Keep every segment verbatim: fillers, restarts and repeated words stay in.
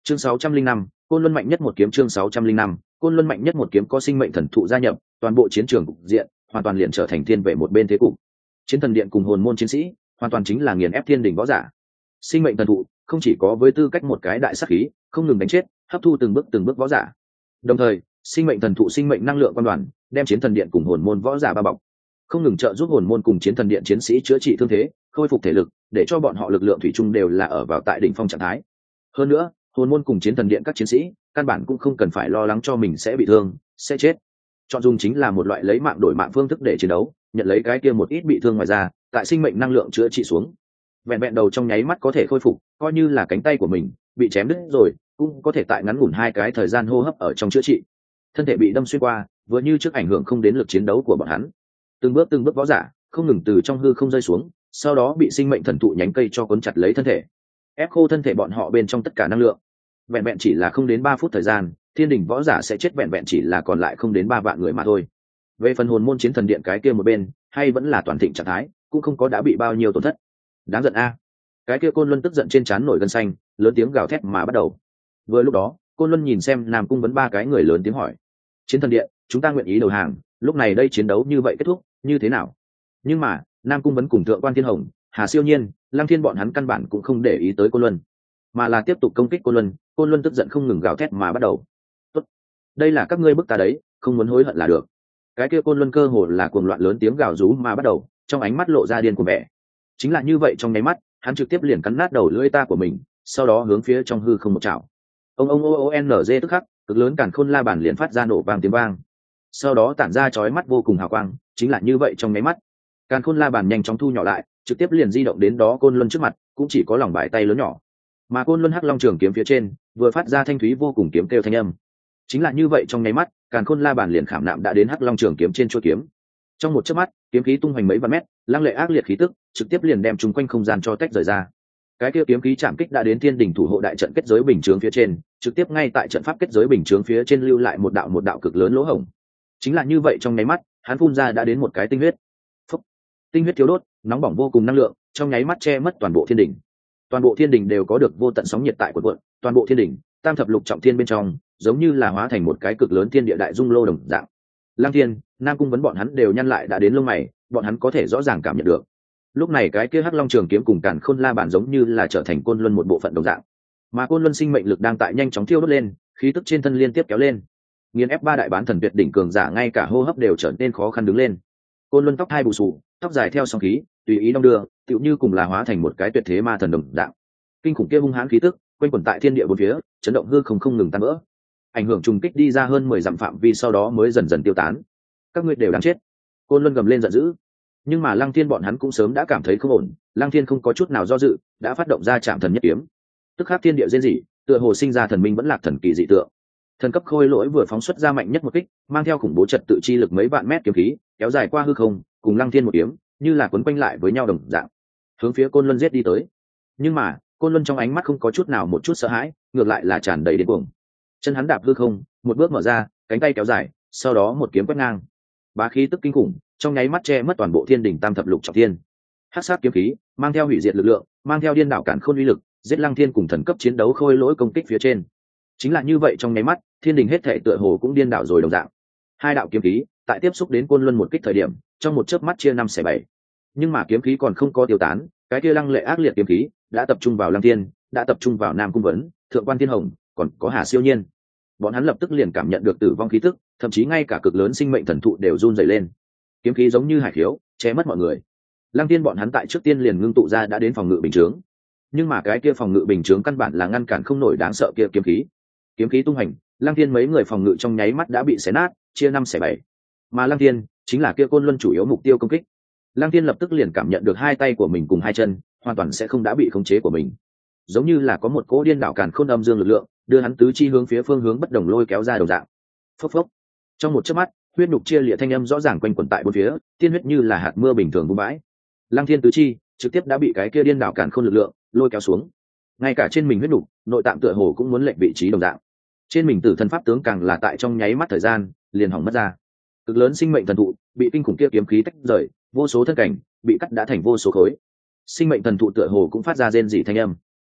chương sáu trăm linh năm côn luân mạnh nhất một kiếm. Chương sáu trăm linh năm côn luân mạnh nhất một kiếm. Có sinh mệnh thần thụ gia nhập, toàn bộ chiến trường cục diện hoàn toàn liền trở thành thiên vệ một bên thế cục. Chiến thần điện cùng hồn môn chiến sĩ hoàn toàn chính là nghiền ép thiên đỉnh võ giả. Sinh mệnh thần thụ không chỉ có với tư cách một cái đại sát khí, không ngừng đánh chết, hấp thu từng bước từng bước võ giả, đồng thời sinh mệnh thần thụ sinh mệnh năng lượng quan đoàn đem chiến thần điện cùng hồn môn võ giả bao bọc, không ngừng trợ giúp hồn môn cùng chiến thần điện chiến sĩ chữa trị thương thế, khôi phục thể lực, để cho bọn họ lực lượng thủy chung đều là ở vào tại đỉnh phong trạng thái. Hơn nữa hồn môn cùng chiến thần điện các chiến sĩ căn bản cũng không cần phải lo lắng cho mình sẽ bị thương, sẽ chết. Chọn dùng chính là một loại lấy mạng đổi mạng phương thức để chiến đấu, nhận lấy cái kia một ít bị thương ngoài ra, tại sinh mệnh năng lượng chữa trị xuống, vẹn vẹn đầu trong nháy mắt có thể khôi phục, coi như là cánh tay của mình bị chém đứt rồi cũng có thể tại ngắn ngủn hai cái thời gian hô hấp ở trong chữa trị. Thân thể bị đâm xuyên qua vừa như trước ảnh hưởng không đến lực chiến đấu của bọn hắn. Từng bước từng bước võ giả không ngừng từ trong hư không rơi xuống, sau đó bị sinh mệnh thần thụ nhánh cây cho cuốn chặt lấy thân thể, ép khô thân thể bọn họ bên trong tất cả năng lượng. Vẹn vẹn chỉ là không đến ba phút thời gian, thiên đình võ giả sẽ chết vẹn vẹn chỉ là còn lại không đến ba vạn người mà thôi. Về phần hồn môn chiến thần điện cái kia một bên, hay vẫn là toàn thịnh trạng thái, cũng không có đã bị bao nhiêu tổn thất. Đáng giận a! Cái kia Côn Luân tức giận trên trán nổi gân xanh, lớn tiếng gào thét mà bắt đầu. Vừa lúc đó Côn Luân nhìn xem Nam Cung Vấn ba cái người lớn tiếng hỏi: chiến thần điện, chúng ta nguyện ý đầu hàng, lúc này đây chiến đấu như vậy kết thúc như thế nào? Nhưng mà Nam Cung Vấn cùng Thượng Quan Thiên Hồng, Hà Siêu Nhiên, Lăng Thiên bọn hắn căn bản cũng không để ý tới Côn Luân, mà là tiếp tục công kích Côn Luân. Côn Luân tức giận không ngừng gào thét mà bắt đầu: tốt, đây là các ngươi bức ta đấy, không muốn hối hận là được. Cái kia Côn Luân cơ hồ là cuồng loạn lớn tiếng gào rú mà bắt đầu, trong ánh mắt lộ ra điên cuồng vẻ. Chính là như vậy, trong nháy mắt hắn trực tiếp liền cắn nát đầu lưỡi ta của mình, sau đó hướng phía trong hư không một chảo. Ông ông o o n g tức khắc, cực lớn càn khôn la bàn liền phát ra nổ vang tiếng vang, sau đó tản ra chói mắt vô cùng hào quang. Chính là như vậy, trong nháy mắt càn khôn la bàn nhanh chóng thu nhỏ lại, trực tiếp liền di động đến đó Côn Luân trước mặt, cũng chỉ có lòng bàn tay lớn nhỏ. Mà Côn Luân hắc long trường kiếm phía trên vừa phát ra thanh thúy vô cùng kiếm kêu thanh âm. Chính là như vậy, trong nháy mắt càn khôn la bàn liền khảm nạm đã đến hắc long trường kiếm trên chuôi kiếm. Trong một chớp mắt, kiếm khí tung hoành mấy vạn mét, lăng lệ ác liệt khí tức trực tiếp liền đem chúng quanh không gian cho tách rời ra. Cái kia kiếm khí chạm kích đã đến thiên đỉnh thủ hộ đại trận kết giới bình chướng phía trên, trực tiếp ngay tại trận pháp kết giới bình chướng phía trên lưu lại một đạo một đạo cực lớn lỗ hổng. Chính là như vậy, trong nháy mắt hắn phun ra đã đến một cái tinh huyết. Phúc. Tinh huyết thiếu đốt, nóng bỏng vô cùng năng lượng, trong nháy mắt che mất toàn bộ thiên đỉnh. Toàn bộ thiên đỉnh đều có được vô tận sóng nhiệt tại cuộn cuộn, toàn bộ thiên đỉnh, tam thập lục trọng thiên bên trong, giống như là hóa thành một cái cực lớn thiên địa đại dung lô đồng dạng. Lăng Thiên, Nam Cung Vấn bọn hắn đều nhăn lại đã đến lông mày, bọn hắn có thể rõ ràng cảm nhận được. Lúc này cái kia hắc long trường kiếm cùng càn khôn la bàn giống như là trở thành Côn Luân một bộ phận đồng dạng, mà Côn Luân sinh mệnh lực đang tại nhanh chóng thiêu đốt lên, khí tức trên thân liên tiếp kéo lên, nghiền ép ba đại bán thần tuyệt đỉnh cường giả ngay cả hô hấp đều trở nên khó khăn đứng lên. Côn Luân tóc hai bù xù, tóc dài theo sóng khí tùy ý đong đưa, tựu như cùng là hóa thành một cái tuyệt thế ma thần đồng dạng. Kinh khủng kia hung hãn khí tức quanh quẩn tại thiên địa bốn phía, chấn động hư không không ngừng tan vỡ, ảnh hưởng trùng kích đi ra hơn mười dặm phạm vi, sau đó mới dần dần tiêu tán. Các ngươi đều đáng chết! Côn Luân gầm lên giận dữ. Nhưng mà Lăng Thiên bọn hắn cũng sớm đã cảm thấy không ổn. Lăng Thiên không có chút nào do dự, đã phát động ra Trảm Thần Nhất Kiếm. Tức khắc thiên địa rên rỉ, tựa hồ sinh ra thần minh vẫn lạc thần kỳ dị tượng. Thần cấp khôi lỗi vừa phóng xuất ra mạnh nhất một kích, mang theo khủng bố trật tự chi lực mấy vạn mét kiếm khí, kéo dài qua hư không, cùng Lăng Thiên một kiếm, như là quấn quanh lại với nhau đồng dạng, hướng phía Côn Luân giết đi tới. Nhưng mà Côn Luân trong ánh mắt không có chút nào một chút sợ hãi, ngược lại là tràn đầy điên cuồng. Chân hắn đạp hư không, một bước mở ra, cánh tay kéo dài, sau đó một kiếm quét ngang. Bá khí tức kinh khủng, trong nháy mắt che mất toàn bộ thiên đỉnh tam thập lục trọng thiên. Hắc sát kiếm khí mang theo hủy diệt lực lượng, mang theo điên đảo cản khôn uy lực, giết Lăng Thiên cùng thần cấp chiến đấu khôi lỗi công kích phía trên. Chính là như vậy, trong nháy mắt thiên đỉnh hết thảy tựa hồ cũng điên đảo rồi đồng dạng. Hai đạo kiếm khí tại tiếp xúc đến Côn Luân một kích thời điểm, trong một chớp mắt chia năm xẻ bảy. Nhưng mà kiếm khí còn không có tiêu tán, cái kia lăng lệ ác liệt kiếm khí đã tập trung vào Lăng Thiên, đã tập trung vào Nam Cung Vấn, Thượng Quan Thiên Hồng, còn có Hà Siêu Nhiên. Bọn hắn lập tức liền cảm nhận được tử vong khí tức, thậm chí ngay cả cực lớn sinh mệnh thần thụ đều run rẩy lên. Kiếm khí giống như hải khiếu, che mất mọi người. Lăng Tiên bọn hắn tại trước tiên liền ngưng tụ ra đã đến phòng ngự bình chướng, nhưng mà cái kia phòng ngự bình chướng căn bản là ngăn cản không nổi đáng sợ kia kiếm khí. Kiếm khí tung hành, Lăng Tiên mấy người phòng ngự trong nháy mắt đã bị xé nát, chia năm xẻ bảy. Mà Lăng Tiên chính là kia Côn Luân chủ yếu mục tiêu công kích. Lăng Tiên lập tức liền cảm nhận được hai tay của mình cùng hai chân hoàn toàn sẽ không đã bị khống chế của mình, giống như là có một cỗ điên đảo càn khôn âm dương lực lượng đưa hắn tứ chi hướng phía phương hướng bất đồng lôi kéo ra đồng dạng. Phốc phốc. Trong một chớp mắt, huyết nhục chia liệt thanh âm rõ ràng quanh quẩn tại bốn phía, tiên huyết như là hạt mưa bình thường vung bãi. Lăng Thiên tứ chi trực tiếp đã bị cái kia điên đảo càn khôn lực lượng lôi kéo xuống. Ngay cả trên mình huyết nhục, nội tạng tựa hồ cũng muốn lệch vị trí đồng dạng. Trên mình tử thân pháp tướng càng là tại trong nháy mắt thời gian liền hỏng mất ra. Cực lớn sinh mệnh thần thụ bị kinh khủng kia kiếm khí tách rời, vô số thân cảnh bị cắt đã thành vô số khối. Sinh mệnh thần thụ tựa hồ cũng phát ra rên rỉ thanh âm.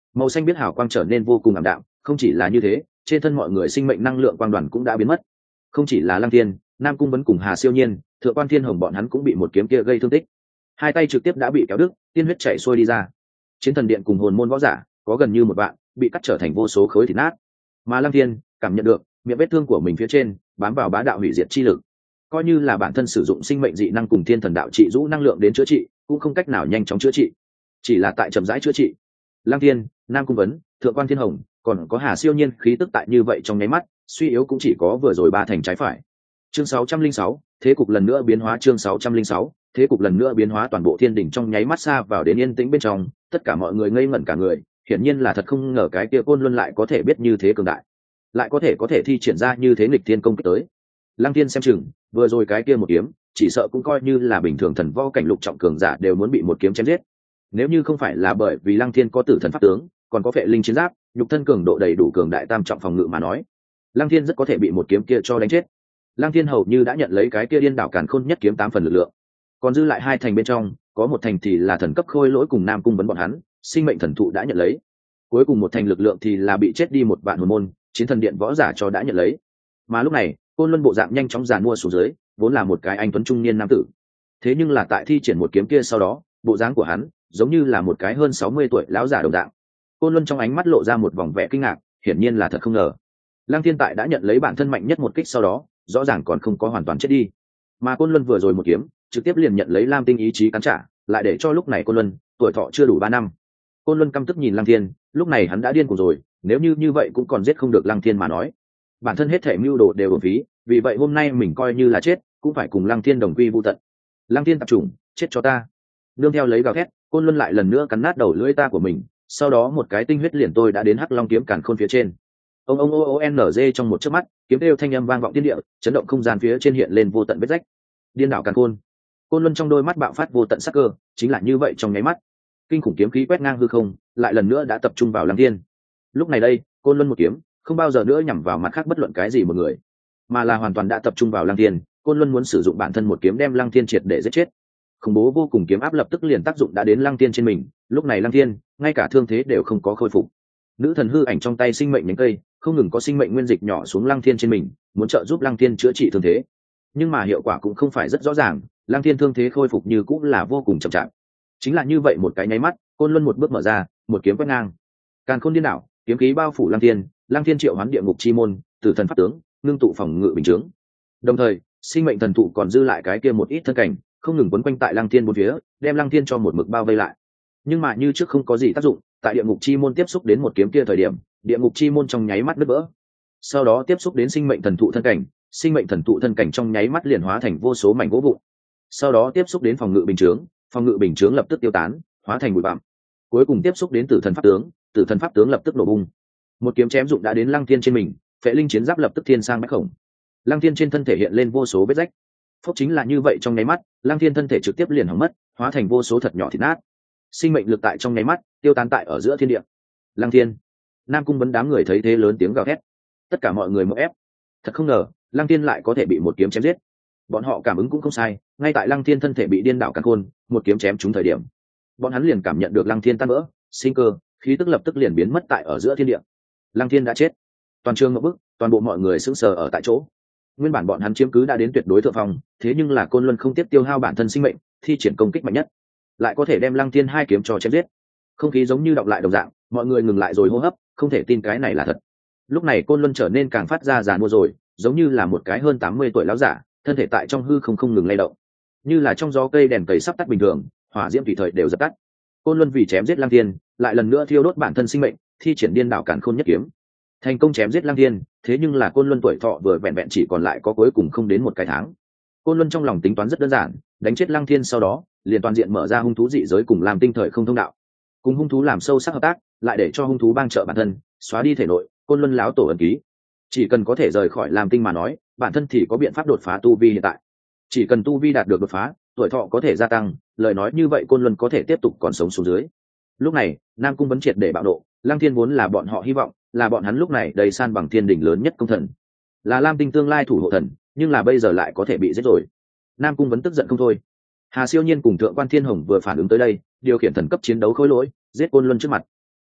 Màu xanh biết hào quang trở nên vô cùng ảm đạm, không chỉ là như thế, trên thân mọi người sinh mệnh năng lượng quang đoàn cũng đã biến mất. Không chỉ là Lăng Thiên, Nam Cung Vấn cùng Hà Siêu Nhiên, Thượng Quan Thiên Hồng bọn hắn cũng bị một kiếm kia gây thương tích, hai tay trực tiếp đã bị kéo đứt, tiên huyết chảy xuôi đi ra. Chiến thần điện cùng hồn môn võ giả có gần như một vạn, bị cắt trở thành vô số khối thịt nát. Mà Lăng Thiên cảm nhận được miệng vết thương của mình phía trên bám vào bá đạo hủy diệt chi lực, coi như là bản thân sử dụng sinh mệnh dị năng cùng thiên thần đạo trị rũ năng lượng đến chữa trị, cũng không cách nào nhanh chóng chữa trị, chỉ là tại chậm rãi chữa trị. Lăng Thiên, Nam Cung Vấn, Thượng Quan Thiên Hồng, còn có Hà Siêu Nhiên khí tức tại như vậy trong nháy mắt, suy yếu cũng chỉ có vừa rồi ba thành trái phải. Chương sáu trăm linh sáu, thế cục lần nữa biến hóa. Chương sáu trăm linh sáu, thế cục lần nữa biến hóa. Toàn bộ thiên đỉnh trong nháy mắt xa vào đến yên tĩnh bên trong, tất cả mọi người ngây ngẩn cả người, hiển nhiên là thật không ngờ cái kia Côn Luân lại có thể biết như thế cường đại, lại có thể có thể thi triển ra như thế nghịch thiên công kích tới. Lăng Thiên xem chừng, vừa rồi cái kia một kiếm, chỉ sợ cũng coi như là bình thường thần võ cảnh lục trọng cường giả đều muốn bị một kiếm chém giết. Nếu như không phải là bởi vì Lăng Thiên có tử thần pháp tướng, còn có phệ linh chiến giáp, nhục thân cường độ đầy đủ cường đại tam trọng phòng ngự mà nói, Lăng Thiên rất có thể bị một kiếm kia cho đánh chết. Lăng Thiên hầu như đã nhận lấy cái kia điên đảo càn khôn nhất kiếm tám phần lực lượng, còn dư lại hai thành bên trong, có một thành thì là thần cấp khôi lỗi cùng Nam Cung Vấn bọn hắn, sinh mệnh thần thụ đã nhận lấy. Cuối cùng một thành lực lượng thì là bị chết đi một vạn hồn môn, chiến thần điện võ giả cho đã nhận lấy. Mà lúc này, Côn Luân bộ dạng nhanh chóng giàn mua xuống dưới, vốn là một cái anh tuấn trung niên nam tử. Thế nhưng là tại thi triển một kiếm kia sau đó, bộ dáng của hắn giống như là một cái hơn sáu mươi tuổi lão giả đồng dạng. Côn Luân trong ánh mắt lộ ra một vòng vẻ kinh ngạc, hiển nhiên là thật không ngờ. Lăng Thiên tại đã nhận lấy bản thân mạnh nhất một kích sau đó, rõ ràng còn không có hoàn toàn chết đi. Mà Côn Luân vừa rồi một kiếm, trực tiếp liền nhận lấy Lam Tinh ý chí cắn trả, lại để cho lúc này Côn Luân, tuổi thọ chưa đủ ba năm. Côn Luân căm tức nhìn Lăng Thiên, lúc này hắn đã điên cuồng rồi, nếu như như vậy cũng còn giết không được Lăng Thiên mà nói, bản thân hết thể mưu đồ đều uổng phí, vì vậy hôm nay mình coi như là chết, cũng phải cùng Lăng Thiên đồng quy vu tận. Lăng Thiên tập trung, chết cho ta. Nương theo lấy gào thét, Côn Luân lại lần nữa cắn nát đầu lưỡi ta của mình, sau đó một cái tinh huyết liền tôi đã đến Hắc Long kiếm càn khôn phía trên. Ông ông o o n g trong một chớp mắt, kiếm đều thanh âm vang vọng thiên địa, chấn động không gian phía trên hiện lên vô tận vết rách. Điên đảo càn khôn. Côn Luân trong đôi mắt bạo phát vô tận sắc cơ, chính là như vậy trong nháy mắt, kinh khủng kiếm khí quét ngang hư không, lại lần nữa đã tập trung vào Lăng Thiên. Lúc này đây, Côn Luân một kiếm, không bao giờ nữa nhắm vào mặt khác bất luận cái gì một người, mà là hoàn toàn đã tập trung vào Lăng Thiên. Côn Luân muốn sử dụng bản thân một kiếm đem Lăng Thiên triệt để giết chết. Khủng bố vô cùng kiếm áp lập tức liền tác dụng đã đến Lăng Thiên trên mình, lúc này Lăng Thiên, ngay cả thương thế đều không có khôi phục. Nữ thần hư ảnh trong tay sinh mệnh nhánh cây, không ngừng có sinh mệnh nguyên dịch nhỏ xuống Lăng Thiên trên mình, muốn trợ giúp Lăng Thiên chữa trị thương thế. Nhưng mà hiệu quả cũng không phải rất rõ ràng, Lăng Thiên thương thế khôi phục như cũng là vô cùng chậm chạp. Chính là như vậy một cái nháy mắt, Côn Luân một bước mở ra, một kiếm quét ngang. Càn khôn điên đảo, kiếm khí bao phủ Lăng Thiên, Lăng Thiên triệu hoán địa ngục chi môn, tử thần pháp tướng, ngưng tụ phòng ngự bình chướng. Đồng thời, sinh mệnh thần thụ còn dư lại cái kia một ít thân cảnh, không ngừng quấn quanh tại Lăng Thiên bốn phía, đem Lăng Thiên cho một mực bao vây lại. Nhưng mà như trước không có gì tác dụng, tại địa ngục chi môn tiếp xúc đến một kiếm kia thời điểm, địa ngục chi môn trong nháy mắt nứt vỡ. Sau đó tiếp xúc đến sinh mệnh thần thụ thân cảnh, sinh mệnh thần thụ thân cảnh trong nháy mắt liền hóa thành vô số mảnh gỗ vụn. Sau đó tiếp xúc đến phòng ngự bình chướng, phòng ngự bình chướng lập tức tiêu tán, hóa thành bụi bặm. Cuối cùng tiếp xúc đến tử thần pháp tướng, tử thần pháp tướng lập tức nổ bung. Một kiếm chém dụng đã đến Lăng Thiên trên mình, phệ linh chiến giáp lập tức thiên sang bách khổng. Lăng Thiên trên thân thể hiện lên vô số vết rách. Phốc chính là như vậy trong nháy mắt, Lăng Thiên thân thể trực tiếp liền hỏng mất, hóa thành vô số thật nhỏ thịt nát. Sinh mệnh lực tại trong nháy mắt tiêu tán tại ở giữa thiên địa. Lăng Thiên, Nam Cung Vấn đám người thấy thế lớn tiếng gào thét. Tất cả mọi người mộng ép. Thật không ngờ, Lăng Thiên lại có thể bị một kiếm chém giết. Bọn họ cảm ứng cũng không sai, ngay tại Lăng Thiên thân thể bị điên đảo càn khôn, một kiếm chém trúng thời điểm, bọn hắn liền cảm nhận được Lăng Thiên tan vỡ, sinh cơ, khí tức lập tức liền biến mất tại ở giữa thiên địa. Lăng Thiên đã chết. Toàn trường ngập bức, toàn bộ mọi người sững sờ ở tại chỗ. Nguyên bản bọn hắn chiếm cứ đã đến tuyệt đối thượng phong, thế nhưng là Côn Luân không tiếp tiêu hao bản thân sinh mệnh, thi triển công kích mạnh nhất, lại có thể đem Lăng Thiên hai kiếm cho chém giết. Không khí giống như đọc lại đồng dạng, mọi người ngừng lại rồi hô hấp, không thể tin cái này là thật. Lúc này Côn Luân trở nên càng phát ra già mua rồi, giống như là một cái hơn tám mươi tuổi lão giả, thân thể tại trong hư không không ngừng lay động, như là trong gió cây đèn cầy sắp tắt bình thường, hỏa diễm tùy thời đều dập tắt. Côn Luân vì chém giết Lăng Thiên, lại lần nữa thiêu đốt bản thân sinh mệnh, thi triển điên đảo càn khôn nhất kiếm, thành công chém giết Lăng Thiên. Thế nhưng là Côn Luân tuổi thọ vừa vẹn vẹn chỉ còn lại có cuối cùng không đến một cái tháng. Côn Luân trong lòng tính toán rất đơn giản, đánh chết Lăng Thiên sau đó, liền toàn diện mở ra hung thú dị giới cùng làm tinh thời không thông đạo, cùng hung thú làm sâu sắc hợp tác, lại để cho hung thú bang trợ bản thân, xóa đi thể nội Côn Luân láo tổ ẩn ký. Chỉ cần có thể rời khỏi làm tinh mà nói, bản thân thì có biện pháp đột phá tu vi hiện tại. Chỉ cần tu vi đạt được đột phá, tuổi thọ có thể gia tăng, lời nói như vậy Côn Luân có thể tiếp tục còn sống xuống dưới. Lúc này, Nam Cung Vấn triệt để bạo độ, Lăng Thiên vốn là bọn họ hy vọng, là bọn hắn lúc này đầy san bằng thiên đỉnh lớn nhất công thần, là Lam Tinh tương lai thủ hộ thần, nhưng là bây giờ lại có thể bị giết rồi. Nam Cung Vấn tức giận không thôi. Hà Siêu Nhiên cùng Thượng Quan Thiên Hồng vừa phản ứng tới đây, điều khiển thần cấp chiến đấu khối lỗi, giết Côn Luân trước mặt.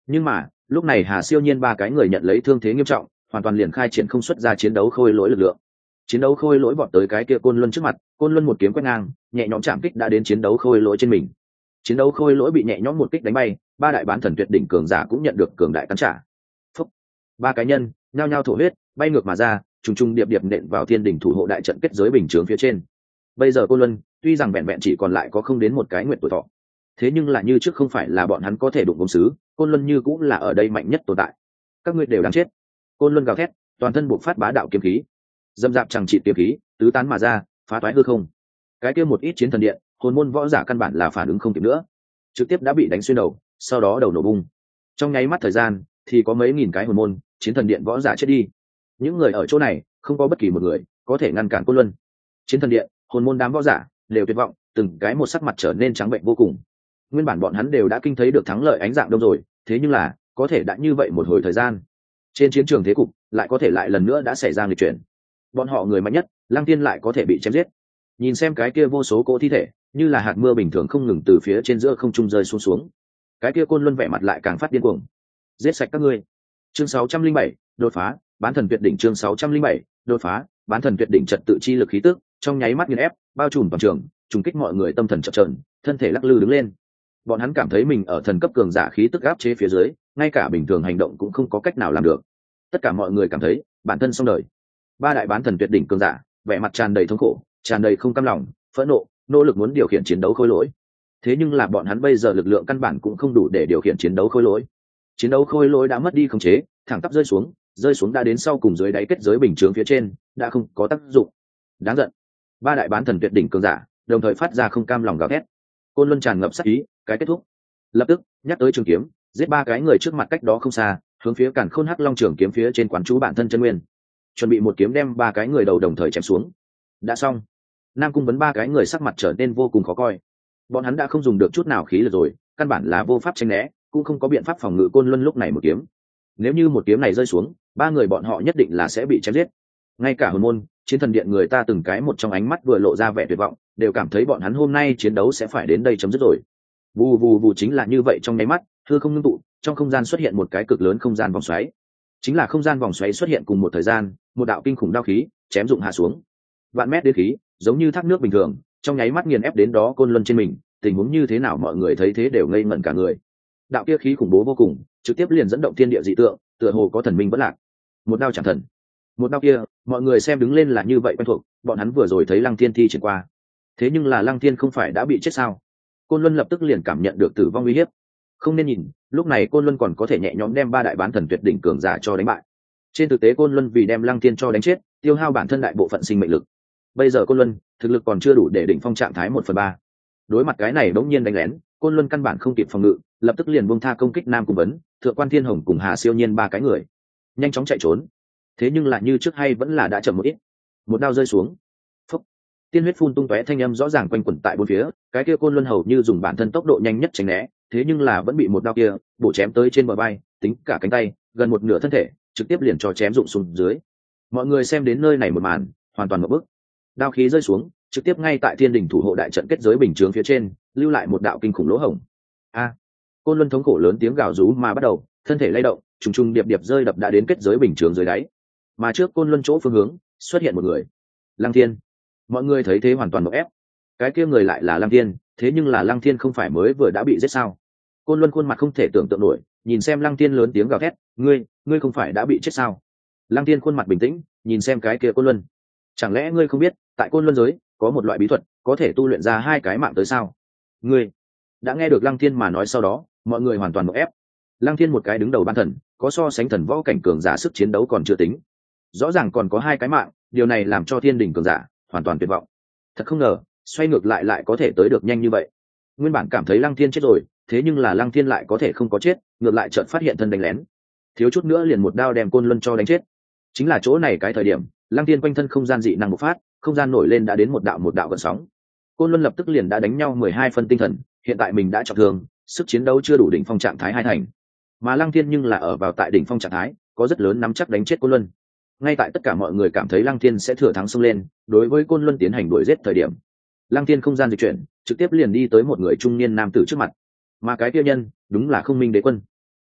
Nhưng mà lúc này Hà Siêu Nhiên ba cái người nhận lấy thương thế nghiêm trọng, hoàn toàn liền khai triển không xuất ra chiến đấu khôi lỗi lực lượng. Chiến đấu khôi lỗi vọt tới cái kia Côn Luân trước mặt, Côn Luân một kiếm quét ngang, nhẹ nhõm chạm kích đã đến chiến đấu khôi lỗi trên mình. Chiến đấu khôi lỗi bị nhẹ nhõm một kích đánh bay, ba đại bán thần tuyệt đỉnh cường giả cũng nhận được cường đại cắn trả. Phúc. Ba cá nhân nhao nhao thổ huyết, bay ngược mà ra, trùng trùng điệp điệp nện vào thiên đỉnh thủ hộ đại trận kết giới bình chướng phía trên. Bây giờ Côn Luân tuy rằng vẹn vẹn chỉ còn lại có không đến một cái nguyện tuổi thọ, thế nhưng là như trước không phải là bọn hắn có thể đụng công sứ, Côn Luân như cũng là ở đây mạnh nhất tồn tại. Các ngươi đều đáng chết. Côn Luân gào thét, toàn thân buộc phát bá đạo kiếm khí, dâm dạp chẳng trị kiếm khí tứ tán mà ra, phá toái hư không. Cái kia một ít chiến thần điện, hồn môn võ giả căn bản là phản ứng không kịp nữa, trực tiếp đã bị đánh xuyên đầu, sau đó đầu nổ bung. Trong nháy mắt thời gian thì có mấy nghìn cái hồn môn chiến thần điện võ giả chết đi. Những người ở chỗ này không có bất kỳ một người có thể ngăn cản Côn Luân. Chiến thần điện, hồn môn đám võ giả đều tuyệt vọng, từng cái một sắc mặt trở nên trắng bệnh vô cùng. Nguyên bản bọn hắn đều đã kinh thấy được thắng lợi ánh dạng đông rồi, thế nhưng là có thể đã như vậy một hồi thời gian, trên chiến trường thế cục lại có thể lại lần nữa đã xảy ra nghịch chuyển. Bọn họ người mạnh nhất Lăng Tiên lại có thể bị chém giết. Nhìn xem cái kia vô số cỗ thi thể như là hạt mưa bình thường không ngừng từ phía trên giữa không trung rơi xuống xuống, cái kia Côn Luân vẻ mặt lại càng phát điên cuồng. Giết sạch các ngươi. Chương sáu trăm linh bảy, đột phá bán thần tuyệt đỉnh. Chương sáu trăm linh bảy, đột phá bán thần tuyệt đỉnh. Trật tự chi lực khí tức trong nháy mắt nghiền ép bao trùm toàn trường, trùng kích mọi người tâm thần chập chờn, thân thể lắc lư đứng lên. Bọn hắn cảm thấy mình ở thần cấp cường giả khí tức áp chế phía dưới, ngay cả bình thường hành động cũng không có cách nào làm được. Tất cả mọi người cảm thấy bản thân xong đời. Ba đại bán thần tuyệt đỉnh cường giả vẻ mặt tràn đầy thống khổ, tràn đầy không cam lòng, phẫn nộ, nỗ lực muốn điều khiển chiến đấu khôi lỗi. Thế nhưng là bọn hắn bây giờ lực lượng căn bản cũng không đủ để điều khiển chiến đấu khôi lỗi. Chiến đấu khôi lỗi đã mất đi khống chế, thẳng tắp rơi xuống, rơi xuống đã đến sau cùng dưới đáy kết giới bình chướng phía trên, đã không có tác dụng. Đáng giận. Ba đại bán thần tuyệt đỉnh cường giả đồng thời phát ra không cam lòng gào thét. Côn Luân tràn ngập sát ý, cái kết thúc. Lập tức nhắc tới trường kiếm, giết ba cái người trước mặt cách đó không xa, hướng phía Càn Khôn Hắc Long trường kiếm phía trên quán chú bản thân chân nguyên, chuẩn bị một kiếm đem ba cái người đầu đồng thời chém xuống. Đã xong. Nam Cung Vấn ba cái người sắc mặt trở nên vô cùng khó coi. Bọn hắn đã không dùng được chút nào khí lực rồi, căn bản là vô pháp tránh né, cũng không có biện pháp phòng ngự Côn Luân lúc này một kiếm. Nếu như một kiếm này rơi xuống, ba người bọn họ nhất định là sẽ bị chém giết. Ngay cả hồn môn chiến thần điện người ta từng cái một trong ánh mắt vừa lộ ra vẻ tuyệt vọng, đều cảm thấy bọn hắn hôm nay chiến đấu sẽ phải đến đây chấm dứt rồi. Vù vù vù, chính là như vậy, trong nháy mắt hư không ngưng tụ, trong không gian xuất hiện một cái cực lớn không gian vòng xoáy. Chính là không gian vòng xoáy xuất hiện cùng một thời gian, một đạo kinh khủng đao khí chém dụng hạ xuống. Vạn mét đế khí giống như thác nước bình thường, trong nháy mắt nghiền ép đến đó Côn Luân trên mình. Tình huống như thế nào mọi người thấy thế đều ngây ngẩn cả người. Đạo kia khí khủng bố vô cùng, trực tiếp liền dẫn động thiên địa dị tượng, tựa hồ có thần minh bất lạc. Một đao chạm thần. Một đao kia mọi người xem đứng lên là như vậy quen thuộc, bọn hắn vừa rồi thấy Lăng Thiên thi triển qua. Thế nhưng là Lăng Thiên không phải đã bị chết sao? Côn Luân lập tức liền cảm nhận được tử vong uy hiếp. Không nên nhìn, lúc này Côn Luân còn có thể nhẹ nhõm đem ba đại bán thần tuyệt đỉnh cường giả cho đánh bại. Trên thực tế Côn Luân vì đem Lăng Thiên cho đánh chết, tiêu hao bản thân đại bộ phận sinh mệnh lực. Bây giờ Côn Luân thực lực còn chưa đủ để đỉnh phong trạng thái một phần ba. Đối mặt cái này đống nhiên đánh lén, Côn Luân căn bản không kịp phòng ngự, lập tức liền buông tha công kích Nam Cung Vấn, Thượng Quan Thiên Hồng cùng Hà Siêu Nhiên ba cái người, nhanh chóng chạy trốn. Thế nhưng lại như trước hay vẫn là đã chậm một ít. Một đao rơi xuống, phốc, tiên huyết phun tung tóe, thanh âm rõ ràng quanh quẩn tại bốn phía. Cái kia Côn Luân hầu như dùng bản thân tốc độ nhanh nhất tránh né, thế nhưng là vẫn bị một đao kia bổ chém tới trên bờ vai, tính cả cánh tay, gần một nửa thân thể, trực tiếp liền cho chém rụng xuống dưới. Mọi người xem đến nơi này một màn, hoàn toàn ngộp bức. Đao khí rơi xuống, trực tiếp ngay tại thiên đỉnh thủ hộ đại trận kết giới bình chướng phía trên, lưu lại một đạo kinh khủng lỗ hổng. A! Côn Luân thống khổ lớn tiếng gào rú mà bắt đầu, thân thể lay động, trùng trùng điệp điệp rơi đập đã đến kết giới bình chướng dưới đáy. Mà trước Côn Luân chỗ phương hướng xuất hiện một người, Lăng Thiên. Mọi người thấy thế hoàn toàn ngộp ép. Cái kia người lại là Lăng Thiên, thế nhưng là Lăng Thiên không phải mới vừa đã bị giết sao? Côn Luân khuôn mặt không thể tưởng tượng nổi, nhìn xem Lăng Thiên lớn tiếng gào thét, "Ngươi, ngươi không phải đã bị chết sao?" Lăng Thiên khuôn mặt bình tĩnh, nhìn xem cái kia Côn Luân. "Chẳng lẽ ngươi không biết, tại Côn Luân giới có một loại bí thuật có thể tu luyện ra hai cái mạng tới sao?" Ngươi đã nghe được Lăng Thiên mà nói, sau đó mọi người hoàn toàn ngộp ép. Lăng Thiên một cái đứng đầu ban thần, có so sánh thần võ cảnh cường giả sức chiến đấu còn chưa tính, rõ ràng còn có hai cái mạng, điều này làm cho thiên đình cường giả hoàn toàn tuyệt vọng. Thật không ngờ, xoay ngược lại lại có thể tới được nhanh như vậy. Nguyên bản cảm thấy Lăng Thiên chết rồi, thế nhưng là Lăng Thiên lại có thể không có chết, ngược lại chợt phát hiện thân đánh lén, thiếu chút nữa liền một đao đem Côn Luân cho đánh chết. Chính là chỗ này cái thời điểm, Lăng Thiên quanh thân không gian dị năng bộc phát, không gian nổi lên đã đến một đạo một đạo gợn sóng. Côn Luân lập tức liền đã đánh nhau mười hai phân tinh thần, hiện tại mình đã trọng thương, sức chiến đấu chưa đủ đỉnh phong trạng thái hai thành. Mà Lăng Thiên nhưng là ở vào tại đỉnh phong trạng thái, có rất lớn nắm chắc đánh chết Côn Luân. Ngay tại tất cả mọi người cảm thấy Lăng Thiên sẽ thừa thắng xông lên, đối với Côn Luân tiến hành đuổi giết thời điểm, Lăng Thiên không gian dịch chuyển, trực tiếp liền đi tới một người trung niên nam tử trước mặt. Mà cái kia nhân, đúng là Không Minh Đế Quân.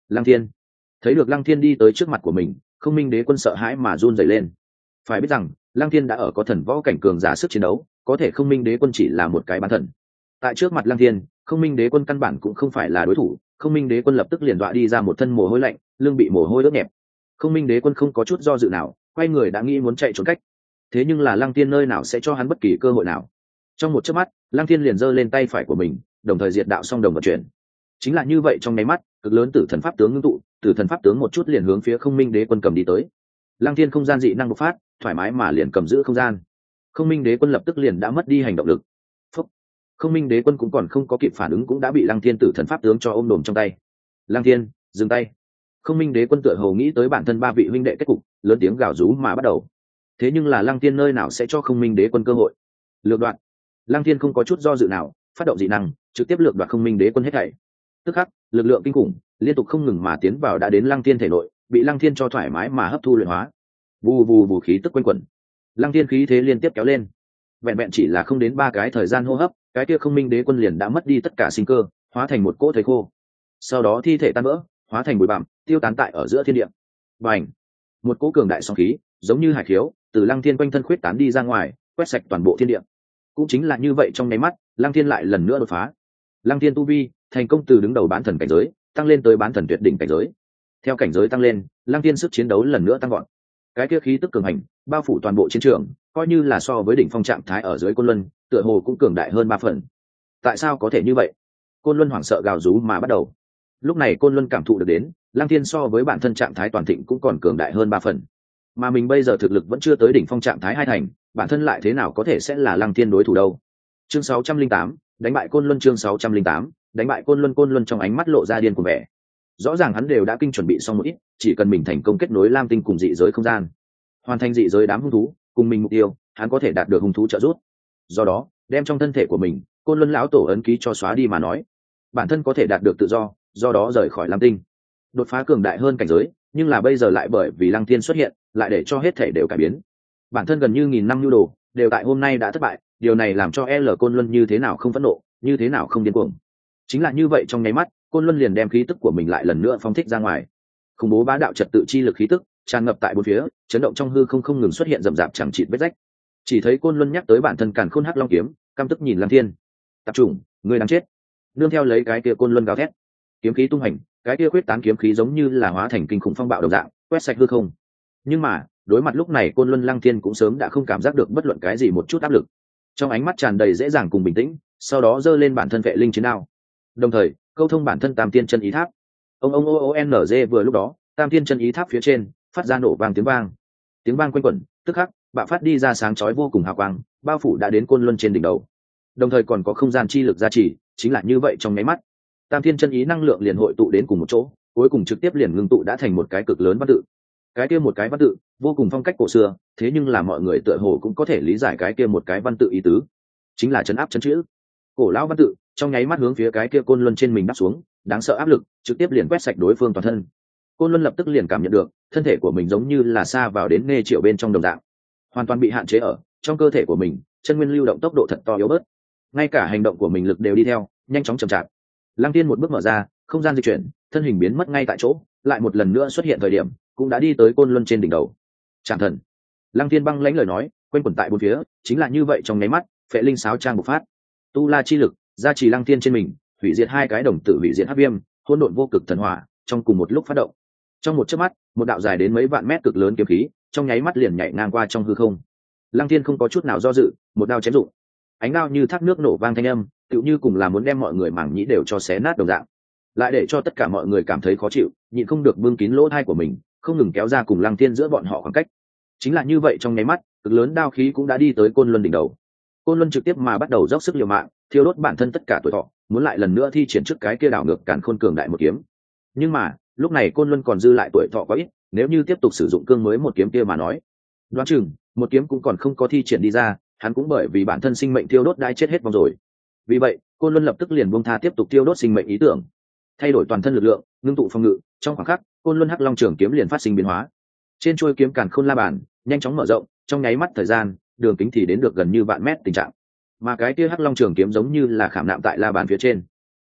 Lăng Thiên thấy được Lăng Thiên đi tới trước mặt của mình, Không Minh Đế Quân sợ hãi mà run rẩy lên. Phải biết rằng Lăng Thiên đã ở có thần võ cảnh cường giả sức chiến đấu, có thể Không Minh Đế Quân chỉ là một cái bán thần. Tại trước mặt Lăng Thiên, Không Minh Đế Quân căn bản cũng không phải là đối thủ. Không Minh Đế Quân lập tức liền đọa đi ra một thân mồ hôi lạnh, lưng bị mồ hôi ướt nhẹp. Không Minh Đế Quân không có chút do dự nào, quay người đã nghĩ muốn chạy trốn cách. Thế nhưng là Lăng Thiên nơi nào sẽ cho hắn bất kỳ cơ hội nào. Trong một chớp mắt, Lăng Thiên liền giơ lên tay phải của mình, đồng thời diệt đạo song đồng vận chuyển. Chính là như vậy, trong nháy mắt, cực lớn tử thần pháp tướng ngưng tụ, tử thần pháp tướng một chút liền hướng phía Không Minh Đế Quân cầm đi tới. Lăng Thiên không gian dị năng bộc phát, thoải mái mà liền cầm giữ không gian. Không Minh Đế Quân lập tức liền đã mất đi hành động lực. Phúc. Không Minh Đế Quân cũng còn không có kịp phản ứng cũng đã bị Lăng Thiên tử thần pháp tướng cho ôm đồm trong tay. Lăng Thiên, dừng tay. Không Minh Đế Quân tựa hồ nghĩ tới bản thân ba vị huynh đệ kết cục, lớn tiếng gào rú mà bắt đầu. Thế nhưng là Lăng Thiên nơi nào sẽ cho Không Minh Đế Quân cơ hội. Lược đoạn. Lăng Thiên không có chút do dự nào, phát động dị năng, trực tiếp lược đoạt Không Minh Đế Quân hết thảy. Tức khắc, lực lượng kinh khủng liên tục không ngừng mà tiến vào đã đến Lăng Thiên thể nội, bị Lăng Thiên cho thoải mái mà hấp thu luyện hóa. Vù vù vù khí tức quanh quẩn. Lăng Thiên khí thế liên tiếp kéo lên. Vẹn vẹn chỉ là không đến ba cái thời gian hô hấp, cái kia Không Minh Đế Quân liền đã mất đi tất cả sinh cơ, hóa thành một cỗ thây khô. Sau đó thi thể tan vỡ, hóa thành bụi bặm, tiêu tán tại ở giữa thiên địa. Bành! Một cỗ cường đại sóng khí, giống như hải khiếu, từ Lăng Thiên quanh thân khuyết tán đi ra ngoài, quét sạch toàn bộ thiên địa. Cũng chính là như vậy, trong nháy mắt, Lăng Thiên lại lần nữa đột phá. Lăng Thiên tu vi thành công từ đứng đầu bán thần cảnh giới tăng lên tới bán thần tuyệt đỉnh cảnh giới. Theo cảnh giới tăng lên, Lăng Thiên sức chiến đấu lần nữa tăng gọn. Cái kia khí tức cường hành bao phủ toàn bộ chiến trường, coi như là so với đỉnh phong trạng thái ở dưới Côn Luân, tựa hồ cũng cường đại hơn ba phần. Tại sao có thể như vậy? Côn Luân hoảng sợ gào rú mà bắt đầu. Lúc này Côn Luân cảm thụ được đến, Lăng Thiên so với bản thân trạng thái toàn thịnh cũng còn cường đại hơn ba phần. Mà mình bây giờ thực lực vẫn chưa tới đỉnh phong trạng thái hai thành, bản thân lại thế nào có thể sẽ là Lăng Thiên đối thủ đâu? Chương sáu trăm linh tám, đánh bại Côn Luân. Chương sáu trăm linh tám, đánh bại Côn Luân. Côn Luân trong ánh mắt lộ ra điên cuồng vẻ. Rõ ràng hắn đều đã kinh chuẩn bị xong một ít, chỉ cần mình thành công kết nối Lam Tinh cùng dị giới không gian, hoàn thành dị giới đám hung thú, cùng mình mục tiêu, hắn có thể đạt được hung thú trợ giúp. Do đó, đem trong thân thể của mình, Côn Luân lão tổ ấn ký cho xóa đi mà nói, bản thân có thể đạt được tự do, do đó rời khỏi Lam Tinh, đột phá cường đại hơn cảnh giới. Nhưng là bây giờ lại bởi vì Lăng Thiên xuất hiện, lại để cho hết thể đều cải biến. Bản thân gần như nghìn năm nhu đồ, đều tại hôm nay đã thất bại, điều này làm cho L Côn Luân như thế nào không phẫn nộ, như thế nào không điên cuồng. Chính là như vậy, trong nháy mắt, Côn Luân liền đem khí tức của mình lại lần nữa phóng thích ra ngoài. Khủng bố bá đạo trật tự chi lực khí tức tràn ngập tại bốn phía, chấn động trong hư không không ngừng xuất hiện rậm rạp chẳng chịt vết rách. Chỉ thấy Côn Luân nhắc tới bản thân Càn Khôn Hắc Long kiếm, căm tức nhìn Lăng Thiên. Tập trung, người đáng chết. Nương theo lấy cái kia Côn Luân gào thét, kiếm khí tung hành, cái kia quyết tán kiếm khí giống như là hóa thành kinh khủng phong bạo đồng dạng, quét sạch hư không. Nhưng mà, đối mặt lúc này Côn Luân, Lăng Thiên cũng sớm đã không cảm giác được bất luận cái gì một chút áp lực. Trong ánh mắt tràn đầy dễ dàng cùng bình tĩnh, sau đó giơ lên bản thân vệ linh chiến đao. Đồng thời, câu thông bản thân Tam Tiên Chân Ý Tháp. Ông ông o n g vừa lúc đó, Tam Tiên Chân Ý Tháp phía trên phát ra nổ vang tiếng vang. Tiếng vang quanh quẩn, tức khắc, bạo phát đi ra sáng chói vô cùng hào quang, bao phủ đã đến Côn Luân trên đỉnh đầu. Đồng thời còn có không gian chi lực gia trì, chính là như vậy, trong nháy mắt, Tam Tiên Chân Ý năng lượng liền hội tụ đến cùng một chỗ, cuối cùng trực tiếp liền ngưng tụ đã thành một cái cực lớn văn tự. Cái kia một cái văn tự vô cùng phong cách cổ xưa, thế nhưng là mọi người tựa hồ cũng có thể lý giải cái kia một cái văn tự ý tứ, chính là trấn áp trấn chữ. Cổ lão văn tự trong nháy mắt hướng phía cái kia Côn Luân trên mình đắp xuống, đáng sợ áp lực trực tiếp liền quét sạch đối phương toàn thân. Côn Luân lập tức liền cảm nhận được thân thể của mình giống như là sa vào đến nghe triệu bên trong đồng dạng, hoàn toàn bị hạn chế ở trong cơ thể của mình, chân nguyên lưu động tốc độ thật to yếu bớt, ngay cả hành động của mình lực đều đi theo nhanh chóng chậm chạp. Lăng Tiên một bước mở ra, không gian di chuyển, thân hình biến mất ngay tại chỗ, lại một lần nữa xuất hiện thời điểm cũng đã đi tới Côn Luân trên đỉnh đầu. Trảm thần. Lăng Tiên băng lãnh lời nói quanh quẩn tại bốn phía, chính là như vậy, trong nháy mắt, phệ linh sáo trang bộc phát, tu la chi lực gia trì Lăng Tiên trên mình, hủy diệt hai cái đồng tử hủy diệt hắc viêm, hỗn độn vô cực thần hỏa trong cùng một lúc phát động. Trong một chớp mắt, một đạo dài đến mấy vạn mét cực lớn kiếm khí trong nháy mắt liền nhảy ngang qua trong hư không. Lăng Tiên không có chút nào do dự, một đao chém rụng. Ánh đao như thác nước nổ vang thanh âm, tựu như cùng là muốn đem mọi người mảng nhĩ đều cho xé nát đồng dạng, lại để cho tất cả mọi người cảm thấy khó chịu, nhịn không được bưng kín lỗ tai của mình, không ngừng kéo ra cùng Lăng Tiên giữa bọn họ khoảng cách. Chính là như vậy, trong nháy mắt, cực lớn đao khí cũng đã đi tới Côn Luân đỉnh đầu. Côn Luân trực tiếp mà bắt đầu dốc sức liều mạng, thiêu đốt bản thân tất cả tuổi thọ, muốn lại lần nữa thi triển trước cái kia đảo ngược Càn Khôn cường đại một kiếm. Nhưng mà, lúc này Côn Luân còn dư lại tuổi thọ quá ít, nếu như tiếp tục sử dụng cương mới một kiếm kia mà nói, đoán chừng một kiếm cũng còn không có thi triển đi ra, hắn cũng bởi vì bản thân sinh mệnh thiêu đốt đã chết hết vong rồi. Vì vậy, Côn Luân lập tức liền buông tha tiếp tục thiêu đốt sinh mệnh ý tưởng, thay đổi toàn thân lực lượng, ngưng tụ phòng ngự. Trong khoảng khắc, Côn Luân Hắc Long trường kiếm liền phát sinh biến hóa. Trên chuôi kiếm Càn Khôn la bàn nhanh chóng mở rộng, trong nháy mắt thời gian, đường kính thì đến được gần như vạn mét tình trạng. Mà cái kia Hắc Long trường kiếm giống như là khảm nạm tại la bàn phía trên.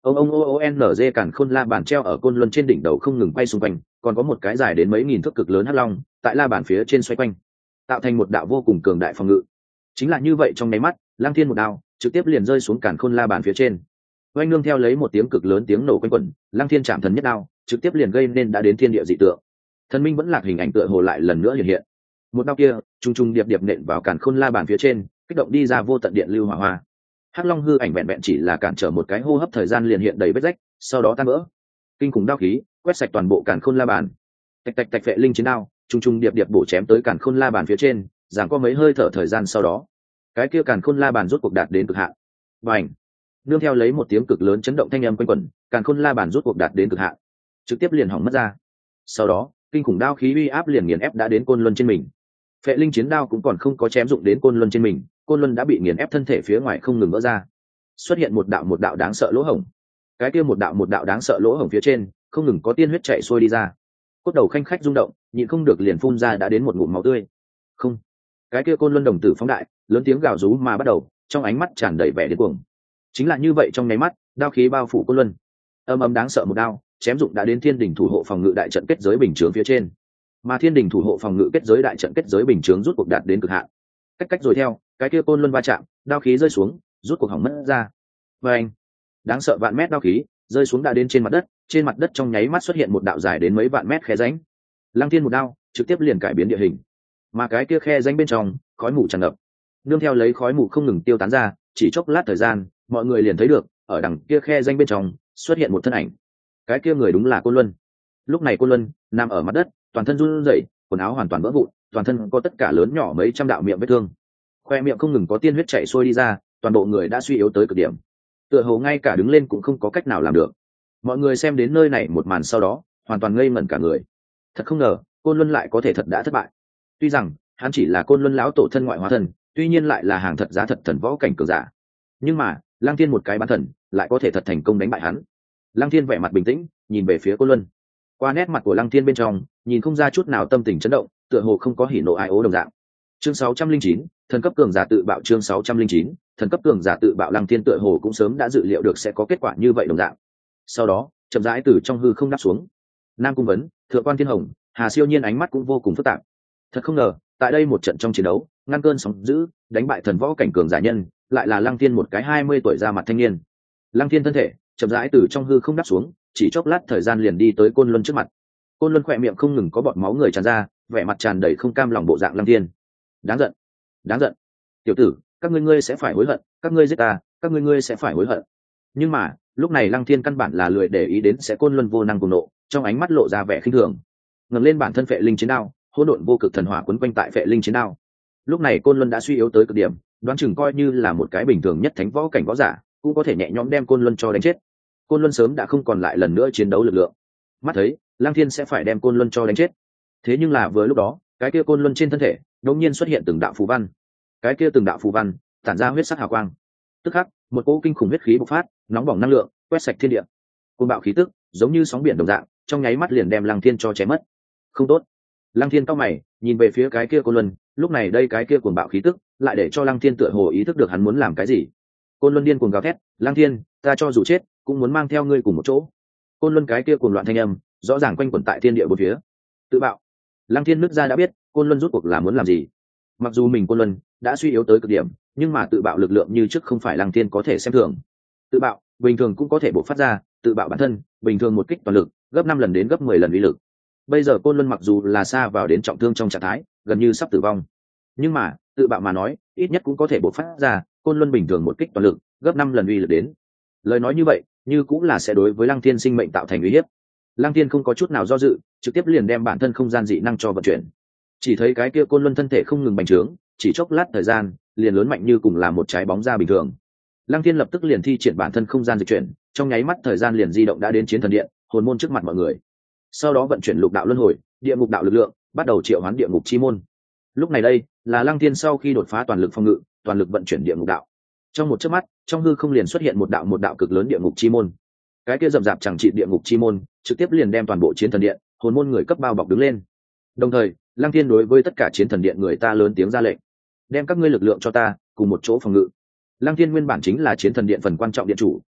ông ông o n g càn khôn la bàn treo ở côn luân trên đỉnh đầu không ngừng quay xung quanh, còn có một cái dài đến mấy nghìn thước cực lớn hắc long tại la bàn phía trên xoay quanh, tạo thành một đạo vô cùng cường đại phòng ngự. Chính là như vậy, trong nháy mắt Lăng Thiên một đao trực tiếp liền rơi xuống càn khôn la bàn phía trên. Oanh nương theo lấy một tiếng cực lớn tiếng nổ quanh quẩn, Lăng Thiên chạm thần nhất đao trực tiếp liền gây nên đã đến thiên địa dị tượng. Thần minh vẫn lạc hình ảnh tựa hồ lại lần nữa hiện hiện. Một đao kia trung trung điệp điệp nện vào càn khôn la bàn phía trên, kích động đi ra vô tận điện lưu hỏa hoa. Hắc long hư ảnh vẹn vẹn chỉ là cản trở một cái hô hấp thời gian liền hiện đầy vết rách, sau đó tan vỡ. Kinh khủng đao khí quét sạch toàn bộ càn khôn la bàn. Tạch tạch tạch vệ linh chiến đao trung trung điệp điệp bổ chém tới càn khôn la bàn phía trên, giằng có mấy hơi thở thời gian sau đó, cái kia càn khôn la bàn rốt cuộc đạt đến cực hạn. Bành! Nương theo lấy một tiếng cực lớn chấn động thanh âm quanh quẩn, càn khôn la bàn rốt cuộc đạt đến cực hạn, trực tiếp liền hỏng mất ra. Sau đó, kinh khủng đao khí uy áp liền nghiền ép đã đến côn luân trên mình. Phệ linh chiến đao cũng còn không có chém dụng đến côn luân trên mình, côn luân đã bị nghiền ép thân thể phía ngoài không ngừng vỡ ra, xuất hiện một đạo một đạo đáng sợ lỗ hổng. Cái kia một đạo một đạo đáng sợ lỗ hổng phía trên không ngừng có tiên huyết chảy xuôi đi ra, cốt đầu khanh khách rung động, nhịn không được liền phun ra đã đến một ngụm máu tươi. Không, cái kia côn luân đồng tử phóng đại, lớn tiếng gào rú mà bắt đầu, trong ánh mắt tràn đầy vẻ điên cuồng. Chính là như vậy, trong nháy mắt đao khí bao phủ côn luân, âm âm đáng sợ một đao chém dụng đã đến thiên đình thủ hộ phòng ngự đại trận kết giới bình chướng phía trên, mà thiên đình thủ hộ phòng ngự kết giới đại trận kết giới bình chướng rút cuộc đạt đến cực hạn. Cách cách rồi theo cái kia côn luân va chạm, đao khí rơi xuống, rút cuộc hỏng mất ra. Và anh, đáng sợ vạn mét đao khí rơi xuống đã đến trên mặt đất, trên mặt đất trong nháy mắt xuất hiện một đạo dài đến mấy vạn mét khe rãnh. Lăng Thiên một đao trực tiếp liền cải biến địa hình, mà cái kia khe rãnh bên trong khói mù tràn ngập, nương theo lấy khói mù không ngừng tiêu tán ra, chỉ chốc lát thời gian mọi người liền thấy được ở đằng kia khe rãnh bên trong xuất hiện một thân ảnh. Cái kia người đúng là Côn Luân. Lúc này Côn Luân nằm ở mặt đất, toàn thân run rẩy, quần áo hoàn toàn vỡ vụn, toàn thân có tất cả lớn nhỏ mấy trăm đạo miệng vết thương, khoe miệng không ngừng có tiên huyết chảy xuôi đi ra, toàn bộ người đã suy yếu tới cực điểm, tựa hồ ngay cả đứng lên cũng không có cách nào làm được. Mọi người xem đến nơi này một màn sau đó hoàn toàn ngây ngẩn cả người. Thật không ngờ Côn Luân lại có thể thật đã thất bại. Tuy rằng hắn chỉ là Côn Luân lão tổ thân ngoại hóa thần, tuy nhiên lại là hàng thật giá thật thần võ cảnh cường giả, nhưng mà Lăng Thiên một cái bán thần lại có thể thật thành công đánh bại hắn. Lăng Thiên vẻ mặt bình tĩnh nhìn về phía Côn Luân, qua nét mặt của Lăng Thiên bên trong nhìn không ra chút nào tâm tình chấn động, tựa hồ không có hỉ nộ ai ố đồng dạng. Chương sáu trăm linh chín, thần cấp cường giả tự bạo. Chương sáu trăm linh chín, thần cấp cường giả tự bạo. Lăng Thiên tựa hồ cũng sớm đã dự liệu được sẽ có kết quả như vậy đồng dạng. Sau đó chậm rãi từ trong hư không đáp xuống. Nam Cung Vấn, Thượng Quan Thiên Hồng, Hà Siêu Nhiên ánh mắt cũng vô cùng phức tạp. Thật không ngờ tại đây một trận trong chiến đấu ngăn cơn sóng dữ, đánh bại thần võ cảnh cường giả nhân lại là Lăng Thiên một cái hai mươi tuổi ra mặt thanh niên. Lăng Thiên thân thể chậm rãi từ trong hư không đáp xuống, chỉ chốc lát thời gian liền đi tới Côn Luân trước mặt. Côn Luân khỏe miệng không ngừng có bọt máu người tràn ra, vẻ mặt tràn đầy không cam lòng bộ dạng Lăng Thiên. Đáng giận, đáng giận, tiểu tử, các ngươi ngươi sẽ phải hối hận, các ngươi giết ta, các ngươi ngươi sẽ phải hối hận. Nhưng mà lúc này Lăng Thiên căn bản là lười để ý đến sẽ Côn Luân vô năng cùng nộ, trong ánh mắt lộ ra vẻ khinh thường, ngẩng lên bản thân phệ linh chiến đao, hỗn độn vô cực thần hỏa quấn quanh tại phệ linh chiến đao. Lúc này Côn Luân đã suy yếu tới cực điểm, đoán chừng coi như là một cái bình thường nhất thánh võ cảnh võ giả cũng có thể nhẹ nhõm đem Côn Luân cho đánh chết. Côn Luân sớm đã không còn lại lần nữa chiến đấu lực lượng, mắt thấy Lăng Thiên sẽ phải đem Côn Luân cho đánh chết. Thế nhưng là vừa lúc đó, cái kia Côn Luân trên thân thể đột nhiên xuất hiện từng đạo phù văn, cái kia từng đạo phù văn tản ra huyết sắc hào quang, tức khắc một cỗ kinh khủng huyết khí bộc phát, nóng bỏng năng lượng quét sạch thiên địa, côn bạo khí tức giống như sóng biển đồng dạng, trong nháy mắt liền đem Lăng Thiên cho chém mất. Không tốt! Lăng Thiên cau mày nhìn về phía cái kia Côn Luân, lúc này đây cái kia cuồng bạo khí tức lại để cho Lăng Thiên tựa hồ ý thức được hắn muốn làm cái gì. Côn Luân điên cuồng gào thét, Lăng Thiên, ta cho dù chết cũng muốn mang theo ngươi cùng một chỗ. Côn Luân cái kia cuồng loạn thanh âm rõ ràng quanh quẩn tại thiên địa bốn phía. Tự bạo! Lăng Thiên nứt ra đã biết Côn Luân rút cuộc là muốn làm gì. Mặc dù mình Côn Luân đã suy yếu tới cực điểm, nhưng mà tự bạo lực lượng như trước không phải Lăng Thiên có thể xem thường. Tự bạo bình thường cũng có thể bộc phát ra, tự bạo bản thân bình thường một kích toàn lực gấp năm lần đến gấp mười lần uy lực. Bây giờ Côn Luân mặc dù là xa vào đến trọng thương trong trạng thái gần như sắp tử vong, nhưng mà tự bạo mà nói ít nhất cũng có thể bộc phát ra Côn Luân bình thường một kích toàn lực gấp năm lần uy lực đến. Lời nói như vậy như cũng là sẽ đối với Lăng Thiên sinh mệnh tạo thành uy hiếp. Lăng Thiên không có chút nào do dự, trực tiếp liền đem bản thân không gian dị năng cho vận chuyển. Chỉ thấy cái kia Côn Luân thân thể không ngừng bành trướng, chỉ chốc lát thời gian liền lớn mạnh như cùng là một trái bóng ra bình thường. Lăng Thiên lập tức liền thi triển bản thân không gian dịch chuyển, trong nháy mắt thời gian liền di động đã đến chiến thần điện, hồn môn trước mặt mọi người. Sau đó vận chuyển lục đạo luân hồi, địa ngục đạo lực lượng, bắt đầu triệu hoán địa ngục chi môn. Lúc này đây là Lăng Thiên sau khi đột phá toàn lực phòng ngự, toàn lực vận chuyển địa ngục đạo. Trong một chớp mắt, trong hư không liền xuất hiện một đạo một đạo cực lớn địa ngục chi môn. Cái kia rậm rạp chẳng trị địa ngục chi môn, trực tiếp liền đem toàn bộ chiến thần điện, hồn môn người cấp bao bọc đứng lên. Đồng thời, Lăng Thiên đối với tất cả chiến thần điện người ta lớn tiếng ra lệnh: đem các ngươi lực lượng cho ta, cùng một chỗ phòng ngự. Lăng Thiên nguyên bản chính là chiến thần điện phần quan trọng điện chủ,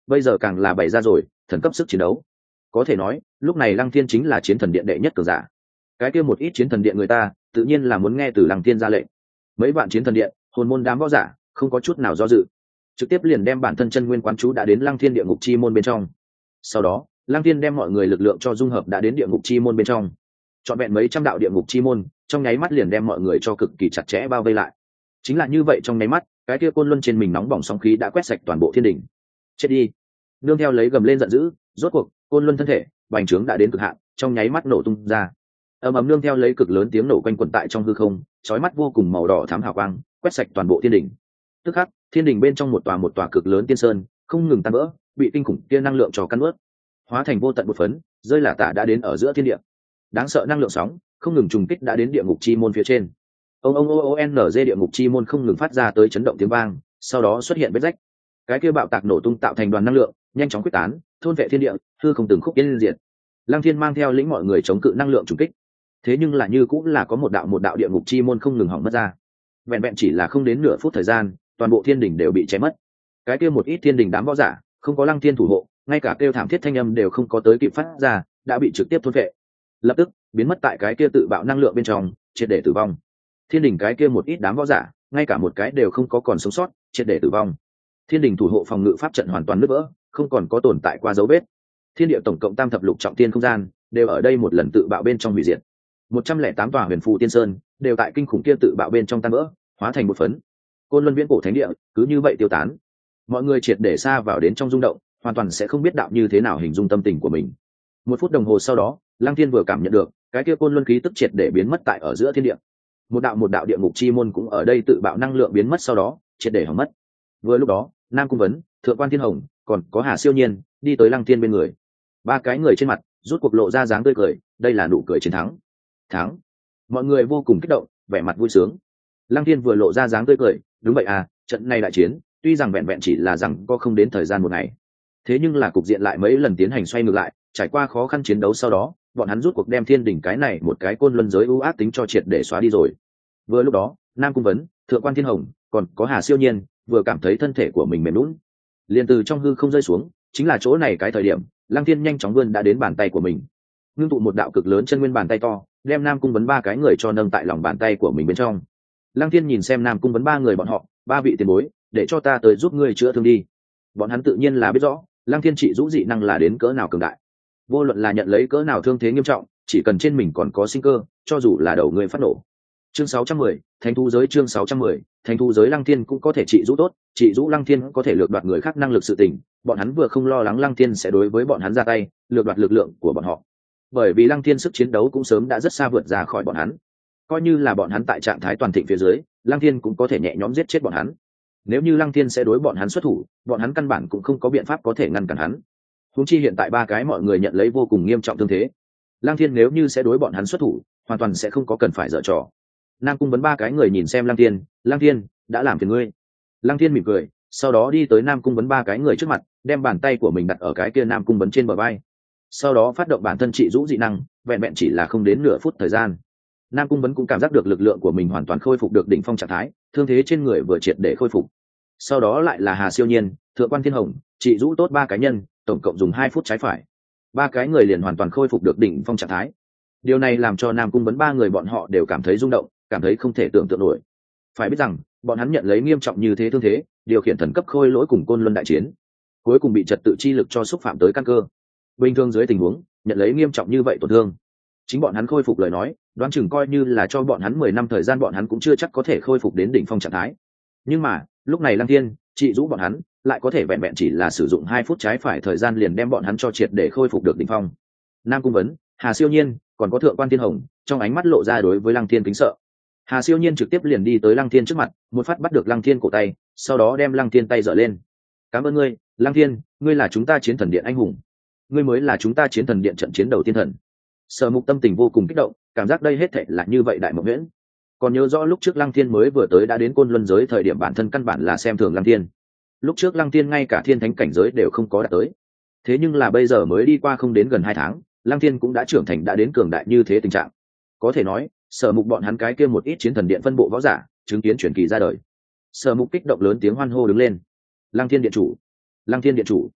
bây giờ càng là bày ra rồi thần cấp sức chiến đấu. Có thể nói lúc này Lăng Thiên chính là chiến thần điện đệ nhất cường giả. Cái kia một ít chiến thần điện người ta tự nhiên là muốn nghe từ Lăng Thiên ra lệnh. Mấy vạn chiến thần điện hồn môn đám võ giả không có chút nào do dự, trực tiếp liền đem bản thân chân nguyên quán chú đã đến Lăng Thiên địa ngục chi môn bên trong. Sau đó Lăng Thiên đem mọi người lực lượng cho dung hợp đã đến địa ngục chi môn bên trong, trọn vẹn mấy trăm đạo địa ngục chi môn trong nháy mắt liền đem mọi người cho cực kỳ chặt chẽ bao vây lại. Chính là như vậy, trong nháy mắt cái kia côn luân trên mình nóng bỏng sóng khí đã quét sạch toàn bộ thiên đỉnh. Chết đi! Nương theo lấy gầm lên giận dữ, rốt cuộc côn luân thân thể bành trướng đã đến cực hạn, trong nháy mắt nổ tung ra. Ầm ầm, nương theo lấy cực lớn tiếng nổ quanh quẩn tại trong hư không, chói mắt vô cùng màu đỏ thắm hào quang quét sạch toàn bộ thiên đỉnh. Tức khắc thiên đỉnh bên trong một tòa một tòa cực lớn tiên sơn không ngừng tan vỡ, bị kinh khủng kia năng lượng cho căn ướt, hóa thành vô tận một phấn, rơi là tả đã đến ở giữa thiên địa. Đáng sợ năng lượng sóng không ngừng trùng kích đã đến địa ngục chi môn phía trên. Ông ông o n g địa ngục chi môn không ngừng phát ra tới chấn động tiếng vang, sau đó xuất hiện vết rách. Cái kia bạo tạc nổ tung tạo thành đoàn năng lượng nhanh chóng quyết tán, thôn vệ thiên địa, hư không từng khúc yên diệt. Lăng Thiên mang theo lĩnh mọi người chống cự năng lượng trùng kích, thế nhưng là như cũng là có một đạo một đạo địa ngục chi môn không ngừng hỏng mất ra. Vẹn vẹn chỉ là không đến nửa phút thời gian, toàn bộ thiên đỉnh đều bị cháy mất. Cái kia một ít thiên đỉnh đám võ giả không có Lăng Thiên thủ hộ, ngay cả kêu thảm thiết thanh âm đều không có tới kịp phát ra, đã bị trực tiếp thôn vệ, lập tức biến mất tại cái kia tự bạo năng lượng bên trong, triệt để tử vong. Thiên đỉnh cái kia một ít đám võ giả ngay cả một cái đều không có còn sống sót, triệt để tử vong. Thiên đỉnh thủ hộ phòng ngự pháp trận hoàn toàn nứt vỡ, không còn có tồn tại qua dấu vết. Thiên địa tổng cộng tam thập lục trọng tiên không gian đều ở đây một lần tự bạo bên trong hủy diệt. Một trăm lẻ tám tòa huyền phù tiên sơn đều tại kinh khủng kia tự bạo bên trong tan vỡ, hóa thành một phấn. Côn Luân viễn cổ thánh địa cứ như vậy tiêu tán. Mọi người triệt để xa vào đến trong rung động, hoàn toàn sẽ không biết đạo như thế nào hình dung tâm tình của mình. Một phút đồng hồ sau đó, Lăng Thiên vừa cảm nhận được cái kia Côn Luân khí tức triệt để biến mất tại ở giữa thiên địa. Một đạo một đạo địa ngục chi môn cũng ở đây tự bạo năng lượng biến mất, sau đó triệt để hỏng mất. Vừa lúc đó, Nam Cung Vấn, Thượng Quan Thiên Hồng, còn có Hà Siêu Nhiên đi tới Lăng Thiên bên người. Ba cái người trên mặt rút cuộc lộ ra dáng tươi cười, đây là nụ cười chiến thắng. Thắng! Mọi người vô cùng kích động, vẻ mặt vui sướng. Lăng Thiên vừa lộ ra dáng tươi cười, đúng vậy à, trận này đại chiến, tuy rằng vẹn vẹn chỉ là rằng có không đến thời gian một ngày, thế nhưng là cục diện lại mấy lần tiến hành xoay ngược lại. Trải qua khó khăn chiến đấu sau đó, bọn hắn rút cuộc đem thiên đỉnh cái này một cái côn luân giới ưu ác tính cho triệt để xóa đi rồi. Vừa lúc đó, Nam Cung Vấn, Thượng Quan Thiên Hồng, còn có Hà Siêu Nhiên vừa cảm thấy thân thể của mình mềm lún, liền từ trong hư không rơi xuống. Chính là chỗ này cái thời điểm, Lăng Thiên nhanh chóng vươn đã đến bàn tay của mình, ngưng tụ một đạo cực lớn chân nguyên bàn tay to, đem Nam Cung Vấn ba cái người cho nâng tại lòng bàn tay của mình bên trong. Lăng Thiên nhìn xem Nam Cung Vấn ba người bọn họ, ba vị tiền bối, để cho ta tới giúp ngươi chữa thương đi. Bọn hắn tự nhiên là biết rõ Lăng Thiên trị rũ dị năng là đến cỡ nào cường đại, vô luận là nhận lấy cỡ nào thương thế nghiêm trọng, chỉ cần trên mình còn có sinh cơ, cho dù là đầu người phát nổ. Chương sáu trăm mười, Thánh thú giới. Chương sáu trăm mười, Thánh thú giới. Lăng Thiên cũng có thể trị rũ tốt, trị rũ Lăng Thiên có thể lược đoạt người khác năng lực sự tình, bọn hắn vừa không lo lắng Lăng Thiên sẽ đối với bọn hắn ra tay lược đoạt lực lượng của bọn họ, bởi vì Lăng Thiên sức chiến đấu cũng sớm đã rất xa vượt ra khỏi bọn hắn. Coi như là bọn hắn tại trạng thái toàn thịnh phía dưới, Lăng Thiên cũng có thể nhẹ nhõm giết chết bọn hắn. Nếu như Lăng Thiên sẽ đối bọn hắn xuất thủ, bọn hắn căn bản cũng không có biện pháp có thể ngăn cản hắn. Huống chi hiện tại ba cái mọi người nhận lấy vô cùng nghiêm trọng thương thế, Lăng Thiên nếu như sẽ đối bọn hắn xuất thủ, hoàn toàn sẽ không có cần phải dở trò. Nam Cung Vấn ba cái người nhìn xem Lăng Thiên, Lăng Thiên đã làm phiền ngươi. Lăng Thiên mỉm cười, sau đó đi tới Nam Cung Vấn ba cái người trước mặt, đem bàn tay của mình đặt ở cái kia Nam Cung Vấn trên bờ vai, sau đó phát động bản thân trị rũ dị năng, vẹn vẹn chỉ là không đến nửa phút thời gian, Nam Cung Vấn cũng cảm giác được lực lượng của mình hoàn toàn khôi phục được đỉnh phong trạng thái, thương thế trên người vừa triệt để khôi phục. Sau đó lại là Hà Siêu Nhiên, Thượng Quan Thiên Hồng, trị rũ tốt ba cá nhân, tổng cộng dùng hai phút trái phải, ba cái người liền hoàn toàn khôi phục được đỉnh phong trạng thái. Điều này làm cho Nam Cung Vấn ba người bọn họ đều cảm thấy rung động, cảm thấy không thể tưởng tượng nổi. Phải biết rằng bọn hắn nhận lấy nghiêm trọng như thế thương thế, điều khiển thần cấp khôi lỗi cùng côn luân đại chiến, cuối cùng bị trật tự chi lực cho xúc phạm tới căn cơ. Bình thường dưới tình huống nhận lấy nghiêm trọng như vậy tổn thương, chính bọn hắn khôi phục lời nói, đoán chừng coi như là cho bọn hắn mười năm thời gian, bọn hắn cũng chưa chắc có thể khôi phục đến đỉnh phong trạng thái. Nhưng mà lúc này Lăng Thiên trị rũ bọn hắn lại có thể vẹn vẹn chỉ là sử dụng hai phút trái phải thời gian liền đem bọn hắn cho triệt để khôi phục được đỉnh phong. Nam Cung Vấn, Hà Siêu Nhiên, còn có Thượng Quan Thiên Hồng trong ánh mắt lộ ra đối với Lăng Thiên kính sợ. Hà Siêu Nhiên trực tiếp liền đi tới Lăng Thiên trước mặt, một phát bắt được Lăng Thiên cổ tay, sau đó đem Lăng Thiên tay giở lên. Cảm ơn ngươi, Lăng Thiên, ngươi là chúng ta chiến thần điện anh hùng, ngươi mới là chúng ta chiến thần điện trận chiến đầu tiên thần. Sở Mục tâm tình vô cùng kích động, cảm giác đây hết thảy là như vậy đại mộng huyễn. Còn nhớ rõ lúc trước Lăng Thiên mới vừa tới đã đến Côn Luân giới thời điểm, bản thân căn bản là xem thường Lăng Thiên. Lúc trước Lăng Thiên ngay cả thiên thánh cảnh giới đều không có đạt tới, thế nhưng là bây giờ mới đi qua không đến gần hai tháng, Lăng Thiên cũng đã trưởng thành đã đến cường đại như thế tình trạng. Có thể nói Sở Mục bọn hắn cái kia một ít chiến thần điện phân bộ võ giả chứng kiến truyền kỳ ra đời. Sở Mục kích động lớn tiếng hoan hô đứng lên. Lăng Thiên điện chủ, Lăng Thiên điện chủ.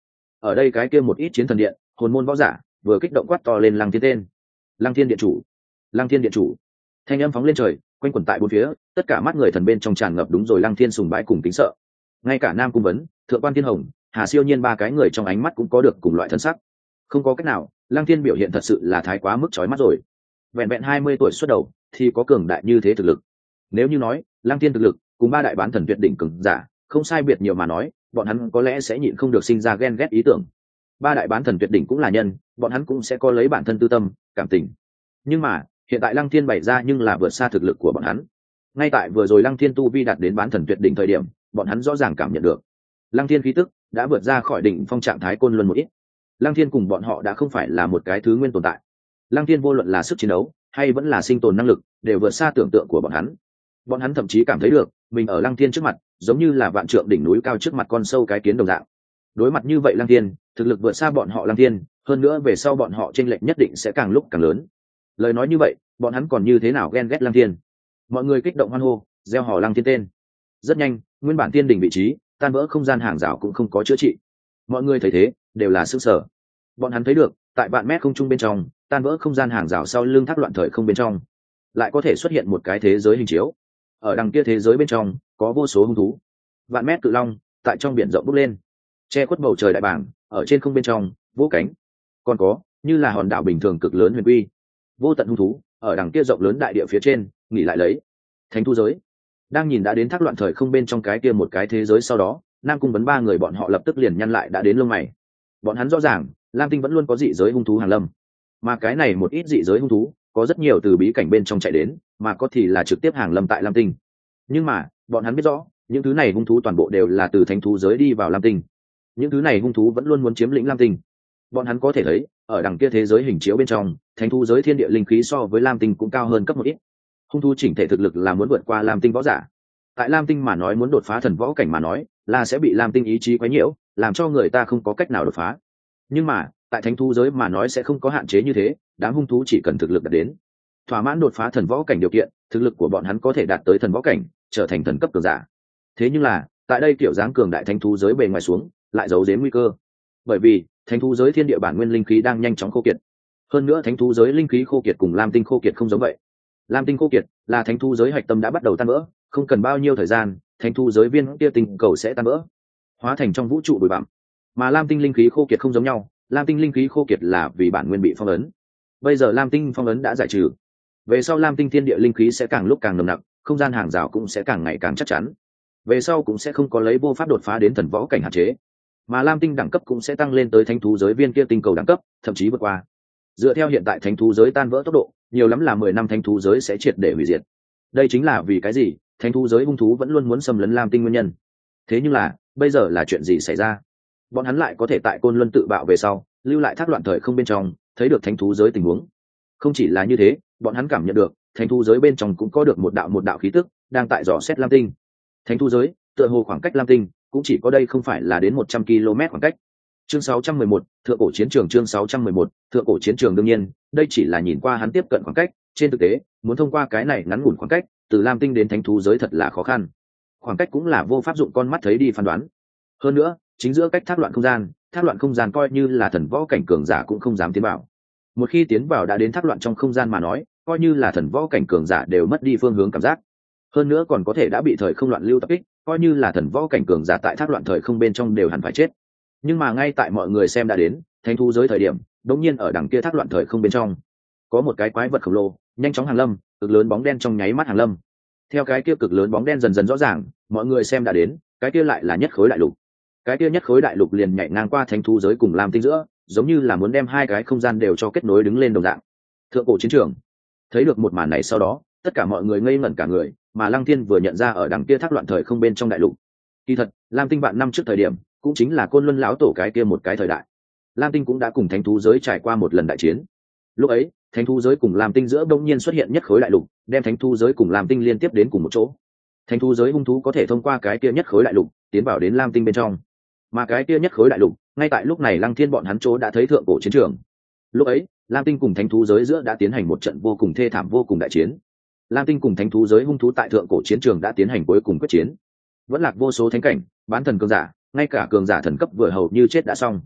ở đây cái kia một ít chiến thần điện hồn môn võ giả vừa kích động quát to lên Lăng Thiên tên. Lăng Thiên điện chủ, Lăng Thiên điện chủ. Thanh âm phóng lên trời, quanh quẩn tại bốn phía, tất cả mắt người thần bên trong tràn ngập đúng rồi Lăng Thiên sùng bái cùng kính sợ. Ngay cả Nam Cung Vấn, Thượng quan Thiên Hồng, Hà Siêu Nhiên ba cái người trong ánh mắt cũng có được cùng loại thân sắc. Không có cách nào, Lăng Thiên biểu hiện thật sự là thái quá mức chói mắt rồi. Vẹn vẹn hai mươi tuổi xuất đầu thì có cường đại như thế thực lực. Nếu như nói Lăng Thiên thực lực cùng ba đại bán thần tuyệt đỉnh cường giả không sai biệt nhiều mà nói, bọn hắn có lẽ sẽ nhịn không được sinh ra ghen ghét ý tưởng. Ba đại bán thần tuyệt đỉnh cũng là nhân, bọn hắn cũng sẽ có lấy bản thân tư tâm cảm tình. Nhưng mà hiện tại Lăng Thiên bày ra nhưng là vượt xa thực lực của bọn hắn. Ngay tại vừa rồi Lăng Thiên tu vi đạt đến bán thần tuyệt đỉnh thời điểm, bọn hắn rõ ràng cảm nhận được Lăng Thiên khí tức đã vượt ra khỏi đỉnh phong trạng thái côn luân một ít. Lăng Thiên cùng bọn họ đã không phải là một cái thứ nguyên tồn tại. Lăng Thiên vô luận là sức chiến đấu hay vẫn là sinh tồn năng lực đều vượt xa tưởng tượng của bọn hắn. Bọn hắn thậm chí cảm thấy được mình ở Lăng Thiên trước mặt giống như là vạn trượng đỉnh núi cao trước mặt con sâu cái kiến đồng dạng. Đối mặt như vậy Lăng Thiên thực lực vượt xa bọn họ Lăng Thiên, hơn nữa về sau bọn họ chênh lệch nhất định sẽ càng lúc càng lớn. Lời nói như vậy bọn hắn còn như thế nào ghen ghét Lăng Thiên. Mọi người kích động hoan hô gieo hò Lăng Thiên tên. Rất nhanh nguyên bản tiên đỉnh vị trí tan vỡ không gian hàng rào cũng không có chữa trị. Mọi người thấy thế đều là sức sở. Bọn hắn thấy được tại vạn mét không trung bên trong tan vỡ không gian hàng rào sau lưng thác loạn thời không bên trong lại có thể xuất hiện một cái thế giới hình chiếu. Ở đằng kia thế giới bên trong có vô số hung thú. Vạn mét cự long tại trong biển rộng bốc lên, che khuất bầu trời đại bảng, ở trên không bên trong vỗ cánh. Còn có như là hòn đảo bình thường cực lớn huyền quy, vô tận hung thú ở đằng kia rộng lớn đại địa phía trên nghỉ lại lấy. Thánh thu giới đang nhìn đã đến thác loạn thời không bên trong cái kia một cái thế giới sau đó, Nam Cung Vấn ba người bọn họ lập tức liền nhăn lại đã đến lông mày. Bọn hắn rõ ràng Lam Tinh vẫn luôn có dị giới hung thú hàng lâm, mà cái này một ít dị giới hung thú có rất nhiều từ bí cảnh bên trong chạy đến, mà có thì là trực tiếp hàng lâm tại Lam Tinh. Nhưng mà bọn hắn biết rõ những thứ này hung thú toàn bộ đều là từ thánh thú giới đi vào Lam Tinh. Những thứ này hung thú vẫn luôn muốn chiếm lĩnh Lam Tinh. Bọn hắn có thể thấy ở đằng kia thế giới hình chiếu bên trong, thánh thú giới thiên địa linh khí so với Lam Tinh cũng cao hơn cấp một ít. Hung thú chỉnh thể thực lực là muốn vượt qua Lam Tinh võ giả. Tại Lam Tinh mà nói muốn đột phá thần võ cảnh mà nói là sẽ bị Lam Tinh ý chí quấy nhiễu, làm cho người ta không có cách nào đột phá. Nhưng mà tại thánh thú giới mà nói sẽ không có hạn chế như thế, đám hung thú chỉ cần thực lực đạt đến thỏa mãn đột phá thần võ cảnh điều kiện, thực lực của bọn hắn có thể đạt tới thần võ cảnh, trở thành thần cấp cường giả. Thế nhưng là tại đây kiểu dáng cường đại thánh thú giới bề ngoài xuống lại giấu giếm nguy cơ, bởi vì thánh thú giới thiên địa bản nguyên linh khí đang nhanh chóng khô kiệt. Hơn nữa thánh thú giới linh khí khô kiệt cùng Lam Tinh khô kiệt không giống vậy. Lam Tinh khô kiệt là thánh thú giới hạch tâm đã bắt đầu tan vỡ, không cần bao nhiêu thời gian thánh thú giới viên kia tinh cầu sẽ tan vỡ, hóa thành trong vũ trụ bụi bặm. Mà Lam Tinh linh khí khô kiệt không giống nhau, Lam Tinh linh khí khô kiệt là vì bản nguyên bị phong ấn. Bây giờ Lam Tinh phong ấn đã giải trừ, về sau Lam Tinh thiên địa linh khí sẽ càng lúc càng nồng nặc, không gian hàng rào cũng sẽ càng ngày càng chắc chắn. Về sau cũng sẽ không có lấy vô pháp đột phá đến thần võ cảnh hạn chế, mà Lam Tinh đẳng cấp cũng sẽ tăng lên tới thánh thú giới viên kia tinh cầu đẳng cấp, thậm chí vượt qua. Dựa theo hiện tại thánh thú giới tan vỡ tốc độ, nhiều lắm là mười năm thánh thú giới sẽ triệt để hủy diệt. Đây chính là vì cái gì thánh thú giới hung thú vẫn luôn muốn xâm lấn Lam Tinh nguyên nhân. Thế nhưng là bây giờ là chuyện gì xảy ra? Bọn hắn lại có thể tại Côn Luân tự bạo về sau lưu lại thác loạn thời không bên trong, thấy được thánh thú giới tình huống. Không chỉ là như thế, bọn hắn cảm nhận được thánh thú giới bên trong cũng có được một đạo một đạo khí tức đang tại dò xét Lam Tinh. Thánh thú giới tựa hồ khoảng cách Lam Tinh cũng chỉ có đây không phải là đến một trăm ki lô mét khoảng cách. Chương sáu trăm mười một, thượng cổ chiến trường. Chương sáu trăm mười một, thượng cổ chiến trường. Đương nhiên đây chỉ là nhìn qua hắn tiếp cận khoảng cách, trên thực tế muốn thông qua cái này ngắn ngủn khoảng cách từ Lam Tinh đến thánh thú giới thật là khó khăn. Khoảng cách cũng là vô pháp dụng con mắt thấy đi phán đoán. Hơn nữa chính giữa cách thác loạn không gian, thác loạn không gian coi như là thần võ cảnh cường giả cũng không dám tiến vào. Một khi tiến vào đã đến thác loạn trong không gian mà nói, coi như là thần võ cảnh cường giả đều mất đi phương hướng cảm giác. Hơn nữa còn có thể đã bị thời không loạn lưu tập kích, coi như là thần võ cảnh cường giả tại thác loạn thời không bên trong đều hẳn phải chết. Nhưng mà ngay tại mọi người xem đã đến thánh thú giới thời điểm, đột nhiên ở đằng kia thác loạn thời không bên trong có một cái quái vật khổng lồ nhanh chóng hàng lâm, cực lớn bóng đen trong nháy mắt hàng lâm. Theo cái kia cực lớn bóng đen dần dần rõ ràng, mọi người xem đã đến cái kia lại là nhất khối đại lục. Cái kia nhất khối đại lục liền nhảy ngang qua thánh thú giới cùng Lam Tinh giữa, giống như là muốn đem hai cái không gian đều cho kết nối đứng lên đồng dạng. Thượng cổ chiến trường. Thấy được một màn này sau đó, tất cả mọi người ngây ngẩn cả người, mà Lăng Thiên vừa nhận ra ở đằng kia thác loạn thời không bên trong đại lục. Kỳ thật, Lam Tinh vạn năm trước thời điểm, cũng chính là Côn Luân lão tổ cái kia một cái thời đại. Lam Tinh cũng đã cùng thánh thú giới trải qua một lần đại chiến. Lúc ấy, thánh thú giới cùng Lam Tinh giữa bỗng nhiên xuất hiện nhất khối đại lục, đem thánh thú giới cùng Lam Tinh liên tiếp đến cùng một chỗ. Thánh thú giới hung thú có thể thông qua cái kia nhất khối đại lục tiến vào đến Lam Tinh bên trong. Mà cái kia nhất khối đại lục, ngay tại lúc này Lăng Thiên bọn hắn chỗ đã thấy thượng cổ chiến trường. Lúc ấy, Lam Tinh cùng thánh thú giới giữa đã tiến hành một trận vô cùng thê thảm vô cùng đại chiến. Lam Tinh cùng thánh thú giới hung thú tại thượng cổ chiến trường đã tiến hành cuối cùng quyết chiến. Vẫn lạc vô số thánh cảnh, bán thần cường giả, ngay cả cường giả thần cấp vừa hầu như chết đã xong.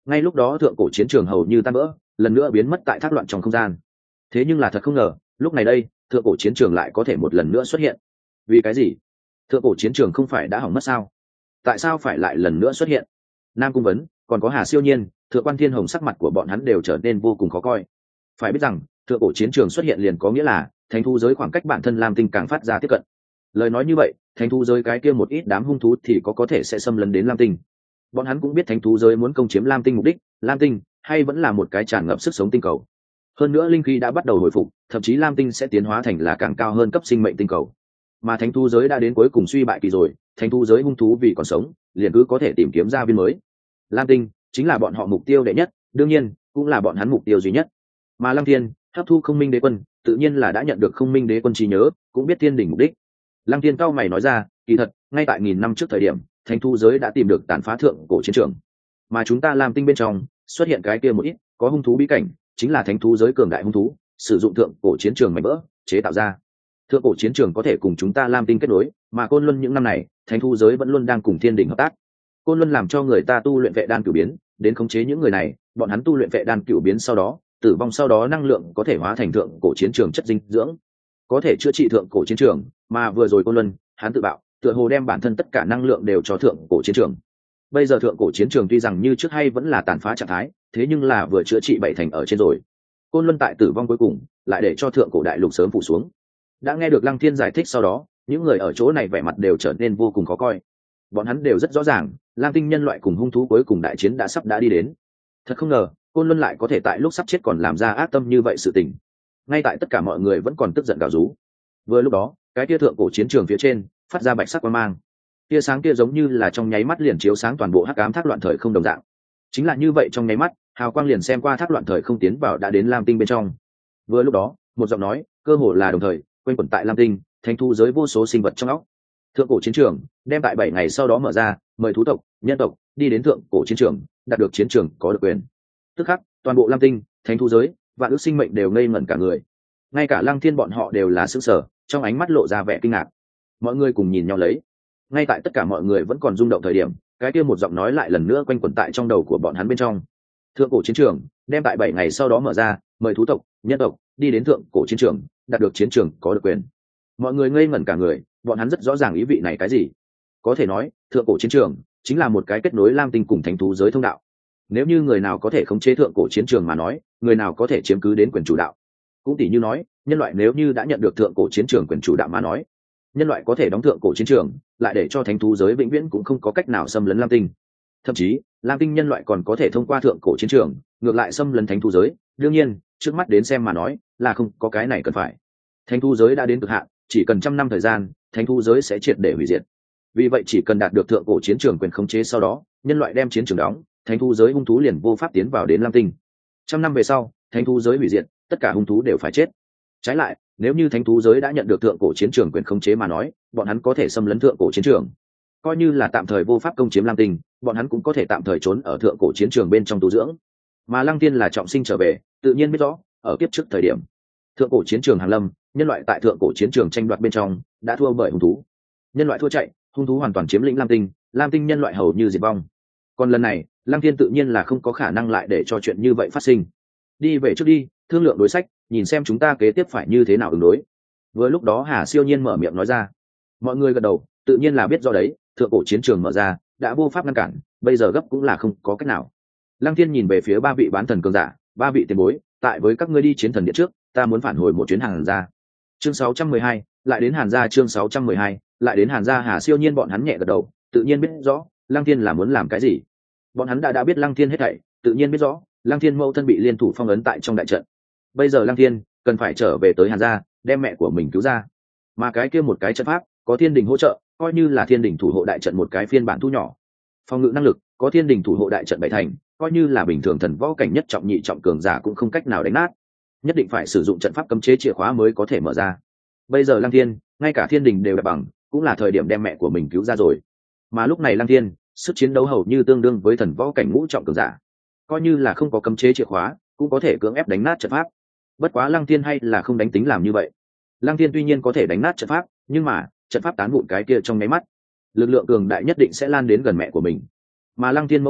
Ngay lúc đó thượng cổ chiến trường hầu như tan vỡ, lần nữa biến mất tại thác loạn trong không gian. Thế nhưng là thật không ngờ, lúc này đây thượng cổ chiến trường lại có thể một lần nữa xuất hiện. Vì cái gì? Thượng cổ chiến trường không phải đã hỏng mất sao? Tại sao phải lại lần nữa xuất hiện? Nam Cung Vấn, còn có Hà Siêu Nhiên, Thượng Quan Thiên Hồng, sắc mặt của bọn hắn đều trở nên vô cùng khó coi. Phải biết rằng thượng cổ chiến trường xuất hiện liền có nghĩa là thánh thú giới khoảng cách bản thân Lam Tinh càng phát ra tiếp cận. Lời nói như vậy, thánh thú giới cái kia một ít đám hung thú thì có có thể sẽ xâm lấn đến Lam Tinh. Bọn hắn cũng biết thánh thú giới muốn công chiếm Lam Tinh mục đích, Lam Tinh hay vẫn là một cái tràn ngập sức sống tinh cầu. Hơn nữa linh khí đã bắt đầu hồi phục, thậm chí Lam Tinh sẽ tiến hóa thành là càng cao hơn cấp sinh mệnh tinh cầu. Mà thánh thú giới đã đến cuối cùng suy bại kỳ rồi, thánh thú giới hung thú vì còn sống, liền cứ có thể tìm kiếm ra viên mới. Lam Tinh chính là bọn họ mục tiêu đệ nhất, đương nhiên cũng là bọn hắn mục tiêu duy nhất. Mà Lăng Thiên hấp thu Không Minh Đế Quân, tự nhiên là đã nhận được Không Minh Đế Quân trí nhớ, cũng biết thiên đỉnh mục đích. Lăng Thiên cao mày nói ra, kỳ thật ngay tại nghìn năm trước thời điểm, thánh thú giới đã tìm được tàn phá thượng cổ chiến trường, mà chúng ta Lam Tinh bên trong xuất hiện cái kia một ít có hung thú bí cảnh, chính là thánh thú giới cường đại hung thú sử dụng thượng cổ chiến trường mảnh vỡ chế tạo ra. Thượng cổ chiến trường có thể cùng chúng ta Lam Tinh kết nối, mà Côn Luân những năm này thánh thú giới vẫn luôn đang cùng thiên đỉnh hợp tác. Côn Luân làm cho người ta tu luyện vệ đan cửu biến, đến khống chế những người này, bọn hắn tu luyện vệ đan cửu biến sau đó tử vong, sau đó năng lượng có thể hóa thành thượng cổ chiến trường chất dinh dưỡng, có thể chữa trị thượng cổ chiến trường. Mà vừa rồi Côn Luân hắn tự bạo, tựa hồ đem bản thân tất cả năng lượng đều cho thượng cổ chiến trường. Bây giờ thượng cổ chiến trường tuy rằng như trước hay vẫn là tàn phá trạng thái, thế nhưng là vừa chữa trị bảy thành ở trên rồi. Côn Luân tại tử vong cuối cùng lại để cho thượng cổ đại lục sớm phủ xuống. Đã nghe được Lăng Thiên giải thích sau đó, những người ở chỗ này vẻ mặt đều trở nên vô cùng khó coi. Bọn hắn đều rất rõ ràng, Lam Tinh nhân loại cùng hung thú cuối cùng đại chiến đã sắp đã đi đến. Thật không ngờ, Côn Luân lại có thể tại lúc sắp chết còn làm ra ác tâm như vậy sự tình. Ngay tại tất cả mọi người vẫn còn tức giận gào rú. Vừa lúc đó, cái tia thượng cổ chiến trường phía trên phát ra bạch sắc quang mang. Tia sáng kia giống như là trong nháy mắt liền chiếu sáng toàn bộ hắc ám thác loạn thời không đồng dạng. Chính là như vậy, trong nháy mắt, hào quang liền xem qua thác loạn thời không tiến vào đã đến Lam Tinh bên trong. Vừa lúc đó, một giọng nói, cơ hồ là đồng thời, quanh quẩn tại Lam Tinh, thánh thú giới vô số sinh vật trong óc. Thượng cổ chiến trường đem tại bảy ngày sau đó mở ra, mời thú tộc, nhân tộc đi đến thượng cổ chiến trường, đạt được chiến trường có được quyền. Tức khắc, toàn bộ Lam Tinh, thánh thú giới, vạn ước sinh mệnh đều ngây ngẩn cả người. Ngay cả Lăng Thiên bọn họ đều là sững sờ, trong ánh mắt lộ ra vẻ kinh ngạc. Mọi người cùng nhìn nhau lấy. Ngay tại tất cả mọi người vẫn còn rung động thời điểm, cái kia một giọng nói lại lần nữa quanh quẩn tại trong đầu của bọn hắn bên trong. Thượng cổ chiến trường đem tại bảy ngày sau đó mở ra, mời thú tộc, nhân tộc đi đến thượng cổ chiến trường, đạt được chiến trường có được quyền. Mọi người ngây ngẩn cả người, bọn hắn rất rõ ràng ý vị này cái gì. Có thể nói, thượng cổ chiến trường chính là một cái kết nối Lam Tinh cùng thánh thú giới thông đạo. Nếu như người nào có thể khống chế thượng cổ chiến trường mà nói, người nào có thể chiếm cứ đến quyền chủ đạo. Cũng tỷ như nói, nhân loại nếu như đã nhận được thượng cổ chiến trường quyền chủ đạo mà nói, nhân loại có thể đóng thượng cổ chiến trường, lại để cho thánh thú giới vĩnh viễn cũng không có cách nào xâm lấn Lam Tinh. Thậm chí, Lam Tinh nhân loại còn có thể thông qua thượng cổ chiến trường, ngược lại xâm lấn thánh thú giới. Đương nhiên, trước mắt đến xem mà nói, là không có cái này cần phải. Thánh thú giới đã đến cực hạn, chỉ cần trăm năm thời gian, thánh thú giới sẽ triệt để hủy diệt. Vì vậy chỉ cần đạt được thượng cổ chiến trường quyền khống chế sau đó, nhân loại đem chiến trường đóng, thánh thú giới hung thú liền vô pháp tiến vào đến Lam Tinh. Trăm năm về sau, thánh thú giới hủy diệt, tất cả hung thú đều phải chết. Trái lại, nếu như thánh thú giới đã nhận được thượng cổ chiến trường quyền khống chế mà nói, bọn hắn có thể xâm lấn thượng cổ chiến trường. Coi như là tạm thời vô pháp công chiếm Lam Tinh, bọn hắn cũng có thể tạm thời trốn ở thượng cổ chiến trường bên trong tu dưỡng. Mà Lăng Tiên là trọng sinh trở về, tự nhiên biết rõ, ở kiếp trước thời điểm, thượng cổ chiến trường hàng lâm, nhân loại tại thượng cổ chiến trường tranh đoạt bên trong đã thua bởi hung thú. Nhân loại thua chạy, hung thú hoàn toàn chiếm lĩnh Lam Tinh, Lam Tinh nhân loại hầu như diệt vong. Còn lần này, Lăng Tiên tự nhiên là không có khả năng lại để cho chuyện như vậy phát sinh. Đi về trước đi, thương lượng đối sách, nhìn xem chúng ta kế tiếp phải như thế nào ứng đối. Vừa lúc đó Hà Siêu Nhiên mở miệng nói ra. Mọi người gật đầu, tự nhiên là biết do đấy, thượng cổ chiến trường mở ra, đã vô pháp ngăn cản, bây giờ gấp cũng là không có cách nào. Lăng Thiên nhìn về phía ba vị bán thần cường giả, ba vị tiền bối, tại với các ngươi đi chiến thần điện trước, ta muốn phản hồi một chuyến Hàn gia. Chương sáu trăm mười hai, lại đến Hàn gia. Chương sáu trăm mười hai, lại đến Hàn gia. Hà Siêu Nhiên bọn hắn nhẹ gật đầu, tự nhiên biết rõ Lăng Thiên là muốn làm cái gì. Bọn hắn đã đã biết Lăng Thiên hết thảy, tự nhiên biết rõ Lăng Thiên mâu thân bị liên thủ phong ấn tại trong đại trận. Bây giờ Lăng Thiên cần phải trở về tới Hàn gia, đem mẹ của mình cứu ra. Mà cái kia một cái trận pháp có thiên đình hỗ trợ, coi như là thiên đình thủ hộ đại trận một cái phiên bản thu nhỏ. Phòng ngự năng lực có thiên đình thủ hộ đại trận bảy thành, coi như là bình thường thần võ cảnh nhất trọng nhị trọng cường giả cũng không cách nào đánh nát. Nhất định phải sử dụng trận pháp cấm chế chìa khóa mới có thể mở ra. Bây giờ Lăng Thiên, ngay cả thiên đình đều đạp bằng, cũng là thời điểm đem mẹ của mình cứu ra rồi. Mà lúc này Lăng Thiên, sức chiến đấu hầu như tương đương với thần võ cảnh ngũ trọng cường giả. Coi như là không có cấm chế chìa khóa, cũng có thể cưỡng ép đánh nát trận pháp. Bất quá Lăng Thiên hay là không đánh tính làm như vậy. Lăng Thiên tuy nhiên có thể đánh nát trận pháp, nhưng mà trận pháp tán vụn cái kia trong nháy mắt, lực lượng cường đại nhất định sẽ lan đến gần mẹ của mình. Mà Lăng Thiên mẫu thân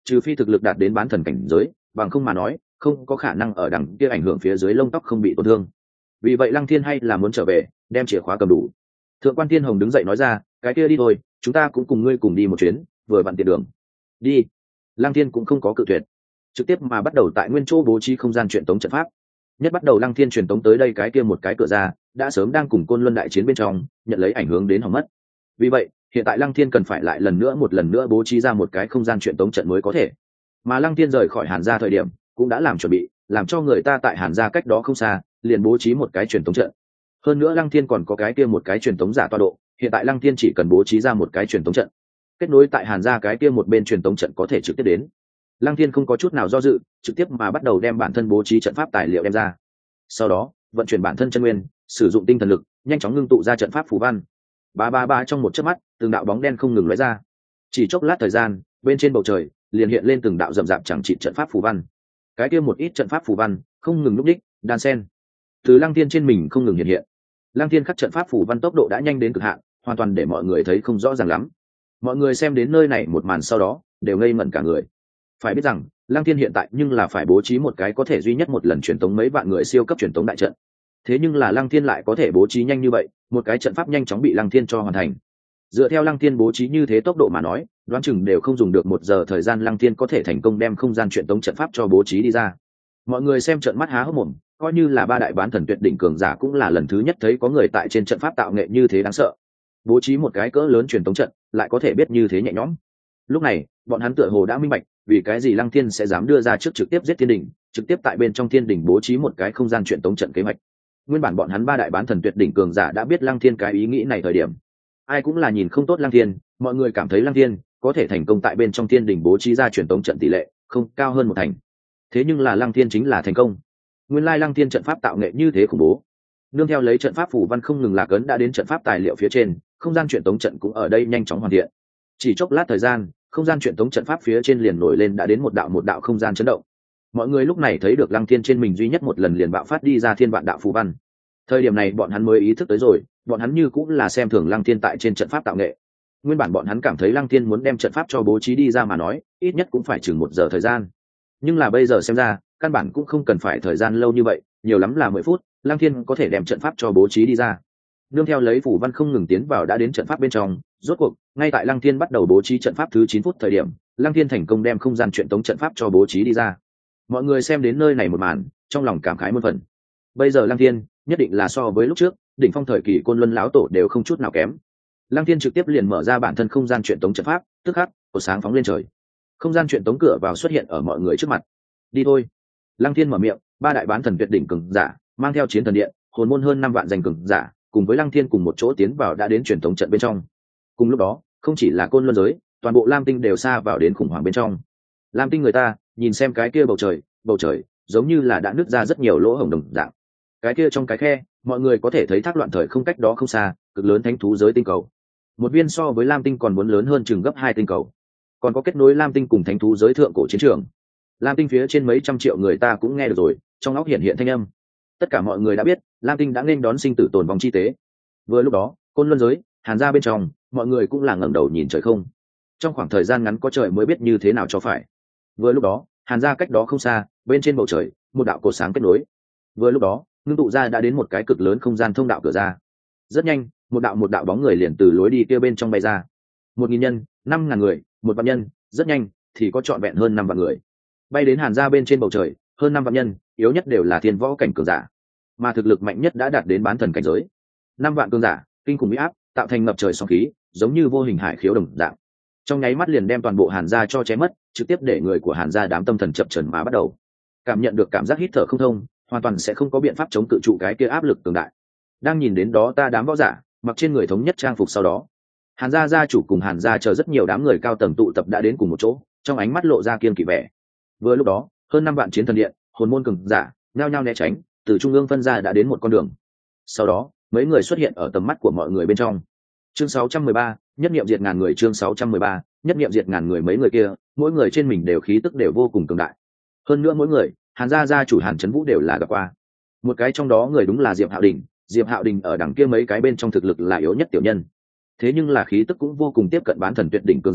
trừ phi thực lực đạt đến bán thần cảnh giới, bằng không mà nói không có khả năng ở đằng kia ảnh hưởng phía dưới lông tóc không bị tổn thương. Vì vậy Lăng Thiên hay là muốn trở về đem chìa khóa cầm đủ. Thượng quan Thiên Hồng đứng dậy nói ra, cái kia đi thôi, chúng ta cũng cùng ngươi cùng đi một chuyến, vừa vặn tiện đường. Đi. Lăng Thiên cũng không có cự tuyệt, trực tiếp mà bắt đầu tại nguyên chỗ bố trí không gian truyền tống trận pháp. Nhất bắt đầu Lăng Thiên truyền tống tới đây cái kia một cái cửa ra đã sớm đang cùng Côn Luân đại chiến bên trong nhận lấy ảnh hưởng đến hỏng mất. Vì vậy hiện tại Lăng Thiên cần phải lại lần nữa một lần nữa bố trí ra một cái không gian truyền tống trận mới có thể. Mà Lăng Thiên rời khỏi Hàn Gia thời điểm cũng đã làm chuẩn bị, làm cho người ta tại Hàn Gia cách đó không xa liền bố trí một cái truyền tống trận. Hơn nữa Lăng Thiên còn có cái kia một cái truyền tống giả tọa độ, hiện tại Lăng Thiên chỉ cần bố trí ra một cái truyền tống trận, kết nối tại Hàn Gia cái kia một bên truyền tống trận có thể trực tiếp đến. Lăng Thiên không có chút nào do dự, trực tiếp mà bắt đầu đem bản thân bố trí trận pháp tài liệu đem ra. Sau đó vận chuyển bản thân chân nguyên, sử dụng tinh thần lực nhanh chóng ngưng tụ ra trận pháp phù văn. Ba ba ba trong một chớp mắt từng đạo bóng đen không ngừng lóe ra, chỉ chốc lát thời gian bên trên bầu trời liền hiện lên từng đạo rậm rạp chẳng trị trận pháp phù văn. Cái kia một ít trận pháp phù văn không ngừng núp đích đan sen từ Lăng Thiên trên mình không ngừng hiện hiện. Lăng Thiên khắc trận pháp phù văn tốc độ đã nhanh đến cực hạn, hoàn toàn để mọi người thấy không rõ ràng lắm. Mọi người xem đến nơi này một màn sau đó đều ngây ngẩn cả người. Phải biết rằng Lăng Thiên hiện tại nhưng là phải bố trí một cái có thể duy nhất một lần truyền tống mấy vạn người siêu cấp truyền tống đại trận. Thế nhưng là Lăng Thiên lại có thể bố trí nhanh như vậy, một cái trận pháp nhanh chóng bị Lăng Thiên cho hoàn thành. Dựa theo Lăng Thiên bố trí như thế tốc độ mà nói, đoán chừng đều không dùng được một giờ thời gian Lăng Thiên có thể thành công đem không gian truyền tống trận pháp cho bố trí đi ra. Mọi người xem trợn mắt há hốc mồm, coi như là ba đại bán thần tuyệt đỉnh cường giả cũng là lần thứ nhất thấy có người tại trên trận pháp tạo nghệ như thế đáng sợ. Bố trí một cái cỡ lớn truyền tống trận lại có thể biết như thế nhẹ nhõm. Lúc này bọn hắn tựa hồ đã minh bạch vì cái gì Lăng Thiên sẽ dám đưa ra trước trực tiếp giết thiên đỉnh, trực tiếp tại bên trong thiên đỉnh bố trí một cái không gian truyền tống trận kế hoạch. Nguyên bản bọn hắn ba đại bán thần tuyệt đỉnh cường giả đã biết Lăng Thiên cái ý nghĩ này thời điểm, ai cũng là nhìn không tốt Lăng Thiên, mọi người cảm thấy Lăng Thiên có thể thành công tại bên trong thiên đỉnh bố trí ra truyền tống trận tỷ lệ không cao hơn một thành. Thế nhưng là Lăng Thiên chính là thành công. Nguyên lai Lăng Thiên trận pháp tạo nghệ như thế khủng bố. Nương theo lấy trận pháp phù văn không ngừng lạc ấn đã đến trận pháp tài liệu phía trên, không gian truyền tống trận cũng ở đây nhanh chóng hoàn thiện. Chỉ chốc lát thời gian, không gian truyền tống trận pháp phía trên liền nổi lên đã đến một đạo một đạo không gian chấn động. Mọi người lúc này thấy được Lăng Thiên trên mình duy nhất một lần liền bạo phát đi ra thiên vạn đạo phù văn. Thời điểm này bọn hắn mới ý thức tới rồi, bọn hắn như cũng là xem thường Lăng Thiên tại trên trận pháp tạo nghệ. Nguyên bản bọn hắn cảm thấy Lăng Thiên muốn đem trận pháp cho bố trí đi ra mà nói, ít nhất cũng phải chừng một giờ thời gian. Nhưng là bây giờ xem ra, căn bản cũng không cần phải thời gian lâu như vậy, nhiều lắm là mười phút, Lăng Thiên có thể đem trận pháp cho bố trí đi ra. Nương theo lấy phù văn không ngừng tiến vào đã đến trận pháp bên trong, rốt cuộc, ngay tại Lăng Thiên bắt đầu bố trí trận pháp thứ chín phút thời điểm, Lăng Thiên thành công đem không gian truyền tống trận pháp cho bố trí đi ra. Mọi người xem đến nơi này một màn, trong lòng cảm khái muôn phần. Bây giờ Lăng Thiên nhất định là so với lúc trước, đỉnh phong thời kỳ Côn Luân lão tổ đều không chút nào kém. Lăng Thiên trực tiếp liền mở ra bản thân không gian truyền tống trận pháp, tức khắc, cột sáng phóng lên trời. Không gian truyền tống cửa vào xuất hiện ở mọi người trước mặt. Đi thôi. Lăng Thiên mở miệng, ba đại bán thần tuyệt đỉnh cường giả, mang theo chiến thần điện, hồn môn hơn năm vạn danh cường giả, cùng với Lăng Thiên cùng một chỗ tiến vào đã đến truyền tống trận bên trong. Cùng lúc đó, không chỉ là Côn Luân giới, toàn bộ Lam Tinh đều xa vào đến khủng hoảng bên trong. Lam Tinh người ta, nhìn xem cái kia bầu trời, bầu trời giống như là đã nứt ra rất nhiều lỗ hổng đồng dạng. Cái kia trong cái khe, mọi người có thể thấy thác loạn thời không cách đó không xa, cực lớn thánh thú giới tinh cầu. Một viên so với Lam Tinh còn muốn lớn hơn chừng gấp hai tinh cầu. Còn có kết nối Lam Tinh cùng thánh thú giới thượng cổ chiến trường. Lam Tinh phía trên mấy trăm triệu người ta cũng nghe được rồi, trong óc hiện hiện thanh âm. Tất cả mọi người đã biết, Lam Tinh đã nên đón sinh tử tồn vong chi tế. Vừa lúc đó, Côn Luân giới, Hàn Gia bên trong, mọi người cũng là ngẩng đầu nhìn trời không. Trong khoảng thời gian ngắn có trời mới biết như thế nào cho phải. Vừa lúc đó, Hàn Gia cách đó không xa, bên trên bầu trời, một đạo cột sáng kết nối. Vừa lúc đó, ngưng tụ ra đã đến một cái cực lớn không gian thông đạo cửa ra. Rất nhanh, một đạo một đạo bóng người liền từ lối đi kia bên trong bay ra. Một nghìn nhân, năm ngàn người, một vạn nhân, rất nhanh thì có trọn vẹn hơn năm vạn người bay đến Hàn Gia bên trên bầu trời. Hơn năm vạn nhân, yếu nhất đều là thiên võ cảnh cường giả, mà thực lực mạnh nhất đã đạt đến bán thần cảnh giới. Năm vạn cường giả, kinh khủng uy áp, tạo thành ngập trời sóng khí, giống như vô hình hải khiếu đồng dạng. Trong nháy mắt liền đem toàn bộ Hàn Gia cho chém mất, trực tiếp để người của Hàn Gia đám tâm thần chập chờn mà bắt đầu cảm nhận được cảm giác hít thở không thông, hoàn toàn sẽ không có biện pháp chống cự trụ cái kia áp lực cường đại. Đang nhìn đến đó ta đám võ giả mặc trên người thống nhất trang phục, sau đó Hàn Gia gia chủ cùng Hàn Gia chờ rất nhiều đám người cao tầng tụ tập đã đến cùng một chỗ, trong ánh mắt lộ ra kiên kỵ vẻ. Vừa lúc đó, hơn năm vạn chiến thần điện, hồn môn cường giả nhao nhao né tránh, từ trung ương phân ra đã đến một con đường. Sau đó, mấy người xuất hiện ở tầm mắt của mọi người bên trong. Chương sáu trăm mười ba, nhất niệm diệt ngàn người. Chương sáu trăm mười ba, nhất niệm diệt ngàn người. Mấy người kia, mỗi người trên mình đều khí tức đều vô cùng cường đại. Hơn nữa mỗi người, Hàn Gia gia chủ Hàn Chấn Vũ đều là gặp qua. Một cái trong đó người đúng là Diệp Hạo Đình. Diệp Hạo Đình ở đằng kia mấy cái bên trong thực lực là yếu nhất tiểu nhân, thế nhưng là khí tức cũng vô cùng tiếp cận bán thần tuyệt đỉnh cường giả,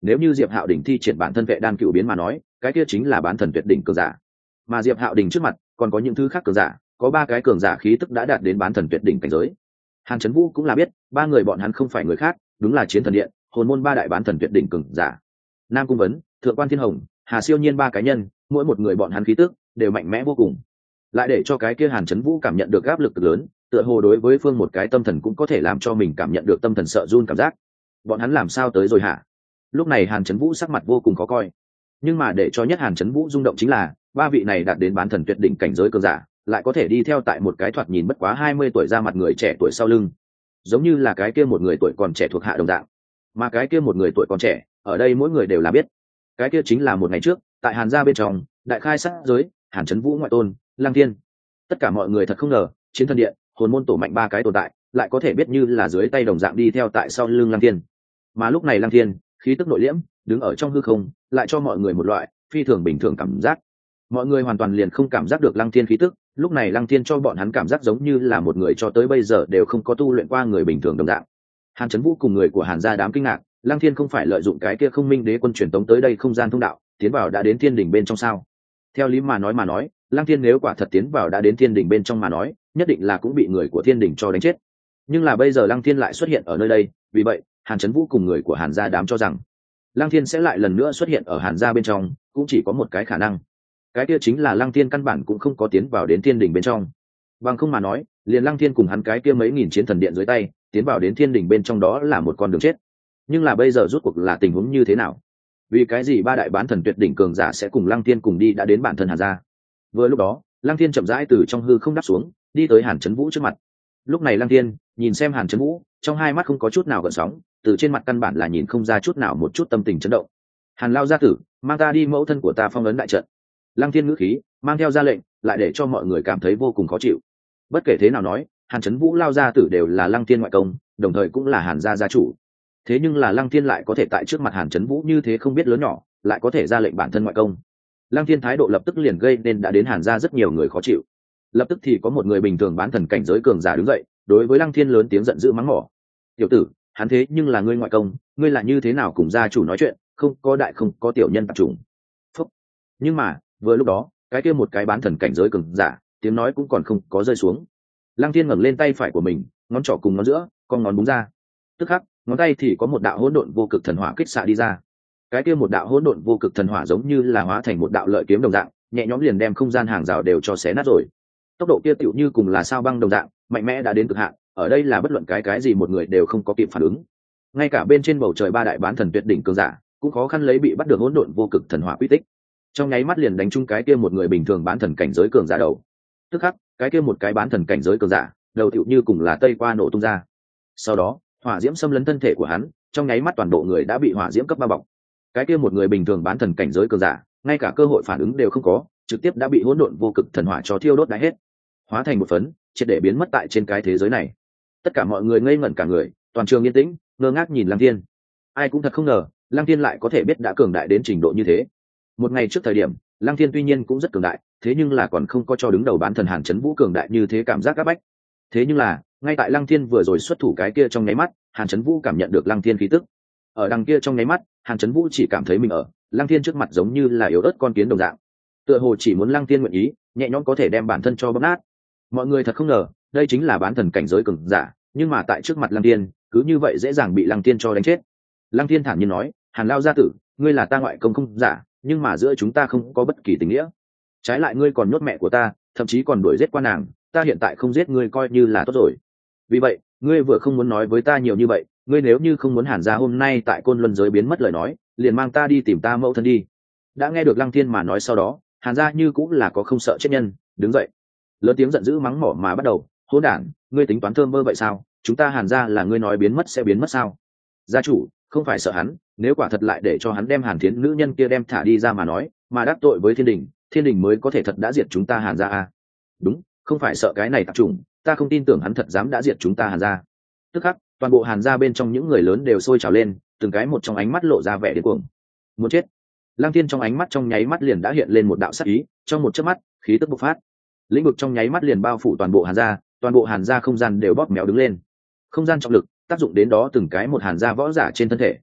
nếu như Diệp Hạo Đình thi triển bản thân vệ đan cựu biến mà nói, cái kia chính là bán thần tuyệt đỉnh cường giả. Mà Diệp Hạo Đình trước mặt còn có những thứ khác cường giả, có ba cái cường giả khí tức đã đạt đến bán thần tuyệt đỉnh cảnh giới. Hàn Chấn Vũ cũng là biết, ba người bọn hắn không phải người khác, đúng là Chiến Thần Điện, hồn môn ba đại bán thần tuyệt đỉnh cường giả. Nam Cung Vấn, Thượng Quan Thiên Hồng, Hà Siêu Nhiên ba cá nhân, mỗi một người bọn hắn khí tức đều mạnh mẽ vô cùng. Lại để cho cái kia Hàn Chấn Vũ cảm nhận được áp lực cực lớn, tựa hồ đối với phương một cái tâm thần cũng có thể làm cho mình cảm nhận được tâm thần sợ run cảm giác. Bọn hắn làm sao tới rồi hả? Lúc này Hàn Chấn Vũ sắc mặt vô cùng khó coi. Nhưng mà để cho nhất Hàn Chấn Vũ rung động chính là, ba vị này đạt đến bán thần tuyệt đỉnh cảnh giới cường giả, lại có thể đi theo tại một cái thoạt nhìn bất quá hai mươi tuổi ra mặt người trẻ tuổi sau lưng, giống như là cái kia một người tuổi còn trẻ thuộc hạ đồng dạng. Mà cái kia một người tuổi còn trẻ, ở đây mỗi người đều là biết, cái kia chính là một ngày trước, tại Hàn gia bên trong, đại khai sát giới, Hàn Chấn Vũ ngoại tôn, Lăng Thiên. Tất cả mọi người thật không ngờ, Chiến Thần Điện, hồn môn tổ mạnh ba cái tồn tại, lại có thể biết như là dưới tay đồng dạng đi theo tại sau lưng Lăng Thiên. Mà lúc này Lăng Thiên, khí tức nội liễm, đứng ở trong hư không, lại cho mọi người một loại phi thường bình thường cảm giác. Mọi người hoàn toàn liền không cảm giác được Lăng Thiên khí tức, lúc này Lăng Thiên cho bọn hắn cảm giác giống như là một người cho tới bây giờ đều không có tu luyện qua người bình thường đồng dạng. Hàn Chấn Vũ cùng người của Hàn gia đám kinh ngạc, Lăng Thiên không phải lợi dụng cái kia Không Minh Đế quân truyền tống tới đây không gian thông đạo, tiến vào đã đến thiên đỉnh bên trong sao? Theo lý mà nói mà nói, Lăng Thiên nếu quả thật tiến vào đã đến thiên đỉnh bên trong mà nói, nhất định là cũng bị người của thiên đỉnh cho đánh chết. Nhưng là bây giờ Lăng Thiên lại xuất hiện ở nơi đây, vì vậy, Hàn Chấn Vũ cùng người của Hàn gia đám cho rằng Lăng Thiên sẽ lại lần nữa xuất hiện ở Hàn gia bên trong, cũng chỉ có một cái khả năng. Cái kia chính là Lăng Thiên căn bản cũng không có tiến vào đến thiên đỉnh bên trong. Bằng không mà nói, liền Lăng Thiên cùng hắn cái kia mấy nghìn chiến thần điện dưới tay, tiến vào đến thiên đỉnh bên trong đó là một con đường chết. Nhưng là bây giờ rút cuộc là tình huống như thế nào? Vì cái gì ba đại bán thần tuyệt đỉnh cường giả sẽ cùng Lăng Thiên cùng đi đã đến bản thân Hàn gia? Vừa lúc đó, Lăng Thiên chậm rãi từ trong hư không đáp xuống, đi tới Hàn Chấn Vũ trước mặt. Lúc này Lăng Thiên nhìn xem Hàn Chấn Vũ, trong hai mắt không có chút nào gợn sóng, từ trên mặt căn bản là nhìn không ra chút nào một chút tâm tình chấn động. Hàn lao gia tử, mang ta đi mẫu thân của ta phong ấn đại trận. Lăng Thiên ngữ khí mang theo ra lệnh, lại để cho mọi người cảm thấy vô cùng khó chịu. Bất kể thế nào nói, Hàn Chấn Vũ lao gia tử đều là Lăng Thiên ngoại công, đồng thời cũng là Hàn gia gia chủ. Thế nhưng là Lăng Thiên lại có thể tại trước mặt Hàn Chấn Vũ như thế không biết lớn nhỏ, lại có thể ra lệnh bản thân ngoại công. Lăng Thiên thái độ lập tức liền gây nên đã đến Hàn gia rất nhiều người khó chịu. Lập tức thì có một người bình thường bán thần cảnh giới cường giả đứng dậy, đối với Lăng Thiên lớn tiếng giận dữ mắng mỏ. "Tiểu tử, hắn thế nhưng là ngươi ngoại công, ngươi là như thế nào cùng gia chủ nói chuyện, không có đại không có tiểu nhân tạp chủng." Phúc. Nhưng mà, vừa lúc đó, cái kia một cái bán thần cảnh giới cường giả, tiếng nói cũng còn không có rơi xuống. Lăng Thiên ngẩng lên tay phải của mình, ngón trỏ cùng ngón giữa, con ngón búng ra. Tức khắc, ngón tay thì có một đạo hỗn độn vô cực thần hỏa kích xạ đi ra. Cái kia một đạo hỗn độn vô cực thần hỏa giống như là hóa thành một đạo lợi kiếm đồng dạng, nhẹ nhõm liền đem không gian hàng rào đều cho xé nát rồi. Tốc độ kia tựu như cùng là sao băng đồng dạng, mạnh mẽ đã đến cực hạn, ở đây là bất luận cái cái gì một người đều không có kịp phản ứng. Ngay cả bên trên bầu trời ba đại bán thần tuyệt đỉnh cường giả, cũng khó khăn lấy bị bắt được hỗn độn vô cực thần hỏa quy tích. Trong nháy mắt liền đánh trúng cái kia một người bình thường bán thần cảnh giới cường giả đầu. Tức khắc, cái kia một cái bán thần cảnh giới cường giả, đầu tựu như cùng là tây qua nổ tung ra. Sau đó, hỏa diễm xâm lấn thân thể của hắn, trong nháy mắt toàn bộ người đã bị hỏa diễm cấp bao bọc. Cái kia một người bình thường bán thần cảnh giới cường giả, ngay cả cơ hội phản ứng đều không có, trực tiếp đã bị hỗn độn vô cực thần hỏa cho thiêu đốt đã hết, hóa thành một phấn, triệt để biến mất tại trên cái thế giới này. Tất cả mọi người ngây ngẩn cả người, toàn trường yên tĩnh, ngơ ngác nhìn Lăng Thiên. Ai cũng thật không ngờ, Lăng Thiên lại có thể biết đã cường đại đến trình độ như thế. Một ngày trước thời điểm, Lăng Thiên tuy nhiên cũng rất cường đại, thế nhưng là còn không có cho đứng đầu bán thần Hàn Chấn Vũ cường đại như thế cảm giác áp bách. Thế nhưng là, ngay tại Lăng Thiên vừa rồi xuất thủ cái kia trong nháy mắt, Hàn Chấn Vũ cảm nhận được Lăng Thiên khí tức. Ở đằng kia trong nháy mắt, Hàn Chấn Vũ chỉ cảm thấy mình ở Lăng Thiên trước mặt giống như là yếu ớt con kiến đồng dạng, tựa hồ chỉ muốn Lăng Thiên nguyện ý, nhẹ nhõm có thể đem bản thân cho bóp nát. Mọi người thật không ngờ, đây chính là bán thần cảnh giới cường giả, nhưng mà tại trước mặt Lăng Thiên, cứ như vậy dễ dàng bị Lăng Thiên cho đánh chết. Lăng Thiên thản nhiên nói, Hàn lao gia tử, ngươi là ta ngoại công không giả, nhưng mà giữa chúng ta không có bất kỳ tình nghĩa. Trái lại ngươi còn nhốt mẹ của ta, thậm chí còn đuổi giết qua nàng, ta hiện tại không giết ngươi coi như là tốt rồi. Vì vậy, ngươi vừa không muốn nói với ta nhiều như vậy, ngươi nếu như không muốn Hàn gia hôm nay tại Côn Luân giới biến mất lời nói, liền mang ta đi tìm ta mẫu thân đi. Đã nghe được Lăng Thiên mà nói sau đó, Hàn gia như cũng là có không sợ chết nhân, đứng dậy, lớn tiếng giận dữ mắng mỏ mà bắt đầu, hỗn đản, ngươi tính toán thơm mơ vậy sao? Chúng ta Hàn gia là ngươi nói biến mất sẽ biến mất sao? Gia chủ, không phải sợ hắn, nếu quả thật lại để cho hắn đem Hàn Thiến nữ nhân kia đem thả đi ra mà nói, mà đắc tội với Thiên Đình, Thiên Đình mới có thể thật đã diệt chúng ta Hàn gia à? Đúng, không phải sợ cái này tạp chủng, ta không tin tưởng hắn thật dám đã diệt chúng ta Hàn gia. Tức khắc, toàn bộ Hàn gia bên trong những người lớn đều sôi trào lên, từng cái một trong ánh mắt lộ ra vẻ điên cuồng. Muốn chết. Lăng Thiên trong ánh mắt trong nháy mắt liền đã hiện lên một đạo sắc ý, trong một chớp mắt, khí tức bộc phát. Lĩnh vực trong nháy mắt liền bao phủ toàn bộ Hàn gia, toàn bộ Hàn gia không gian đều bóp méo đứng lên. Không gian trọng lực tác dụng đến đó từng cái một Hàn gia võ giả trên thân thể.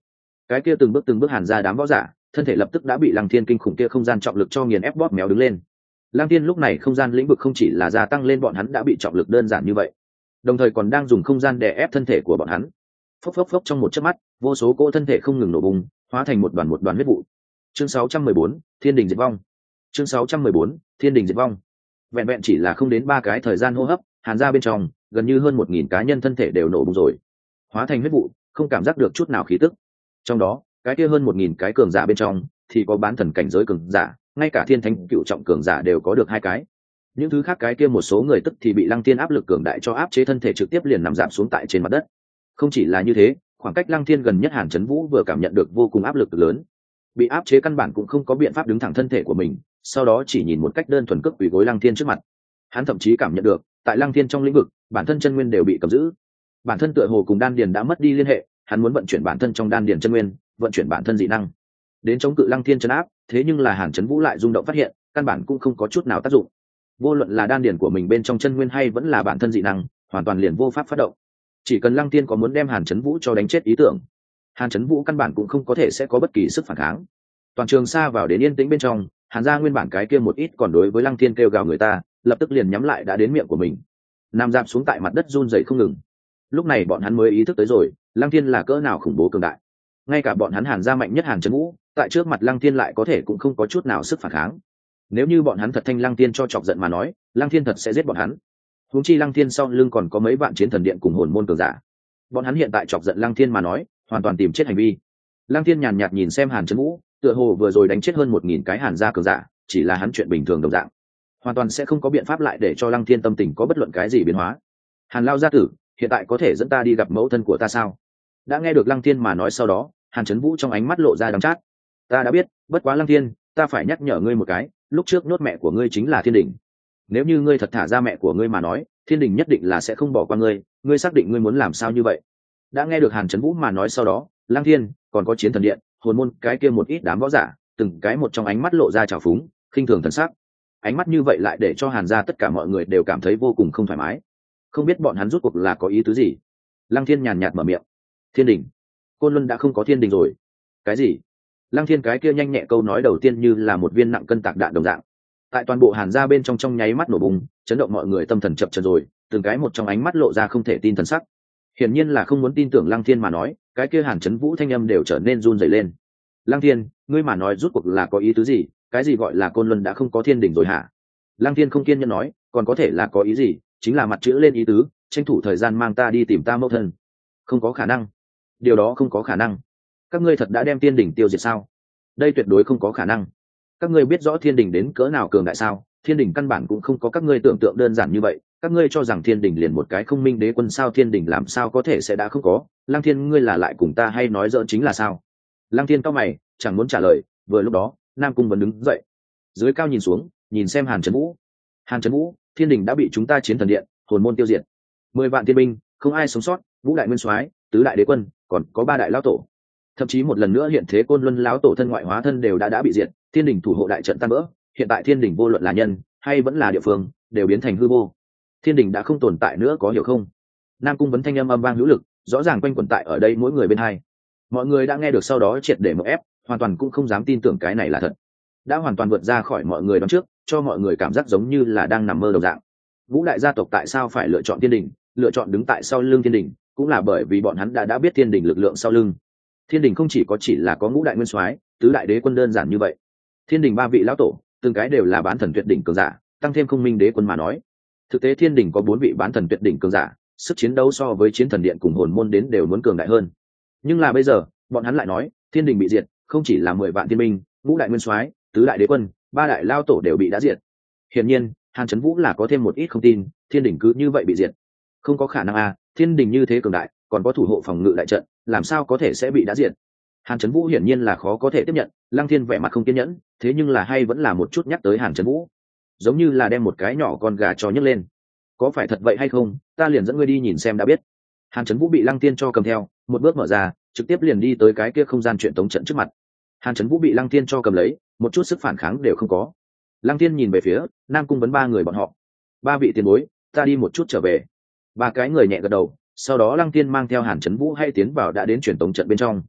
cái kia từng bước từng bước hàn ra đám võ giả thân thể lập tức đã bị lăng thiên kinh khủng kia không gian trọng lực cho nghiền ép bóp méo đứng lên. Lăng thiên lúc này không gian lĩnh vực không chỉ là gia tăng lên bọn hắn đã bị trọng lực đơn giản như vậy, đồng thời còn đang dùng không gian đè ép thân thể của bọn hắn. Phốc phốc phốc, trong một chớp mắt vô số cỗ thân thể không ngừng nổ bùng, hóa thành một đoàn một đoàn huyết vụ. Chương sáu trăm mười bốn, thiên đình diệt vong. Chương sáu trăm mười bốn, thiên đình diệt vong. Vẹn vẹn chỉ là không đến ba cái thời gian hô hấp, hàn ra bên trong gần như hơn một nghìn cá nhân thân thể đều nổ bùng rồi, hóa thành huyết vụ, không cảm giác được chút nào khí tức. Trong đó cái kia hơn một nghìn cái cường giả bên trong thì có bán thần cảnh giới cường giả, ngay cả thiên thánh cựu trọng cường giả đều có được hai cái. Những thứ khác cái kia một số người tức thì bị lăng thiên áp lực cường đại cho áp chế thân thể trực tiếp liền nằm giảm xuống tại trên mặt đất. Không chỉ là như thế, khoảng cách lăng thiên gần nhất hàn chấn vũ vừa cảm nhận được vô cùng áp lực lớn, bị áp chế căn bản cũng không có biện pháp đứng thẳng thân thể của mình, sau đó chỉ nhìn một cách đơn thuần cước quỳ gối lăng thiên trước mặt. Hắn thậm chí cảm nhận được tại lăng thiên trong lĩnh vực bản thân chân nguyên đều bị cầm giữ, bản thân tựa hồ cùng đan điền đã mất đi liên hệ. Hắn muốn vận chuyển bản thân trong đan điền chân nguyên, vận chuyển bản thân dị năng đến chống cự lăng thiên chấn áp, thế nhưng là hàn chấn vũ lại rung động phát hiện căn bản cũng không có chút nào tác dụng. Vô luận là đan điền của mình bên trong chân nguyên hay vẫn là bản thân dị năng, hoàn toàn liền vô pháp phát động. Chỉ cần lăng thiên có muốn đem hàn chấn vũ cho đánh chết ý tưởng, hàn chấn vũ căn bản cũng không có thể sẽ có bất kỳ sức phản kháng. Toàn trường xa vào đến yên tĩnh bên trong, hàn gia nguyên bản cái kia một ít còn đối với lăng thiên kêu gào người ta lập tức liền nhắm lại đã đến miệng của mình, nằm dạp xuống tại mặt đất run rẩy không ngừng. Lúc này bọn hắn mới ý thức tới rồi lăng thiên là cỡ nào khủng bố cường đại. Ngay cả bọn hắn hàn gia mạnh nhất hàn chấn vũ tại trước mặt lăng thiên lại có thể cũng không có chút nào sức phản kháng. Nếu như bọn hắn thật thanh lăng thiên cho chọc giận mà nói, lăng thiên thật sẽ giết bọn hắn. Huống chi lăng thiên sau lưng còn có mấy vạn chiến thần điện cùng hồn môn cường giả, bọn hắn hiện tại chọc giận lăng thiên mà nói hoàn toàn tìm chết hành vi. Lăng thiên nhàn nhạt nhìn xem hàn chấn vũ, tựa hồ vừa rồi đánh chết hơn một nghìn cái hàn gia cường giả chỉ là hắn chuyện bình thường đồng dạng, hoàn toàn sẽ không có biện pháp lại để cho lăng thiên tâm tình có bất luận cái gì biến hóa. Hàn lao gia tử, hiện tại có thể dẫn ta đi gặp mẫu thân của ta sao? Đã nghe được lăng thiên mà nói sau đó, hàn chấn vũ trong ánh mắt lộ ra đắng chát. Ta đã biết, bất quá lăng thiên, ta phải nhắc nhở ngươi một cái, lúc trước nhốt mẹ của ngươi chính là thiên đình. Nếu như ngươi thật thả ra mẹ của ngươi mà nói, thiên đình nhất định là sẽ không bỏ qua ngươi. Ngươi xác định ngươi muốn làm sao như vậy? Đã nghe được hàn chấn vũ mà nói sau đó, lăng thiên còn có chiến thần điện, hồn môn cái kia một ít đám võ giả, từng cái một trong ánh mắt lộ ra trào phúng, khinh thường thần sắc. Ánh mắt như vậy lại để cho hàn gia tất cả mọi người đều cảm thấy vô cùng không thoải mái. Không biết bọn hắn rút cuộc là có ý tứ gì. Lăng thiên nhàn nhạt mở miệng. Thiên đình? Côn Luân đã không có thiên đình rồi? Cái gì? Lăng thiên cái kia nhanh nhẹ câu nói đầu tiên như là một viên nặng cân tạc đạn đồng dạng, tại toàn bộ hàn gia bên trong trong nháy mắt nổ bùng, chấn động mọi người tâm thần chập chờn rồi, từng cái một trong ánh mắt lộ ra không thể tin thần sắc. Hiển nhiên là không muốn tin tưởng lăng thiên mà nói, cái kia hàn chấn vũ thanh âm đều trở nên run rẩy lên. Lăng thiên, ngươi mà nói rút cuộc là có ý tứ gì? Cái gì gọi là Côn Luân đã không có thiên đình rồi hả? Lăng thiên không kiên nhẫn nói, còn có thể là có ý gì? Chính là mặt chữ lên ý tứ, tranh thủ thời gian mang ta đi tìm ta mẫu thân. Không có khả năng, điều đó không có khả năng. Các ngươi thật đã đem thiên đình tiêu diệt sao? Đây tuyệt đối không có khả năng. Các ngươi biết rõ thiên đình đến cỡ nào cường đại sao? Thiên đình căn bản cũng không có các ngươi tưởng tượng đơn giản như vậy. Các ngươi cho rằng thiên đình liền một cái không minh đế quân sao? Thiên đình làm sao có thể sẽ đã không có? Lăng thiên, ngươi là lại cùng ta hay nói giỡn chính là sao? Lăng thiên cao mày, chẳng muốn trả lời. Vừa lúc đó, Nam Cung vẫn đứng dậy, dưới cao nhìn xuống, nhìn xem hàn trấn vũ. Hàn trấn vũ, thiên đình đã bị chúng ta chiến thần điện, hồn môn tiêu diệt, mười vạn thiên binh không ai sống sót, vũ đại nguyên soái, tứ đại đế quân, còn có ba đại lão tổ, thậm chí một lần nữa hiện thế Côn Luân lão tổ thân ngoại hóa thân đều đã đã bị diệt. Thiên đình thủ hộ đại trận tan vỡ, hiện tại thiên đình vô luận là nhân hay vẫn là địa phương đều biến thành hư vô. Thiên đình đã không tồn tại nữa, có hiểu không? Nam Cung vấn thanh âm âm vang hữu lực, rõ ràng quanh quẩn tại ở đây mỗi người bên hai. Mọi người đã nghe được sau đó triệt để một ép, hoàn toàn cũng không dám tin tưởng cái này là thật, đã hoàn toàn vượt ra khỏi mọi người đoán trước, cho mọi người cảm giác giống như là đang nằm mơ đồng dạng. Vũ đại gia tộc tại sao phải lựa chọn thiên đình, lựa chọn đứng tại sau lưng thiên đình, cũng là bởi vì bọn hắn đã đã biết thiên đình lực lượng sau lưng. Thiên đình không chỉ có chỉ là có ngũ đại nguyên soái, tứ đại đế quân đơn giản như vậy. Thiên đình ba vị lão tổ, từng cái đều là bán thần tuyệt đỉnh cường giả, tăng thêm không minh đế quân mà nói, thực tế thiên đình có bốn vị bán thần tuyệt đỉnh cường giả, sức chiến đấu so với chiến thần điện cùng hồn môn đến đều muốn cường đại hơn. Nhưng là bây giờ, bọn hắn lại nói, thiên đình bị diệt, không chỉ là mười vạn thiên binh, ngũ đại nguyên soái, tứ đại đế quân, ba đại lao tổ đều bị đã diệt. Hiển nhiên, Hàn Chấn Vũ là có thêm một ít không tin, thiên đình cứ như vậy bị diệt. Không có khả năng à, thiên đình như thế cường đại, còn có thủ hộ phòng ngự đại trận, làm sao có thể sẽ bị đã diệt? Hàn Chấn Vũ hiển nhiên là khó có thể tiếp nhận, Lăng Thiên vẻ mặt không kiên nhẫn, thế nhưng là hay vẫn là một chút nhắc tới Hàn Chấn Vũ, giống như là đem một cái nhỏ con gà cho nhấc lên. Có phải thật vậy hay không, ta liền dẫn ngươi đi nhìn xem đã biết. Hàn Chấn Vũ bị Lăng Thiên cho cầm theo, một bước mở ra, trực tiếp liền đi tới cái kia không gian truyền tống trận trước mặt. Hàn Chấn Vũ bị Lăng Thiên cho cầm lấy, một chút sức phản kháng đều không có. Lăng Thiên nhìn về phía Nam Cung vấn ba người bọn họ, ba vị tiền bối, ta đi một chút trở về. Ba cái người nhẹ gật đầu, sau đó Lăng Thiên mang theo Hàn Chấn Vũ hay tiến vào đã đến truyền tống trận bên trong.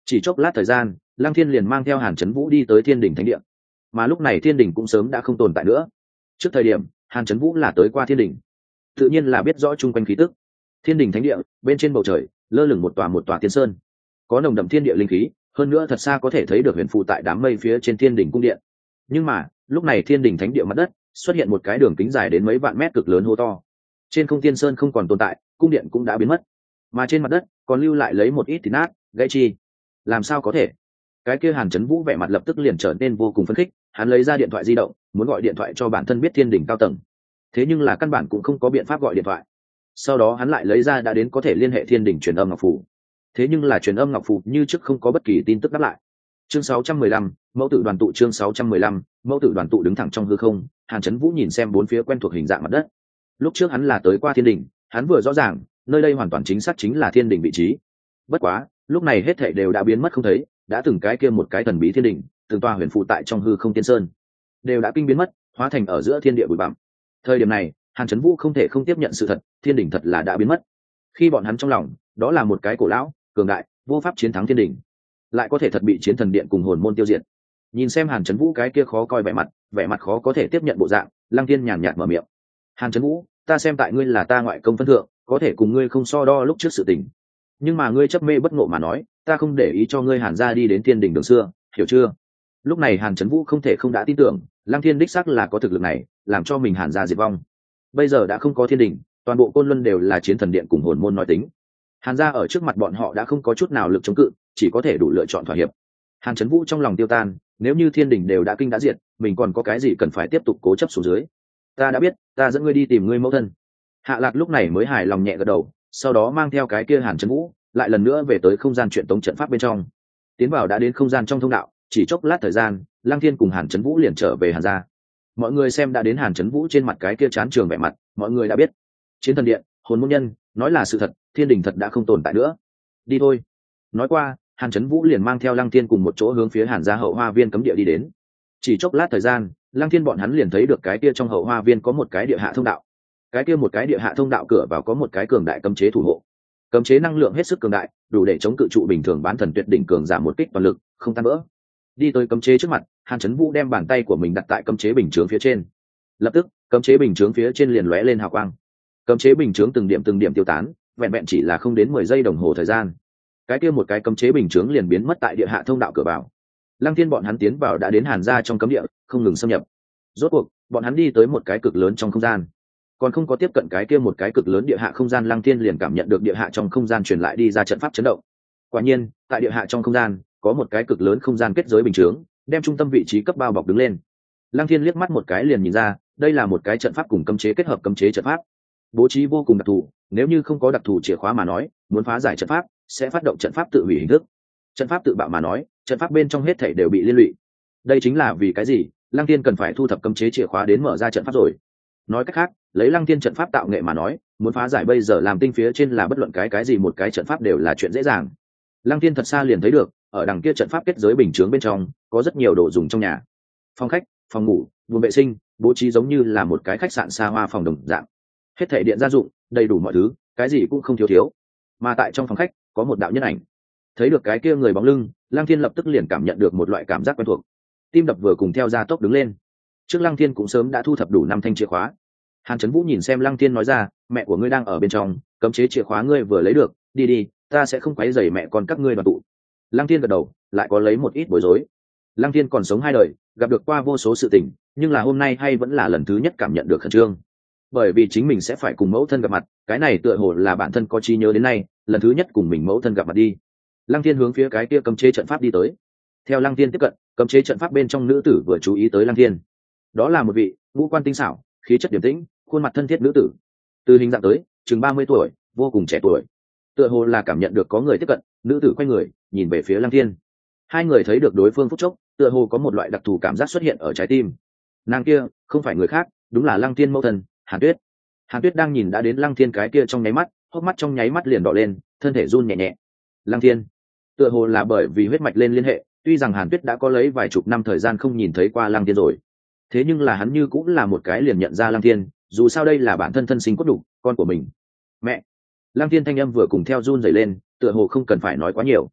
Chỉ chốc lát thời gian, Lăng Thiên liền mang theo Hàn Chấn Vũ đi tới Thiên Đình Thánh Địa. Mà lúc này Thiên Đình cũng sớm đã không tồn tại nữa. Trước thời điểm, Hàn Chấn Vũ là tới qua Thiên Đình, tự nhiên là biết rõ chung quanh khí tức. Thiên Đình Thánh Địa, bên trên bầu trời lơ lửng một tòa một tòa tiên sơn, có nồng đậm thiên địa linh khí, hơn nữa thật xa có thể thấy được huyền phù tại đám mây phía trên Thiên Đình cung điện. Nhưng mà lúc này Thiên Đình Thánh Địa mặt đất xuất hiện một cái đường kính dài đến mấy vạn mét cực lớn hố to. Trên không tiên sơn không còn tồn tại, cung điện cũng đã biến mất, mà trên mặt đất còn lưu lại lấy một ít thịt nát gãy chi. Làm sao có thể? Cái kia Hàn Chấn Vũ vẻ mặt lập tức liền trở nên vô cùng phấn khích, hắn lấy ra điện thoại di động muốn gọi điện thoại cho bản thân biết Thiên Đình cao tầng, thế nhưng là căn bản cũng không có biện pháp gọi điện thoại. Sau đó hắn lại lấy ra đã đến có thể liên hệ Thiên Đình truyền âm ngọc phù, thế nhưng là truyền âm ngọc phù như trước không có bất kỳ tin tức đáp lại. Chương sáu trăm mười lăm, mẫu tự đoàn tụ. Chương sáu trăm mười lăm, mẫu tự đoàn tụ. Đứng thẳng trong hư không, Hàn Chấn Vũ nhìn xem bốn phía quen thuộc hình dạng mặt đất. Lúc trước hắn là tới qua Thiên Đình, hắn vừa rõ ràng nơi đây hoàn toàn chính xác chính là Thiên Đình vị trí. Bất quá lúc này hết thảy đều đã biến mất không thấy, đã từng cái kia một cái thần bí Thiên Đình, từng tòa huyền phù tại trong hư không tiên sơn, đều đã kinh biến mất, hóa thành ở giữa thiên địa bụi bặm. Thời điểm này Hàn Chấn Vũ không thể không tiếp nhận sự thật, Thiên Đình thật là đã biến mất. Khi bọn hắn trong lòng, đó là một cái cổ lão cường đại vô pháp chiến thắng Thiên Đình, lại có thể thật bị chiến thần điện cùng hồn môn tiêu diệt. Nhìn xem Hàn Chấn Vũ cái kia khó coi vẻ mặt, vẻ mặt khó có thể tiếp nhận bộ dạng, Lăng Thiên nhàn nhạt mở miệng: Hàn Chấn Vũ, ta xem tại ngươi là ta ngoại công phân thượng, có thể cùng ngươi không so đo lúc trước sự tình, nhưng mà ngươi chấp mê bất ngộ mà nói, ta không để ý cho ngươi Hàn gia đi đến Thiên Đình đường xưa, hiểu chưa? Lúc này Hàn Chấn Vũ không thể không đã tin tưởng, Lăng Thiên đích xác là có thực lực này, làm cho mình Hàn gia diệt vong. Bây giờ đã không có Thiên Đình, toàn bộ Côn Luân đều là chiến thần điện cùng hồn môn nói tính. Hàn gia ở trước mặt bọn họ đã không có chút nào lực chống cự, chỉ có thể đủ lựa chọn thỏa hiệp. Hàn Chấn Vũ trong lòng tiêu tan, nếu như Thiên Đình đều đã kinh đã diệt, mình còn có cái gì cần phải tiếp tục cố chấp xuống dưới? Ta đã biết, ta dẫn ngươi đi tìm ngươi mẫu thân. Hạ Lạc lúc này mới hài lòng nhẹ gật đầu, sau đó mang theo cái kia Hàn Chấn Vũ lại lần nữa về tới không gian truyền tống trận pháp bên trong. Tiến vào đã đến không gian trong thông đạo, chỉ chốc lát thời gian, Lăng Thiên cùng Hàn Chấn Vũ liền trở về Hàn gia. Mọi người xem đã đến Hàn Chấn Vũ trên mặt cái kia chán trường vẻ mặt, mọi người đã biết, chiến thần điện, hồn môn nhân, nói là sự thật, Thiên Đình thật đã không tồn tại nữa. Đi thôi. Nói qua, Hàn Chấn Vũ liền mang theo Lăng Thiên cùng một chỗ hướng phía Hàn gia hậu hoa viên cấm địa đi đến. Chỉ chốc lát thời gian, Lăng Thiên bọn hắn liền thấy được cái kia trong hậu hoa viên có một cái địa hạ thông đạo. Cái kia một cái địa hạ thông đạo cửa vào có một cái cường đại cấm chế thủ hộ. Cấm chế năng lượng hết sức cường đại, đủ để chống cự trụ bình thường bán thần tuyệt đỉnh cường giả một kích toàn lực, không tan vỡ. Đi tới cấm chế trước mặt, Hàn Chấn Vũ đem bàn tay của mình đặt tại cấm chế bình chướng phía trên. Lập tức, cấm chế bình chướng phía trên liền lóe lên hào quang. Cấm chế bình chướng từng điểm từng điểm tiêu tán, vẹn vẹn chỉ là không đến mười giây đồng hồ thời gian. Cái kia một cái cấm chế bình chướng liền biến mất tại địa hạ thông đạo cửa vào. Lăng Thiên bọn hắn tiến vào đã đến Hàn gia trong cấm địa, không ngừng xâm nhập. Rốt cuộc, bọn hắn đi tới một cái cực lớn trong không gian. Còn không có tiếp cận cái kia một cái cực lớn địa hạ không gian, Lăng Thiên liền cảm nhận được địa hạ trong không gian truyền lại đi ra trận pháp chấn động. Quả nhiên, tại địa hạ trong không gian, có một cái cực lớn không gian kết giới bình chướng, đem trung tâm vị trí cấp bao bọc đứng lên. Lăng Thiên liếc mắt một cái liền nhìn ra, đây là một cái trận pháp cùng cấm chế kết hợp cấm chế trận pháp. Bố trí vô cùng đặc thù, nếu như không có đặc thù chìa khóa mà nói, muốn phá giải trận pháp, sẽ phát động trận pháp tự hủy hình thức. Trận pháp tự bạo mà nói, trận pháp bên trong hết thảy đều bị liên lụy. Đây chính là vì cái gì Lăng Thiên cần phải thu thập cấm chế chìa khóa đến mở ra trận pháp rồi. Nói cách khác, lấy Lăng Thiên trận pháp tạo nghệ mà nói, muốn phá giải bây giờ làm tinh phía trên là bất luận cái cái gì một cái trận pháp đều là chuyện dễ dàng. Lăng Thiên thật xa liền thấy được, ở đằng kia trận pháp kết giới bình chướng bên trong, có rất nhiều đồ dùng trong nhà. Phòng khách, phòng ngủ, buồng vệ sinh, bố trí giống như là một cái khách sạn xa hoa phòng đồng dạng. Hết thảy điện gia dụng, đầy đủ mọi thứ, cái gì cũng không thiếu thiếu. Mà tại trong phòng khách, có một đạo nhân ảnh. Thấy được cái kia người bóng lưng, Lăng Thiên lập tức liền cảm nhận được một loại cảm giác quen thuộc. Tim đập vừa cùng theo gia tốc đứng lên. Trước Lăng Thiên cũng sớm đã thu thập đủ năm thanh chìa khóa. Hàn Chấn Vũ nhìn xem Lăng Thiên nói ra, mẹ của ngươi đang ở bên trong, cấm chế chìa khóa ngươi vừa lấy được, đi đi, ta sẽ không quấy rầy mẹ con các ngươi đoàn tụ. Lăng Thiên gật đầu, lại có lấy một ít bối rối. Lăng Thiên còn sống hai đời, gặp được qua vô số sự tình, nhưng là hôm nay hay vẫn là lần thứ nhất cảm nhận được khẩn trương. Bởi vì chính mình sẽ phải cùng mẫu thân gặp mặt, cái này tựa hồ là bản thân có trí nhớ đến nay, lần thứ nhất cùng mình mẫu thân gặp mặt đi. Lăng Thiên hướng phía cái kia cấm chế trận pháp đi tới. Theo Lăng Thiên tiếp cận, cấm chế trận pháp bên trong nữ tử vừa chú ý tới Lăng Thiên. Đó là một vị ngũ quan tinh xảo, khí chất điềm tĩnh, khuôn mặt thân thiết nữ tử. Từ hình dạng tới, chừng ba mươi tuổi, vô cùng trẻ tuổi. Tựa hồ là cảm nhận được có người tiếp cận, nữ tử quay người, nhìn về phía Lăng Thiên. Hai người thấy được đối phương phút chốc, tựa hồ có một loại đặc thù cảm giác xuất hiện ở trái tim. Nàng kia, không phải người khác, đúng là Lăng Thiên mẫu thân, Hàn Tuyết. Hàn Tuyết đang nhìn đã đến Lăng Thiên cái kia trong nháy mắt, hốc mắt trong nháy mắt liền đỏ lên, thân thể run nhẹ nhẹ. Lăng Thiên, tựa hồ là bởi vì huyết mạch lên liên hệ, tuy rằng Hàn Tuyết đã có lấy vài chục năm thời gian không nhìn thấy qua Lăng Thiên rồi, thế nhưng là hắn như cũng là một cái liền nhận ra Lăng Thiên, dù sao đây là bản thân thân sinh cốt đủ, con của mình. Mẹ. Lăng Thiên thanh âm vừa cùng theo run rẩy lên, tựa hồ không cần phải nói quá nhiều.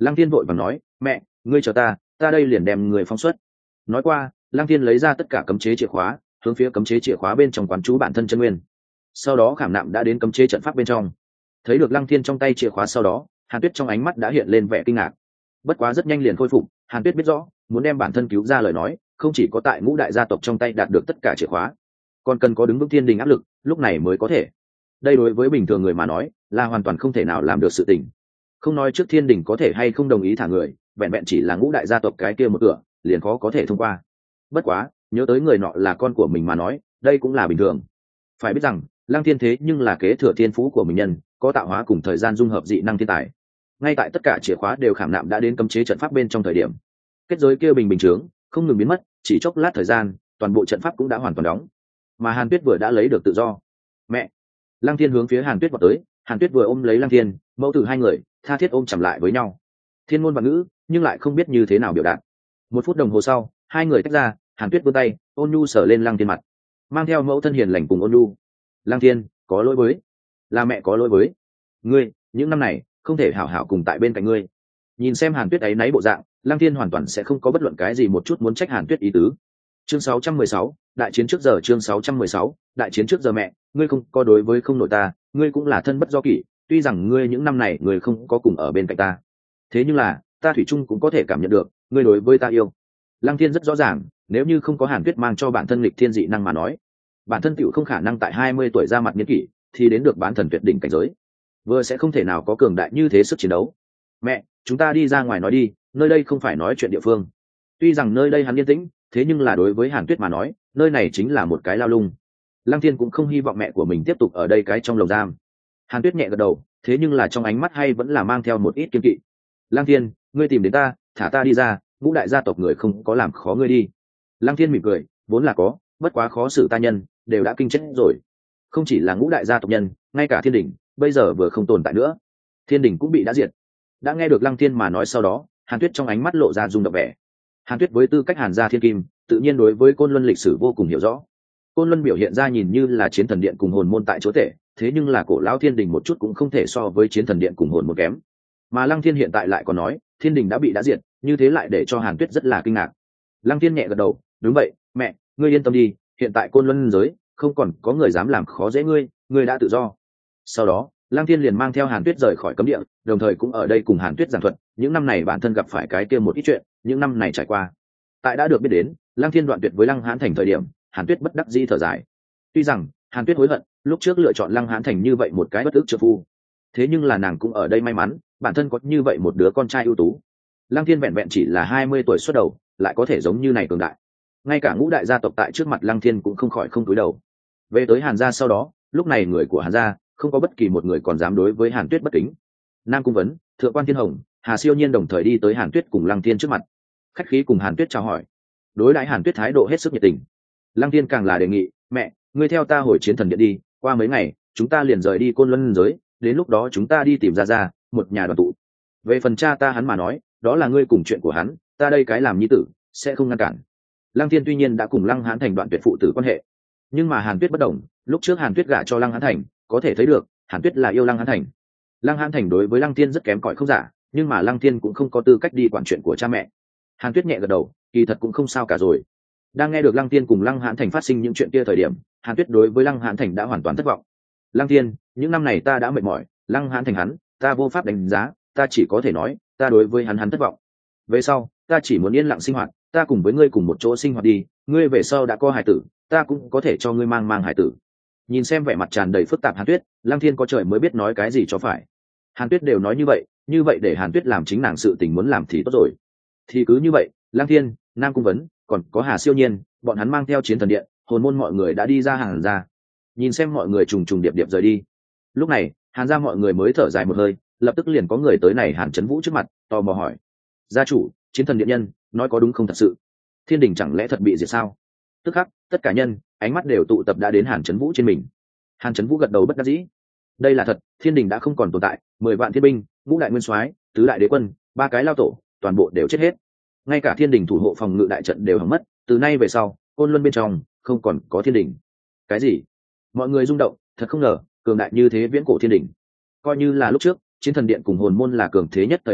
Lăng Thiên vội vàng nói, mẹ, ngươi chờ ta, ta đây liền đem người phóng xuất. Nói qua, Lăng Thiên lấy ra tất cả cấm chế chìa khóa, hướng phía cấm chế chìa khóa bên trong quán chú bản thân chân nguyên. Sau đó khảm nạm đã đến cấm chế trận pháp bên trong. Thấy được Lăng Thiên trong tay chìa khóa sau đó, Hàn Tuyết trong ánh mắt đã hiện lên vẻ kinh ngạc. Bất quá rất nhanh liền khôi phục, Hàn Tuyết biết rõ, muốn đem bản thân cứu ra lời nói, không chỉ có tại ngũ đại gia tộc trong tay đạt được tất cả chìa khóa, còn cần có đứng vững thiên đình áp lực, lúc này mới có thể. Đây đối với bình thường người mà nói, là hoàn toàn không thể nào làm được sự tình. Không nói trước thiên đình có thể hay không đồng ý thả người, vẹn vẹn chỉ là ngũ đại gia tộc cái kia một cửa, liền khó có thể thông qua. Bất quá, nhớ tới người nọ là con của mình mà nói, đây cũng là bình thường. Phải biết rằng, Lăng Thiên thế nhưng là kế thừa thiên phú của mình nhân, có tạo hóa cùng thời gian dung hợp dị năng thiên tài. Ngay tại tất cả chìa khóa đều khảm nạm đã đến cấm chế trận pháp bên trong thời điểm, kết giới kia bình bình chướng không ngừng biến mất, chỉ chốc lát thời gian, toàn bộ trận pháp cũng đã hoàn toàn đóng. Mà Hàn Tuyết vừa đã lấy được tự do. Mẹ! Lăng Thiên hướng phía Hàn Tuyết vọt tới, Hàn Tuyết vừa ôm lấy Lăng Thiên, mẫu tử hai người tha thiết ôm chầm lại với nhau. Thiên ngôn và ngữ, nhưng lại không biết như thế nào biểu đạt. Một phút đồng hồ sau, hai người tách ra, Hàn Tuyết vươn tay, ôn nhu sờ lên Lăng Thiên mặt, mang theo mẫu thân hiền lành cùng ôn nhu. Lăng Thiên, có lỗi với, là mẹ có lỗi với ngươi, những năm này không thể hảo hảo cùng tại bên cạnh ngươi. Nhìn xem Hàn Tuyết ấy náy bộ dạng, Lăng Thiên hoàn toàn sẽ không có bất luận cái gì một chút muốn trách Hàn Tuyết ý tứ. Chương sáu trăm mười sáu, đại chiến trước giờ. Chương sáu trăm mười sáu, đại chiến trước giờ. Mẹ, ngươi không có đối với không nội ta, ngươi cũng là thân bất do kỷ, tuy rằng ngươi những năm này người không có cùng ở bên cạnh ta, thế nhưng là ta thủy chung cũng có thể cảm nhận được ngươi đối với ta yêu. Lăng Thiên rất rõ ràng, nếu như không có Hàn Tuyết mang cho bản thân lịch thiên dị năng mà nói, bản thân tựu không khả năng tại hai mươi tuổi ra mặt niên kỷ thì đến được bán thần tuyệt đỉnh cảnh giới, vừa sẽ không thể nào có cường đại như thế sức chiến đấu. Mẹ, chúng ta đi ra ngoài nói đi, nơi đây không phải nói chuyện địa phương. Tuy rằng nơi đây hắn yên tĩnh, thế nhưng là đối với Hàn Tuyết mà nói, nơi này chính là một cái lao lung. Lăng Thiên cũng không hy vọng mẹ của mình tiếp tục ở đây cái trong lồng giam. Hàn Tuyết nhẹ gật đầu, thế nhưng là trong ánh mắt hay vẫn là mang theo một ít kiên kỵ. Lăng Thiên, ngươi tìm đến ta, thả ta đi ra, ngũ đại gia tộc người không có làm khó ngươi đi. Lăng Thiên mỉm cười, vốn là có, bất quá khó xử ta nhân đều đã kinh chết rồi. Không chỉ là ngũ đại gia tộc nhân, ngay cả thiên đình bây giờ vừa không tồn tại nữa, thiên đình cũng bị đã diệt. Đã nghe được Lăng Thiên mà nói sau đó, Hàn Tuyết trong ánh mắt lộ ra rung động vẻ. Hàn Tuyết với tư cách Hàn gia thiên kim, tự nhiên đối với Côn Luân lịch sử vô cùng hiểu rõ. Côn Luân biểu hiện ra nhìn như là chiến thần điện cùng hồn môn tại chỗ thể, thế nhưng là cổ lão thiên đình một chút cũng không thể so với chiến thần điện cùng hồn môn kém. Mà Lăng Thiên hiện tại lại còn nói thiên đình đã bị đã diệt, như thế lại để cho Hàn Tuyết rất là kinh ngạc. Lăng Thiên nhẹ gật đầu, đúng vậy, mẹ, ngươi yên tâm đi, hiện tại Côn Luân giới không còn có người dám làm khó dễ ngươi, ngươi đã tự do. Sau đó, Lăng Thiên liền mang theo Hàn Tuyết rời khỏi cấm địa, đồng thời cũng ở đây cùng Hàn Tuyết giảng thuật những năm này bản thân gặp phải cái kia một ít chuyện, những năm này trải qua. Tại đã được biết đến, Lăng Thiên đoạn tuyệt với Lăng Hán Thành thời điểm, Hàn Tuyết bất đắc dĩ thở dài. Tuy rằng Hàn Tuyết hối hận lúc trước lựa chọn Lăng Hán Thành như vậy một cái bất ức trợ phu, thế nhưng là nàng cũng ở đây may mắn, bản thân có như vậy một đứa con trai ưu tú. Lăng Thiên vẹn vẹn chỉ là hai mươi tuổi xuất đầu, lại có thể giống như này cường đại. Ngay cả ngũ đại gia tộc tại trước mặt Lăng Thiên cũng không khỏi không cúi đầu. Về tới Hàn gia sau đó, lúc này người của Hàn gia không có bất kỳ một người còn dám đối với Hàn Tuyết bất kính. Nam Cung Vấn, Thượng quan Thiên Hồng, Hà Siêu Nhiên đồng thời đi tới Hàn Tuyết cùng Lăng Thiên trước mặt, khách khí cùng Hàn Tuyết chào hỏi. Đối đãi Hàn Tuyết thái độ hết sức nhiệt tình. Lăng Thiên càng là đề nghị, mẹ, ngươi theo ta hồi chiến thần điện đi, qua mấy ngày chúng ta liền rời đi Côn Luân giới, đến lúc đó chúng ta đi tìm ra ra một nhà đoàn tụ. Về phần cha ta hắn mà nói, đó là ngươi cùng chuyện của hắn, ta đây cái làm nhi tử sẽ không ngăn cản. Lăng Thiên tuy nhiên đã cùng Lăng Hán Thành đoạn tuyệt phụ tử quan hệ, nhưng mà Hàn Tuyết bất đồng, lúc trước Hàn Tuyết gả cho Lăng Hán Thành, có thể thấy được Hàn Tuyết là yêu Lăng Hán Thành. Lăng Hán Thành đối với Lăng Thiên rất kém cỏi không giả, nhưng mà Lăng Thiên cũng không có tư cách đi quản chuyện của cha mẹ. Hàn Tuyết nhẹ gật đầu, kỳ thật cũng không sao cả rồi. Đang nghe được Lăng Thiên cùng Lăng Hán Thành phát sinh những chuyện kia thời điểm, Hàn Tuyết đối với Lăng Hán Thành đã hoàn toàn thất vọng. Lăng Thiên, những năm này ta đã mệt mỏi, Lăng Hán Thành hắn, ta vô pháp đánh giá, ta chỉ có thể nói, ta đối với hắn hắn thất vọng. Về sau, ta chỉ muốn yên lặng sinh hoạt, ta cùng với ngươi cùng một chỗ sinh hoạt đi, ngươi về sau đã có hài tử, ta cũng có thể cho ngươi mang mang hài tử. Nhìn xem vẻ mặt tràn đầy phức tạp Hàn Tuyết, Lăng Thiên có trời mới biết nói cái gì cho phải. Hàn Tuyết đều nói như vậy, như vậy để Hàn Tuyết làm chính nàng sự tình muốn làm thì tốt rồi. Thì cứ như vậy, Lăng Thiên, Nam Cung Vấn, còn có Hà Siêu Nhiên, bọn hắn mang theo chiến thần điện, hồn môn mọi người đã đi ra Hàn gia. Nhìn xem mọi người trùng trùng điệp điệp rời đi. Lúc này, Hàn gia mọi người mới thở dài một hơi, lập tức liền có người tới này Hàn Chấn Vũ trước mặt, tò mò hỏi: "Gia chủ, chiến thần điện nhân, nói có đúng không thật sự? Thiên đình chẳng lẽ thật bị diệt sao?" Tức khắc, tất cả nhân, ánh mắt đều tụ tập đã đến Hàn Chấn Vũ trên mình. Hàn Chấn Vũ gật đầu bất đắc dĩ. Đây là thật, thiên đình đã không còn tồn tại, mười vạn thiên binh, ngũ đại nguyên soái, tứ đại đế quân, ba cái lao tổ, toàn bộ đều chết hết. Ngay cả thiên đình thủ hộ phòng ngự đại trận đều hỏng mất, từ nay về sau, Côn Luân bên trong không còn có thiên đình. Cái gì? Mọi người rung động, thật không ngờ, cường đại như thế viễn cổ thiên đình. Coi như là lúc trước, chiến thần điện cùng hồn môn là cường thế nhất thời điểm,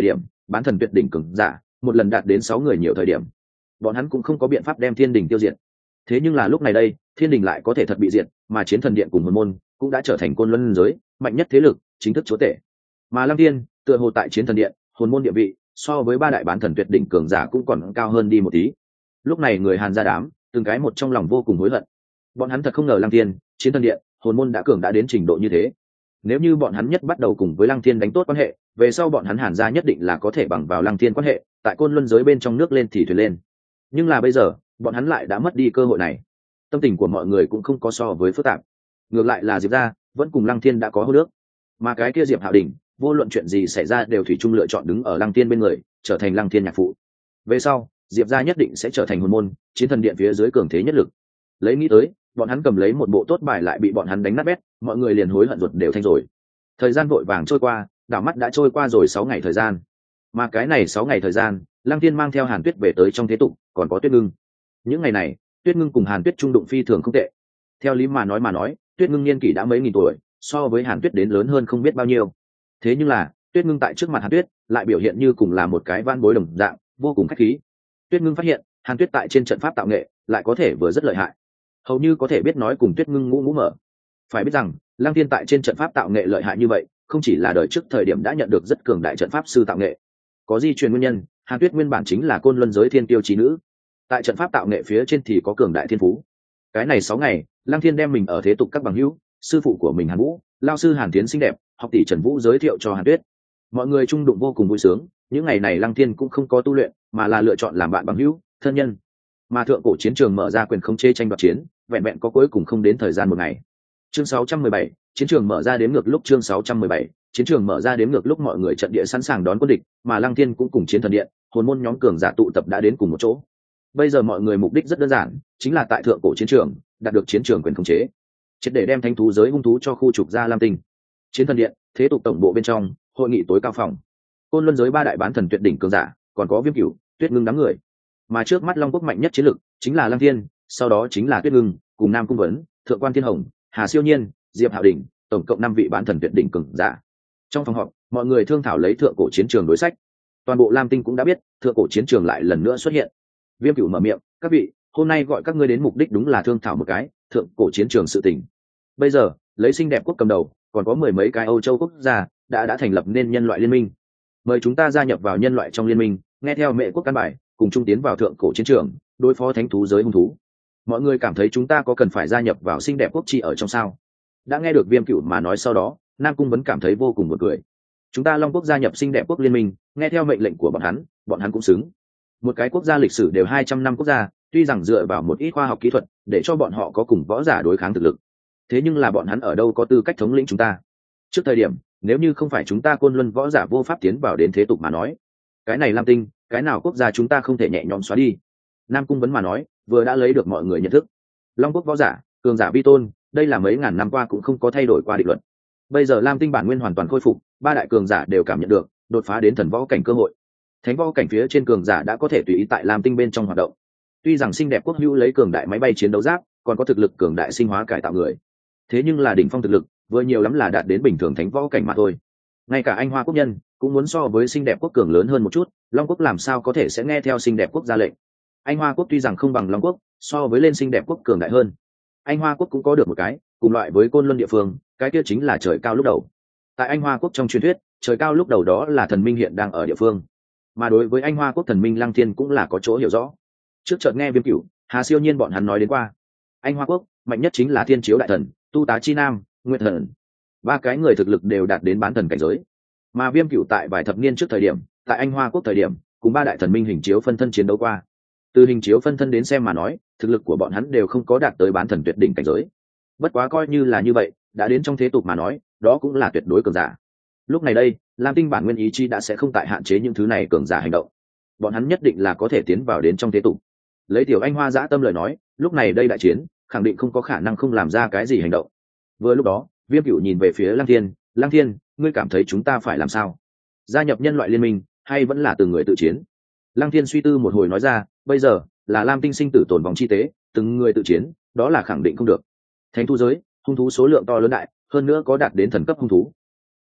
bán thần tuyệt đỉnh cường giả một lần đạt đến sáu người nhiều thời điểm, bọn hắn cũng không có biện pháp đem thiên đình tiêu diệt. Thế nhưng là lúc này đây, thiên đình lại có thể thật bị diệt, mà chiến thần điện cùng hồn môn cũng đã trở thành côn luân giới mạnh nhất thế lực, chính thức chúa tể. Mà Lăng Thiên tựa hồ tại chiến thần điện, hồn môn địa vị so với ba đại bán thần tuyệt đỉnh cường giả cũng còn cao hơn đi một tí. Lúc này người Hàn gia đám, từng cái một trong lòng vô cùng hối hận. Bọn hắn thật không ngờ Lăng Thiên, chiến thần điện, hồn môn đã cường đã đến trình độ như thế. Nếu như bọn hắn nhất bắt đầu cùng với Lăng Thiên đánh tốt quan hệ, về sau bọn hắn Hàn gia nhất định là có thể bằng vào Lăng Thiên quan hệ, tại côn luân giới bên trong nước lên thì thuyền lên. Nhưng là bây giờ, bọn hắn lại đã mất đi cơ hội này. Tâm tình của mọi người cũng không có so với phức tạp. Ngược lại là Diệp gia vẫn cùng Lăng Thiên đã có hô nước, mà cái kia Diệp Hạo Đình, vô luận chuyện gì xảy ra đều thủy chung lựa chọn đứng ở Lăng Thiên bên người, trở thành Lăng Thiên nhạc phụ. Về sau, Diệp gia nhất định sẽ trở thành hồn môn, chiến thần điện phía dưới cường thế nhất lực. Lấy nghĩ tới, bọn hắn cầm lấy một bộ tốt bài lại bị bọn hắn đánh nát bét, mọi người liền hối hận ruột đều thanh rồi. Thời gian vội vàng trôi qua, đảo mắt đã trôi qua rồi sáu ngày thời gian. Mà cái này sáu ngày thời gian, Lăng Thiên mang theo Hàn Tuyết về tới trong thế tục, còn có Tuyết Ngưng. Những ngày này, Tuyết Ngưng cùng Hàn Tuyết trung đụng phi thường không tệ. Theo lý mà nói mà nói, Tuyết Ngưng niên kỷ đã mấy nghìn tuổi, so với Hàn Tuyết đến lớn hơn không biết bao nhiêu. Thế nhưng là, Tuyết Ngưng tại trước mặt Hàn Tuyết, lại biểu hiện như cùng là một cái van bối đồng dạng, vô cùng khách khí. Tuyết Ngưng phát hiện, Hàn Tuyết tại trên trận pháp tạo nghệ, lại có thể vừa rất lợi hại, hầu như có thể biết nói cùng Tuyết Ngưng ngũ ngũ mở. Phải biết rằng, Lăng Thiên tại trên trận pháp tạo nghệ lợi hại như vậy, không chỉ là đời trước thời điểm đã nhận được rất cường đại trận pháp sư tạo nghệ, có di truyền nguyên nhân, Hàn Tuyết nguyên bản chính là côn luân giới thiên tiêu chí nữ, tại trận pháp tạo nghệ phía trên thì có cường đại thiên phú. Cái này sáu ngày, Lăng Thiên đem mình ở thế tục các bằng hữu, sư phụ của mình Hàn Vũ, lao sư Hàn Tiến xinh đẹp, học tỷ Trần Vũ giới thiệu cho Hàn Tuyết. Mọi người chung đụng vô cùng vui sướng, những ngày này Lăng Thiên cũng không có tu luyện, mà là lựa chọn làm bạn bằng hữu, thân nhân. Mà thượng cổ chiến trường mở ra quyền khống chế tranh đoạt chiến, vẹn vẹn có cuối cùng không đến thời gian một ngày. Chương sáu trăm mười bảy, chiến trường mở ra đếm ngược lúc chương sáu trăm mười bảy, chiến trường mở ra đếm ngược lúc mọi người trận địa sẵn sàng đón quân địch, mà Lăng Thiên cũng cùng chiến thần điện, hồn môn nhóm cường giả tụ tập đã đến cùng một chỗ. Bây giờ mọi người mục đích rất đơn giản, chính là tại thượng cổ chiến trường đạt được chiến trường quyền khống chế, triệt để đem thánh thú giới hung thú cho khu trục ra Lam Tinh. Chiến thần điện, thế tục tổng bộ bên trong, hội nghị tối cao phòng. Côn luân giới ba đại bán thần tuyệt đỉnh cường giả, còn có Viêm Cửu, Tuyết Ngưng đám người. Mà trước mắt Long Quốc mạnh nhất chiến lực chính là Lăng Thiên, sau đó chính là Tuyết Ngưng, cùng Nam Cung Vấn, Thượng Quan Thiên Hồng, Hà Siêu Nhiên, Diệp Hạo Đỉnh, tổng cộng năm vị bán thần tuyệt đỉnh cường giả. Trong phòng họp, mọi người thương thảo lấy thượng cổ chiến trường đối sách. Toàn bộ Lam Tinh cũng đã biết, thượng cổ chiến trường lại lần nữa xuất hiện. Viêm Cửu mở miệng, "Các vị, hôm nay gọi các ngươi đến mục đích đúng là thương thảo một cái thượng cổ chiến trường sự tình. Bây giờ, lấy xinh đẹp quốc cầm đầu, còn có mười mấy cái Âu châu quốc gia đã đã thành lập nên nhân loại liên minh. Mời chúng ta gia nhập vào nhân loại trong liên minh, nghe theo mẹ quốc căn bài, cùng chung tiến vào thượng cổ chiến trường, đối phó thánh thú giới hung thú. Mọi người cảm thấy chúng ta có cần phải gia nhập vào xinh đẹp quốc chi ở trong sao?" Đã nghe được Viêm Cửu mà nói sau đó, Nam Cung vẫn cảm thấy vô cùng buồn cười. Chúng ta Long Quốc gia nhập xinh đẹp quốc liên minh, nghe theo mệnh lệnh của bọn hắn, bọn hắn cũng xứng. Một cái quốc gia lịch sử đều hai trăm năm quốc gia, tuy rằng dựa vào một ít khoa học kỹ thuật để cho bọn họ có cùng võ giả đối kháng thực lực, thế nhưng là bọn hắn ở đâu có tư cách thống lĩnh chúng ta. Trước thời điểm, nếu như không phải chúng ta côn luân võ giả vô pháp tiến vào đến thế tục mà nói, cái này Lam Tinh, cái nào quốc gia chúng ta không thể nhẹ nhõm xóa đi. Nam Cung vấn mà nói, vừa đã lấy được mọi người nhận thức. Long Quốc võ giả, cường giả vi tôn, đây là mấy ngàn năm qua cũng không có thay đổi qua định luật. Bây giờ Lam Tinh bản nguyên hoàn toàn khôi phục, ba đại cường giả đều cảm nhận được đột phá đến thần võ cảnh cơ hội. Thánh võ cảnh phía trên cường giả đã có thể tùy ý tại Lam Tinh bên trong hoạt động. Tuy rằng xinh đẹp quốc hữu lấy cường đại máy bay chiến đấu giáp, còn có thực lực cường đại sinh hóa cải tạo người, thế nhưng là đỉnh phong thực lực, vừa nhiều lắm là đạt đến bình thường thánh võ cảnh mà thôi. Ngay cả Anh Hoa quốc nhân cũng muốn so với xinh đẹp quốc cường lớn hơn một chút, Long Quốc làm sao có thể sẽ nghe theo xinh đẹp quốc ra lệnh. Anh Hoa quốc tuy rằng không bằng Long Quốc, so với lên xinh đẹp quốc cường đại hơn. Anh Hoa quốc cũng có được một cái cùng loại với côn luân địa phương, cái kia chính là trời cao lúc đầu. Tại Anh Hoa quốc trong truyền thuyết, trời cao lúc đầu đó là thần minh hiện đang ở địa phương, mà đối với Anh Hoa quốc thần minh Lăng Thiên cũng là có chỗ hiểu rõ. Trước chợt nghe Viêm Cửu, Hà Siêu Nhiên bọn hắn nói đến qua, Anh Hoa quốc mạnh nhất chính là Thiên Chiếu đại thần, Tu Tá Chi Nam, Nguyệt thần, ba cái người thực lực đều đạt đến bán thần cảnh giới. Mà Viêm Cửu tại vài thập niên trước thời điểm, tại Anh Hoa quốc thời điểm, cùng ba đại thần minh hình chiếu phân thân chiến đấu qua. Từ hình chiếu phân thân đến xem mà nói, thực lực của bọn hắn đều không có đạt tới bán thần tuyệt đỉnh cảnh giới. Bất quá coi như là như vậy, đã đến trong thế tục mà nói, đó cũng là tuyệt đối cường giả. Lúc này đây, Lam Tinh bản nguyên ý chí đã sẽ không tại hạn chế những thứ này cường giả hành động. Bọn hắn nhất định là có thể tiến vào đến trong thế tục. Lấy Tiểu Anh Hoa dã tâm lời nói, lúc này đây đại chiến, khẳng định không có khả năng không làm ra cái gì hành động. Vừa lúc đó, Viêm Cửu nhìn về phía Lăng Thiên, "Lăng Thiên, ngươi cảm thấy chúng ta phải làm sao? Gia nhập nhân loại liên minh, hay vẫn là từng người tự chiến?" Lăng Thiên suy tư một hồi nói ra, "Bây giờ là Lam Tinh sinh tử tồn vòng chi tế, từng người tự chiến, đó là khẳng định không được. Thánh thú giới, hung thú số lượng to lớn đại, hơn nữa có đạt đến thần cấp hung thú.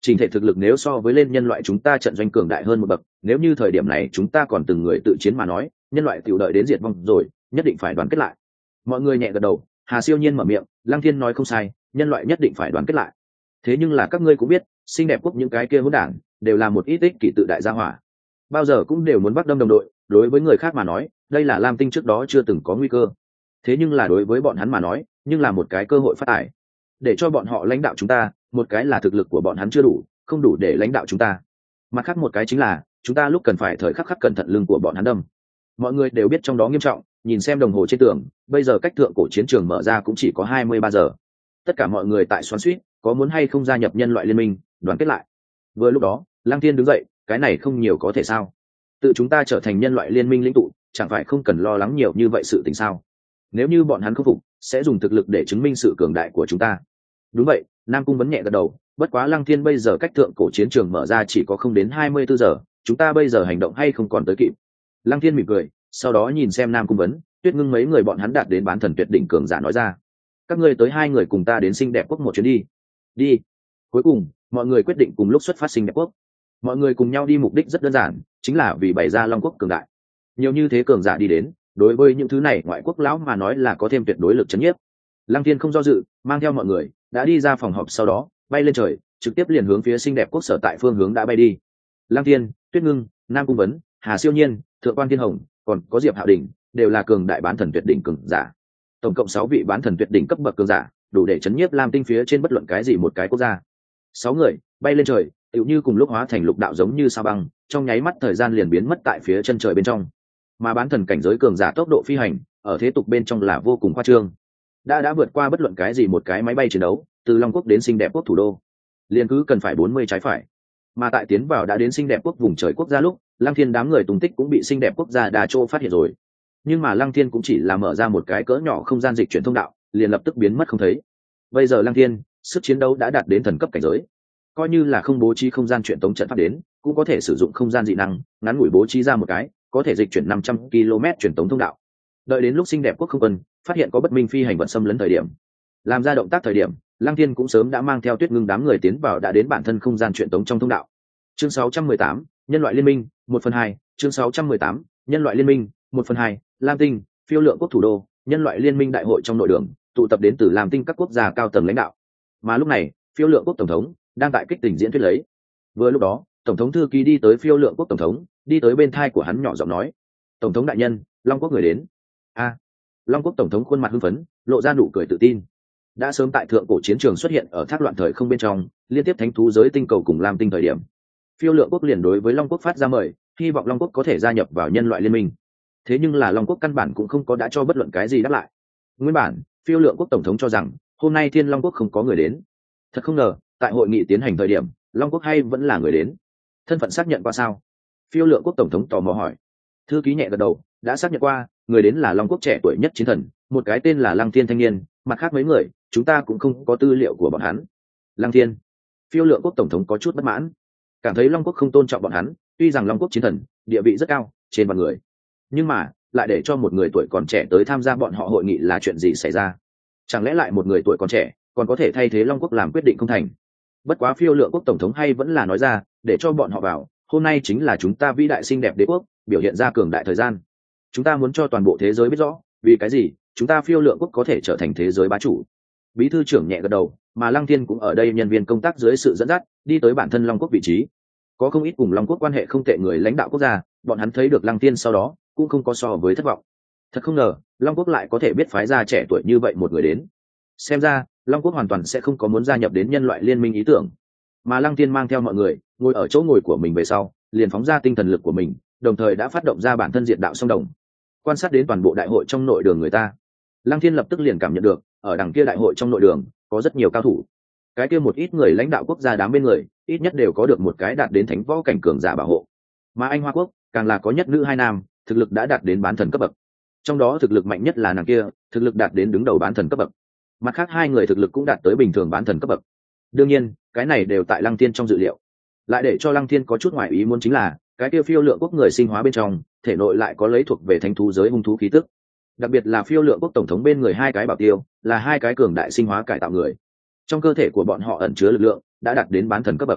trình thể thực lực nếu so với lên nhân loại chúng ta trận doanh cường đại hơn một bậc, nếu như thời điểm này chúng ta còn từng người tự chiến mà nói, nhân loại tiểu đợi đến diệt vong rồi, nhất định phải đoàn kết lại. Mọi người nhẹ gật đầu. Hà Siêu Nhiên mở miệng, Lăng Thiên nói không sai, nhân loại nhất định phải đoàn kết lại. Thế nhưng là các ngươi cũng biết, xinh đẹp quốc những cái kia hỗn đản đều là một ít ích kỷ tự đại gia hỏa, bao giờ cũng đều muốn bắt đâm đồng đội. Đối với người khác mà nói, đây là Lam Tinh trước đó chưa từng có nguy cơ, thế nhưng là đối với bọn hắn mà nói, nhưng là một cái cơ hội phát tài, để cho bọn họ lãnh đạo chúng ta. Một cái là thực lực của bọn hắn chưa đủ, không đủ để lãnh đạo chúng ta, mặt khác một cái chính là chúng ta lúc cần phải thời khắc khắc cẩn thận lưng của bọn hắn đâm. Mọi người đều biết trong đó nghiêm trọng, nhìn xem đồng hồ trên tường, bây giờ cách thượng cổ chiến trường mở ra cũng chỉ có hai mươi ba giờ. Tất cả mọi người tại xoắn xuýt, có muốn hay không gia nhập nhân loại liên minh, đoàn kết lại. Vừa lúc đó, Lăng Thiên đứng dậy, cái này không nhiều có thể sao? Tự chúng ta trở thành nhân loại liên minh lĩnh tụ, chẳng phải không cần lo lắng nhiều như vậy sự tình sao? Nếu như bọn hắn không phục, sẽ dùng thực lực để chứng minh sự cường đại của chúng ta. Đúng vậy, Nam Cung vấn nhẹ gật đầu, bất quá Lăng Thiên bây giờ cách thượng cổ chiến trường mở ra chỉ có không đến hai mươi bốn giờ, chúng ta bây giờ hành động hay không còn tới kịp. Lăng Thiên mỉm cười, sau đó nhìn xem Nam Cung vấn, Tuyết Ngưng mấy người bọn hắn đạt đến bán thần tuyệt đỉnh cường giả nói ra, các ngươi tới hai người cùng ta đến xinh đẹp quốc một chuyến đi. Đi. Cuối cùng, mọi người quyết định cùng lúc xuất phát xinh đẹp quốc. Mọi người cùng nhau đi mục đích rất đơn giản, chính là vì bày ra Long quốc cường đại. Nhiều như thế cường giả đi đến, đối với những thứ này ngoại quốc lão mà nói là có thêm tuyệt đối lực chấn nhiếp. Lăng Thiên không do dự, mang theo mọi người đã đi ra phòng họp, sau đó bay lên trời, trực tiếp liền hướng phía xinh đẹp quốc sở tại phương hướng đã bay đi. Lăng Thiên, Tuyết Ngưng, Nam Cung vấn, Hà Siêu Nhiên, Thượng quan Thiên Hồng, còn có Diệp Hạo Đỉnh, đều là cường đại bán thần tuyệt đỉnh cường giả. Tổng cộng sáu vị bán thần tuyệt đỉnh cấp bậc cường giả, đủ để chấn nhiếp Lam Tinh phía trên bất luận cái gì một cái quốc gia. Sáu người bay lên trời, tựu như cùng lúc hóa thành lục đạo giống như sao băng, trong nháy mắt thời gian liền biến mất tại phía chân trời bên trong. Mà bán thần cảnh giới cường giả tốc độ phi hành ở thế tục bên trong là vô cùng khoa trương, đã đã vượt qua bất luận cái gì một cái máy bay chiến đấu, từ Long quốc đến xinh đẹp quốc thủ đô liền cứ cần phải bốn mươi trái phải. Mà tại tiến vào đã đến xinh đẹp quốc vùng trời quốc gia lúc, Lăng Thiên đám người tung tích cũng bị xinh đẹp quốc gia Đà Châu phát hiện rồi. Nhưng mà Lăng Thiên cũng chỉ là mở ra một cái cỡ nhỏ không gian dịch chuyển thông đạo, liền lập tức biến mất không thấy. Bây giờ Lăng Thiên sức chiến đấu đã đạt đến thần cấp cảnh giới, coi như là không bố trí không gian chuyển tống trận pháp đến, cũng có thể sử dụng không gian dị năng ngắn ngủi bố trí ra một cái có thể dịch chuyển năm trăm ki lô mét chuyển tống thông đạo. Đợi đến lúc xinh đẹp quốc không quân phát hiện có bất minh phi hành vật xâm lấn thời điểm, làm ra động tác thời điểm, Lăng Thiên cũng sớm đã mang theo Tuyết Ngưng đám người tiến vào đã đến bản thân không gian chuyển tống trong thông đạo. Chương sáu trăm mười tám, nhân loại liên minh, một phần hai. Chương sáu trăm mười tám, nhân loại liên minh, một phần hai. Lam Tinh, phiêu lượng quốc thủ đô, nhân loại liên minh đại hội trong nội đường, tụ tập đến từ Lam Tinh các quốc gia cao tầng lãnh đạo. Mà lúc này, phiêu lượng quốc tổng thống đang tại kích tình diễn thuyết lấy. Vừa lúc đó, tổng thống thư ký đi tới phiêu lượng quốc tổng thống, đi tới bên thai của hắn nhỏ giọng nói: "Tổng thống đại nhân, Long quốc người đến." A. Long quốc tổng thống khuôn mặt hưng phấn, lộ ra nụ cười tự tin. Đã sớm tại thượng cổ chiến trường xuất hiện ở thác loạn thời không bên trong, liên tiếp thánh thú giới tinh cầu cùng Lam Tinh thời điểm, phiêu lượng quốc liền đối với Long quốc phát ra mời, hy vọng Long quốc có thể gia nhập vào nhân loại liên minh. Thế nhưng là Long quốc căn bản cũng không có đã cho bất luận cái gì đáp lại. Nguyên bản, phiêu lượng quốc tổng thống cho rằng hôm nay Thiên Long quốc không có người đến. Thật không ngờ, tại hội nghị tiến hành thời điểm, Long quốc hay vẫn là người đến. Thân phận xác nhận qua sao? Phiêu lượng quốc tổng thống tò mò hỏi. Thư ký nhẹ gật đầu, đã xác nhận qua, người đến là Long quốc trẻ tuổi nhất chiến thần, một cái tên là Lăng Thiên thanh niên, mặt khác mấy người chúng ta cũng không có tư liệu của bọn hắn. Lăng Thiên. Phiêu lượng quốc tổng thống có chút bất mãn, cảm thấy Long quốc không tôn trọng bọn hắn. Tuy rằng Long quốc chiến thần địa vị rất cao trên vạn người, nhưng mà lại để cho một người tuổi còn trẻ tới tham gia bọn họ hội nghị là chuyện gì xảy ra? Chẳng lẽ lại một người tuổi còn trẻ còn có thể thay thế Long quốc làm quyết định không thành? Bất quá phiêu lượng quốc tổng thống hay vẫn là nói ra, để cho bọn họ vào, hôm nay chính là chúng ta vĩ đại xinh đẹp đế quốc biểu hiện ra cường đại thời gian. Chúng ta muốn cho toàn bộ thế giới biết rõ, vì cái gì chúng ta phiêu lượng quốc có thể trở thành thế giới bá chủ. Bí thư trưởng nhẹ gật đầu, mà Lăng Thiên cũng ở đây nhân viên công tác dưới sự dẫn dắt đi tới bản thân Long quốc vị trí. Có không ít cùng Long quốc quan hệ không tệ người lãnh đạo quốc gia, bọn hắn thấy được Lăng Thiên sau đó cũng không có so với thất vọng. Thật không ngờ Long quốc lại có thể biết phái ra trẻ tuổi như vậy một người đến. Xem ra Long quốc hoàn toàn sẽ không có muốn gia nhập đến nhân loại liên minh ý tưởng. Mà Lăng Thiên mang theo mọi người ngồi ở chỗ ngồi của mình về sau, liền phóng ra tinh thần lực của mình, đồng thời đã phát động ra bản thân diệt đạo song đồng, quan sát đến toàn bộ đại hội trong nội đường người ta. Lăng Thiên lập tức liền cảm nhận được, ở đằng kia đại hội trong nội đường có rất nhiều cao thủ. Cái kia một ít người lãnh đạo quốc gia đám bên người, ít nhất đều có được một cái đạt đến thánh võ cảnh cường giả bảo hộ. Mà Anh Hoa quốc càng là có nhất nữ hai nam, thực lực đã đạt đến bán thần cấp bậc. Trong đó thực lực mạnh nhất là nàng kia, thực lực đạt đến đứng đầu bán thần cấp bậc. Mặt khác hai người thực lực cũng đạt tới bình thường bán thần cấp bậc. Đương nhiên, cái này đều tại Lăng Thiên trong dự liệu. Lại để cho Lăng Thiên có chút ngoại ý muốn chính là, cái kia phiêu lượng quốc người sinh hóa bên trong, thể nội lại có lấy thuộc về thánh thú giới hung thú khí tức. Đặc biệt là phiêu lượng quốc tổng thống bên người hai cái bảo tiêu, là hai cái cường đại sinh hóa cải tạo người. Trong cơ thể của bọn họ ẩn chứa lực lượng đã đạt đến bán thần cấp bậc.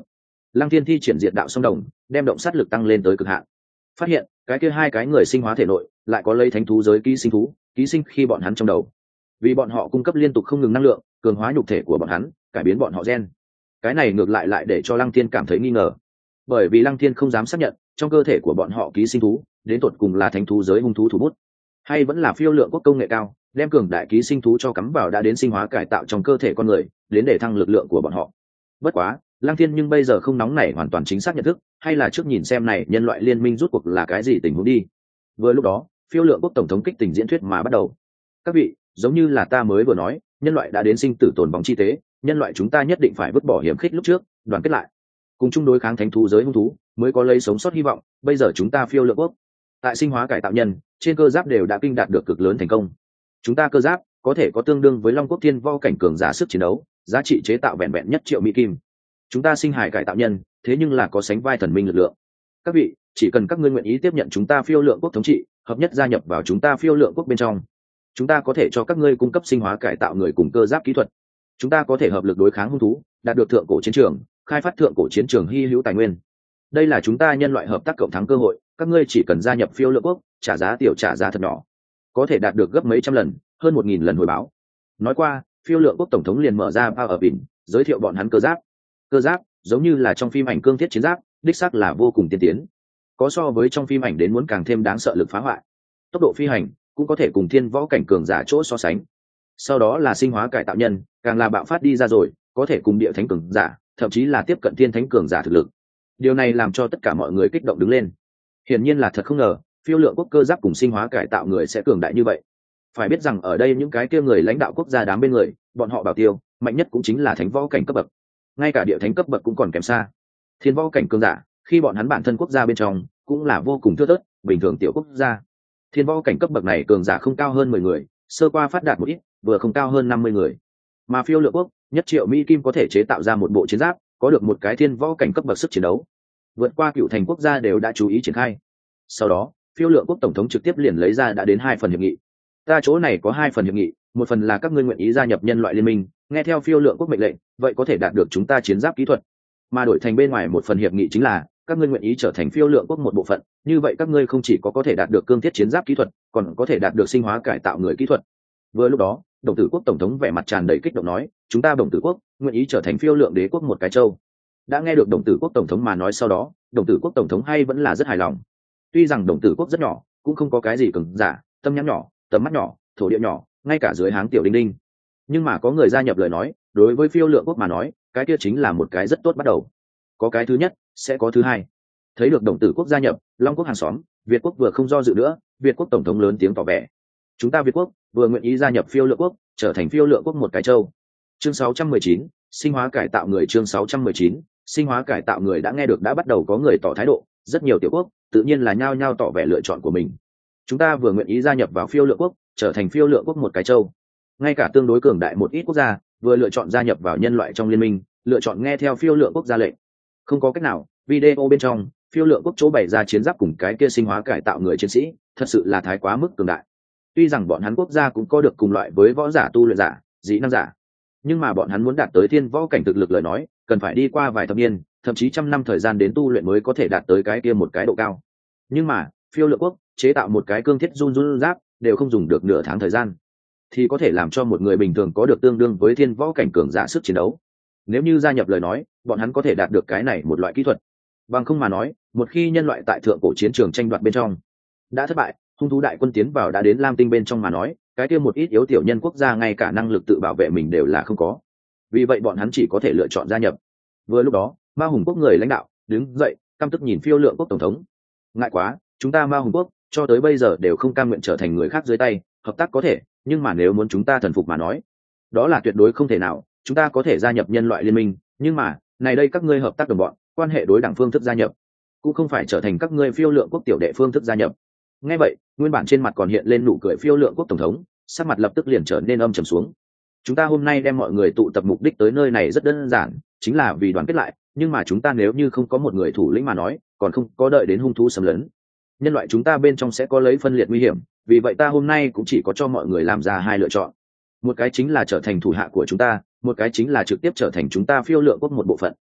Lăng Thiên thi triển diệt đạo song đồng, đem động sát lực tăng lên tới cực hạn. Phát hiện cái kia hai cái người sinh hóa thể nội lại có lấy thánh thú giới ký sinh thú, ký sinh khi bọn hắn trong đầu, vì bọn họ cung cấp liên tục không ngừng năng lượng, cường hóa nhục thể của bọn hắn, cải biến bọn họ gen. Cái này ngược lại lại để cho Lăng Thiên cảm thấy nghi ngờ, bởi vì Lăng Thiên không dám xác nhận trong cơ thể của bọn họ ký sinh thú đến tột cùng là thánh thú giới hung thú thủ bút, hay vẫn là phiêu lượng quốc công nghệ cao đem cường đại ký sinh thú cho cắm vào đã đến sinh hóa cải tạo trong cơ thể con người, đến để thăng lực lượng của bọn họ. Bất quá Lăng Thiên nhưng bây giờ không nóng nảy hoàn toàn chính xác nhận thức, hay là trước nhìn xem này nhân loại liên minh rút cuộc là cái gì tình huống đi. Vừa lúc đó phiêu lượng quốc tổng thống kích tình diễn thuyết mà bắt đầu. Các vị, giống như là ta mới vừa nói, nhân loại đã đến sinh tử tồn vong chi tế, nhân loại chúng ta nhất định phải vứt bỏ hiểm khích lúc trước, đoàn kết lại cùng chung đối kháng thánh thú giới hung thú, mới có lấy sống sót hy vọng. Bây giờ chúng ta phiêu lượng quốc tại sinh hóa cải tạo nhân trên cơ giáp đều đã kinh đạt được cực lớn thành công. Chúng ta cơ giáp có thể có tương đương với long quốc thiên vo cảnh cường giả sức chiến đấu, giá trị chế tạo vẹn vẹn nhất triệu mỹ kim. Chúng ta sinh hải cải tạo nhân thế nhưng là có sánh vai thần minh lực lượng. Các vị, chỉ cần các ngươi nguyện ý tiếp nhận chúng ta phiêu lượng quốc thống trị, hợp nhất gia nhập vào chúng ta phiêu lượng quốc bên trong, chúng ta có thể cho các ngươi cung cấp sinh hóa cải tạo người cùng cơ giáp kỹ thuật. Chúng ta có thể hợp lực đối kháng hung thú, đạt được thượng cổ chiến trường, khai phát thượng cổ chiến trường hy hữu tài nguyên. Đây là chúng ta nhân loại hợp tác cộng thắng cơ hội, các ngươi chỉ cần gia nhập phiêu lượng quốc, trả giá tiểu trả giá thật nhỏ, có thể đạt được gấp mấy trăm lần, hơn một nghìn lần hồi báo. Nói qua, phiêu lượng quốc tổng thống liền mở ra bao ở bình, giới thiệu bọn hắn cơ giáp. Cơ giáp giống như là trong phim ảnh cương thiết chiến giáp, đích xác là vô cùng tiên tiến, có so với trong phim ảnh đến muốn càng thêm đáng sợ lực phá hoại, tốc độ phi hành cũng có thể cùng thiên võ cảnh cường giả chỗ so sánh. Sau đó là sinh hóa cải tạo nhân, càng là bạo phát đi ra rồi, có thể cùng địa thánh cường giả, thậm chí là tiếp cận thiên thánh cường giả thực lực. Điều này làm cho tất cả mọi người kích động đứng lên. Hiển nhiên là thật không ngờ, phiêu lượng quốc cơ giáp cùng sinh hóa cải tạo người sẽ cường đại như vậy. Phải biết rằng ở đây những cái kia người lãnh đạo quốc gia đám bên người, bọn họ bảo tiêu mạnh nhất cũng chính là thánh võ cảnh cấp bậc, ngay cả địa thánh cấp bậc cũng còn kém xa. Thiên võ cảnh cường giả, khi bọn hắn bản thân quốc gia bên trong cũng là vô cùng thưa thớt, bình thường tiểu quốc gia. Thiên võ cảnh cấp bậc này cường giả không cao hơn mười người, sơ qua phát đạt một ít, vừa không cao hơn năm mươi người. Mà phiêu lượng quốc, nhất triệu mỹ kim có thể chế tạo ra một bộ chiến giáp, có được một cái thiên võ cảnh cấp bậc sức chiến đấu, vượt qua cựu thành quốc gia đều đã chú ý triển khai. Sau đó phiêu lượng quốc tổng thống trực tiếp liền lấy ra đã đến hai phần hiệp nghị. Ta chỗ này có hai phần hiệp nghị, một phần là các ngươi nguyện ý gia nhập nhân loại liên minh, nghe theo phiêu lượng quốc mệnh lệnh, vậy có thể đạt được chúng ta chiến giáp kỹ thuật. Mà đổi thành bên ngoài một phần hiệp nghị chính là các ngươi nguyện ý trở thành phiêu lượng quốc một bộ phận, như vậy các ngươi không chỉ có có thể đạt được cương thiết chiến giáp kỹ thuật, còn có thể đạt được sinh hóa cải tạo người kỹ thuật. Vừa lúc đó Đồng Tử Quốc tổng thống vẻ mặt tràn đầy kích động nói, chúng ta Đồng Tử Quốc nguyện ý trở thành phiêu lượng đế quốc một cái châu. Đã nghe được Đồng Tử Quốc tổng thống mà nói, sau đó Đồng Tử Quốc tổng thống hay vẫn là rất hài lòng. Tuy rằng Đồng Tử Quốc rất nhỏ, cũng không có cái gì cường giả, tâm nhãn nhỏ, tầm mắt nhỏ, thổ địa nhỏ, ngay cả dưới háng tiểu đinh đinh, nhưng mà có người gia nhập lời nói, đối với phiêu lượng quốc mà nói, cái kia chính là một cái rất tốt bắt đầu. Có cái thứ nhất sẽ có thứ hai. Thấy được Đồng Tử Quốc gia nhập, Long quốc hàng xóm Việt quốc vừa không do dự nữa, Việt quốc tổng thống lớn tiếng tỏ vẻ, chúng ta Việt quốc vừa nguyện ý gia nhập phiêu lượng quốc, trở thành phiêu lượng quốc một cái châu. Chương sáu trăm mười chín, sinh hóa cải tạo người. Chương sáu trăm mười chín, sinh hóa cải tạo người. Đã nghe được đã bắt đầu có người tỏ thái độ, rất nhiều tiểu quốc tự nhiên là nhao nhao tỏ vẻ lựa chọn của mình. Chúng ta vừa nguyện ý gia nhập vào phiêu lượng quốc, trở thành phiêu lượng quốc một cái châu. Ngay cả tương đối cường đại một ít quốc gia vừa lựa chọn gia nhập vào nhân loại trong liên minh, lựa chọn nghe theo phiêu lượng quốc ra lệnh. Không có cách nào, video bên trong phiêu lượng quốc chỗ bày ra chiến giáp cùng cái kia sinh hóa cải tạo người chiến sĩ thật sự là thái quá mức cường đại. Tuy rằng bọn hắn quốc gia cũng có được cùng loại với võ giả tu luyện giả, dị năng giả, nhưng mà bọn hắn muốn đạt tới thiên võ cảnh thực lực lời nói, cần phải đi qua vài thập niên, thậm chí trăm năm thời gian đến tu luyện mới có thể đạt tới cái kia một cái độ cao. Nhưng mà phiêu lượng quốc chế tạo một cái cương thiết run run giáp đều không dùng được nửa tháng thời gian, thì có thể làm cho một người bình thường có được tương đương với thiên võ cảnh cường giả sức chiến đấu. Nếu như gia nhập lời nói, bọn hắn có thể đạt được cái này một loại kỹ thuật. Bằng không mà nói, một khi nhân loại tại thượng cổ chiến trường tranh đoạt bên trong đã thất bại, hung thú đại quân tiến vào đã đến Lam Tinh bên trong mà nói, cái kia một ít yếu tiểu nhân quốc gia ngay cả năng lực tự bảo vệ mình đều là không có. Vì vậy bọn hắn chỉ có thể lựa chọn gia nhập. Vừa lúc đó Ma Hùng quốc người lãnh đạo đứng dậy, căm tức nhìn phiêu lượng quốc tổng thống. Ngại quá, chúng ta Ma Hùng quốc cho tới bây giờ đều không cam nguyện trở thành người khác dưới tay, hợp tác có thể, nhưng mà nếu muốn chúng ta thần phục mà nói, đó là tuyệt đối không thể nào. Chúng ta có thể gia nhập nhân loại liên minh, nhưng mà này đây các ngươi hợp tác đồng bọn, quan hệ đối đẳng phương thức gia nhập, cũng không phải trở thành các ngươi phiêu lượng quốc tiểu đệ phương thức gia nhập. Nghe vậy, nguyên bản trên mặt còn hiện lên nụ cười phiêu lượng quốc tổng thống, sắc mặt lập tức liền trở nên âm trầm xuống. Chúng ta hôm nay đem mọi người tụ tập mục đích tới nơi này rất đơn giản, chính là vì đoàn kết lại, nhưng mà chúng ta nếu như không có một người thủ lĩnh mà nói, còn không có đợi đến hung thú xâm lấn, nhân loại chúng ta bên trong sẽ có lấy phân liệt nguy hiểm. Vì vậy ta hôm nay cũng chỉ có cho mọi người làm ra hai lựa chọn, một cái chính là trở thành thủ hạ của chúng ta, một cái chính là trực tiếp trở thành chúng ta phiêu lượng quốc một bộ phận.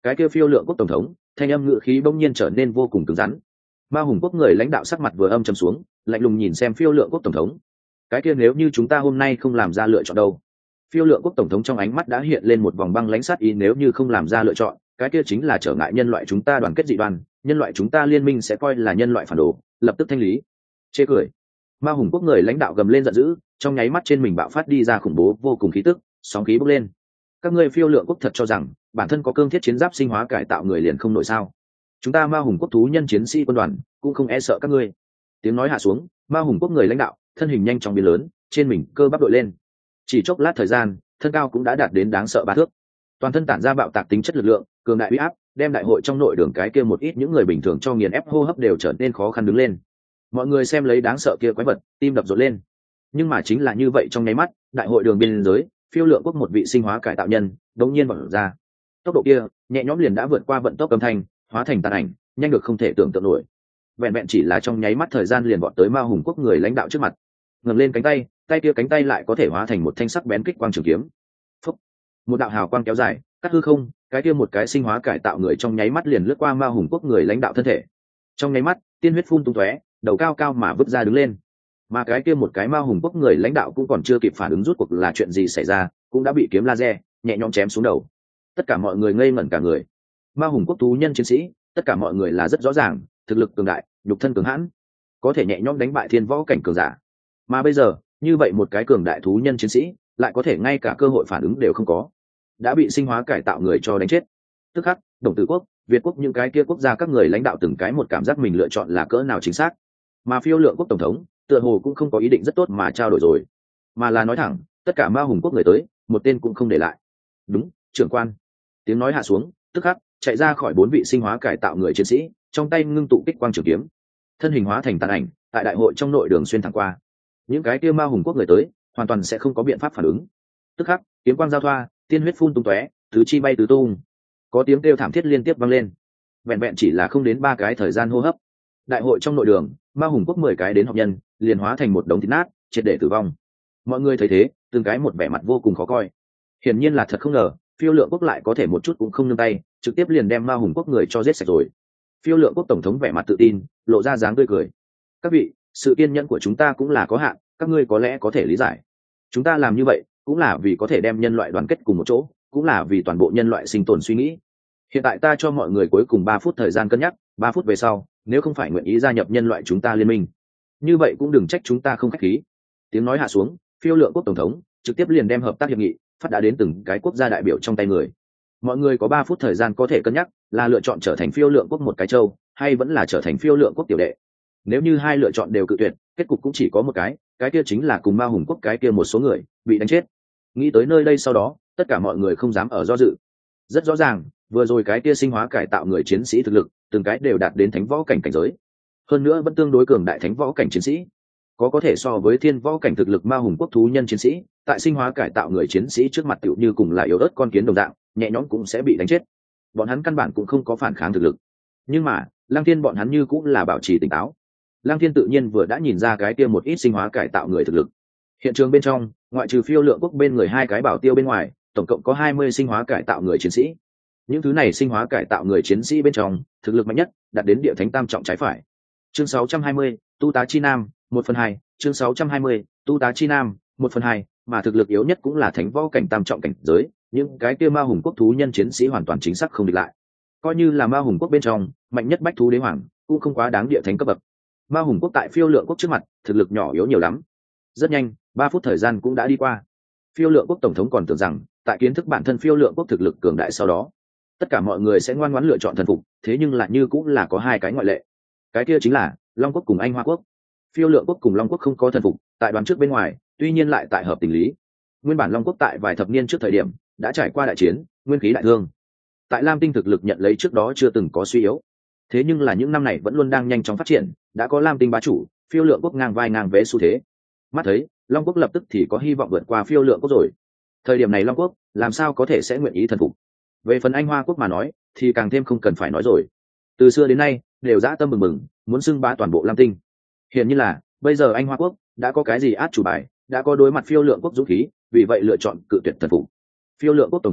cái kia phiêu lượng quốc tổng thống thanh âm ngự khí bỗng nhiên trở nên vô cùng cứng rắn. Ma Hùng quốc người lãnh đạo sắc mặt vừa âm trầm xuống, lạnh lùng nhìn xem phiêu lượng quốc tổng thống. Cái kia nếu như chúng ta hôm nay không làm ra lựa chọn đâu? Phiêu lượng quốc tổng thống trong ánh mắt đã hiện lên một vòng băng lãnh sát ý, nếu như không làm ra lựa chọn, cái kia chính là trở ngại nhân loại chúng ta đoàn kết dị đoan, nhân loại chúng ta liên minh sẽ coi là nhân loại phản đồ, lập tức thanh lý. Chê cười. Ma Hùng quốc người lãnh đạo gầm lên giận dữ, trong nháy mắt trên mình bạo phát đi ra khủng bố vô cùng khí tức, sóng khí bốc lên. Các ngươi phiêu lượng quốc thật cho rằng bản thân có cương thiết chiến giáp sinh hóa cải tạo người liền không nổi sao? Chúng ta Ma Hùng quốc thú nhân chiến sĩ quân đoàn cũng không e sợ các ngươi. Tiếng nói hạ xuống, Ma Hùng quốc người lãnh đạo thân hình nhanh chóng biến lớn, trên mình cơ bắp đội lên. Chỉ chốc lát thời gian, thân cao cũng đã đạt đến đáng sợ ba thước, toàn thân tản ra bạo tạc tính chất lực lượng, cường đại uy áp, đem đại hội trong nội đường cái kia một ít những người bình thường cho nghiền ép hô hấp đều trở nên khó khăn đứng lên. Mọi người xem lấy đáng sợ kia quái vật, tim đập rộn lên. Nhưng mà chính là như vậy, trong nháy mắt, đại hội đường biên giới, phiêu lượng quốc một vị sinh hóa cải tạo nhân đột nhiên bật ra. Tốc độ kia, nhẹ nhõm liền đã vượt qua vận tốc âm thanh, hóa thành tàn ảnh, nhanh được không thể tưởng tượng nổi. Vẹn vẹn chỉ là trong nháy mắt thời gian liền vọt tới Ma Hùng quốc người lãnh đạo trước mặt. Ngẩng lên cánh tay, tay kia cánh tay lại có thể hóa thành một thanh sắc bén kích quang trường kiếm. Phúc. Một đạo hào quang kéo dài, cắt hư không, cái kia một cái sinh hóa cải tạo người trong nháy mắt liền lướt qua Ma Hùng quốc người lãnh đạo thân thể. Trong nháy mắt, tiên huyết phun tung tóe, đầu cao cao mà vứt ra đứng lên. Mà cái kia một cái Ma Hùng quốc người lãnh đạo cũng còn chưa kịp phản ứng rút cuộc là chuyện gì xảy ra, cũng đã bị kiếm laser nhẹ nhõm chém xuống đầu. Tất cả mọi người ngây ngẩn cả người. Ma Hùng quốc thú nhân chiến sĩ, tất cả mọi người là rất rõ ràng, thực lực cường đại, nhục thân cường hãn, có thể nhẹ nhõm đánh bại thiên võ cảnh cường giả. Mà bây giờ, như vậy một cái cường đại thú nhân chiến sĩ, lại có thể ngay cả cơ hội phản ứng đều không có, đã bị sinh hóa cải tạo người cho đánh chết. Tức khắc, Đồng Tử quốc, Việt quốc, những cái kia quốc gia các người lãnh đạo từng cái một cảm giác mình lựa chọn là cỡ nào chính xác. Mà phiêu lượng quốc tổng thống, tựa hồ cũng không có ý định rất tốt mà trao đổi rồi, mà là nói thẳng, tất cả Ma Hùng quốc người tới, một tên cũng không để lại. Đúng, trưởng quan. Tiếng nói hạ xuống, tức khắc chạy ra khỏi bốn vị sinh hóa cải tạo người chiến sĩ, trong tay ngưng tụ kích quang trường kiếm, thân hình hóa thành tàn ảnh, tại đại hội trong nội đường xuyên thẳng qua. Những cái kia Ma Hùng quốc người tới, hoàn toàn sẽ không có biện pháp phản ứng. Tức khắc, kiếm quang giao thoa, tiên huyết phun tung tóe, tứ chi bay tứ tung, có tiếng kêu thảm thiết liên tiếp vang lên. Vẹn vẹn chỉ là không đến ba cái thời gian hô hấp, đại hội trong nội đường, Ma Hùng quốc mười cái đến họp nhân, liền hóa thành một đống thịt nát, triệt để tử vong. Mọi người thấy thế, từng cái một vẻ mặt vô cùng khó coi. Hiển nhiên là thật không ngờ, phiêu lượng quốc lại có thể một chút cũng không nương tay, trực tiếp liền đem Ma Hùng quốc người cho giết sạch rồi. Phiêu lượng quốc tổng thống vẻ mặt tự tin, lộ ra dáng tươi cười. Các vị, sự kiên nhẫn của chúng ta cũng là có hạn, các ngươi có lẽ có thể lý giải. Chúng ta làm như vậy, cũng là vì có thể đem nhân loại đoàn kết cùng một chỗ, cũng là vì toàn bộ nhân loại sinh tồn suy nghĩ. Hiện tại ta cho mọi người cuối cùng ba phút thời gian cân nhắc, ba phút về sau, nếu không phải nguyện ý gia nhập nhân loại chúng ta liên minh, như vậy cũng đừng trách chúng ta không khách khí. Tiếng nói hạ xuống, phiêu lượng quốc tổng thống trực tiếp liền đem hợp tác hiệp nghị phát đã đến từng cái quốc gia đại biểu trong tay người. Mọi người có ba phút thời gian có thể cân nhắc, là lựa chọn trở thành phiêu lượng quốc một cái châu, hay vẫn là trở thành phiêu lượng quốc tiểu đệ. Nếu như hai lựa chọn đều cự tuyệt, kết cục cũng chỉ có một cái, cái kia chính là cùng Ma Hùng quốc cái kia một số người bị đánh chết. Nghĩ tới nơi đây sau đó, tất cả mọi người không dám ở do dự. Rất rõ ràng, vừa rồi cái kia sinh hóa cải tạo người chiến sĩ thực lực, từng cái đều đạt đến thánh võ cảnh cảnh giới. Hơn nữa vẫn tương đối cường đại thánh võ cảnh chiến sĩ. Có có thể so với thiên võ cảnh thực lực Ma Hùng quốc thú nhân chiến sĩ, tại sinh hóa cải tạo người chiến sĩ trước mặt tựu như cùng là yếu ớt con kiến đồng dạng, nhẹ nhõm cũng sẽ bị đánh chết. Bọn hắn căn bản cũng không có phản kháng thực lực. Nhưng mà, Lăng Thiên bọn hắn như cũng là bảo trì tỉnh táo. Lăng Thiên tự nhiên vừa đã nhìn ra cái kia một ít sinh hóa cải tạo người thực lực. Hiện trường bên trong, ngoại trừ phiêu lượng quốc bên người hai cái bảo tiêu bên ngoài, tổng cộng có hai mươi sinh hóa cải tạo người chiến sĩ. Những thứ này sinh hóa cải tạo người chiến sĩ bên trong, thực lực mạnh nhất đạt đến địa thánh tam trọng trái phải. Chương sáu trăm hai mươi, tu tá chi nam, một phần hai. Chương sáu trăm hai mươi, tu tá chi nam, một phần hai. Mà thực lực yếu nhất cũng là thánh võ cảnh tam trọng cảnh giới, những cái kia Ma Hùng quốc thú nhân chiến sĩ hoàn toàn chính xác không địch lại. Coi như là Ma Hùng quốc bên trong mạnh nhất bách thú đế hoàng, cũng không quá đáng địa thánh cấp bậc. Ma Hùng quốc tại phiêu lượng quốc trước mặt, thực lực nhỏ yếu nhiều lắm. Rất nhanh, ba phút thời gian cũng đã đi qua. Phiêu lượng quốc tổng thống còn tưởng rằng, tại kiến thức bản thân phiêu lượng quốc thực lực cường đại sau đó, tất cả mọi người sẽ ngoan ngoãn lựa chọn thần phục, thế nhưng lại như cũng là có hai cái ngoại lệ. Cái kia chính là Long quốc cùng Anh Hoa quốc. Phiêu lượng quốc cùng Long quốc không có thần phục, tại đoán trước bên ngoài, tuy nhiên lại tại hợp tình lý. Nguyên bản Long quốc tại vài thập niên trước thời điểm đã trải qua đại chiến, nguyên khí đại thương. Tại Lam Tinh thực lực nhận lấy trước đó chưa từng có suy yếu. Thế nhưng là những năm này vẫn luôn đang nhanh chóng phát triển, đã có Lam Tinh bá chủ, phiêu lượng quốc ngang vai ngang vế xu thế. Mắt thấy, Long quốc lập tức thì có hy vọng vượt qua phiêu lượng quốc rồi. Thời điểm này Long quốc làm sao có thể sẽ nguyện ý thần phục? Về phần Anh Hoa quốc mà nói, thì càng thêm không cần phải nói rồi. Từ xưa đến nay, đều dã tâm bừng bừng, muốn xưng bá toàn bộ Lam Tinh. Hiển nhiên là, bây giờ Anh Hoa quốc đã có cái gì át chủ bài, đã có đối mặt phiêu lượng quốc dũng khí, vì vậy lựa chọn cự tuyệt thần phục. Phiêu lượng quốc tổng thống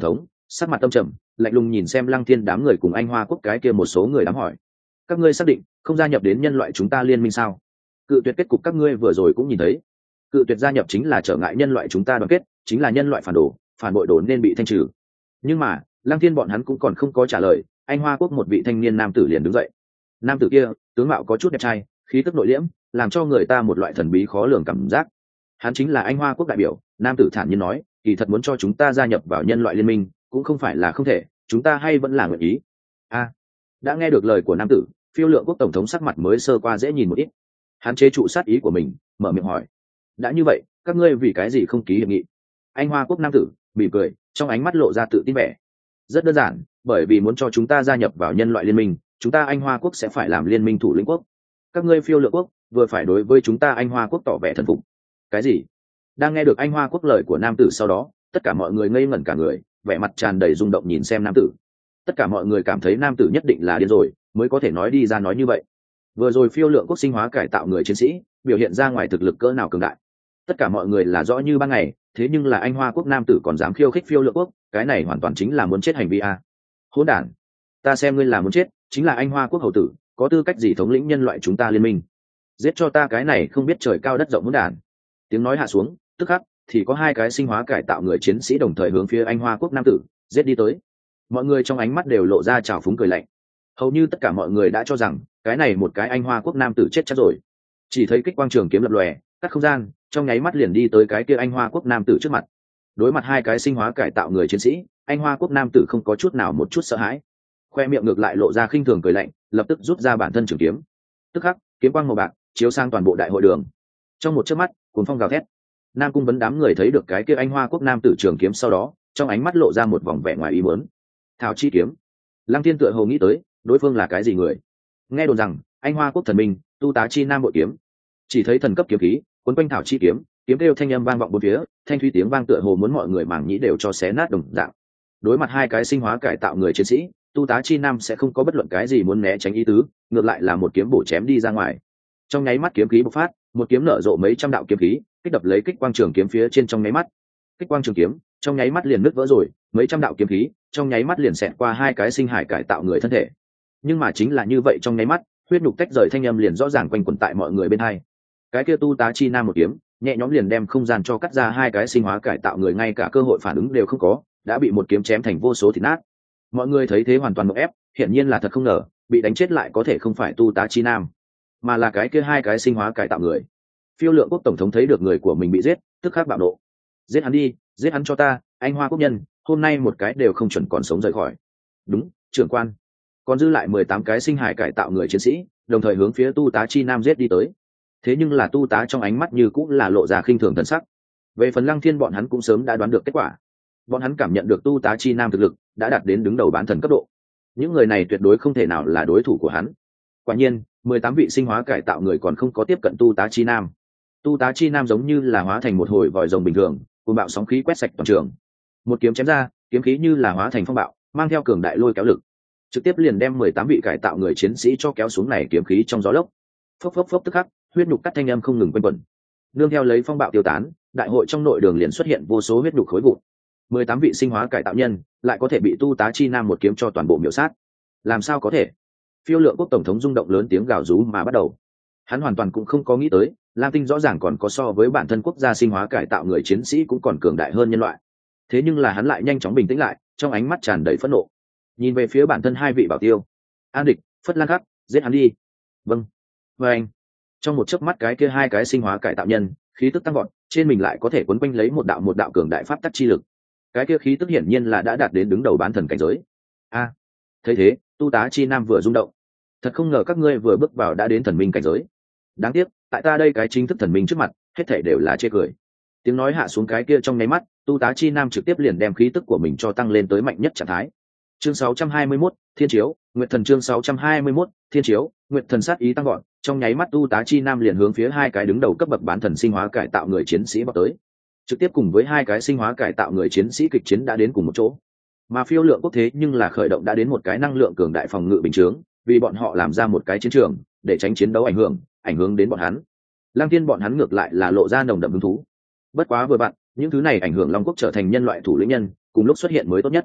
sắc mặt tâm trầm, lạnh lùng nhìn xem Lăng Thiên đám người cùng Anh Hoa quốc cái kia một số người đám hỏi: các ngươi xác định không gia nhập đến nhân loại chúng ta liên minh sao? Cự tuyệt kết cục các ngươi vừa rồi cũng nhìn thấy, cự tuyệt gia nhập chính là trở ngại nhân loại chúng ta đoàn kết, chính là nhân loại phản đồ, phản bội đồ nên bị thanh trừ. Nhưng mà Lăng Thiên bọn hắn cũng còn không có trả lời, Anh Hoa quốc một vị thanh niên nam tử liền đứng dậy. Nam tử kia tướng mạo có chút đẹp trai, khí tức nội liễm, làm cho người ta một loại thần bí khó lường cảm giác. Hắn chính là Anh Hoa quốc đại biểu. Nam tử thản nhiên nói: kỳ thật muốn cho chúng ta gia nhập vào nhân loại liên minh cũng không phải là không thể, chúng ta hay vẫn là nguyện ý. A, đã nghe được lời của nam tử, Phiêu Lượng quốc tổng thống sắc mặt mới sơ qua dễ nhìn một ít. Hắn chế trụ sát ý của mình, mở miệng hỏi: đã như vậy các ngươi vì cái gì không ký hiệp nghị? Anh Hoa quốc nam tử mỉm cười, trong ánh mắt lộ ra tự tin vẻ. rất đơn giản, bởi vì muốn cho chúng ta gia nhập vào nhân loại liên minh, chúng ta Anh Hoa quốc sẽ phải làm liên minh thủ lĩnh quốc. Các ngươi Phiêu Lượng quốc vừa phải đối với chúng ta Anh Hoa quốc tỏ vẻ thần phục. Cái gì? Đang nghe được Anh Hoa quốc lời của nam tử sau đó, tất cả mọi người ngây ngẩn cả người, vẻ mặt tràn đầy rung động nhìn xem nam tử. Tất cả mọi người cảm thấy nam tử nhất định là điên rồi mới có thể nói đi ra nói như vậy. Vừa rồi Phiêu Lượng quốc sinh hóa cải tạo người chiến sĩ biểu hiện ra ngoài thực lực cỡ nào cường đại, tất cả mọi người là rõ như ban ngày. Thế nhưng là Anh Hoa quốc nam tử còn dám khiêu khích Phiêu Lượng quốc, cái này hoàn toàn chính là muốn chết hành vi a. Hỗn đản, ta xem ngươi là muốn chết, chính là Anh Hoa quốc hầu tử, có tư cách gì thống lĩnh nhân loại chúng ta liên minh? Giết cho ta cái này không biết trời cao đất rộng hỗn đản. Tiếng nói hạ xuống, tức khắc thì có hai cái sinh hóa cải tạo người chiến sĩ đồng thời hướng phía Anh Hoa quốc nam tử giết đi tới. Mọi người trong ánh mắt đều lộ ra trào phúng cười lạnh. Hầu như tất cả mọi người đã cho rằng cái này một cái Anh Hoa quốc nam tử chết chắc rồi. Chỉ thấy kích quang trường kiếm lập lòe, cắt không gian, trong nháy mắt liền đi tới cái kia Anh Hoa quốc nam tử trước mặt. Đối mặt hai cái sinh hóa cải tạo người chiến sĩ, Anh Hoa quốc nam tử không có chút nào một chút sợ hãi, khoe miệng ngược lại lộ ra khinh thường cười lạnh, lập tức rút ra bản thân trường kiếm. Tức khắc kiếm quang màu bạc chiếu sang toàn bộ đại hội đường. Trong một chớp mắt, cuồng phong gào thét. Nam cung vấn đám người thấy được cái kia Anh Hoa quốc nam tử trường kiếm sau đó, trong ánh mắt lộ ra một vòng vẻ ngoài ý muốn. Thảo chi kiếm. Lăng Thiên tựa hồ nghĩ tới đối phương là cái gì người. Nghe đồn rằng Anh Hoa quốc thần minh tu tá chi nam bội kiếm. Chỉ thấy thần cấp kiếm khí quấn quanh thảo chi kiếm, kiếm kêu thanh âm vang vọng bốn phía, thanh thúy tiếng vang tựa hồ muốn mọi người mảng nhĩ đều cho xé nát đồng dạng. Đối mặt hai cái sinh hóa cải tạo người chiến sĩ, tu tá chi nam sẽ không có bất luận cái gì muốn né tránh ý tứ, ngược lại là một kiếm bổ chém đi ra ngoài. Trong nháy mắt kiếm khí bộc phát, một kiếm nở rộ mấy trăm đạo kiếm khí, kích đập lấy kích quang trường kiếm phía trên trong nháy mắt. Kích quang trường kiếm trong nháy mắt liền nứt vỡ rồi, mấy trăm đạo kiếm khí trong nháy mắt liền xẹt qua hai cái sinh hải cải tạo người thân thể. Nhưng mà chính là như vậy, trong nháy mắt, huyết nhục tách rời thanh âm liền rõ ràng quanh quẩn tại mọi người bên hai. Cái kia tu tá chi nam một kiếm, nhẹ nhõm liền đem không gian cho cắt ra hai cái sinh hóa cải tạo người, ngay cả cơ hội phản ứng đều không có, đã bị một kiếm chém thành vô số thịt nát. Mọi người thấy thế hoàn toàn ngộp ép, hiển nhiên là thật không ngờ, bị đánh chết lại có thể không phải tu tá chi nam, mà là cái kia hai cái sinh hóa cải tạo người. Phiêu Lượng quốc tổng thống thấy được người của mình bị giết, tức khắc bạo nộ. Giết hắn đi, giết hắn cho ta, Anh Hoa quốc nhân, hôm nay một cái đều không chuẩn còn sống rời khỏi. Đúng, trưởng quan. Còn dư lại mười tám cái sinh hải cải tạo người chiến sĩ, đồng thời hướng phía tu tá chi nam giết đi tới. Thế nhưng là tu tá trong ánh mắt như cũng là lộ ra khinh thường thần sắc. Về phần Lăng Thiên bọn hắn cũng sớm đã đoán được kết quả. Bọn hắn cảm nhận được tu tá chi nam thực lực đã đạt đến đứng đầu bán thần cấp độ. Những người này tuyệt đối không thể nào là đối thủ của hắn. Quả nhiên, mười tám vị sinh hóa cải tạo người còn không có tiếp cận tu tá chi nam. Tu tá chi nam giống như là hóa thành một hồi vòi rồng bình thường, cuồng bạo sóng khí quét sạch toàn trường. Một kiếm chém ra, kiếm khí như là hóa thành phong bạo, mang theo cường đại lôi kéo lực, trực tiếp liền đem mười tám vị cải tạo người chiến sĩ cho kéo xuống này kiếm khí trong gió lốc. Phốc phốc phốc, tức khắc, huyết nhục cắt thanh âm không ngừng quanh quẩn. Nương theo lấy phong bạo tiêu tán, đại hội trong nội đường liền xuất hiện vô số huyết nhục khối vụn. mười tám vị sinh hóa cải tạo nhân lại có thể bị tu tá chi nam một kiếm cho toàn bộ miểu sát. Làm sao có thể? Phiêu Lượng quốc tổng thống rung động lớn tiếng gào rú mà bắt đầu. Hắn hoàn toàn cũng không có nghĩ tới, Lam Tinh rõ ràng còn có so với bản thân quốc gia sinh hóa cải tạo người chiến sĩ cũng còn cường đại hơn nhân loại. Thế nhưng là hắn lại nhanh chóng bình tĩnh lại, trong ánh mắt tràn đầy phẫn nộ, nhìn về phía bản thân hai vị bảo tiêu. An Địch, Phất Lan Khắc, giết hắn đi. Vâng. Và anh. Trong một chớp mắt, cái kia hai cái sinh hóa cải tạo nhân khí tức tăng vọt, trên mình lại có thể quấn quanh lấy một đạo một đạo cường đại pháp tắc chi lực. Cái kia khí tức hiển nhiên là đã đạt đến đứng đầu bán thần cảnh giới. A. À, thấy thế, tu tá chi nam vừa rung động. Thật không ngờ các ngươi vừa bước vào đã đến thần minh cảnh giới. Đáng tiếc, tại ta đây cái chính thức thần minh trước mặt, hết thảy đều là chê cười. Tiếng nói hạ xuống, cái kia trong nháy mắt, tu tá chi nam trực tiếp liền đem khí tức của mình cho tăng lên tới mạnh nhất trạng thái. Chương sáu trăm hai mươi mốt, Thiên chiếu, Nguyệt thần. Chương sáu trăm hai mươi mốt, Thiên chiếu, Nguyệt thần. Sát ý tăng gọn, trong nháy mắt tu tá chi nam liền hướng phía hai cái đứng đầu cấp bậc bán thần sinh hóa cải tạo người chiến sĩ bắt tới, trực tiếp cùng với hai cái sinh hóa cải tạo người chiến sĩ kịch chiến đã đến cùng một chỗ. Mà Phiêu Lượng quốc thế nhưng là khởi động đã đến một cái năng lượng cường đại phòng ngự bình chướng, vì bọn họ làm ra một cái chiến trường để tránh chiến đấu ảnh hưởng ảnh hưởng đến bọn hắn. Lăng Thiên bọn hắn ngược lại là lộ ra nồng đậm hứng thú. Bất quá vừa bạn, những thứ này ảnh hưởng Long quốc trở thành nhân loại thủ lĩnh nhân cùng lúc xuất hiện mới tốt nhất.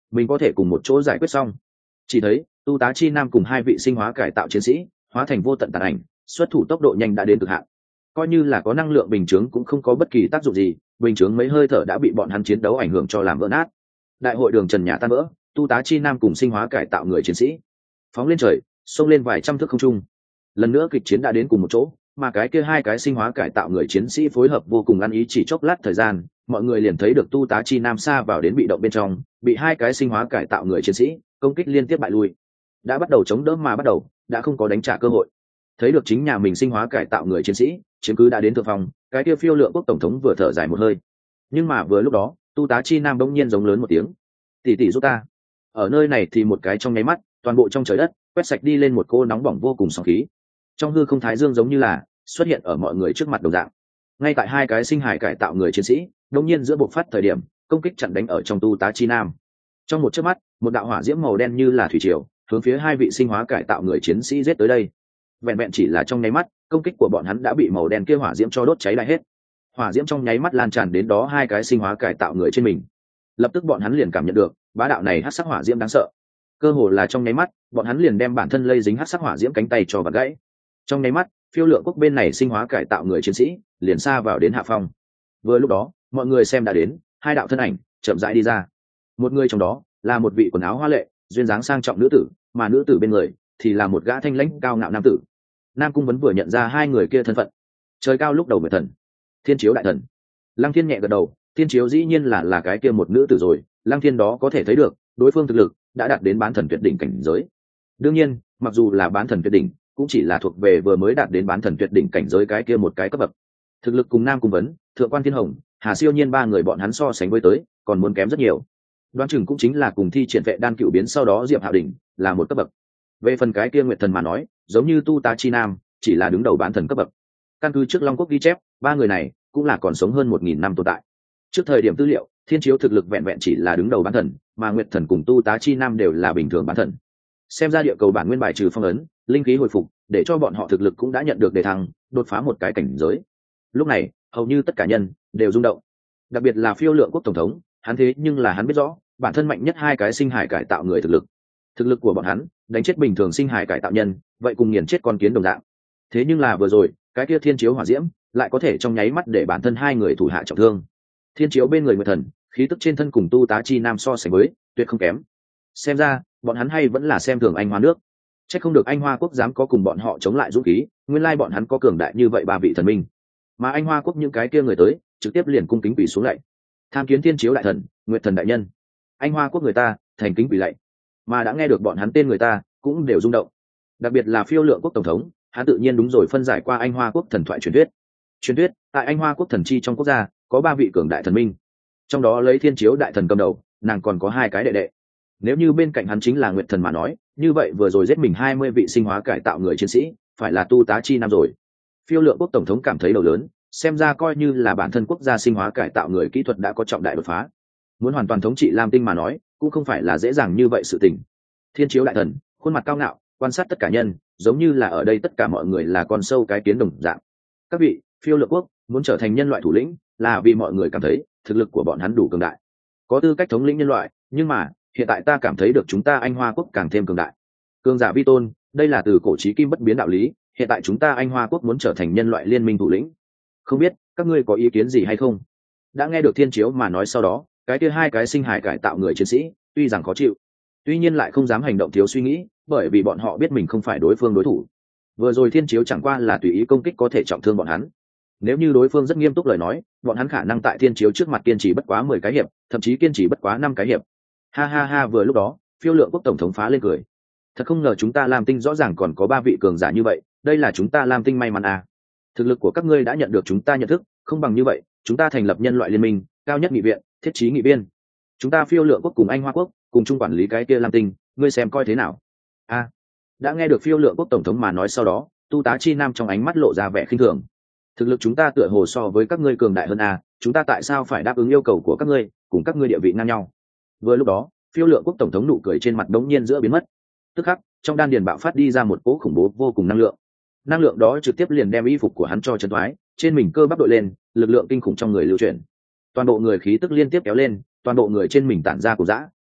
mình có thể cùng một chỗ giải quyết xong. Chỉ thấy tu tá chi nam cùng hai vị sinh hóa cải tạo chiến sĩ hóa thành vô tận tàn ảnh, xuất thủ tốc độ nhanh đã đến cực hạn. Coi như là có năng lượng bình chướng cũng không có bất kỳ tác dụng gì, bình chướng mấy hơi thở đã bị bọn hắn chiến đấu ảnh hưởng cho làm vỡ nát. Đại hội đường trần nhà tan vỡ, tu tá chi nam cùng sinh hóa cải tạo người chiến sĩ phóng lên trời, xông lên vài trăm thước không trung. Lần nữa kịch chiến đã đến cùng một chỗ, mà cái kia hai cái sinh hóa cải tạo người chiến sĩ phối hợp vô cùng ăn ý, chỉ chốc lát thời gian, mọi người liền thấy được tu tá chi nam xa vào đến bị động bên trong, bị hai cái sinh hóa cải tạo người chiến sĩ công kích liên tiếp bại lui. Đã bắt đầu chống đỡ mà bắt đầu, đã không có đánh trả cơ hội. Thấy được chính nhà mình sinh hóa cải tạo người chiến sĩ chiếm cứ đã đến thượng phòng, cái kia phiêu lượng quốc tổng thống vừa thở dài một hơi. Nhưng mà vừa lúc đó, tu tá chi nam bỗng nhiên giống lớn một tiếng: tỷ tỷ giúp ta! Ở nơi này thì một cái trong nháy mắt, toàn bộ trong trời đất quét sạch đi lên một cô nóng bỏng vô cùng sóng khí. Trong hư không thái dương giống như là xuất hiện ở mọi người trước mặt đồng dạng. Ngay tại hai cái sinh hải cải tạo người chiến sĩ đột nhiên giữa bộc phát thời điểm, công kích chặn đánh ở trong tu tá chi nam. Trong một chớp mắt, một đạo hỏa diễm màu đen như là thủy triều hướng phía hai vị sinh hóa cải tạo người chiến sĩ giết tới đây. Vẹn vẹn chỉ là trong nháy mắt, công kích của bọn hắn đã bị màu đen kia hỏa diễm cho đốt cháy lại hết. Hỏa diễm trong nháy mắt lan tràn đến đó hai cái sinh hóa cải tạo người trên mình. Lập tức bọn hắn liền cảm nhận được bá đạo này hắc sắc hỏa diễm đáng sợ. Cơ hồ là trong nháy mắt, bọn hắn liền đem bản thân lây dính hắc sắc hỏa diễm cánh tay cho vặn gãy. Trong nháy mắt, phiêu lượng quốc bên này sinh hóa cải tạo người chiến sĩ liền xa vào đến hạ phong. Vừa lúc đó, mọi người xem đã đến, hai đạo thân ảnh chậm rãi đi ra. Một người trong đó là một vị quần áo hoa lệ, duyên dáng sang trọng nữ tử, mà nữ tử bên người thì là một gã thanh lãnh cao ngạo nam tử. Nam Cung Vấn vừa nhận ra hai người kia thân phận. Trời cao lúc đầu nguyệt thần, Thiên Chiếu đại thần. Lăng Thiên nhẹ gật đầu, Thiên Chiếu dĩ nhiên là là cái kia một nữ tử rồi. Lăng Thiên đó có thể thấy được, đối phương thực lực đã đạt đến bán thần tuyệt đỉnh cảnh giới. Đương nhiên, mặc dù là bán thần tuyệt đỉnh, cũng chỉ là thuộc về vừa mới đạt đến bán thần tuyệt đỉnh cảnh giới cái kia một cái cấp bậc. Thực lực cùng Nam Cung Vấn, Thượng quan Thiên Hồng, Hà Siêu Nhiên ba người bọn hắn so sánh với tới, còn muốn kém rất nhiều. Đoán chừng cũng chính là cùng thi triển vệ đan cựu biến sau đó Diệp Hạo đỉnh là một cấp bậc. Về phần cái kia nguyệt thần mà nói, giống như tu tá chi nam, chỉ là đứng đầu bán thần cấp bậc. Căn cứ trước Long Quốc ghi chép, ba người này cũng là còn sống hơn một nghìn năm tồn tại. Trước thời điểm tư liệu, Thiên Chiếu thực lực vẹn vẹn chỉ là đứng đầu bán thần, mà nguyệt thần cùng tu tá chi nam đều là bình thường bán thần. Xem ra địa cầu bản nguyên bài trừ phong ấn, linh khí hồi phục, để cho bọn họ thực lực cũng đã nhận được đề thăng, đột phá một cái cảnh giới. Lúc này, hầu như tất cả nhân đều rung động, đặc biệt là phiêu lượng quốc tổng thống, hắn thế nhưng là hắn biết rõ, bản thân mạnh nhất hai cái sinh hải cải tạo người thực lực. Thực lực của bọn hắn, đánh chết bình thường sinh hải cải tạo nhân, vậy cùng nghiền chết con kiến đồng dạng. Thế nhưng là vừa rồi, cái kia Thiên Chiếu hỏa diễm lại có thể trong nháy mắt để bản thân hai người thủ hạ trọng thương. Thiên Chiếu bên người nguyệt thần, khí tức trên thân cùng tu tá chi nam so sánh với, tuyệt không kém. Xem ra, bọn hắn hay vẫn là xem thường Anh Hoa nước. Chắc không được Anh Hoa quốc dám có cùng bọn họ chống lại dũng khí, nguyên lai bọn hắn có cường đại như vậy ba vị thần minh. Mà Anh Hoa quốc những cái kia người tới, trực tiếp liền cung kính quỳ xuống lạy. Tham kiến Thiên Chiếu đại thần, nguyệt thần đại nhân. Anh Hoa quốc người ta thành kính quỳ lạy, mà đã nghe được bọn hắn tên người ta cũng đều rung động. Đặc biệt là phiêu lượng quốc tổng thống, hắn tự nhiên đúng rồi phân giải qua Anh Hoa quốc thần thoại truyền thuyết. Truyền thuyết tại Anh Hoa quốc thần chi trong quốc gia có ba vị cường đại thần minh, trong đó lấy Thiên Chiếu đại thần cầm đầu, nàng còn có hai cái đệ đệ. Nếu như bên cạnh hắn chính là nguyệt thần mà nói, như vậy vừa rồi giết mình hai mươi vị sinh hóa cải tạo người chiến sĩ phải là tu tá chi nam rồi. Phiêu lượng quốc tổng thống cảm thấy đầu lớn, xem ra coi như là bản thân quốc gia sinh hóa cải tạo người kỹ thuật đã có trọng đại đột phá, muốn hoàn toàn thống trị Lam Tinh mà nói cũng không phải là dễ dàng như vậy sự tình. Thiên Chiếu đại thần khuôn mặt cao ngạo, quan sát tất cả nhân, giống như là ở đây tất cả mọi người là con sâu cái kiến đồng dạng. Các vị, phiêu lượng quốc muốn trở thành nhân loại thủ lĩnh là vì mọi người cảm thấy thực lực của bọn hắn đủ cường đại, có tư cách thống lĩnh nhân loại, nhưng mà hiện tại ta cảm thấy được chúng ta Anh Hoa quốc càng thêm cường đại, cường giả vi tôn, đây là từ cổ chí kim bất biến đạo lý. Hiện tại chúng ta Anh Hoa quốc muốn trở thành nhân loại liên minh thủ lĩnh, không biết các ngươi có ý kiến gì hay không? Đã nghe được Thiên Chiếu mà nói sau đó, cái kia hai cái sinh hải cải tạo người chiến sĩ tuy rằng khó chịu, tuy nhiên lại không dám hành động thiếu suy nghĩ, bởi vì bọn họ biết mình không phải đối phương đối thủ. Vừa rồi Thiên Chiếu chẳng qua là tùy ý công kích có thể trọng thương bọn hắn, nếu như đối phương rất nghiêm túc lời nói, bọn hắn khả năng tại Thiên Chiếu trước mặt kiên trì bất quá mười cái hiệp, thậm chí kiên trì bất quá năm cái hiệp. Ha ha ha, vừa lúc đó phiêu lượng quốc tổng thống phá lên cười, thật không ngờ chúng ta Lam Tinh rõ ràng còn có ba vị cường giả như vậy, đây là chúng ta Lam Tinh may mắn à. Thực lực của các ngươi đã nhận được chúng ta nhận thức, không bằng như vậy, chúng ta thành lập nhân loại liên minh, cao nhất nghị viện, thiết trí nghị viên, chúng ta phiêu lượng quốc cùng Anh Hoa quốc cùng chung quản lý cái kia Lam Tinh, ngươi xem coi thế nào? A, à, đã nghe được phiêu lượng quốc tổng thống mà nói sau đó, tu tá chi nam trong ánh mắt lộ ra vẻ khinh thường. Thực lực chúng ta tựa hồ so với các ngươi cường đại hơn à, chúng ta tại sao phải đáp ứng yêu cầu của các ngươi, cùng các ngươi địa vị ngang nhau? Vừa lúc đó, phiêu lượng quốc tổng thống nụ cười trên mặt đống nhiên giữa biến mất, tức khắc trong đan điền bạo phát đi ra một cỗ khủng bố vô cùng năng lượng. Năng lượng đó trực tiếp liền đem y phục của hắn cho chấn thoái, trên mình cơ bắp đội lên, lực lượng kinh khủng trong người lưu chuyển, toàn bộ người khí tức liên tiếp kéo lên, toàn bộ người trên mình tản ra cổ dã,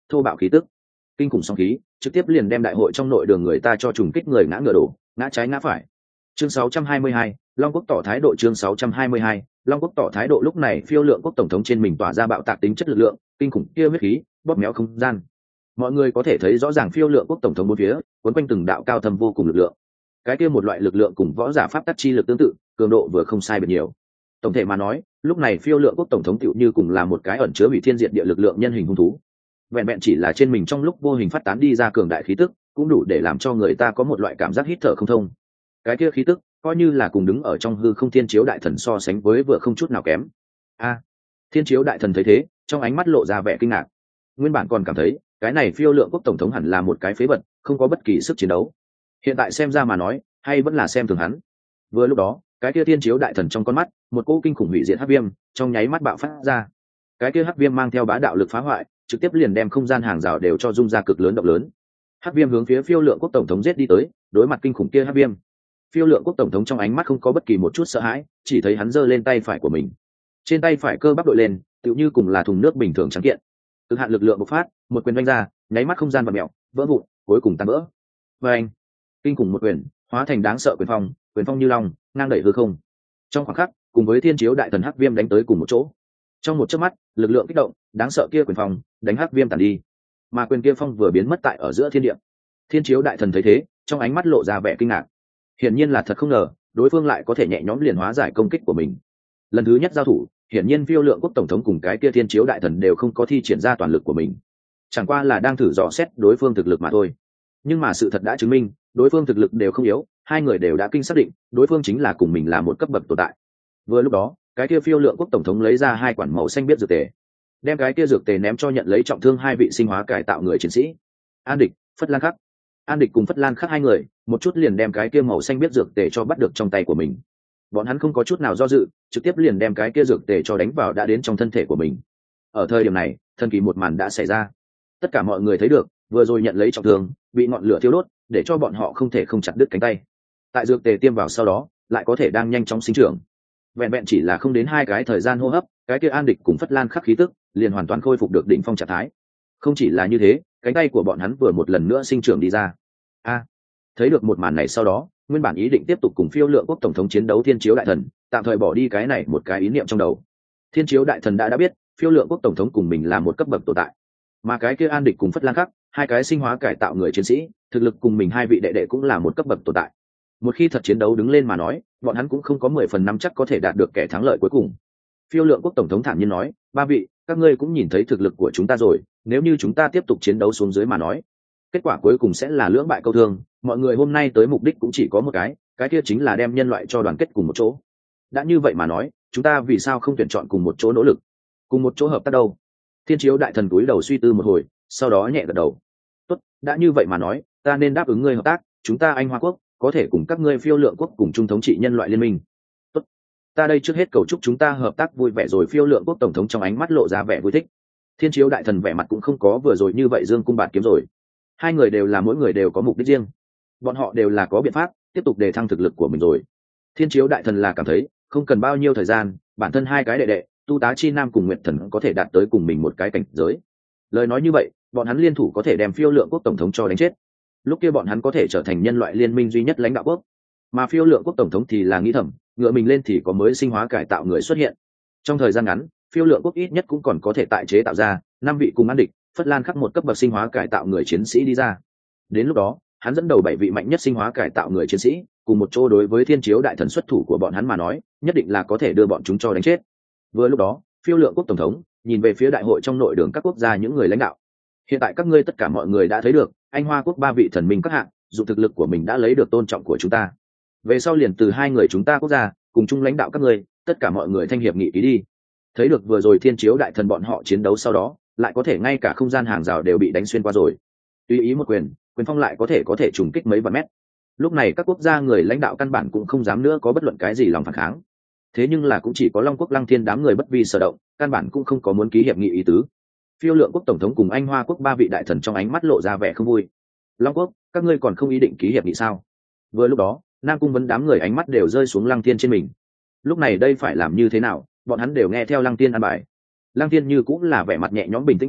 thô bạo khí tức, kinh khủng song khí trực tiếp liền đem đại hội trong nội đường người ta cho trùng kích người ngã ngựa đổ, ngã trái ngã phải. Chương sáu trăm hai mươi hai, Long Quốc tỏ thái độ. Chương sáu trăm hai mươi hai, Long Quốc tỏ thái độ. Lúc này Phiêu Lượng Quốc tổng thống trên mình tỏa ra bạo tạc tính chất lực lượng, kinh khủng kia huyết khí bóp méo không gian. Mọi người có thể thấy rõ ràng Phiêu Lượng Quốc tổng thống bốn phía cuốn quanh từng đạo cao thâm vô cùng lực lượng. Cái kia một loại lực lượng cùng võ giả pháp tắc chi lực tương tự, cường độ vừa không sai biệt nhiều. Tổng thể mà nói, lúc này Phiêu Lượng Quốc tổng thống tựu như cùng là một cái ẩn chứa hủy thiên diệt địa lực lượng nhân hình hung thú. Vẹn vẹn chỉ là trên mình trong lúc vô hình phát tán đi ra cường đại khí tức, cũng đủ để làm cho người ta có một loại cảm giác hít thở không thông. Cái kia khí tức coi như là cùng đứng ở trong hư không thiên chiếu đại thần so sánh với vừa không chút nào kém. A, thiên chiếu đại thần thấy thế, trong ánh mắt lộ ra vẻ kinh ngạc. Nguyên bản còn cảm thấy cái này Phiêu Lượng Quốc tổng thống hẳn là một cái phế vật, không có bất kỳ sức chiến đấu. Hiện tại xem ra mà nói, hay vẫn là xem thường hắn. Vừa lúc đó, cái kia thiên chiếu đại thần trong con mắt, một cỗ kinh khủng hủy diệt hắc viêm trong nháy mắt bạo phát ra. Cái kia hắc viêm mang theo bá đạo lực phá hoại, trực tiếp liền đem không gian hàng rào đều cho dung ra cực lớn động lớn. Hắc viêm hướng phía Phiêu Lượng Quốc tổng thống giết đi tới, đối mặt kinh khủng kia hắc viêm. Phiêu Lượng Quốc tổng thống trong ánh mắt không có bất kỳ một chút sợ hãi, chỉ thấy hắn giơ lên tay phải của mình. Trên tay phải cơ bắp đội lên, tựu như cùng là thùng nước bình thường trắng kiện. Cực hạn lực lượng bộc phát, một quyền đánh ra, nháy mắt không gian vặn mèo, vỡ vụn, cuối cùng tan vỡ. Và anh, kinh khủng một quyền, hóa thành đáng sợ quyền phong, quyền phong như long, ngang đẩy hư không. Trong khoảng khắc, cùng với thiên chiếu đại thần hắc viêm đánh tới cùng một chỗ. Trong một chớp mắt, lực lượng kích động, đáng sợ kia quyền phong, đánh hắc viêm tàn đi. Mà quyền kia phong vừa biến mất tại ở giữa thiên địa. Thiên chiếu đại thần thấy thế, trong ánh mắt lộ ra vẻ kinh ngạc. Hiển nhiên là thật không ngờ, đối phương lại có thể nhẹ nhõm liền hóa giải công kích của mình. Lần thứ nhất giao thủ, hiển nhiên Phiêu Lượng Quốc tổng thống cùng cái kia thiên chiếu đại thần đều không có thi triển ra toàn lực của mình, chẳng qua là đang thử dò xét đối phương thực lực mà thôi. Nhưng mà sự thật đã chứng minh, đối phương thực lực đều không yếu, hai người đều đã kinh xác định, đối phương chính là cùng mình là một cấp bậc tồn tại. Vừa lúc đó, cái kia Phiêu Lượng Quốc tổng thống lấy ra hai quản màu xanh biết dược tề, đem cái kia dược tề ném cho nhận lấy trọng thương hai vị sinh hóa cải tạo người chiến sĩ, An Địch, Phất Lan Khắc. An Địch cùng Phất Lan Khắc hai người, một chút liền đem cái kia màu xanh biết dược tề cho bắt được trong tay của mình. Bọn hắn không có chút nào do dự, trực tiếp liền đem cái kia dược tề cho đánh vào đã đến trong thân thể của mình. Ở thời điểm này, thần kỳ một màn đã xảy ra. Tất cả mọi người thấy được, vừa rồi nhận lấy trọng thương, bị ngọn lửa thiêu đốt, để cho bọn họ không thể không chặt đứt cánh tay. Tại dược tề tiêm vào sau đó, lại có thể đang nhanh chóng sinh trưởng. Vẹn vẹn chỉ là không đến hai cái thời gian hô hấp, cái kia An Địch cùng Phất Lan Khắc khí tức liền hoàn toàn khôi phục được đỉnh phong trạng thái. Không chỉ là như thế, cánh tay của bọn hắn vừa một lần nữa sinh trưởng đi ra. A, thấy được một màn này sau đó, nguyên bản ý định tiếp tục cùng Phiêu Lượng Quốc tổng thống chiến đấu thiên chiếu đại thần tạm thời bỏ đi cái này một cái ý niệm trong đầu. Thiên chiếu đại thần đã đã biết Phiêu Lượng Quốc tổng thống cùng mình là một cấp bậc tồn tại, mà cái kia An Địch cùng Phất Lan Khắc hai cái sinh hóa cải tạo người chiến sĩ thực lực cùng mình hai vị đệ đệ cũng là một cấp bậc tồn tại. Một khi thật chiến đấu đứng lên mà nói, bọn hắn cũng không có mười phần năm chắc có thể đạt được kẻ thắng lợi cuối cùng. Phiêu Lượng Quốc tổng thống thản nhiên nói, ba vị, các ngươi cũng nhìn thấy thực lực của chúng ta rồi, nếu như chúng ta tiếp tục chiến đấu xuống dưới mà nói, kết quả cuối cùng sẽ là lưỡng bại câu thương. Mọi người hôm nay tới mục đích cũng chỉ có một cái, cái kia chính là đem nhân loại cho đoàn kết cùng một chỗ. Đã như vậy mà nói, chúng ta vì sao không tuyển chọn cùng một chỗ nỗ lực, cùng một chỗ hợp tác đâu? Thiên chiếu đại thần cúi đầu suy tư một hồi, sau đó nhẹ gật đầu. Tốt, đã như vậy mà nói, ta nên đáp ứng ngươi hợp tác, chúng ta Anh Hoa Quốc có thể cùng các ngươi Phiêu Lượng Quốc cùng chung thống trị nhân loại liên minh. Tốt, ta đây trước hết cầu chúc chúng ta hợp tác vui vẻ rồi. Phiêu Lượng Quốc tổng thống trong ánh mắt lộ ra vẻ vui thích. Thiên chiếu đại thần vẻ mặt cũng không có vừa rồi như vậy dương cung bạt kiếm rồi. Hai người đều là mỗi người đều có mục đích riêng, bọn họ đều là có biện pháp tiếp tục đề thăng thực lực của mình rồi. Thiên chiếu đại thần là cảm thấy không cần bao nhiêu thời gian, bản thân hai cái đệ đệ Tu Tá Chi Nam cùng Nguyệt Thần có thể đạt tới cùng mình một cái cảnh giới. Lời nói như vậy, bọn hắn liên thủ có thể đem Phiêu Lượng Quốc tổng thống cho đánh chết. Lúc kia bọn hắn có thể trở thành nhân loại liên minh duy nhất lãnh đạo quốc, mà Phiêu Lượng Quốc tổng thống thì là nghĩ thầm, ngựa mình lên thì có mới sinh hóa cải tạo người xuất hiện. Trong thời gian ngắn, Phiêu Lượng Quốc ít nhất cũng còn có thể tại chế tạo ra năm vị cùng An Địch, Phất Lan Khắc một cấp bậc sinh hóa cải tạo người chiến sĩ đi ra. Đến lúc đó, hắn dẫn đầu bảy vị mạnh nhất sinh hóa cải tạo người chiến sĩ cùng một chỗ đối với thiên chiếu đại thần xuất thủ của bọn hắn mà nói, nhất định là có thể đưa bọn chúng cho đánh chết. Vừa lúc đó, Phiêu Lượng Quốc tổng thống nhìn về phía đại hội trong nội đường các quốc gia những người lãnh đạo. Hiện tại các ngươi tất cả mọi người đã thấy được, Anh Hoa Quốc ba vị thần minh các hạng, dù thực lực của mình đã lấy được tôn trọng của chúng ta. Về sau liền từ hai người chúng ta quốc gia cùng chung lãnh đạo các ngươi, tất cả mọi người thanh hiệp nghị ký đi. Thấy được vừa rồi thiên chiếu đại thần bọn họ chiến đấu sau đó, lại có thể ngay cả không gian hàng rào đều bị đánh xuyên qua rồi. Tùy ý một quyền, quyền phong lại có thể có thể trùng kích mấy vạn mét. Lúc này các quốc gia người lãnh đạo căn bản cũng không dám nữa có bất luận cái gì lòng phản kháng. Thế nhưng là cũng chỉ có Long Quốc Lăng Thiên đám người bất vi sở động, căn bản cũng không có muốn ký hiệp nghị ý tứ. Phiêu Lượng Quốc tổng thống cùng Anh Hoa Quốc ba vị đại thần trong ánh mắt lộ ra vẻ không vui. Long Quốc, các ngươi còn không ý định ký hiệp nghị sao? Vừa lúc đó, Nam Cung Vấn đám người ánh mắt đều rơi xuống Lăng Thiên trên mình. Lúc này đây phải làm như thế nào, bọn hắn đều nghe theo Lăng Thiên an bài. Lăng Thiên như cũng là vẻ mặt nhẹ nhõm bình tĩnh vẻ,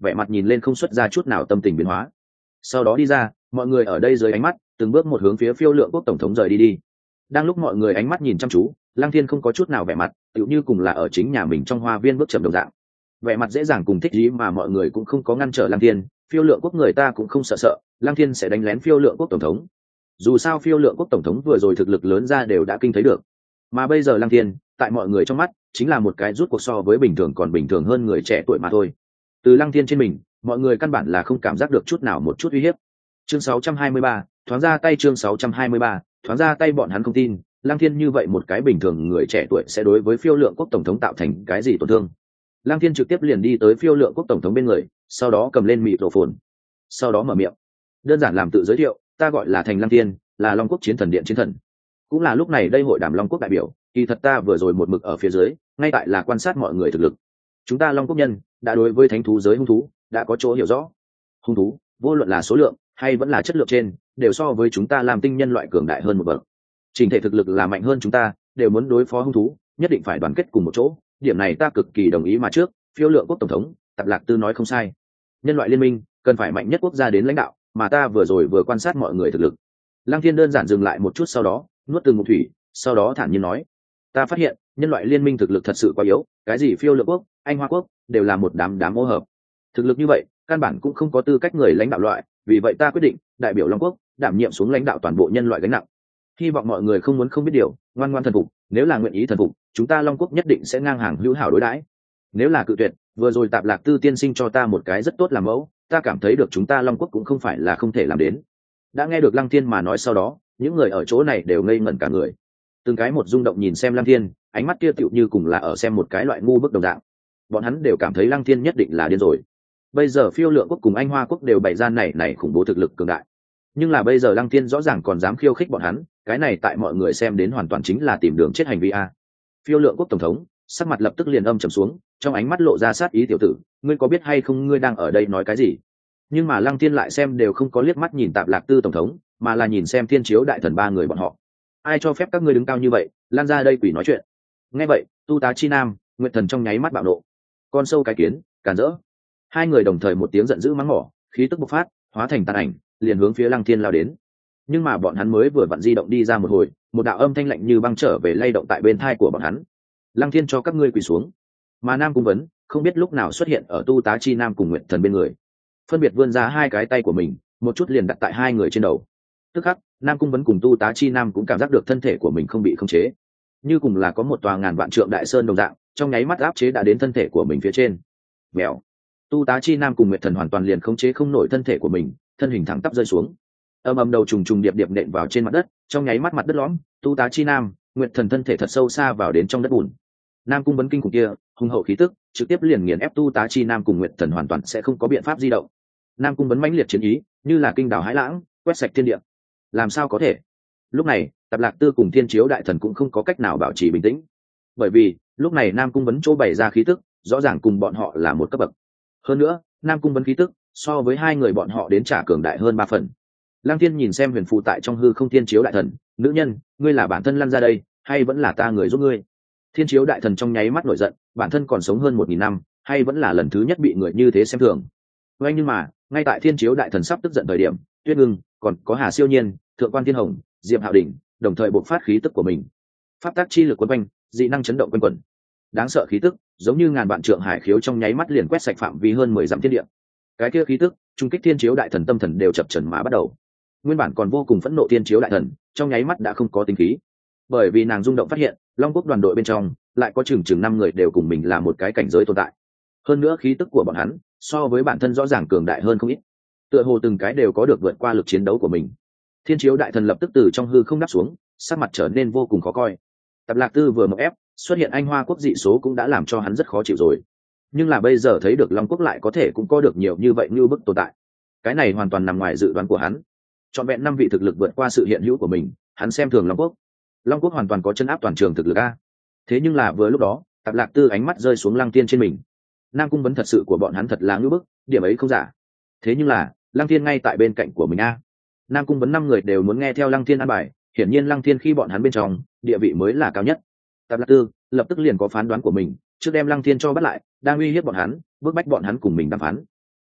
vẻ mặt nhìn lên không xuất ra chút nào tâm tình biến hóa. Sau đó đi ra, mọi người ở đây dưới ánh mắt từng bước một hướng phía Phiêu Lượng Quốc tổng thống rời đi đi. Đang lúc mọi người ánh mắt nhìn chăm chú, Lăng Thiên không có chút nào vẻ mặt, tựu như cùng là ở chính nhà mình trong hoa viên bước chậm đồng dạng. Vẻ mặt dễ dàng cùng thích ý mà mọi người cũng không có ngăn trở Lăng Thiên, Phiêu Lượng Quốc người ta cũng không sợ sợ, Lăng Thiên sẽ đánh lén Phiêu Lượng Quốc tổng thống. Dù sao Phiêu Lượng Quốc tổng thống vừa rồi thực lực lớn ra đều đã kinh thấy được, mà bây giờ Lăng Thiên, tại mọi người trong mắt, chính là một cái rút cuộc so với bình thường còn bình thường hơn người trẻ tuổi mà thôi. Từ Lăng Thiên trên mình, mọi người căn bản là không cảm giác được chút nào một chút uy hiếp. Chương sáu trăm hai mươi ba, thoáng ra tay chương sáu trăm hai mươi ba, thoáng ra tay bọn hắn không tin, Lăng Thiên như vậy một cái bình thường người trẻ tuổi sẽ đối với Phiêu Lượng Quốc tổng thống tạo thành cái gì tổn thương. Lăng Thiên trực tiếp liền đi tới Phiêu Lượng Quốc tổng thống bên người, sau đó cầm lên microphone, sau đó mở miệng, đơn giản làm tự giới thiệu, ta gọi là Thành Lăng Thiên, là Long Quốc Chiến Thần Điện chiến thần. Cũng là lúc này đây hội đàm Long Quốc đại biểu, kỳ thật ta vừa rồi một mực ở phía dưới, ngay tại là quan sát mọi người thực lực. Chúng ta Long Quốc nhân đã đối với thánh thú giới hung thú đã có chỗ hiểu rõ. Hung thú, vô luận là số lượng hay vẫn là chất lượng trên, đều so với chúng ta làm tinh nhân loại cường đại hơn một bậc. Trình thể thực lực là mạnh hơn chúng ta, đều muốn đối phó hung thú, nhất định phải đoàn kết cùng một chỗ, điểm này ta cực kỳ đồng ý mà trước, Phiêu Lượng Quốc tổng thống, Tạp Lạc Tư nói không sai. Nhân loại liên minh cần phải mạnh nhất quốc gia đến lãnh đạo, mà ta vừa rồi vừa quan sát mọi người thực lực. Lăng Thiên đơn giản dừng lại một chút sau đó, nuốt từng ngụm thủy, sau đó thản nhiên nói, ta phát hiện, nhân loại liên minh thực lực thật sự quá yếu, cái gì Phiêu Lượng Quốc, Anh Hoa Quốc, đều là một đám đám ô hợp. Thực lực như vậy, căn bản cũng không có tư cách người lãnh đạo loại, vì vậy ta quyết định, đại biểu Long Quốc, đảm nhiệm xuống lãnh đạo toàn bộ nhân loại gánh nặng. Hy vọng mọi người không muốn không biết điều, ngoan ngoan thần phục, nếu là nguyện ý thần phục, chúng ta Long Quốc nhất định sẽ ngang hàng hữu hảo đối đãi. Nếu là cự tuyệt, vừa rồi Tạp Lạc Tư tiên sinh cho ta một cái rất tốt làm mẫu, ta cảm thấy được chúng ta Long Quốc cũng không phải là không thể làm đến. Đã nghe được Lăng Thiên mà nói sau đó, những người ở chỗ này đều ngây ngẩn cả người. Từng cái một rung động nhìn xem Lăng Thiên, ánh mắt kia tựu như cùng là ở xem một cái loại ngu bức đồng dạng. Bọn hắn đều cảm thấy Lăng Thiên nhất định là điên rồi. Bây giờ Phiêu Lượng Quốc cùng Anh Hoa Quốc đều bày ra này này khủng bố thực lực cường đại, nhưng là bây giờ Lăng Thiên rõ ràng còn dám khiêu khích bọn hắn, cái này tại mọi người xem đến hoàn toàn chính là tìm đường chết hành vi a. Phiêu Lượng Quốc tổng thống sắc mặt lập tức liền âm trầm xuống, trong ánh mắt lộ ra sát ý, tiểu tử, ngươi có biết hay không ngươi đang ở đây nói cái gì? Nhưng mà Lăng Thiên lại xem đều không có liếc mắt nhìn Tạp Lạc Tư tổng thống, mà là nhìn xem Thiên Chiếu đại thần ba người bọn họ. Ai cho phép các ngươi đứng cao như vậy, lan ra đây quỷ nói chuyện. Nghe vậy, Tu Tá Chi Nam, Nguyệt Thần trong nháy mắt bạo nộ. Con sâu cái kiến, cản rỡ. Hai người đồng thời một tiếng giận dữ mắng mỏ, khí tức bộc phát, hóa thành tàn ảnh, liền hướng phía Lăng Thiên lao đến. Nhưng mà bọn hắn mới vừa vặn di động đi ra một hồi, một đạo âm thanh lạnh như băng trở về lay động tại bên thai của bọn hắn. Lăng Thiên cho các ngươi quỳ xuống. Mà Nam Cung Vấn không biết lúc nào xuất hiện ở Tu Tá Chi Nam cùng Nguyệt Thần bên người, phân biệt vươn ra hai cái tay của mình, một chút liền đặt tại hai người trên đầu. Tức khắc, Nam Cung Vấn cùng Tu Tá Chi Nam cũng cảm giác được thân thể của mình không bị khống chế, như cùng là có một tòa ngàn vạn trượng đại sơn đồng dạng, trong nháy mắt áp chế đã đến thân thể của mình phía trên. Mèo. Tu Tá Chi Nam cùng Nguyệt Thần hoàn toàn liền khống chế không nổi thân thể của mình, thân hình thẳng tắp rơi xuống. Âm âm đầu trùng trùng điệp điệp nện vào trên mặt đất, trong nháy mắt mặt đất lõm, Tu Tá Chi Nam, Nguyệt Thần thân thể thật sâu xa vào đến trong đất bùn. Nam Cung Vấn kinh khủng kia, hùng hậu khí tức, trực tiếp liền nghiền ép Tu Tá Chi Nam cùng Nguyệt Thần hoàn toàn sẽ không có biện pháp di động. Nam Cung Vấn mãnh liệt chiến ý, như là kinh đảo hải lãng, quét sạch thiên địa. Làm sao có thể? Lúc này, Tạp Lạc Tư cùng Thiên Chiếu đại thần cũng không có cách nào bảo trì bình tĩnh, bởi vì lúc này Nam Cung Vấn chỗ bày ra khí tức, rõ ràng cùng bọn họ là một cấp bậc. Hơn nữa, Nam Cung Vấn khí tức so với hai người bọn họ đến trả cường đại hơn ba phần. Lăng Thiên nhìn xem huyền phù tại trong hư không Thiên Chiếu đại thần, nữ nhân, ngươi là bản thân lăn ra đây, hay vẫn là ta người giúp ngươi? Thiên Chiếu đại thần trong nháy mắt nổi giận, bản thân còn sống hơn một nghìn năm, hay vẫn là lần thứ nhất bị người như thế xem thường. Vậy nhưng mà, ngay tại Thiên Chiếu đại thần sắp tức giận thời điểm, Tuyết Ngưng, còn có Hà Siêu Nhiên, Thượng Quan Thiên Hồng, Diệp Hạo Đỉnh, đồng thời bộc phát khí tức của mình. Pháp tác chi lực quấn quanh, dị năng chấn động quanh quẩn. Đáng sợ khí tức, giống như ngàn vạn trượng hải khiếu trong nháy mắt liền quét sạch phạm vi hơn mười dặm thiên địa. Cái kia khí tức, trung kích Thiên Chiếu đại thần tâm thần đều chập chờn mà bắt đầu. Nguyên bản còn vô cùng phẫn nộ Thiên Chiếu đại thần, trong nháy mắt đã không có tính khí. Bởi vì nàng rung động phát hiện, Long Quốc đoàn đội bên trong lại có chừng chừng năm người đều cùng mình là một cái cảnh giới tồn tại. Hơn nữa khí tức của bọn hắn, so với bản thân rõ ràng cường đại hơn không ít. Tựa hồ từng cái đều có được vượt qua lực chiến đấu của mình. Thiên Chiếu đại thần lập tức từ trong hư không đáp xuống, sắc mặt trở nên vô cùng khó coi. Tạp Lạc Tư vừa một ép, xuất hiện Anh Hoa Quốc dị số cũng đã làm cho hắn rất khó chịu rồi. Nhưng là bây giờ thấy được Long Quốc lại có thể cũng có được nhiều như vậy như bức tồn tại. Cái này hoàn toàn nằm ngoài dự đoán của hắn. Trọn vẹn năm vị thực lực vượt qua sự hiện hữu của mình, hắn xem thường Long Quốc. Long Quốc hoàn toàn có chân áp toàn trường thực lực a. Thế nhưng là vừa lúc đó, Tạp Lạc Tư ánh mắt rơi xuống Lăng Thiên trên mình. Nam Cung Vấn thật sự của bọn hắn thật là ngưỡng bức, điểm ấy không giả. Thế nhưng là, Lăng Thiên ngay tại bên cạnh của mình a. Nam Cung Vấn năm người đều muốn nghe theo Lăng Thiên an bài, hiển nhiên Lăng Thiên khi bọn hắn bên trong, địa vị mới là cao nhất. Tạp Lạc Tư lập tức liền có phán đoán của mình, trước đem Lăng Thiên cho bắt lại, đang uy hiếp bọn hắn, bức bách bọn hắn cùng mình đàm phán.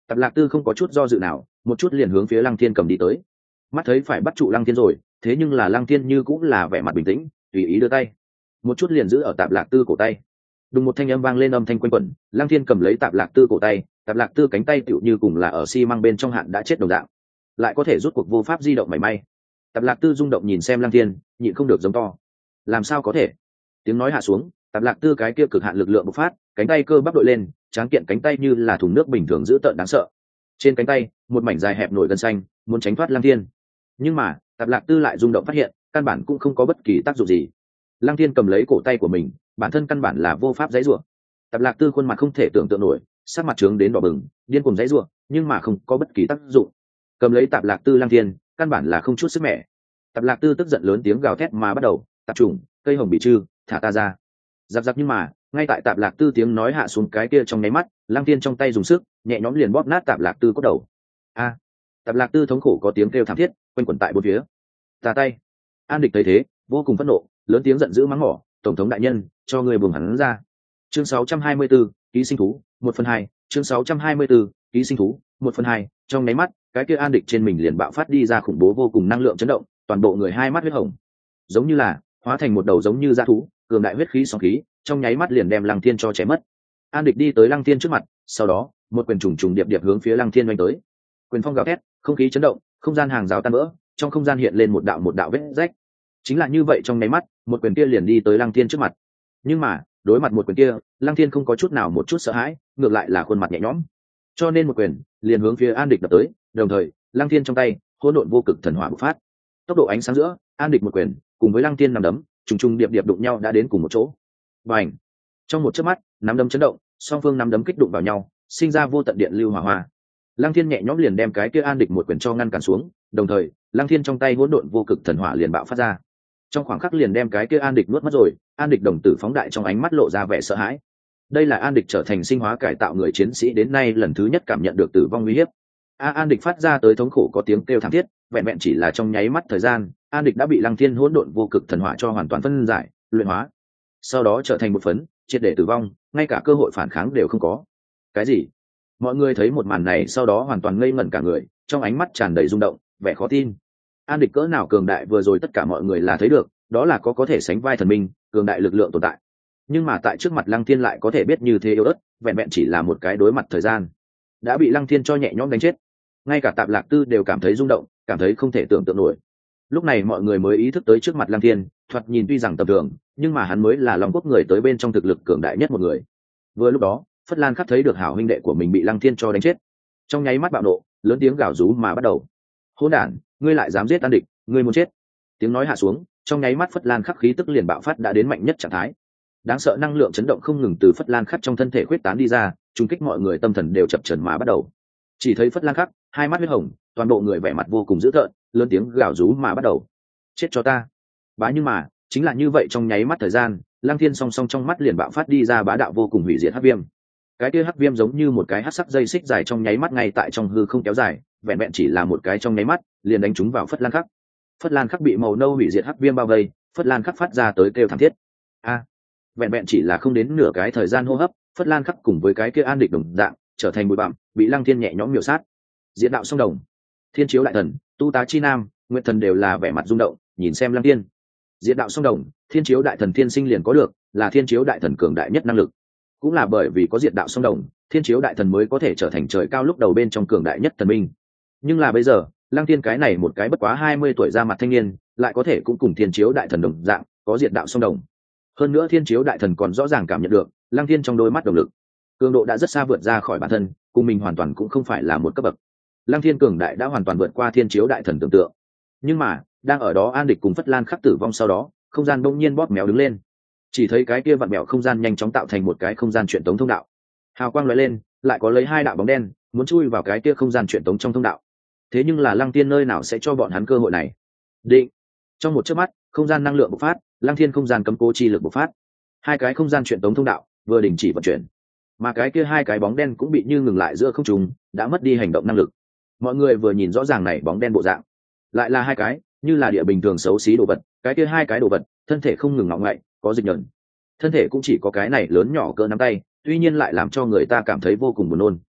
Tạp Lạc Tư không có chút do dự nào, một chút liền hướng phía Lăng Thiên cầm đi tới. Mắt thấy phải bắt trụ Lăng Thiên rồi, thế nhưng là Lăng Thiên như cũng là vẻ mặt bình tĩnh, tùy ý đưa tay, một chút liền giữ ở Tạp Lạc Tư cổ tay. Đùng một thanh âm vang lên, âm thanh quanh quẩn, Lăng Thiên cầm lấy Tạp Lạc Tư cổ tay, Tạp Lạc Tư cánh tay tựu như cùng là ở xi măng bên trong hạn đã chết đồng dạng, lại có thể rút cuộc vô pháp di động mảy may. Tạp Lạc Tư rung động nhìn xem Lăng Thiên, nhịn không được giống to. Làm sao có thể? Tiếng nói hạ xuống, Tạp Lạc Tư cái kia cực hạn lực lượng bộc phát, cánh tay cơ bắp đội lên, tráng kiện cánh tay như là thùng nước bình thường dữ tợn đáng sợ. Trên cánh tay, một mảnh dài hẹp nổi gân xanh, muốn tránh thoát Lăng Thiên. Nhưng mà, Tạp Lạc Tư lại rung động phát hiện, căn bản cũng không có bất kỳ tác dụng gì. Lăng Thiên cầm lấy cổ tay của mình, bản thân căn bản là vô pháp giãy giụa. Tạp Lạc Tư khuôn mặt không thể tưởng tượng nổi, sắc mặt trướng đến đỏ bừng, điên cuồng giãy giụa, nhưng mà không có bất kỳ tác dụng. Cầm lấy Tạp Lạc Tư Lăng Thiên, căn bản là không chút sức mẻ. Tạp Lạc Tư tức giận lớn tiếng gào thét mà bắt đầu, "Tạp chủng, cây hồng bị trư, thả ta ra!" Giặc giặc, nhưng mà, ngay tại Tạp Lạc Tư tiếng nói hạ xuống cái kia trong nháy mắt, Lăng Thiên trong tay dùng sức, nhẹ nhõm liền bóp nát Tạp Lạc Tư cốt đầu. A! Tạp Lạc Tư thống khổ có tiếng kêu thảm thiết, quanh quẩn tại bốn phía. "Ta tay!" An Địch thấy thế, vô cùng phẫn nộ, lớn tiếng giận dữ mắng mỏ, "Tổng thống đại nhân, cho người buông hắn ra." Chương sáu trăm hai mươi 4, ký sinh thú, một phần hai. Chương sáu trăm hai mươi 4, ký sinh thú, một phần hai. Trong nháy mắt, cái kia An Địch trên mình liền bạo phát đi ra khủng bố vô cùng năng lượng chấn động, toàn bộ người hai mắt huyết hồng, giống như là hóa thành một đầu giống như dã thú, cường đại huyết khí sóng khí, trong nháy mắt liền đem Lăng Thiên cho chém mất. An Địch đi tới Lăng Thiên trước mặt, sau đó, một quyền trùng trùng điệp điệp hướng phía Lăng Thiên oanh tới. Quyền phong gào thét, không khí chấn động, không gian hàng rào tan vỡ, trong không gian hiện lên một đạo một đạo vết rách. Chính là như vậy, trong nháy mắt, một quyền kia liền đi tới Lăng Thiên trước mặt. Nhưng mà, đối mặt một quyền kia, Lăng Thiên không có chút nào một chút sợ hãi, ngược lại là khuôn mặt nhẹ nhõm. Cho nên một quyền liền hướng phía An Địch đập tới, đồng thời, Lăng Thiên trong tay, hỗn độn vô cực thần hỏa bộc phát. Tốc độ ánh sáng giữa, An Địch một quyền, cùng với Lăng Thiên nắm đấm, trùng trùng điệp điệp đụng nhau đã đến cùng một chỗ. Bành! Trong một chớp mắt, nắm đấm chấn động, song phương nắm đấm kích đụng vào nhau, sinh ra vô tận điện lưu hỏa hoa. Lăng Thiên nhẹ nhõm liền đem cái kia An Địch một quyền cho ngăn cản xuống, đồng thời, Lăng Thiên trong tay hỗn độn vô cực thần hỏa liền bạo phát ra. Trong khoảng khắc liền đem cái kia An Địch nuốt mất rồi. An Địch đồng tử phóng đại, trong ánh mắt lộ ra vẻ sợ hãi. Đây là An Địch trở thành sinh hóa cải tạo người chiến sĩ đến nay lần thứ nhất cảm nhận được tử vong nguy hiểm. A An Địch phát ra tới thống khổ có tiếng kêu thảm thiết, vẹn vẹn chỉ là trong nháy mắt thời gian, An Địch đã bị Lăng Thiên hỗn độn vô cực thần hỏa cho hoàn toàn phân giải, luyện hóa, sau đó trở thành một phấn, triệt để tử vong, ngay cả cơ hội phản kháng đều không có. Cái gì? Mọi người thấy một màn này sau đó hoàn toàn ngây ngẩn cả người, trong ánh mắt tràn đầy rung động, vẻ khó tin. An Địch cỡ nào cường đại vừa rồi tất cả mọi người là thấy được, đó là có có thể sánh vai thần minh, cường đại lực lượng tồn tại. Nhưng mà tại trước mặt Lăng Thiên lại có thể biết như thế yếu ớt, vẹn vẹn chỉ là một cái đối mặt thời gian, đã bị Lăng Thiên cho nhẹ nhõm đánh chết. Ngay cả Tạp Lạc Tư đều cảm thấy rung động, cảm thấy không thể tưởng tượng nổi. Lúc này mọi người mới ý thức tới trước mặt Lăng Thiên, thoạt nhìn tuy rằng tầm thường, nhưng mà hắn mới là Long Quốc người tới bên trong thực lực cường đại nhất một người. Vừa lúc đó, Phất Lan Khắc thấy được hảo huynh đệ của mình bị Lăng Thiên cho đánh chết, trong nháy mắt bạo nộ, lớn tiếng gào rú mà bắt đầu. Hỗn đản, ngươi lại dám giết An Địch, ngươi muốn chết! Tiếng nói hạ xuống, trong nháy mắt Phất Lan Khắc khí tức liền bạo phát đã đến mạnh nhất trạng thái. Đáng sợ năng lượng chấn động không ngừng từ Phất Lan Khắc trong thân thể khuếch tán đi ra, trùng kích mọi người tâm thần đều chập chờn mà bắt đầu. Chỉ thấy Phất Lan Khắc, hai mắt huyết hồng, toàn bộ người vẻ mặt vô cùng dữ tợn, lớn tiếng gào rú mà bắt đầu. Chết cho ta! Bá, nhưng mà, chính là như vậy, trong nháy mắt thời gian, Lăng Thiên song song trong mắt liền bạo phát đi ra bá đạo vô cùng hủy diệt hắc viêm. Cái kia hắc viêm giống như một cái hắc sắc dây xích dài trong nháy mắt ngay tại trong hư không kéo dài, vẹn vẹn chỉ là một cái trong nháy mắt, liền đánh trúng vào Phất Lan Khắc. Phất Lan Khắc bị màu nâu hủy diệt hắc viêm bao vây, Phất Lan Khắc phát ra tới kêu thảm thiết. A! Vẹn vẹn chỉ là không đến nửa cái thời gian hô hấp, Phất Lan Khắc cùng với cái kia An Địch đồng dạng, trở thành bụi bặm, bị Lăng Thiên nhẹ nhõm miểu sát. Diệt đạo song đồng, Thiên Chiếu đại thần, Tu Tá Chi Nam, Nguyệt Thần đều là vẻ mặt rung động, nhìn xem Lăng Thiên. Diệt đạo song đồng, Thiên Chiếu đại thần thiên sinh liền có được, là Thiên Chiếu đại thần cường đại nhất năng lực. Cũng là bởi vì có diệt đạo song đồng, Thiên Chiếu đại thần mới có thể trở thành trời cao lúc đầu bên trong cường đại nhất thần minh. Nhưng là bây giờ, Lăng Thiên cái này một cái bất quá hai mươi tuổi ra mặt thanh niên, lại có thể cũng cùng Thiên Chiếu đại thần đồng dạng, có diệt đạo song đồng. Hơn nữa Thiên Chiếu đại thần còn rõ ràng cảm nhận được, Lăng Thiên trong đôi mắt động lực, cường độ đã rất xa vượt ra khỏi bản thân, cùng mình hoàn toàn cũng không phải là một cấp bậc. Lăng Thiên cường đại đã hoàn toàn vượt qua Thiên Chiếu đại thần tưởng tượng. Nhưng mà, đang ở đó An Địch cùng Phất Lan Khắc tử vong sau đó, không gian bỗng nhiên bóp méo đứng lên. Chỉ thấy cái kia vặn mèo không gian nhanh chóng tạo thành một cái không gian truyền tống thông đạo. Hào quang lóe lên, lại có lấy hai đạo bóng đen, muốn chui vào cái kia không gian truyền tống trong thông đạo. Thế nhưng là Lăng Thiên nơi nào sẽ cho bọn hắn cơ hội này? Định. Trong một chớp mắt, không gian năng lượng bộc phát, Lăng Thiên không gian cấm cố chi lực bộc phát. Hai cái không gian truyền tống thông đạo vừa đình chỉ vận chuyển, mà cái kia hai cái bóng đen cũng bị như ngừng lại giữa không trung, đã mất đi hành động năng lực. Mọi người vừa nhìn rõ ràng này bóng đen bộ dạng, lại là hai cái như là địa bình thường xấu xí đồ vật, cái kia hai cái đồ vật, thân thể không ngừng ngọng ngậy, có dịch nhẫn. Thân thể cũng chỉ có cái này lớn nhỏ cỡ nắm tay, tuy nhiên lại làm cho người ta cảm thấy vô cùng buồn nôn.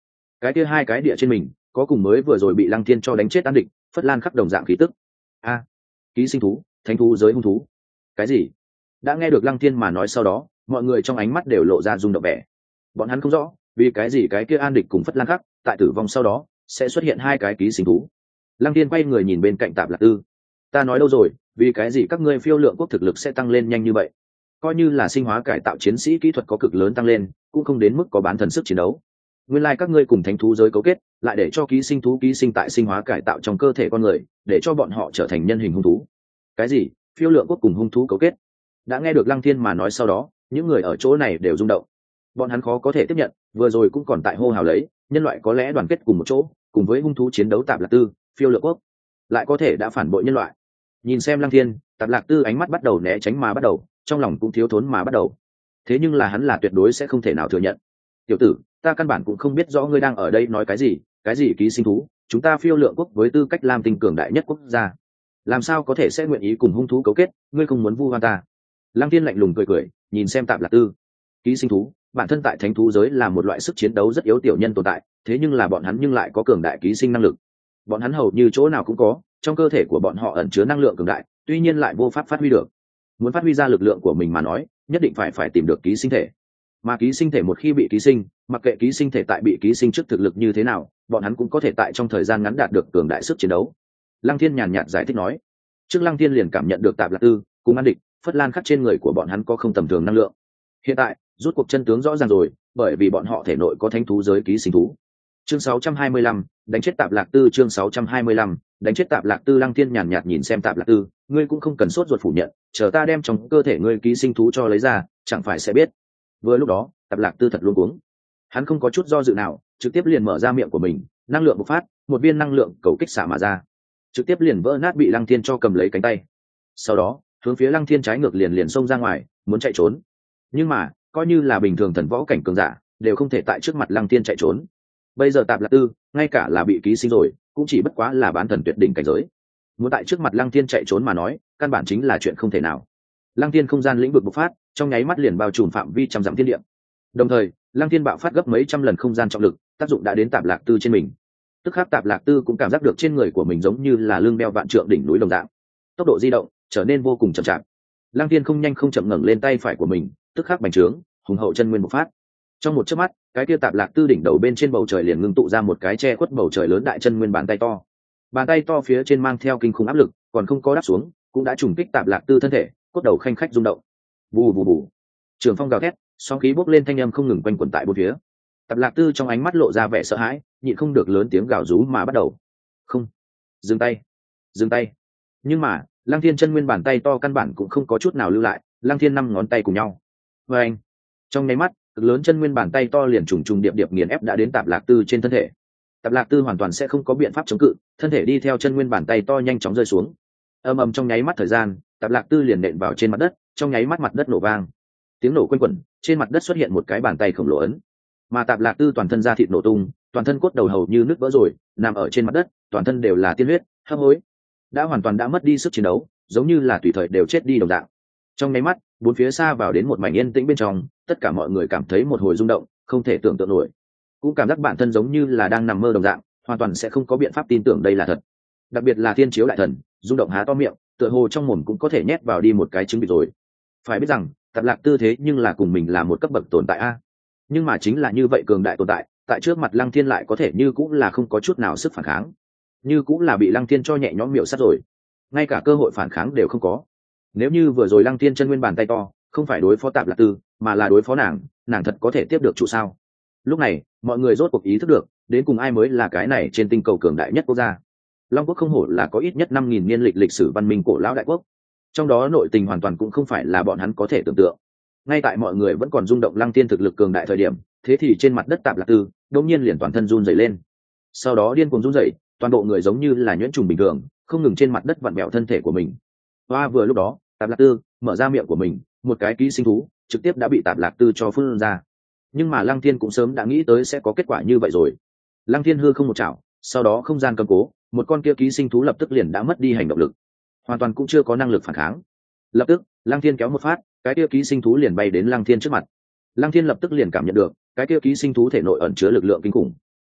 cái kia hai cái địa trên mình có cùng mới vừa rồi bị lăng thiên cho đánh chết an địch phất lan khắc đồng dạng khí tức. A, ký sinh thú, thánh thú giới hung thú. Cái gì? Đã nghe được lăng thiên mà nói sau đó, mọi người trong ánh mắt đều lộ ra rung động vẻ. Bọn hắn không rõ vì cái gì cái kia an địch cùng phất lan khắc tại tử vong sau đó sẽ xuất hiện hai cái ký sinh thú. Lăng thiên quay người nhìn bên cạnh Tạp Lạc Tư. Ta nói đâu rồi, vì cái gì các ngươi phiêu lượng quốc thực lực sẽ tăng lên nhanh như vậy? Coi như là sinh hóa cải tạo chiến sĩ kỹ thuật có cực lớn tăng lên, cũng không đến mức có bán thần sức chiến đấu. Nguyên lai like các ngươi cùng thánh thú giới cấu kết, lại để cho ký sinh thú ký sinh tại sinh hóa cải tạo trong cơ thể con người, để cho bọn họ trở thành nhân hình hung thú. Cái gì? Phiêu lượng quốc cùng hung thú cấu kết? Đã nghe được Lăng Thiên mà nói sau đó, những người ở chỗ này đều rung động. Bọn hắn khó có thể tiếp nhận, vừa rồi cũng còn tại hô hào lấy, nhân loại có lẽ đoàn kết cùng một chỗ, cùng với hung thú chiến đấu. Tạp Lạc Tư, phiêu lượng quốc lại có thể đã phản bội nhân loại. Nhìn xem Lăng Thiên, Tạp Lạc Tư ánh mắt bắt đầu né tránh mà bắt đầu, trong lòng cũng thiếu thốn mà bắt đầu. Thế nhưng là hắn là tuyệt đối sẽ không thể nào thừa nhận. Tiểu tử, ta căn bản cũng không biết rõ ngươi đang ở đây nói cái gì, cái gì ký sinh thú, chúng ta phiêu lượng quốc với tư cách làm tình cường đại nhất quốc gia, làm sao có thể sẽ nguyện ý cùng hung thú cấu kết, ngươi không muốn vu oan ta. Lăng Thiên lạnh lùng cười cười, nhìn xem Tạp Lạc Tư. Ký sinh thú, bản thân tại thánh thú giới là một loại sức chiến đấu rất yếu tiểu nhân tồn tại, thế nhưng là bọn hắn nhưng lại có cường đại ký sinh năng lực. Bọn hắn hầu như chỗ nào cũng có, trong cơ thể của bọn họ ẩn chứa năng lượng cường đại, tuy nhiên lại vô pháp phát huy được. Muốn phát huy ra lực lượng của mình mà nói, nhất định phải phải tìm được ký sinh thể. Mà ký sinh thể một khi bị ký sinh, mặc kệ ký sinh thể tại bị ký sinh trước thực lực như thế nào, bọn hắn cũng có thể tại trong thời gian ngắn đạt được cường đại sức chiến đấu. Lăng Thiên nhàn nhạt giải thích nói. Trước Lăng Thiên liền cảm nhận được Tạp Lạc Tư cùng An Địch, Phất Lan khắc trên người của bọn hắn có không tầm thường năng lượng. Hiện tại, rút cuộc chân tướng rõ ràng rồi, bởi vì bọn họ thể nội có thánh thú giới ký sinh thú. Chương sáu trăm hai mươi lăm, đánh chết Tạp Lạc Tư. Chương sáu trăm hai mươi lăm, đánh chết Tạp Lạc Tư. Lăng Thiên nhàn nhạt nhìn xem Tạp Lạc Tư, ngươi cũng không cần sốt ruột phủ nhận, chờ ta đem trong cơ thể ngươi ký sinh thú cho lấy ra, chẳng phải sẽ biết. Vừa lúc đó, Tạp Lạc Tư thật luôn cuống. Hắn không có chút do dự nào, trực tiếp liền mở ra miệng của mình, năng lượng bộc phát, một viên năng lượng cầu kích xả mà ra, trực tiếp liền vỡ nát bị Lăng Thiên cho cầm lấy cánh tay. Sau đó, hướng phía Lăng Thiên trái ngược liền liền xông ra ngoài, muốn chạy trốn. Nhưng mà, coi như là bình thường thần võ cảnh cường giả, đều không thể tại trước mặt Lăng Thiên chạy trốn. Bây giờ Tạp Lạc Tư, ngay cả là bị ký sinh rồi, cũng chỉ bất quá là bán thần tuyệt đỉnh cảnh giới. Muốn tại trước mặt Lăng Thiên chạy trốn mà nói, căn bản chính là chuyện không thể nào. Lăng Thiên không gian lĩnh vực bộc phát, trong nháy mắt liền bao trùm phạm vi trăm dặm thiên địa. Đồng thời, Lăng Thiên bạo phát gấp mấy trăm lần không gian trọng lực, tác dụng đã đến Tạp Lạc Tư trên mình. Tức khắc Tạp Lạc Tư cũng cảm giác được trên người của mình giống như là lưng đeo vạn trượng đỉnh núi đồng dạng. Tốc độ di động trở nên vô cùng chậm chạp. Lăng Thiên không nhanh không chậm ngẩng lên tay phải của mình, tức khắc bành trướng, hùng hậu chân nguyên bộc phát. Trong một chớp mắt, cái kia Tạp Lạc Tư đỉnh đầu bên trên bầu trời liền ngưng tụ ra một cái che khuất bầu trời lớn đại chân nguyên bàn tay to. Bàn tay to phía trên mang theo kinh khủng áp lực, còn không có đáp xuống, cũng đã trùng kích Tạp Lạc Tư thân thể, cốt đầu khanh khách rung động. Bù bù bù. Trường phong gào thét, sóng khí bốc lên thanh âm không ngừng quanh quẩn tại bốn phía. Tạp Lạc Tư trong ánh mắt lộ ra vẻ sợ hãi, nhịn không được lớn tiếng gào rú mà bắt đầu. Không, dừng tay, dừng tay. Nhưng mà, Lăng Thiên chân nguyên bàn tay to căn bản cũng không có chút nào lưu lại, Lăng Thiên năm ngón tay cùng nhau. Và anh, trong nháy mắt, cực lớn chân nguyên bàn tay to liền trùng trùng điệp điệp nghiền ép đã đến Tạp Lạc Tư trên thân thể. Tạp Lạc Tư hoàn toàn sẽ không có biện pháp chống cự, thân thể đi theo chân nguyên bàn tay to nhanh chóng rơi xuống. Ầm ầm, trong nháy mắt thời gian, Tạp Lạc Tư liền nện vào trên mặt đất, trong nháy mắt mặt đất nổ vang. Tiếng nổ quanh quẩn, trên mặt đất xuất hiện một cái bàn tay khổng lồ ấn. Mà Tạp Lạc Tư toàn thân da thịt nổ tung, toàn thân cốt đầu hầu như nứt vỡ rồi, nằm ở trên mặt đất, toàn thân đều là tiên huyết, hấp hối, đã hoàn toàn đã mất đi sức chiến đấu, giống như là tùy thời đều chết đi đồng dạng. Trong nháy mắt, bốn phía xa vào đến một mảnh yên tĩnh bên trong, tất cả mọi người cảm thấy một hồi rung động, không thể tưởng tượng nổi, cũng cảm giác bản thân giống như là đang nằm mơ đồng dạng, hoàn toàn sẽ không có biện pháp tin tưởng đây là thật. Đặc biệt là Thiên Chiếu Đại Thần, rung động há to miệng, tựa hồ trong mồm cũng có thể nhét vào đi một cái trứng vịt rồi. Phải biết rằng, Tạp Lạc Tư thế nhưng là cùng mình là một cấp bậc tồn tại a. Nhưng mà chính là như vậy cường đại tồn tại, tại trước mặt Lăng Thiên lại có thể như cũng là không có chút nào sức phản kháng, như cũng là bị Lăng Thiên cho nhẹ nhõm miểu sát rồi, ngay cả cơ hội phản kháng đều không có. Nếu như vừa rồi Lăng Thiên chân nguyên bàn tay to không phải đối phó Tạp Lạc Tư, mà là đối phó nàng, nàng thật có thể tiếp được trụ sao? Lúc này, mọi người rốt cuộc ý thức được, đến cùng ai mới là cái này trên tinh cầu cường đại nhất quốc gia. Long quốc không hổ là có ít nhất năm nghìn niên lịch lịch sử văn minh cổ lão đại quốc, trong đó nội tình hoàn toàn cũng không phải là bọn hắn có thể tưởng tượng. Ngay tại mọi người vẫn còn rung động Lăng Thiên thực lực cường đại thời điểm, thế thì trên mặt đất Tạp Lạc Tư đột nhiên liền toàn thân run rẩy lên. Sau đó điên cuồng run rẩy, toàn bộ người giống như là nhuyễn trùng bình thường, không ngừng trên mặt đất vặn vẹo thân thể của mình. Và vừa lúc đó, Tạp Lạc Tư mở ra miệng của mình, một cái ký sinh thú trực tiếp đã bị Tạp Lạc Tư cho phun ra. Nhưng mà Lăng Thiên cũng sớm đã nghĩ tới sẽ có kết quả như vậy rồi. Lăng Thiên hư không một chảo, sau đó không gian cầm cố, một con kia ký sinh thú lập tức liền đã mất đi hành động lực, hoàn toàn cũng chưa có năng lực phản kháng. Lập tức, Lăng Thiên kéo một phát, cái kia ký sinh thú liền bay đến Lăng Thiên trước mặt. Lăng Thiên lập tức liền cảm nhận được, cái kia ký sinh thú thể nội ẩn chứa lực lượng kinh khủng.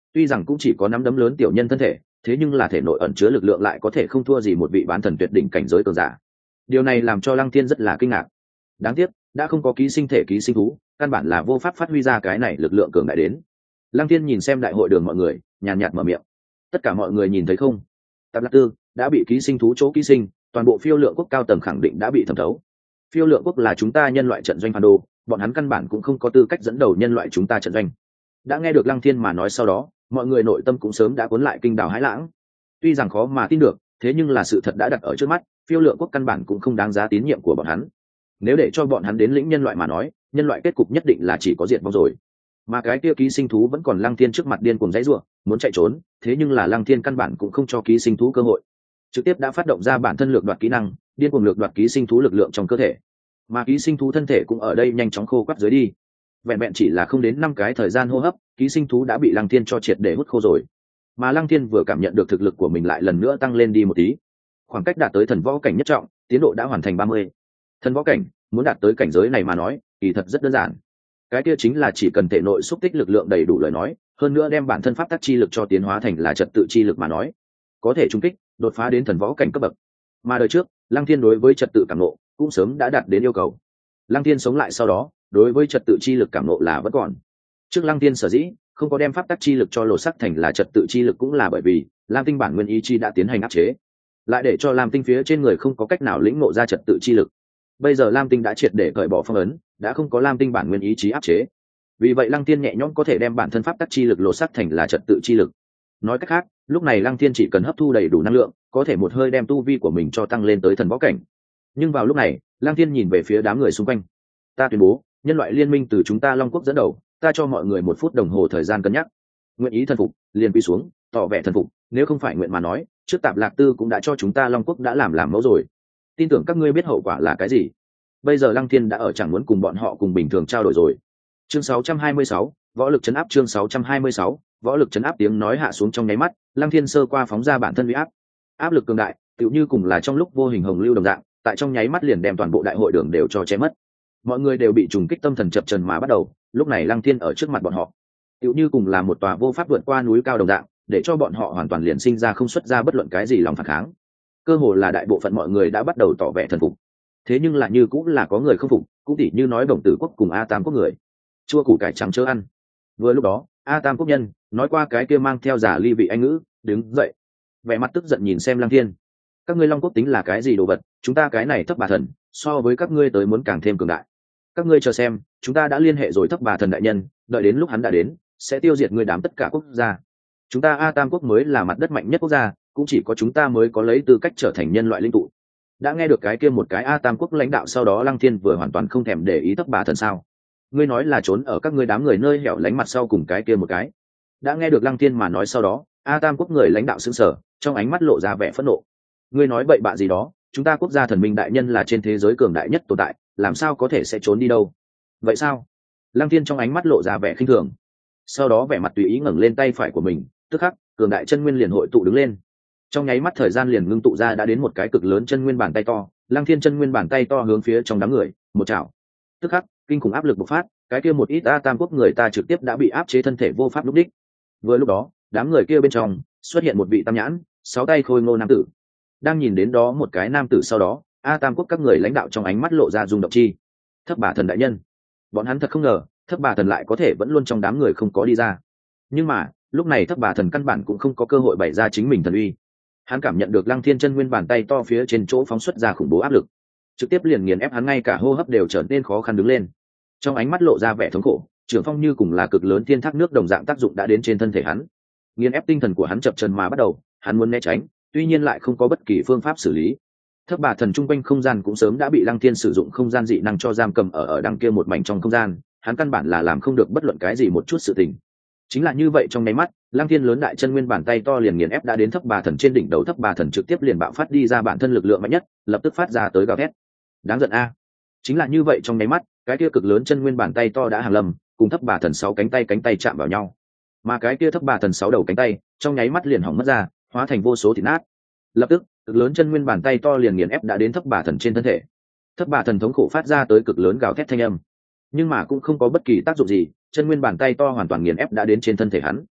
tuy rằng cũng chỉ có nắm đấm lớn tiểu nhân thân thể, thế nhưng là thể nội ẩn chứa lực lượng lại có thể không thua gì một vị bán thần tuyệt đỉnh cảnh giới cường giả. Điều này làm cho Lăng Thiên rất là kinh ngạc. Đáng tiếc đã không có ký sinh thể ký sinh thú, căn bản là vô pháp phát huy ra cái này lực lượng cường đại đến. Lăng Thiên nhìn xem đại hội đường mọi người, nhàn nhạt mở miệng. Tất cả mọi người nhìn thấy không? Tạp Lạc Tư đã bị ký sinh thú chỗ ký sinh, toàn bộ phiêu lượng quốc cao tầng khẳng định đã bị thẩm thấu. Phiêu lượng quốc là chúng ta nhân loại trận doanh phản đồ, bọn hắn căn bản cũng không có tư cách dẫn đầu nhân loại chúng ta trận doanh. Đã nghe được Lăng Thiên mà nói sau đó, mọi người nội tâm cũng sớm đã cuốn lại kinh đào hãi lãng. Tuy rằng khó mà tin được, thế nhưng là sự thật đã đặt ở trước mắt, phiêu lượng quốc căn bản cũng không đáng giá tín nhiệm của bọn hắn. Nếu để cho bọn hắn đến lĩnh nhân loại mà nói, nhân loại kết cục nhất định là chỉ có diệt vong rồi. Mà cái kia ký sinh thú vẫn còn Lăng Thiên trước mặt điên cuồng dãy rủa, muốn chạy trốn, thế nhưng là Lăng Thiên căn bản cũng không cho ký sinh thú cơ hội, trực tiếp đã phát động ra bản thân lược đoạt kỹ năng, điên cuồng lược đoạt ký sinh thú lực lượng trong cơ thể. Mà ký sinh thú thân thể cũng ở đây nhanh chóng khô quắt dưới đi. Vẹn vẹn chỉ là không đến năm cái thời gian hô hấp, ký sinh thú đã bị Lăng Thiên cho triệt để hút khô rồi. Mà Lăng Thiên vừa cảm nhận được thực lực của mình lại lần nữa tăng lên đi một tí, khoảng cách đạt tới thần võ cảnh nhất trọng, tiến độ đã hoàn thành ba mươi. Thần võ cảnh, muốn đạt tới cảnh giới này mà nói, kỳ thật rất đơn giản. Cái kia chính là chỉ cần thể nội xúc tích lực lượng đầy đủ lời nói, hơn nữa đem bản thân pháp tắc chi lực cho tiến hóa thành là trật tự chi lực mà nói, có thể trung kích, đột phá đến thần võ cảnh cấp bậc. Mà đời trước, Lăng Thiên đối với trật tự cảm ngộ cũng sớm đã đạt đến yêu cầu. Lăng Thiên sống lại sau đó, đối với trật tự chi lực cảm ngộ là vẫn còn. Trước Lăng Thiên sở dĩ không có đem pháp tắc chi lực cho lột sắc thành là trật tự chi lực cũng là bởi vì Lam Tinh bản nguyên ý chi đã tiến hành áp chế, lại để cho Lam Tinh phía trên người không có cách nào lĩnh ngộ ra trật tự chi lực. Bây giờ Lam Tinh đã triệt để cởi bỏ phong ấn, đã không có Lam Tinh bản nguyên ý chí áp chế. Vì vậy Lăng Thiên nhẹ nhõm có thể đem bản thân pháp tắc chi lực lột sắc thành là trật tự chi lực. Nói cách khác, lúc này Lăng Thiên chỉ cần hấp thu đầy đủ năng lượng, có thể một hơi đem tu vi của mình cho tăng lên tới thần võ cảnh. Nhưng vào lúc này, Lăng Thiên nhìn về phía đám người xung quanh. Ta tuyên bố, nhân loại liên minh từ chúng ta Long Quốc dẫn đầu, ta cho mọi người một phút đồng hồ thời gian cân nhắc. Nguyện ý thần phục, liền quy xuống, tỏ vẻ thần phục, nếu không phải nguyện mà nói, trước Tạp Lạc Tư cũng đã cho chúng ta Long Quốc đã làm làm mẫu rồi. Tin tưởng các ngươi biết hậu quả là cái gì. Bây giờ Lăng Thiên đã ở chẳng muốn cùng bọn họ cùng bình thường trao đổi rồi. Chương sáu trăm hai mươi sáu, võ lực trấn áp. Chương sáu trăm hai mươi sáu, võ lực trấn áp. Tiếng nói hạ xuống trong nháy mắt, Lăng Thiên sơ qua phóng ra bản thân uy áp. Áp lực cường đại, tựu như cùng là trong lúc vô hình hồng lưu đồng dạng, tại trong nháy mắt liền đem toàn bộ đại hội đường đều cho che mất. Mọi người đều bị trùng kích tâm thần chập chờn mà bắt đầu, lúc này Lăng Thiên ở trước mặt bọn họ, tựu như cùng là một tòa vô pháp vượt qua núi cao đồng dạng, để cho bọn họ hoàn toàn liền sinh ra không xuất ra bất luận cái gì lòng phản kháng. Cơ hồ là đại bộ phận mọi người đã bắt đầu tỏ vẻ thần phục. Thế nhưng là như cũng là có người không phục, cũng tỉ như nói Đồng Tử Quốc cùng A Tam Quốc người, chua củ cải trắng chớ ăn. Vừa lúc đó, A Tam Quốc nhân nói qua cái kia mang theo giả ly vị anh ngữ, đứng dậy, vẻ mặt tức giận nhìn xem Lăng Thiên. Các ngươi Long Quốc tính là cái gì đồ vật, chúng ta cái này Thấp Bà Thần, so với các ngươi tới muốn càng thêm cường đại. Các ngươi chờ xem, chúng ta đã liên hệ rồi Thấp Bà Thần đại nhân, đợi đến lúc hắn đã đến, sẽ tiêu diệt ngươi đám tất cả quốc gia. Chúng ta A Tam Quốc mới là mặt đất mạnh nhất quốc gia, cũng chỉ có chúng ta mới có lấy tư cách trở thành nhân loại linh tụ. Đã nghe được cái kia một cái A Tam Quốc lãnh đạo sau đó Lăng Thiên vừa hoàn toàn không thèm để ý Thấp Bà Thần sao? Ngươi nói là trốn ở các ngươi đám người nơi hẻo lánh mặt sau cùng cái kia một cái. Đã nghe được Lăng Thiên mà nói sau đó, A Tam Quốc người lãnh đạo sững sờ, trong ánh mắt lộ ra vẻ phẫn nộ. Ngươi nói bậy bạ gì đó, chúng ta quốc gia thần minh đại nhân là trên thế giới cường đại nhất tồn tại, làm sao có thể sẽ trốn đi đâu? Vậy sao? Lăng Thiên trong ánh mắt lộ ra vẻ khinh thường, sau đó vẻ mặt tùy ý ngẩng lên tay phải của mình, tức khắc cường đại chân nguyên liền hội tụ đứng lên. Trong nháy mắt thời gian liền ngưng tụ ra đã đến một cái cực lớn chân nguyên bàn tay to. Lăng Thiên chân nguyên bàn tay to hướng phía trong đám người một chảo, tức khắc kinh khủng áp lực bộc phát, cái kia một ít A Tam Quốc người ta trực tiếp đã bị áp chế thân thể vô pháp lúc đích. Vừa lúc đó, đám người kia bên trong xuất hiện một vị tam nhãn, sáu tay khôi ngô nam tử. Đang nhìn đến đó một cái nam tử sau đó, A Tam Quốc các người lãnh đạo trong ánh mắt lộ ra rung động chi. Thấp Bà Thần đại nhân. Bọn hắn thật không ngờ, Thấp Bà Thần lại có thể vẫn luôn trong đám người không có đi ra. Nhưng mà, lúc này Thấp Bà Thần căn bản cũng không có cơ hội bày ra chính mình thần uy. Hắn cảm nhận được Lăng Thiên chân nguyên bàn tay to phía trên chỗ phóng xuất ra khủng bố áp lực, trực tiếp liền nghiền ép hắn, ngay cả hô hấp đều trở nên khó khăn đứng lên. Trong ánh mắt lộ ra vẻ thống khổ, trường phong như cùng là cực lớn thiên thác nước đồng dạng tác dụng đã đến trên thân thể hắn. Nghiền ép tinh thần của hắn chập chờn mà bắt đầu, hắn muốn né tránh, tuy nhiên lại không có bất kỳ phương pháp xử lý. Thấp Bà Thần trung quanh không gian cũng sớm đã bị Lăng Thiên sử dụng không gian dị năng cho giam cầm ở ở đằng kia một mảnh trong không gian, hắn căn bản là làm không được bất luận cái gì một chút sự tình. Chính là như vậy, trong nháy mắt, Lăng Thiên lớn đại chân nguyên bàn tay to liền nghiền ép đã đến Thấp Bà Thần trên đỉnh đầu. Thấp Bà Thần trực tiếp liền bạo phát đi ra bản thân lực lượng mạnh nhất, lập tức phát ra tới gào thét. Đáng giận a! Chính là như vậy, trong nháy mắt, cái kia cực lớn chân nguyên bàn tay to đã hàng lâm, cùng Thấp Bà Thần sáu cánh tay cánh tay chạm vào nhau. Mà cái kia Thấp Bà Thần sáu đầu cánh tay, trong nháy mắt liền hỏng mất ra, hóa thành vô số thịt nát. Lập tức, cực lớn chân nguyên bàn tay to liền nghiền ép đã đến Thấp Bà Thần trên thân thể. Thấp Bà Thần thống khổ phát ra tới cực lớn gào thét thanh âm, nhưng mà cũng không có bất kỳ tác dụng gì, chân nguyên bàn tay to hoàn toàn nghiền ép đã đến trên thân thể hắn.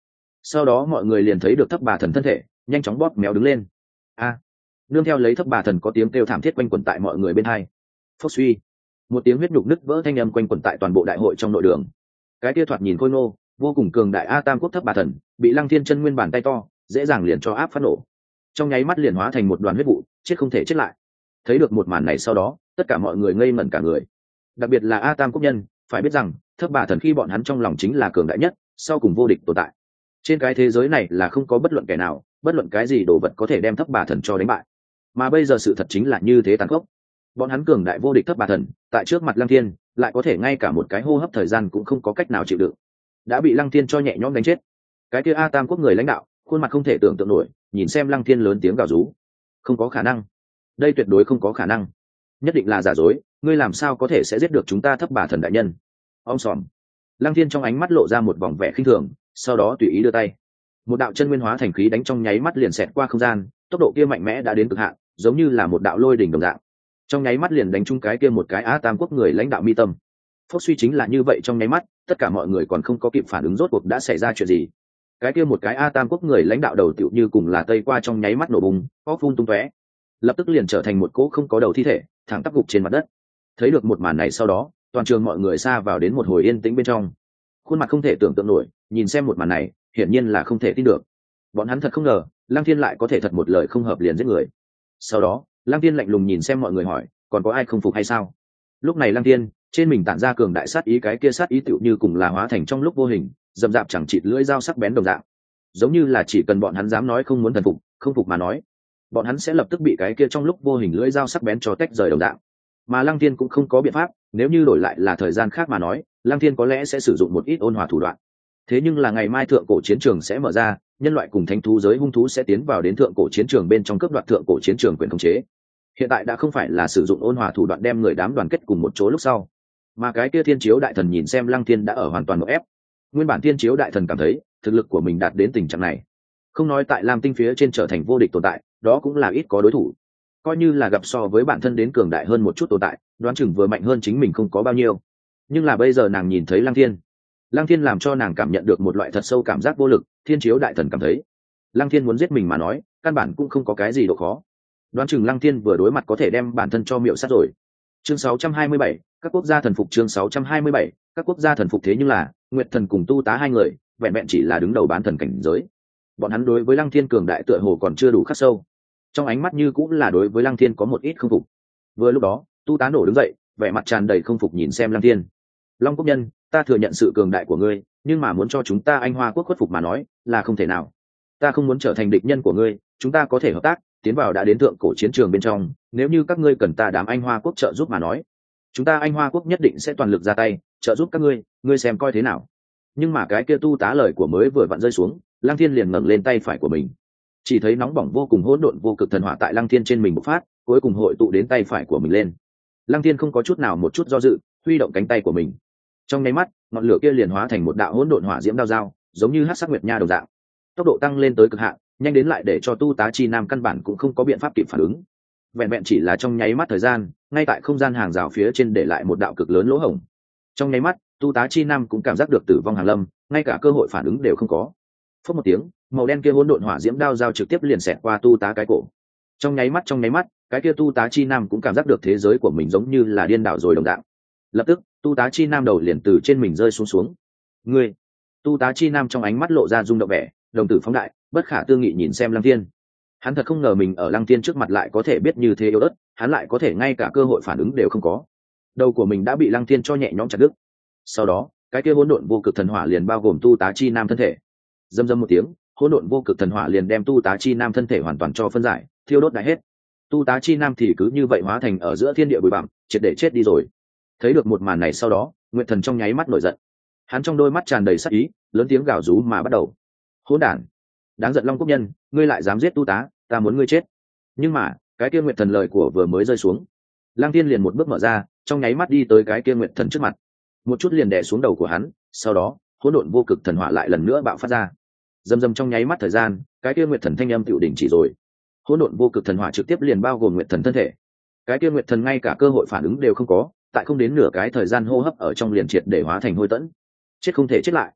Sau đó mọi người liền thấy được thấp bà thần thân thể nhanh chóng bóp méo đứng lên. A, nương theo lấy thấp bà thần có tiếng kêu thảm thiết quanh quẩn tại mọi người bên hai. Phốc suy, một tiếng huyết nhục nứt vỡ thanh âm quanh quẩn tại toàn bộ đại hội trong nội đường. Cái kia thoạt nhìn khôi ngô vô cùng cường đại a tam quốc thấp bà thần bị Lăng Thiên chân nguyên bàn tay to dễ dàng liền cho áp phát nổ, trong nháy mắt liền hóa thành một đoàn huyết vụ, chết không thể chết lại. Thấy được một màn này sau đó, tất cả mọi người ngây ngẩn cả người, đặc biệt là a tam quốc nhân. Phải biết rằng thấp bà thần khi bọn hắn trong lòng chính là cường đại nhất, sau cùng vô địch tồn tại. Trên cái thế giới này là không có bất luận kẻ nào, bất luận cái gì đồ vật có thể đem thấp bà thần cho đánh bại. Mà bây giờ sự thật chính là như thế tàn khốc. Bọn hắn cường đại vô địch thấp bà thần tại trước mặt Lăng Thiên lại có thể ngay cả một cái hô hấp thời gian cũng không có cách nào chịu đựng, đã bị Lăng Thiên cho nhẹ nhõm đánh chết. Cái kia a tam quốc người lãnh đạo khuôn mặt không thể tưởng tượng nổi, nhìn xem Lăng Thiên lớn tiếng gào rú. Không có khả năng, đây tuyệt đối không có khả năng, nhất định là giả dối, ngươi làm sao có thể sẽ giết được chúng ta thấp bà thần đại nhân? Ông sòm. Lăng Thiên trong ánh mắt lộ ra một vòng vẻ khinh thường, sau đó tùy ý đưa tay, một đạo chân nguyên hóa thành khí đánh trong nháy mắt liền xẹt qua không gian, tốc độ kia mạnh mẽ đã đến cực hạn, giống như là một đạo lôi đỉnh đồng dạng, trong nháy mắt liền đánh trúng cái kia một cái a tam quốc người lãnh đạo mi tâm. Phốc suy, chính là như vậy, trong nháy mắt tất cả mọi người còn không có kịp phản ứng rốt cuộc đã xảy ra chuyện gì. Cái kia một cái a tam quốc người lãnh đạo đầu tựu như cùng là tây qua trong nháy mắt nổ bùng, có phun tung tóe, lập tức liền trở thành một cỗ không có đầu thi thể thẳng tắp gục trên mặt đất. Thấy được một màn này sau đó, toàn trường mọi người xa vào đến một hồi yên tĩnh bên trong, khuôn mặt không thể tưởng tượng nổi, nhìn xem một màn này hiển nhiên là không thể tin được. Bọn hắn thật không ngờ Lăng Thiên lại có thể thật một lời không hợp liền giết người. Sau đó Lăng Thiên lạnh lùng nhìn xem mọi người hỏi, còn có ai không phục hay sao? Lúc này Lăng Thiên trên mình tản ra cường đại sát ý, cái kia sát ý tựu như cùng là hóa thành trong lúc vô hình dầm dạp chẳng chịt lưỡi dao sắc bén đồng dạng, giống như là chỉ cần bọn hắn dám nói không muốn thần phục, không phục mà nói, bọn hắn sẽ lập tức bị cái kia trong lúc vô hình lưỡi dao sắc bén cho tách rời đồng dạng. Mà Lăng Thiên cũng không có biện pháp, nếu như đổi lại là thời gian khác mà nói, Lăng Thiên có lẽ sẽ sử dụng một ít ôn hòa thủ đoạn. Thế nhưng là ngày mai thượng cổ chiến trường sẽ mở ra, nhân loại cùng thánh thú giới hung thú sẽ tiến vào đến thượng cổ chiến trường bên trong cướp đoạt thượng cổ chiến trường quyền khống chế. Hiện tại đã không phải là sử dụng ôn hòa thủ đoạn đem người đám đoàn kết cùng một chỗ lúc sau, mà cái kia thiên chiếu đại thần nhìn xem Lăng Thiên đã ở hoàn toàn một ép. Nguyên bản thiên chiếu đại thần cảm thấy thực lực của mình đạt đến tình trạng này, không nói tại Lam Tinh phía trên trở thành vô địch tồn tại, đó cũng là ít có đối thủ. Coi như là gặp so với bản thân đến cường đại hơn một chút tồn tại, đoán chừng vừa mạnh hơn chính mình không có bao nhiêu. Nhưng là bây giờ nàng nhìn thấy Lăng Thiên, Lăng Thiên làm cho nàng cảm nhận được một loại thật sâu cảm giác vô lực. Thiên chiếu đại thần cảm thấy Lăng Thiên muốn giết mình mà nói, căn bản cũng không có cái gì độ khó. Đoán chừng Lăng Thiên vừa đối mặt có thể đem bản thân cho miệu sát rồi. Chương sáu trăm hai mươi bảy, các quốc gia thần phục. Chương sáu trăm hai mươi bảy, các quốc gia thần phục. Thế nhưng là Nguyệt Thần cùng Tu Tá hai người vẹn vẹn chỉ là đứng đầu bán thần cảnh giới, bọn hắn đối với Lăng Thiên cường đại tựa hồ còn chưa đủ khắc sâu, trong ánh mắt như cũng là đối với Lăng Thiên có một ít không phục. Vừa lúc đó Tu Tá nổ đứng dậy, vẻ mặt tràn đầy không phục nhìn xem Lăng Thiên. Long quốc nhân, ta thừa nhận sự cường đại của ngươi, nhưng mà muốn cho chúng ta Anh Hoa quốc khuất phục mà nói là không thể nào. Ta không muốn trở thành địch nhân của ngươi, chúng ta có thể hợp tác tiến vào đã đến thượng cổ chiến trường bên trong, nếu như các ngươi cần ta đám Anh Hoa quốc trợ giúp mà nói, chúng ta Anh Hoa quốc nhất định sẽ toàn lực ra tay trợ giúp các ngươi, ngươi xem coi thế nào. Nhưng mà cái kia Tu Tá lời của mới vừa vặn rơi xuống, Lăng Thiên liền ngẩng lên tay phải của mình, chỉ thấy nóng bỏng vô cùng hỗn độn vô cực thần hỏa tại Lăng Thiên trên mình bộc phát, cuối cùng hội tụ đến tay phải của mình lên. Lăng Thiên không có chút nào một chút do dự, huy động cánh tay của mình, trong nháy mắt ngọn lửa kia liền hóa thành một đạo hỗn độn hỏa diễm đao dao, giống như hắc sắc nguyệt nha đồng dạng, tốc độ tăng lên tới cực hạn, nhanh đến lại để cho Tu Tá chi nam căn bản cũng không có biện pháp kịp phản ứng. Vẹn vẹn chỉ là trong nháy mắt thời gian, ngay tại không gian hàng rào phía trên để lại một đạo cực lớn lỗ hổng. Trong nháy mắt Tu Tá chi nam cũng cảm giác được tử vong hàng lâm, ngay cả cơ hội phản ứng đều không có. Phất một tiếng, màu đen kia hỗn độn hỏa diễm đao dao trực tiếp liền xẹt qua Tu Tá cái cổ. Trong nháy mắt trong nháy mắt, cái kia Tu Tá chi nam cũng cảm giác được thế giới của mình giống như là điên đảo rồi đồng dạng. Lập tức Tu Tá chi nam đầu liền từ trên mình rơi xuống xuống. Ngươi! Tu Tá chi nam trong ánh mắt lộ ra rung động vẻ, đồng tử phóng đại, bất khả tư nghị nhìn xem Lăng Thiên. Hắn thật không ngờ mình ở Lăng Thiên trước mặt lại có thể biết như thế yếu ớt, hắn lại có thể ngay cả cơ hội phản ứng đều không có. Đầu của mình đã bị Lăng Thiên cho nhẹ nhõm chặt đứt. Sau đó cái kia hỗn độn vô cực thần hỏa liền bao gồm Tu Tá chi nam thân thể. Dâm dâm một tiếng, hỗn độn vô cực thần hỏa liền đem Tu Tá chi nam thân thể hoàn toàn cho phân giải, thiêu đốt đại hết. Tu Tá chi nam thì cứ như vậy hóa thành ở giữa thiên địa bụi bặm, triệt để chết đi rồi. Thấy được một màn này sau đó, Nguyệt Thần trong nháy mắt nổi giận, hắn trong đôi mắt tràn đầy sát ý, lớn tiếng gào rú mà bắt đầu. Hỗn đản, đáng giận Long quốc nhân, ngươi lại dám giết Tu Tá, ta muốn ngươi chết. Nhưng mà cái kia Nguyệt Thần lời của vừa mới rơi xuống, Lăng Thiên liền một bước mở ra, trong nháy mắt đi tới cái kia Nguyệt Thần trước mặt, một chút liền đè xuống đầu của hắn. Sau đó hỗn độn vô cực thần hỏa lại lần nữa bạo phát ra, dầm dầm trong nháy mắt thời gian, cái kia Nguyệt Thần thanh âm tựu đỉnh chỉ rồi. Hỗn độn vô cực thần hỏa trực tiếp liền bao gồm Nguyệt Thần thân thể, cái kia Nguyệt Thần ngay cả cơ hội phản ứng đều không có, tại không đến nửa cái thời gian hô hấp ở trong liền triệt để hóa thành hôi tẫn, chết không thể chết lại.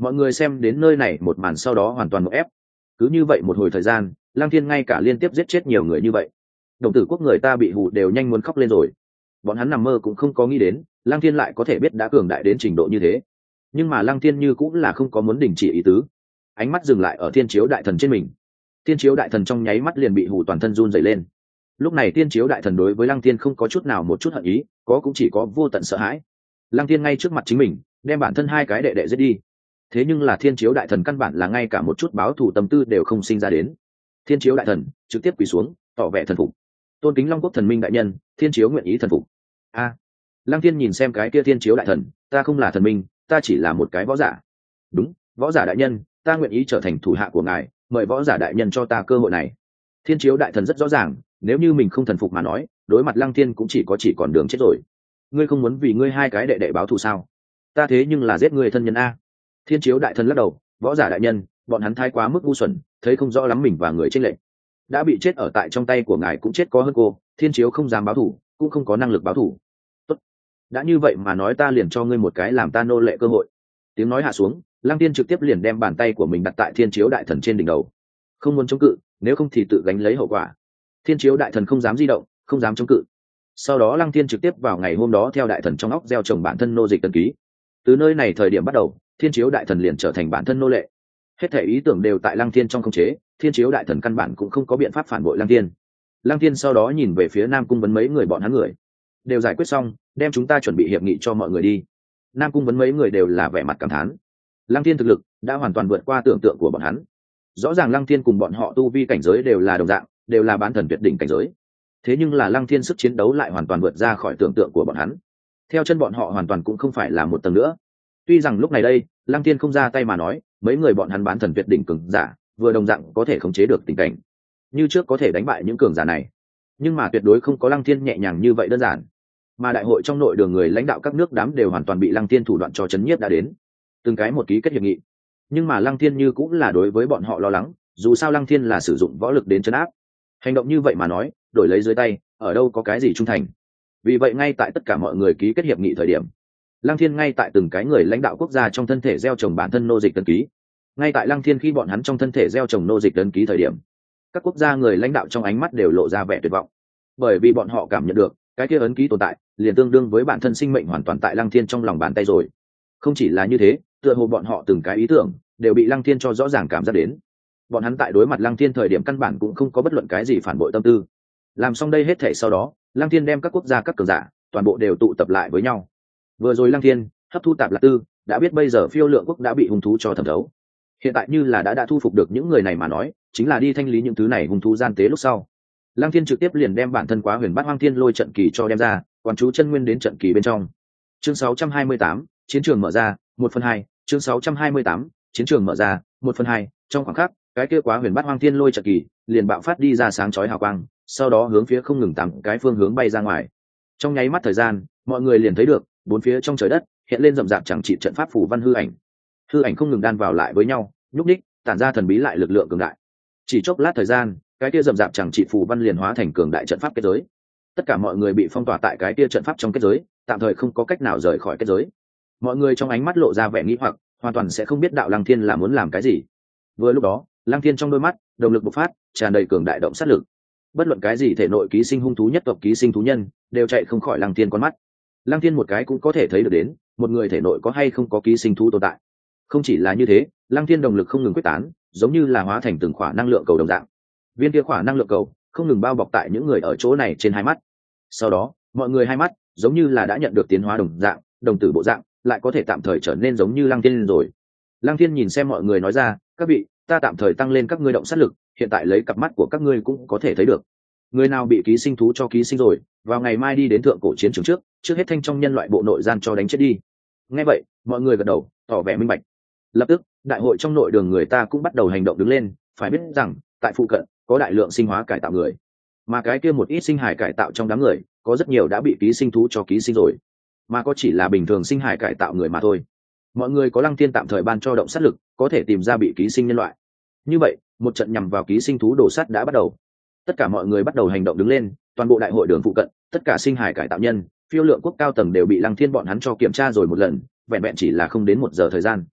Mọi người xem đến nơi này một màn sau đó hoàn toàn một ép. Cứ như vậy một hồi thời gian, Lăng Thiên ngay cả liên tiếp giết chết nhiều người như vậy. Đồng tử quốc người ta bị hù đều nhanh muốn khóc lên rồi. Bọn hắn nằm mơ cũng không có nghĩ đến Lăng Thiên lại có thể biết đã cường đại đến trình độ như thế. Nhưng mà Lăng Thiên như cũng là không có muốn đình chỉ ý tứ. Ánh mắt dừng lại ở Thiên Chiếu Đại Thần trên mình. Thiên Chiếu Đại Thần trong nháy mắt liền bị hù toàn thân run rẩy lên. Lúc này Thiên Chiếu Đại Thần đối với Lăng Thiên không có chút nào một chút hận ý, có cũng chỉ có vô tận sợ hãi. Lăng Thiên ngay trước mặt chính mình đem bản thân hai cái đệ đệ giết đi. Thế nhưng là Thiên Chiếu Đại Thần căn bản là ngay cả một chút báo thù tâm tư đều không sinh ra đến. Thiên Chiếu Đại Thần trực tiếp quỳ xuống tỏ vẻ thần phục. Tôn kính Long Quốc Thần Minh đại nhân, Thiên Chiếu nguyện ý thần phục. A. Lăng Thiên nhìn xem cái kia Thiên Chiếu Đại Thần, ta không là thần minh, ta chỉ là một cái võ giả. Đúng, võ giả đại nhân, ta nguyện ý trở thành thủ hạ của ngài, mời võ giả đại nhân cho ta cơ hội này. Thiên Chiếu Đại Thần rất rõ ràng, nếu như mình không thần phục mà nói, đối mặt Lăng Thiên cũng chỉ có chỉ còn đường chết rồi. Ngươi không muốn vì ngươi hai cái đệ đệ báo thù sao? Ta thế nhưng là giết ngươi thân nhân a. Thiên Chiếu Đại Thần lắc đầu, võ giả đại nhân, bọn hắn thái quá mức ngu xuẩn, thấy không rõ lắm mình và người chênh lệch. Đã bị chết ở tại trong tay của ngài cũng chết có hơn cô, Thiên Chiếu không dám báo thù, cũng không có năng lực báo thù. Tốt, đã như vậy mà nói ta liền cho ngươi một cái làm ta nô lệ cơ hội. Tiếng nói hạ xuống, Lăng Tiên trực tiếp liền đem bàn tay của mình đặt tại Thiên Chiếu Đại Thần trên đỉnh đầu. Không muốn chống cự, nếu không thì tự gánh lấy hậu quả. Thiên Chiếu Đại Thần không dám di động, không dám chống cự. Sau đó Lăng Tiên trực tiếp vào ngày hôm đó theo Đại Thần trong óc gieo trồng bản thân nô dịch tân ký. Từ nơi này thời điểm bắt đầu, Thiên Chiếu Đại Thần liền trở thành bản thân nô lệ. Hết thể ý tưởng đều tại Lăng Thiên trong khống chế, Thiên Chiếu Đại Thần căn bản cũng không có biện pháp phản bội Lăng Thiên. Lăng Thiên sau đó nhìn về phía Nam Cung vấn mấy người bọn hắn người, đều giải quyết xong, đem chúng ta chuẩn bị hiệp nghị cho mọi người đi. Nam Cung vấn mấy người đều là vẻ mặt cảm thán. Lăng Thiên thực lực đã hoàn toàn vượt qua tưởng tượng của bọn hắn. Rõ ràng Lăng Thiên cùng bọn họ tu vi cảnh giới đều là đồng dạng, đều là bán thần tuyệt đỉnh cảnh giới. Thế nhưng là Lăng Thiên sức chiến đấu lại hoàn toàn vượt ra khỏi tưởng tượng của bọn hắn. Theo chân bọn họ hoàn toàn cũng không phải là một tầng nữa. Tuy rằng lúc này đây, Lăng Thiên không ra tay mà nói, mấy người bọn hắn bán thần tuyệt đỉnh cường giả, vừa đồng dạng có thể khống chế được tình cảnh. Như trước có thể đánh bại những cường giả này. Nhưng mà tuyệt đối không có Lăng Thiên nhẹ nhàng như vậy đơn giản. Mà đại hội trong nội đường người lãnh đạo các nước đám đều hoàn toàn bị Lăng Thiên thủ đoạn cho chấn nhiếp đã đến. Từng cái một ký kết hiệp nghị. Nhưng mà Lăng Thiên như cũng là đối với bọn họ lo lắng, dù sao Lăng Thiên là sử dụng võ lực đến trấn áp. Hành động như vậy mà nói, đổi lấy dưới tay, ở đâu có cái gì trung thành. Vì vậy ngay tại tất cả mọi người ký kết hiệp nghị thời điểm, Lăng Thiên ngay tại từng cái người lãnh đạo quốc gia trong thân thể gieo trồng bản thân nô dịch tân ký. Ngay tại Lăng Thiên khi bọn hắn trong thân thể gieo trồng nô dịch tân ký thời điểm, các quốc gia người lãnh đạo trong ánh mắt đều lộ ra vẻ tuyệt vọng, bởi vì bọn họ cảm nhận được cái kia ấn ký tồn tại liền tương đương với bản thân sinh mệnh hoàn toàn tại Lăng Thiên trong lòng bàn tay rồi. Không chỉ là như thế, tựa hồ bọn họ từng cái ý tưởng đều bị Lăng Thiên cho rõ ràng cảm giác đến. Bọn hắn tại đối mặt Lăng Thiên thời điểm căn bản cũng không có bất luận cái gì phản bội tâm tư. Làm xong đây hết thể sau đó, Lăng Thiên đem các quốc gia các cường giả toàn bộ đều tụ tập lại với nhau. Vừa rồi Lăng Thiên hấp thu tạp lạc tư, đã biết bây giờ Phiêu Lượng quốc đã bị hung thú cho thẩm thấu. Hiện tại như là đã đã thu phục được những người này mà nói, chính là đi thanh lý những thứ này hung thú gian tế lúc sau. Lăng Thiên trực tiếp liền đem bản thân Quá Huyền Bát Hoang Thiên Lôi trận kỳ cho đem ra, quan chú chân nguyên đến trận kỳ bên trong. Chương sáu trăm hai mươi tám, chiến trường mở ra, một phần hai. Chương sáu trăm hai mươi tám, chiến trường mở ra, một phần hai. Trong khoảng khắc, cái kia Quá Huyền Bát Hoang Thiên Lôi trận kỳ liền bạo phát đi ra sáng chói hào quang, sau đó hướng phía không ngừng tám cái phương hướng bay ra ngoài. Trong nháy mắt thời gian, mọi người liền thấy được bốn phía trong trời đất hiện lên rậm rạp chẳng trị trận pháp phủ văn hư ảnh. Hư ảnh không ngừng đan vào lại với nhau, nhúc nhích, tản ra thần bí lại lực lượng cường đại. Chỉ chốc lát thời gian, cái kia rậm rạp chẳng trị phù văn liền hóa thành cường đại trận pháp kết giới. Tất cả mọi người bị phong tỏa tại cái kia trận pháp trong kết giới, tạm thời không có cách nào rời khỏi kết giới. Mọi người trong ánh mắt lộ ra vẻ nghi hoặc, hoàn toàn sẽ không biết đạo Lăng Thiên là muốn làm cái gì. Vừa lúc đó, Lăng Thiên trong đôi mắt động lực bộc phát, tràn đầy cường đại động sát lực. Bất luận cái gì thể nội ký sinh hung thú nhất tộc ký sinh thú nhân, đều chạy không khỏi Lăng Thiên con mắt. Lăng Thiên một cái cũng có thể thấy được đến, một người thể nội có hay không có ký sinh thú tồn tại. Không chỉ là như thế, Lăng Thiên động lực không ngừng quyết tán, giống như là hóa thành từng khỏa năng lượng cầu đồng dạng. Viên kia khỏa năng lượng cầu không ngừng bao bọc tại những người ở chỗ này trên hai mắt. Sau đó, mọi người hai mắt giống như là đã nhận được tiến hóa đồng dạng, đồng tử bộ dạng lại có thể tạm thời trở nên giống như Lăng Thiên rồi. Lăng Thiên nhìn xem mọi người nói ra, các vị, ta tạm thời tăng lên các ngươi động sát lực, hiện tại lấy cặp mắt của các ngươi cũng có thể thấy được. Người nào bị ký sinh thú cho ký sinh rồi, vào ngày mai đi đến thượng cổ chiến trường trước, trước hết thanh trong nhân loại bộ nội gian cho đánh chết đi. Nghe vậy, mọi người gật đầu, tỏ vẻ minh bạch. Lập tức, đại hội trong nội đường người ta cũng bắt đầu hành động đứng lên, phải biết rằng, tại phụ cận có đại lượng sinh hóa cải tạo người, mà cái kia một ít sinh hải cải tạo trong đám người, có rất nhiều đã bị ký sinh thú cho ký sinh rồi, mà có chỉ là bình thường sinh hải cải tạo người mà thôi. Mọi người có Lăng Thiên tạm thời ban cho động sát lực, có thể tìm ra bị ký sinh nhân loại. Như vậy, một trận nhằm vào ký sinh thú đổ sát đã bắt đầu. Tất cả mọi người bắt đầu hành động đứng lên, toàn bộ đại hội đường phụ cận, tất cả sinh hải cải tạo nhân, Phiêu Lượng quốc cao tầng đều bị Lăng Thiên bọn hắn cho kiểm tra rồi một lần, vẹn vẹn chỉ là không đến một giờ thời gian.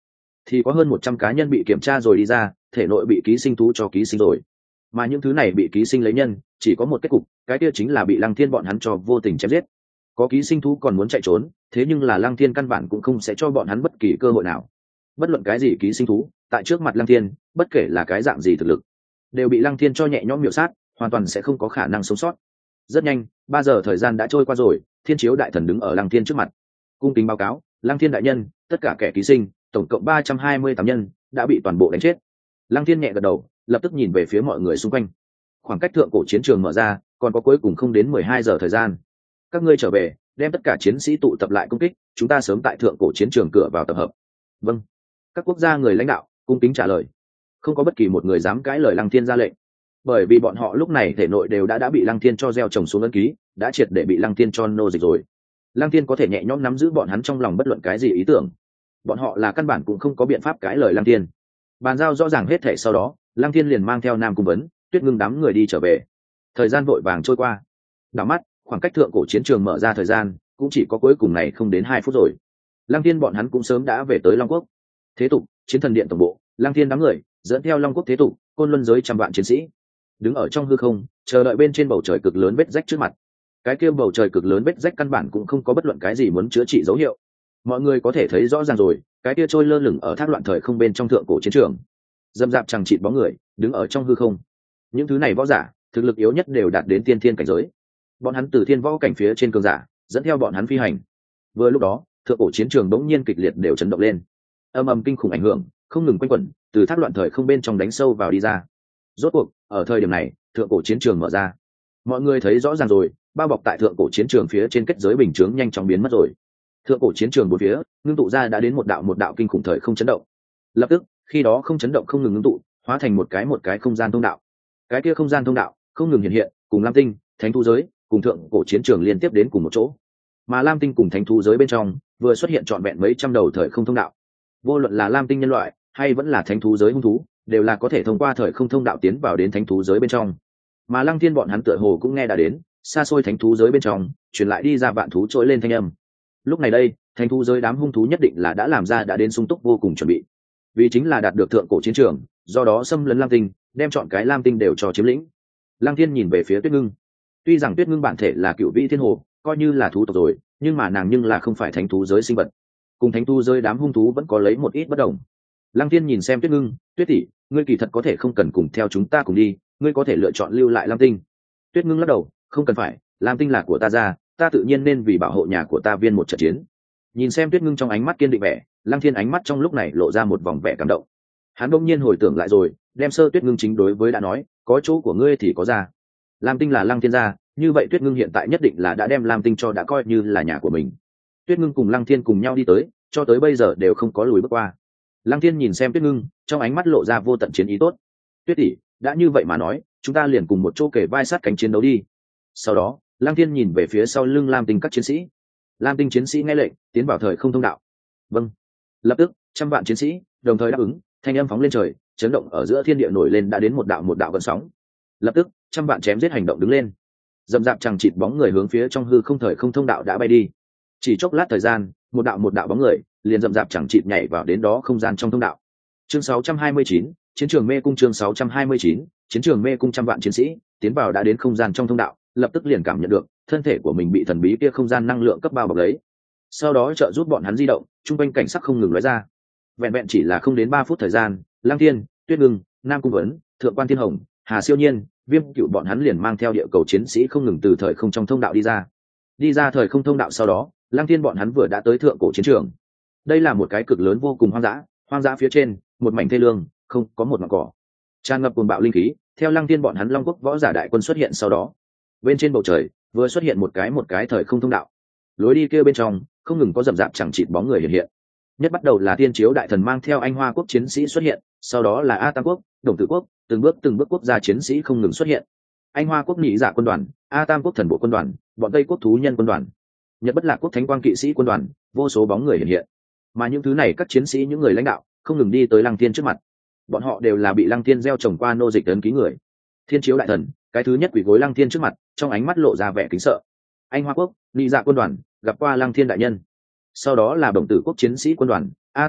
thì có hơn một trăm cá nhân bị kiểm tra rồi đi ra, thể nội bị ký sinh thú cho ký sinh rồi. Mà những thứ này bị ký sinh lấy nhân chỉ có một kết cục, cái kia chính là bị Lăng Thiên bọn hắn cho vô tình chém giết. Có ký sinh thú còn muốn chạy trốn, thế nhưng là Lăng Thiên căn bản cũng không sẽ cho bọn hắn bất kỳ cơ hội nào. Bất luận cái gì ký sinh thú tại trước mặt Lăng Thiên, bất kể là cái dạng gì thực lực, đều bị Lăng Thiên cho nhẹ nhõm miểu sát, hoàn toàn sẽ không có khả năng sống sót. Rất nhanh, ba giờ thời gian đã trôi qua rồi, Thiên Chiếu đại thần đứng ở Lăng Thiên trước mặt, cung kính báo cáo: Lăng Thiên đại nhân, tất cả kẻ ký sinh tổng cộng ba trăm hai mươi tám nhân đã bị toàn bộ đánh chết. Lăng Thiên nhẹ gật đầu, lập tức nhìn về phía mọi người xung quanh. Khoảng cách thượng cổ chiến trường mở ra còn có cuối cùng không đến mười hai giờ thời gian. Các ngươi trở về, đem tất cả chiến sĩ tụ tập lại công kích, chúng ta sớm tại thượng cổ chiến trường cửa vào tập hợp. Vâng. Các quốc gia người lãnh đạo cung kính trả lời. Không có bất kỳ một người dám cãi lời Lăng Thiên ra lệnh, bởi vì bọn họ lúc này thể nội đều đã đã bị Lăng Thiên cho gieo trồng xuống ấn ký, đã triệt để bị Lăng Thiên cho nô dịch rồi. Lăng Thiên có thể nhẹ nhõm nắm giữ bọn hắn trong lòng bất luận cái gì ý tưởng, bọn họ là căn bản cũng không có biện pháp cãi lời Lăng Thiên. Bàn giao rõ ràng hết thể sau đó, Lăng Thiên liền mang theo Nam Cung Vấn, Tuyết Ngưng đám người đi trở về. Thời gian vội vàng trôi qua, đảo mắt khoảng cách thượng cổ chiến trường mở ra thời gian cũng chỉ có cuối cùng này không đến hai phút rồi. Lăng Thiên bọn hắn cũng sớm đã về tới Long Quốc. Thế tục chiến thần điện tổng bộ, Lăng Thiên đám người dẫn theo Long Quốc thế tục côn luân giới trăm vạn chiến sĩ đứng ở trong hư không, chờ đợi bên trên bầu trời cực lớn vết rách trước mặt. Cái kia bầu trời cực lớn vết rách căn bản cũng không có bất luận cái gì muốn chữa trị dấu hiệu. Mọi người có thể thấy rõ ràng rồi, cái kia trôi lơ lửng ở thác loạn thời không bên trong thượng cổ chiến trường, dâm dạp chẳng chịt bóng người đứng ở trong hư không. Những thứ này võ giả thực lực yếu nhất đều đạt đến tiên thiên cảnh giới, bọn hắn từ thiên võ cảnh phía trên cường giả dẫn theo bọn hắn phi hành. Vừa lúc đó, thượng cổ chiến trường bỗng nhiên kịch liệt đều chấn động lên, âm âm kinh khủng ảnh hưởng không ngừng quanh quẩn từ thác loạn thời không bên trong đánh sâu vào đi ra. Rốt cuộc ở thời điểm này, thượng cổ chiến trường mở ra. Mọi người thấy rõ ràng rồi, bao bọc tại thượng cổ chiến trường phía trên kết giới bình chướng nhanh chóng biến mất rồi. Thượng cổ chiến trường bốn phía ngưng tụ ra đã đến một đạo một đạo kinh khủng thời không chấn động. Lập tức, khi đó không chấn động không ngừng ngưng tụ, hóa thành một cái một cái không gian thông đạo. Cái kia không gian thông đạo không ngừng hiện hiện, cùng Lam Tinh, Thánh thú giới, cùng thượng cổ chiến trường liên tiếp đến cùng một chỗ. Mà Lam Tinh cùng Thánh thú giới bên trong vừa xuất hiện trọn vẹn mấy trăm đầu thời không thông đạo. Vô luận là Lam Tinh nhân loại hay vẫn là Thánh thú giới hung thú, đều là có thể thông qua thời không thông đạo tiến vào đến Thánh thú giới bên trong. Mà Lăng Thiên bọn hắn tựa hồ cũng nghe đã đến, xa xôi Thánh thú giới bên trong truyền lại đi ra vạn thú trỗi lên thanh âm. Lúc này đây, Thánh thú giới đám hung thú nhất định là đã làm ra đã đến sung túc vô cùng chuẩn bị, vì chính là đạt được thượng cổ chiến trường, do đó xâm lấn Lam Tinh, đem chọn cái Lam Tinh đều cho chiếm lĩnh. Lăng Thiên nhìn về phía Tuyết Ngưng. Tuy rằng Tuyết Ngưng bản thể là cựu vĩ thiên hồ, coi như là thú tộc rồi, nhưng mà nàng nhưng là không phải thánh thú giới sinh vật, cùng thánh thú giới đám hung thú vẫn có lấy một ít bất đồng. Lăng Thiên nhìn xem Tuyết Ngưng: Tuyết tỷ, ngươi kỳ thật có thể không cần cùng theo chúng ta cùng đi, ngươi có thể lựa chọn lưu lại Lam Tinh. Tuyết Ngưng lắc đầu: không cần phải, Lam Tinh là của ta ra, ta tự nhiên nên vì bảo hộ nhà của ta viên một trận chiến. Nhìn xem Tuyết Ngưng trong ánh mắt kiên định vẻ, Lăng Thiên ánh mắt trong lúc này lộ ra một vòng vẻ cảm động. Hắn bỗng nhiên hồi tưởng lại rồi, đem sơ Tuyết Ngưng chính đối với đã nói, có chỗ của ngươi thì có ra. Lam Tinh là Lăng Thiên gia, như vậy Tuyết Ngưng hiện tại nhất định là đã đem Lam Tinh cho đã coi như là nhà của mình. Tuyết Ngưng cùng Lăng Thiên cùng nhau đi tới, cho tới bây giờ đều không có lùi bước qua. Lăng Thiên nhìn xem Tuyết Ngưng, trong ánh mắt lộ ra vô tận chiến ý tốt. Tuyết tỷ, đã như vậy mà nói, chúng ta liền cùng một chỗ kề vai sát cánh chiến đấu đi. Sau đó, Lăng Thiên nhìn về phía sau lưng Lam Tinh các chiến sĩ. Lam Tinh chiến sĩ nghe lệnh, tiến vào thời không thông đạo. Vâng. Lập tức, trăm vạn chiến sĩ đồng thời đáp ứng, thanh âm phóng lên trời, chấn động ở giữa thiên địa nổi lên đã đến một đạo một đạo gợn sóng. Lập tức, trăm vạn chém giết hành động đứng lên, dầm dạp chẳng chịt bóng người hướng phía trong hư không thời không thông đạo đã bay đi. Chỉ chốc lát thời gian, một đạo một đạo bóng người liền dầm dạp chẳng chịt nhảy vào đến đó không gian trong thông đạo. Chương sáu trăm hai mươi chín, chiến trường mê cung. Chương sáu trăm hai mươi chín, chiến trường mê cung. Trăm vạn chiến sĩ tiến vào đã đến không gian trong thông đạo, lập tức liền cảm nhận được thân thể của mình bị thần bí kia không gian năng lượng cấp bao bọc lấy. Sau đó trợ giúp bọn hắn di động, trung quanh cảnh sắc không ngừng lóe ra. Vẹn vẹn chỉ là không đến ba phút thời gian, Lăng Thiên, Tuyết Ngưng, Nam Cung Vấn, Thượng Quan Thiên Hồng, Hà Siêu Nhiên, Viêm Cựu bọn hắn liền mang theo địa cầu chiến sĩ không ngừng từ thời không trong thông đạo đi ra. Đi ra thời không thông đạo sau đó, Lăng Thiên bọn hắn vừa đã tới thượng cổ chiến trường. Đây là một cái cực lớn vô cùng hoang dã, hoang dã phía trên, một mảnh thê lương, không có một ngọn cỏ. Tràn ngập cuồng bạo linh khí, theo Lăng Thiên bọn hắn Long Quốc võ giả đại quân xuất hiện sau đó, bên trên bầu trời vừa xuất hiện một cái một cái thời không thông đạo. Lối đi kia bên trong không ngừng có rậm rạp chẳng chịt bóng người hiện hiện. Nhất bắt đầu là Tiên Chiếu đại thần mang theo Anh Hoa quốc chiến sĩ xuất hiện, sau đó là A Tam quốc, Đồng Tử quốc, từng bước từng bước quốc gia chiến sĩ không ngừng xuất hiện. Anh Hoa quốc nhị dạ quân đoàn, A Tam quốc thần bộ quân đoàn, bọn Tây quốc thú nhân quân đoàn, Nhật Bất Lạc quốc thánh quang kỵ sĩ quân đoàn, vô số bóng người hiện hiện. Mà những thứ này các chiến sĩ những người lãnh đạo không ngừng đi tới Lăng Thiên trước mặt. Bọn họ đều là bị Lăng Thiên gieo trồng qua nô dịch ấn ký người. Thiên Chiếu đại thần cái thứ nhất quỳ gối Lăng Thiên trước mặt, trong ánh mắt lộ ra vẻ kính sợ. Anh Hoa quốc nhị dạ quân đoàn gặp qua Lăng Thiên đại nhân. Sau đó là Đồng Tử quốc chiến sĩ quân đoàn, A Tam quốc,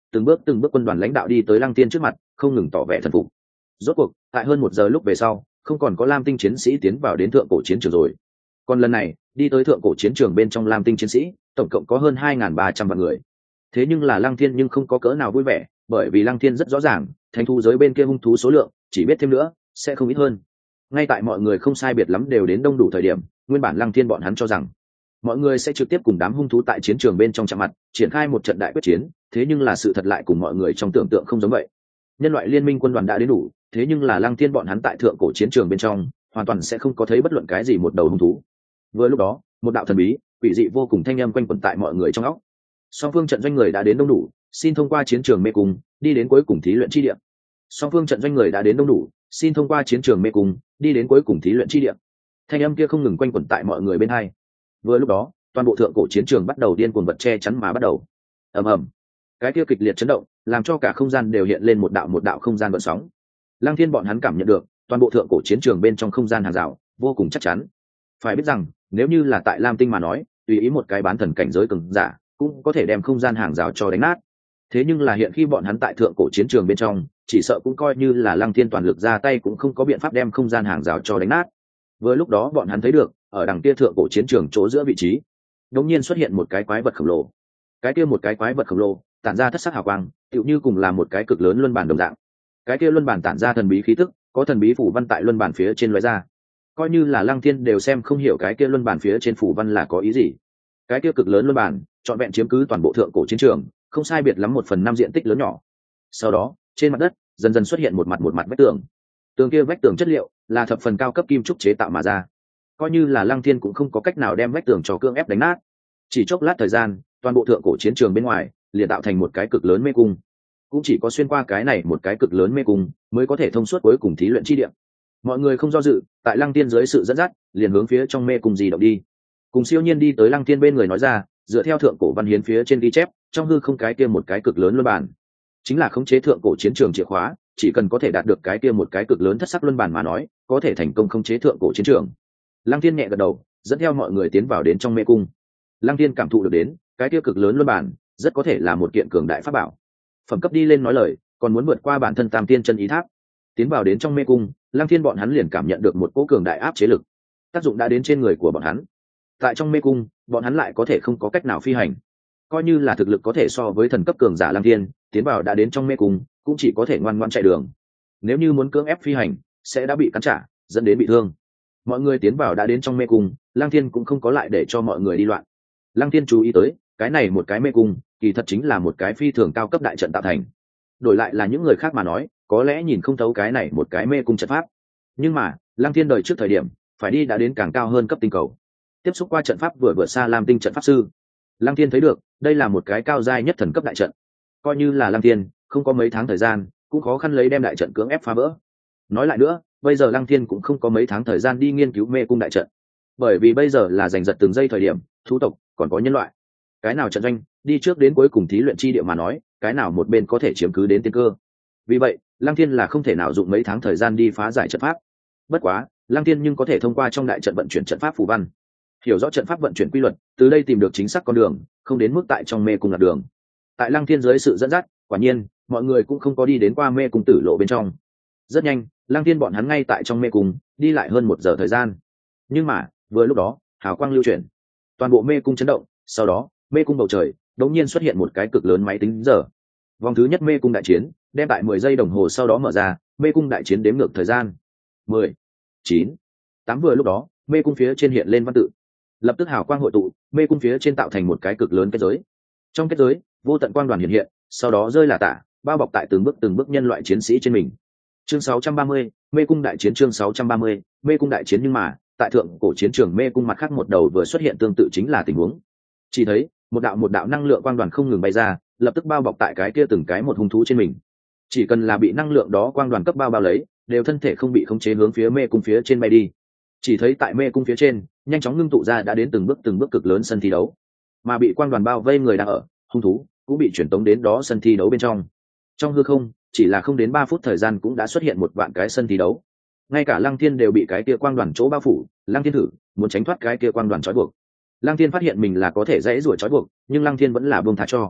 từng bước từng bước quân đoàn lãnh đạo đi tới Lăng Thiên trước mặt, không ngừng tỏ vẻ thần phục. Rốt cuộc, tại hơn một giờ lúc về sau, không còn có lam tinh chiến sĩ tiến vào đến thượng cổ chiến trường rồi. Còn lần này, đi tới thượng cổ chiến trường bên trong lam tinh chiến sĩ, tổng cộng có hơn hai nghìn ba trăm vạn người. Thế nhưng là Lăng Thiên nhưng không có cỡ nào vui vẻ, bởi vì Lăng Thiên rất rõ ràng, thánh thú giới bên kia hung thú số lượng, chỉ biết thêm nữa, sẽ không ít hơn. Ngay tại mọi người không sai biệt lắm đều đến đông đủ thời điểm, nguyên bản Lăng Thiên bọn hắn cho rằng mọi người sẽ trực tiếp cùng đám hung thú tại chiến trường bên trong chạm mặt, triển khai một trận đại quyết chiến, thế nhưng là sự thật lại cùng mọi người trong tưởng tượng không giống vậy. Nhân loại liên minh quân đoàn đã đến đủ, thế nhưng là Lăng Thiên bọn hắn tại thượng cổ chiến trường bên trong, hoàn toàn sẽ không có thấy bất luận cái gì một đầu hung thú. Vừa lúc đó, một đạo thần bí, quỷ dị vô cùng thanh âm quanh quẩn tại mọi người trong óc. Song phương trận doanh người đã đến đông đủ, xin thông qua chiến trường mê cung, đi đến cuối cùng thí luyện chi địa. Song phương trận doanh người đã đến đông đủ, xin thông qua chiến trường mê cung, đi đến cuối cùng thí luyện chi địa. Thanh âm kia không ngừng quanh quẩn tại mọi người bên hai. Vừa lúc đó, toàn bộ thượng cổ chiến trường bắt đầu điên cuồng vật che chắn mà bắt đầu. Ầm ầm. Cái kia kịch liệt chấn động, làm cho cả không gian đều hiện lên một đạo một đạo không gian gợn sóng. Lăng Thiên bọn hắn cảm nhận được, toàn bộ thượng cổ chiến trường bên trong không gian hàng rào vô cùng chắc chắn. Phải biết rằng, nếu như là tại Lam Tinh mà nói, tùy ý một cái bán thần cảnh giới cường giả, cũng có thể đem không gian hàng rào cho đánh nát. Thế nhưng là hiện khi bọn hắn tại thượng cổ chiến trường bên trong, chỉ sợ cũng coi như là Lăng Thiên toàn lực ra tay cũng không có biện pháp đem không gian hàng rào cho đánh nát. Vừa lúc đó bọn hắn thấy được, ở đằng kia thượng cổ chiến trường chỗ giữa vị trí, đột nhiên xuất hiện một cái quái vật khổng lồ. Cái kia một cái quái vật khổng lồ, tản ra thất sắc hào quang, tựu như cùng là một cái cực lớn luân bản đồng dạng. Cái kia luân bản tản ra thần bí khí tức, có thần bí phủ văn tại luân bản phía trên lóe ra. Coi như là Lăng Thiên đều xem không hiểu cái kia luân bản phía trên phủ văn là có ý gì. Cái kia cực lớn luân bản, trọn vẹn chiếm cứ toàn bộ thượng cổ chiến trường, không sai biệt lắm một phần năm diện tích lớn nhỏ. Sau đó, trên mặt đất dần dần xuất hiện một mặt một mặt vách tường. Tường kia vách tường chất liệu là thập phần cao cấp kim trúc chế tạo mà ra. Coi như là Lăng Thiên cũng không có cách nào đem vách tường cho cưỡng ép đánh nát. Chỉ chốc lát thời gian, toàn bộ thượng cổ chiến trường bên ngoài liền tạo thành một cái cực lớn mê cung. Cũng chỉ có xuyên qua cái này một cái cực lớn mê cung mới có thể thông suốt cuối cùng thí luyện chi địa. Mọi người không do dự, tại Lăng Thiên dưới sự dẫn dắt, liền hướng phía trong mê cung di động đi. Cùng Siêu Nhiên đi tới Lăng Thiên bên người nói ra, dựa theo thượng cổ văn hiến phía trên ghi chép, trong hư không cái kia một cái cực lớn luân bản, chính là khống chế thượng cổ chiến trường chìa khóa, chỉ cần có thể đạt được cái kia một cái cực lớn thất sắc luân bản mà nói, có thể thành công khống chế thượng cổ chiến trường. Lăng Thiên nhẹ gật đầu, dẫn theo mọi người tiến vào đến trong mê cung. Lăng Thiên cảm thụ được đến, cái kia cực lớn luân bản, rất có thể là một kiện cường đại pháp bảo. Phẩm cấp đi lên nói lời, còn muốn vượt qua bản thân Tam Tiên chân ý tháp. Tiến vào đến trong mê cung, Lăng Thiên bọn hắn liền cảm nhận được một cỗ cường đại áp chế lực, tác dụng đã đến trên người của bọn hắn. Tại trong mê cung, bọn hắn lại có thể không có cách nào phi hành. Coi như là thực lực có thể so với thần cấp cường giả Lăng Thiên, tiến vào đã đến trong mê cung, cũng chỉ có thể ngoan ngoãn chạy đường. Nếu như muốn cưỡng ép phi hành, sẽ đã bị cắn trả, dẫn đến bị thương. Mọi người tiến vào đã đến trong mê cung, Lăng Thiên cũng không có lại để cho mọi người đi loạn. Lăng Thiên chú ý tới, cái này một cái mê cung, kỳ thật chính là một cái phi thường cao cấp đại trận tạo thành. Đổi lại là những người khác mà nói, có lẽ nhìn không thấu cái này một cái mê cung trận pháp. Nhưng mà, Lăng Thiên đời trước thời điểm, phải đi đã đến càng cao hơn cấp tinh cầu. Tiếp xúc qua trận pháp vừa vượt xa Lam Tinh trận pháp sư. Lăng Thiên thấy được, đây là một cái cao giai nhất thần cấp đại trận. Coi như là Lăng Thiên, không có mấy tháng thời gian, cũng khó khăn lấy đem đại trận cưỡng ép phá vỡ. Nói lại nữa, bây giờ Lăng Thiên cũng không có mấy tháng thời gian đi nghiên cứu mê cung đại trận. Bởi vì bây giờ là giành giật từng giây thời điểm, thú tộc, còn có nhân loại. Cái nào trận doanh, đi trước đến cuối cùng thí luyện chi địa mà nói, cái nào một bên có thể chiếm cứ đến tiên cơ. Vì vậy, Lăng Thiên là không thể nào dụng mấy tháng thời gian đi phá giải trận pháp. Bất quá, Lăng Thiên nhưng có thể thông qua trong đại trận vận chuyển trận pháp phù văn, hiểu rõ trận pháp vận chuyển quy luật, từ đây tìm được chính xác con đường, không đến mức tại trong mê cung lạc đường. Tại Lăng Thiên dưới sự dẫn dắt, quả nhiên, mọi người cũng không có đi đến qua mê cung tử lộ bên trong. Rất nhanh, Lăng Thiên bọn hắn ngay tại trong mê cung, đi lại hơn một giờ thời gian. Nhưng mà, vừa lúc đó, hào quang lưu chuyển, toàn bộ mê cung chấn động, sau đó, mê cung bầu trời đột nhiên xuất hiện một cái cực lớn máy tính giờ. Vòng thứ nhất mê cung đại chiến, đem tại mười giây đồng hồ sau đó mở ra, mê cung đại chiến đếm ngược thời gian. mười, chín, tám vừa lúc đó, mê cung phía trên hiện lên văn tự. Lập tức hào quang hội tụ, mê cung phía trên tạo thành một cái cực lớn kết giới. Trong kết giới, vô tận quang đoàn hiện hiện, sau đó rơi là tả, bao bọc tại từng bước từng bước nhân loại chiến sĩ trên mình. Chương sáu trăm ba mươi, mê cung đại chiến chương sáu trăm ba mươi, mê cung đại chiến nhưng mà, tại thượng cổ chiến trường mê cung mặt khác một đầu vừa xuất hiện tương tự chính là tình huống. Chỉ thấy, một đạo một đạo năng lượng quang đoàn không ngừng bay ra, lập tức bao bọc tại cái kia từng cái một hung thú trên mình. Chỉ cần là bị năng lượng đó quang đoàn cấp bao bao lấy, đều thân thể không bị khống chế hướng phía mê cung phía trên bay đi. Chỉ thấy tại mê cung phía trên, nhanh chóng ngưng tụ ra đã đến từng bước từng bước cực lớn sân thi đấu, mà bị quang đoàn bao vây người đang ở, hung thú cũng bị chuyển tống đến đó sân thi đấu bên trong. Trong hư không, chỉ là không đến ba phút thời gian cũng đã xuất hiện một vạn cái sân thi đấu. Ngay cả Lăng Thiên đều bị cái kia quang đoàn chỗ bao phủ, Lăng Thiên thử muốn tránh thoát cái kia quang đoàn trói buộc. Lăng Thiên phát hiện mình là có thể dãy rủa trói buộc, nhưng Lăng Thiên vẫn là buông tha cho.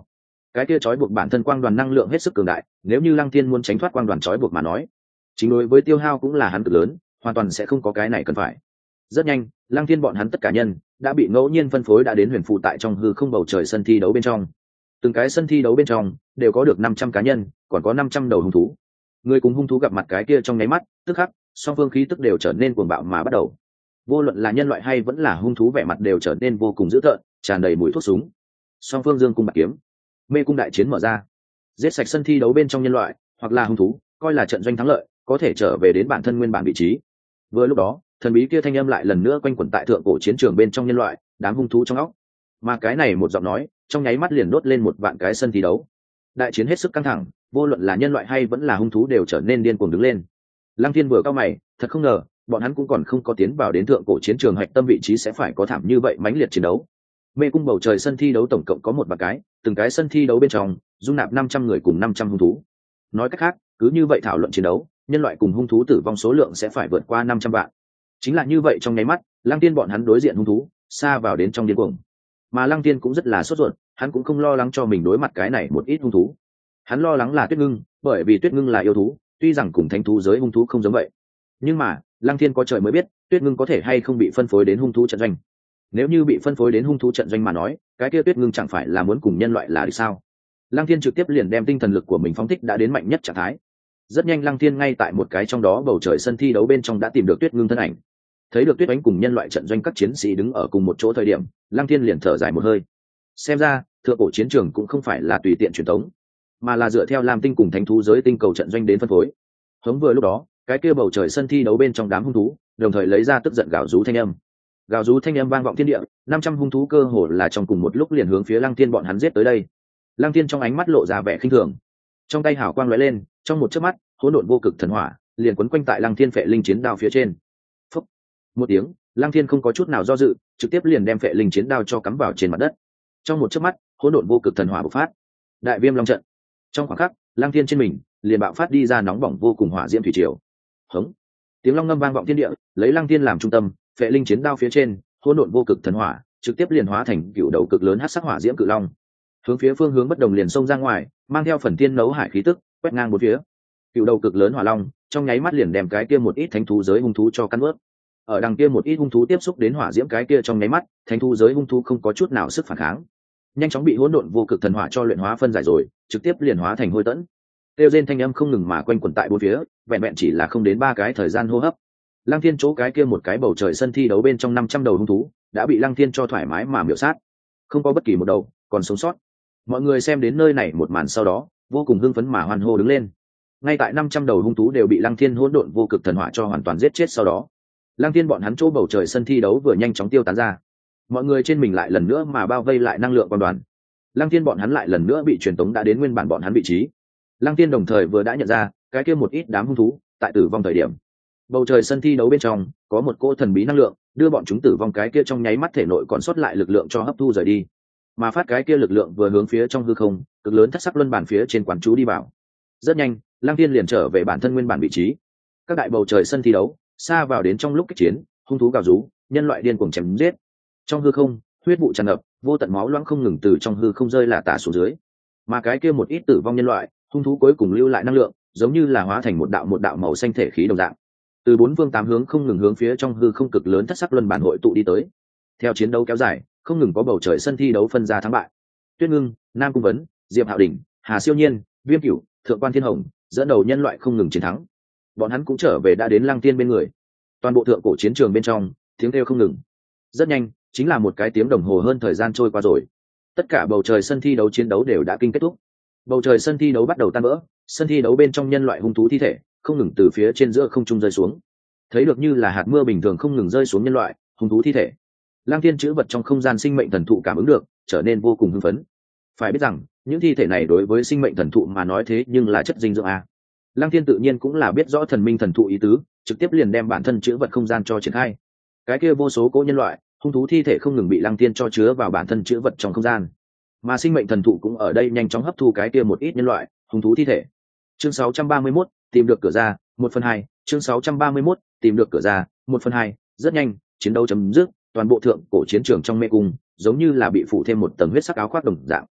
cái kia trói buộc bản thân quang đoàn năng lượng hết sức cường đại, nếu như Lăng Thiên muốn tránh thoát quang đoàn trói buộc mà nói, chính đối với tiêu hao cũng là hắn cực lớn, hoàn toàn sẽ không có cái này cần phải. Rất nhanh, Lăng Thiên bọn hắn tất cả nhân đã bị ngẫu nhiên phân phối đã đến huyền phù tại trong hư không bầu trời sân thi đấu bên trong. Từng cái sân thi đấu bên trong đều có được năm trăm cá nhân, còn có năm trăm đầu hung thú. Người cùng hung thú gặp mặt cái kia trong nháy mắt, tức khắc, song phương khí tức đều trở nên cuồng bạo mà bắt đầu. Vô luận là nhân loại hay vẫn là hung thú, vẻ mặt đều trở nên vô cùng dữ tợn, tràn đầy mùi thuốc súng. Song phương dương cung bạc kiếm, mê cung đại chiến mở ra, giết sạch sân thi đấu bên trong nhân loại hoặc là hung thú, coi là trận doanh thắng lợi, có thể trở về đến bản thân nguyên bản vị trí. Vừa lúc đó, thần bí kia thanh âm lại lần nữa quanh quẩn tại thượng cổ chiến trường bên trong nhân loại, đám hung thú trong óc. Mà cái này một giọng nói, trong nháy mắt liền đốt lên một vạn cái sân thi đấu. Đại chiến hết sức căng thẳng, vô luận là nhân loại hay vẫn là hung thú đều trở nên điên cuồng đứng lên. Lăng Thiên vừa cao mày, thật không ngờ, bọn hắn cũng còn không có tiến vào đến thượng cổ chiến trường hạch tâm vị trí sẽ phải có thảm như vậy mãnh liệt chiến đấu. Mê cung bầu trời sân thi đấu tổng cộng có một vạn cái, từng cái sân thi đấu bên trong dung nạp năm trăm người cùng năm trăm hung thú. Nói cách khác, cứ như vậy thảo luận chiến đấu, nhân loại cùng hung thú tử vong số lượng sẽ phải vượt qua năm trăm vạn. Chính là như vậy, trong nháy mắt, Lăng Tiên bọn hắn đối diện hung thú, xa vào đến trong điên cuồng. Mà Lăng Tiên cũng rất là sốt ruột, hắn cũng không lo lắng cho mình đối mặt cái này một ít hung thú. Hắn lo lắng là Tuyết Ngưng, bởi vì Tuyết Ngưng là yêu thú, tuy rằng cùng thánh thú giới hung thú không giống vậy, nhưng mà Lăng Thiên có trời mới biết Tuyết Ngưng có thể hay không bị phân phối đến hung thú trận doanh. Nếu như bị phân phối đến hung thú trận doanh mà nói, cái kia Tuyết Ngưng chẳng phải là muốn cùng nhân loại là đi sao? Lăng Thiên trực tiếp liền đem tinh thần lực của mình phóng thích đã đến mạnh nhất trạng thái. Rất nhanh Lăng Thiên ngay tại một cái trong đó bầu trời sân thi đấu bên trong đã tìm được Tuyết Ngưng thân ảnh. Thấy được Tuyết Oánh cùng nhân loại trận doanh các chiến sĩ đứng ở cùng một chỗ thời điểm, Lăng Thiên liền thở dài một hơi. Xem ra, thượng cổ chiến trường cũng không phải là tùy tiện truyền thống, mà là dựa theo Lam Tinh cùng thánh thú giới tinh cầu trận doanh đến phân phối. Hống vừa lúc đó, cái kia bầu trời sân thi đấu bên trong đám hung thú, đồng thời lấy ra tức giận gào rú thanh âm. Gào rú thanh âm vang vọng thiên địa, năm trăm hung thú cơ hồ là trong cùng một lúc liền hướng phía Lăng Thiên bọn hắn giết tới đây. Lăng Thiên trong ánh mắt lộ ra vẻ khinh thường, trong tay hào quang lóe lên, trong một chớp mắt, hỗn độn vô cực thần hỏa liền quấn quanh tại Lăng Thiên phệ linh chiến đao phía trên. Phốc, một tiếng, Lăng Thiên không có chút nào do dự, trực tiếp liền đem phệ linh chiến đao cho cắm vào trên mặt đất. Trong một chớp mắt, hỗn độn vô cực thần hỏa bộc phát, đại viêm long trận. Trong khoảng khắc, Lăng Thiên trên mình liền bạo phát đi ra nóng bỏng vô cùng hỏa diễm thủy triều. Hống, tiếng long ngâm vang vọng thiên địa, lấy Lăng Thiên làm trung tâm, phệ linh chiến đao phía trên, hỗn độn vô cực thần hỏa trực tiếp liền hóa thành cựu đầu cực lớn hắc sắc hỏa diễm cự long, hướng phía phương hướng bất đồng liền xông ra ngoài, mang theo phần thiên nấu hải khí tức, quét ngang bốn phía. Cựu đầu cực lớn hỏa long trong nháy mắt liền đem cái kia một ít thánh thú giới hung thú cho cắn nuốt. Ở đằng kia một ít hung thú tiếp xúc đến hỏa diễm cái kia trong nháy mắt, thánh thú giới hung thú không có chút nào sức phản kháng, nhanh chóng bị hỗn độn vô cực thần hỏa cho luyện hóa phân giải rồi, trực tiếp liền hóa thành hôi tẫn. Tiêu rên thanh âm không ngừng mà quanh quẩn tại bốn phía, vẹn vẹn chỉ là không đến ba cái thời gian hô hấp, Lăng Thiên chỗ cái kia một cái bầu trời sân thi đấu bên trong năm trăm đầu hung thú đã bị Lăng Thiên cho thoải mái mà miểu sát, không có bất kỳ một đầu còn sống sót. Mọi người xem đến nơi này một màn sau đó, vô cùng hưng phấn mà hoan hô đứng lên. Ngay tại năm trăm đầu hung thú đều bị Lăng Thiên hỗn độn vô cực thần hỏa cho hoàn toàn giết chết sau đó, Lăng Thiên bọn hắn chỗ bầu trời sân thi đấu vừa nhanh chóng tiêu tán ra. Mọi người trên mình lại lần nữa mà bao vây lại năng lượng quan đoàn. Lăng Thiên bọn hắn lại lần nữa bị truyền tống đã đến nguyên bản bọn hắn vị trí. Lăng Thiên đồng thời vừa đã nhận ra, cái kia một ít đám hung thú, tại tử vong thời điểm, bầu trời sân thi đấu bên trong có một cỗ thần bí năng lượng, đưa bọn chúng tử vong cái kia trong nháy mắt thể nội còn sót lại lực lượng cho hấp thu rời đi. Mà phát cái kia lực lượng vừa hướng phía trong hư không, cực lớn thất sắc luân bản phía trên quán chú đi vào. Rất nhanh, Lăng Thiên liền trở về bản thân nguyên bản vị trí. Các đại bầu trời sân thi đấu, xa vào đến trong lúc kích chiến, hung thú gào rú, nhân loại điên cuồng chém giết. Trong hư không, huyết vụ tràn ngập, vô tận máu loãng không ngừng từ trong hư không rơi là tả xuống dưới. Mà cái kia một ít tử vong nhân loại, hung thú cuối cùng lưu lại năng lượng, giống như là hóa thành một đạo một đạo màu xanh thể khí đồng dạng, từ bốn phương tám hướng không ngừng hướng phía trong hư không cực lớn thất sắc luân bản hội tụ đi tới. Theo chiến đấu kéo dài, không ngừng có bầu trời sân thi đấu phân ra thắng bại. Tuyết Ngưng, Nam Cung Vấn, Diệp Hạo Đỉnh, Hà Siêu Nhiên, Viêm Cửu, Thượng Quan Thiên Hồng dẫn đầu nhân loại không ngừng chiến thắng. Bọn hắn cũng trở về đã đến Lăng Tiên bên người. Toàn bộ thượng cổ chiến trường bên trong, tiếng kêu không ngừng. Rất nhanh, chính là một cái tiếng đồng hồ hơn thời gian trôi qua rồi. Tất cả bầu trời sân thi đấu chiến đấu đều đã kinh kết thúc. Bầu trời sân thi đấu bắt đầu tan vỡ, sân thi đấu bên trong nhân loại hung thú thi thể không ngừng từ phía trên giữa không trung rơi xuống. Thấy được như là hạt mưa bình thường không ngừng rơi xuống nhân loại hung thú thi thể, Lăng Thiên chữ vật trong không gian sinh mệnh thần thụ cảm ứng được, trở nên vô cùng hưng phấn. Phải biết rằng, những thi thể này đối với sinh mệnh thần thụ mà nói thế nhưng là chất dinh dưỡng a. Lăng Thiên tự nhiên cũng là biết rõ thần minh thần thụ ý tứ, trực tiếp liền đem bản thân chữ vật không gian cho triển khai. Cái kia vô số cỗ nhân loại hung thú thi thể không ngừng bị Lăng Thiên cho chứa vào bản thân chữ vật trong không gian, mà sinh mệnh thần thụ cũng ở đây nhanh chóng hấp thu cái kia một ít nhân loại hung thú thi thể. Chương sáu trăm ba mươi mốt, tìm được cửa ra, một phần hai. Chương sáu trăm ba mươi mốt, tìm được cửa ra, một phần hai. Rất nhanh, chiến đấu chấm dứt, toàn bộ thượng cổ chiến trường trong mê cung giống như là bị phủ thêm một tầng huyết sắc áo khoác đồng dạng.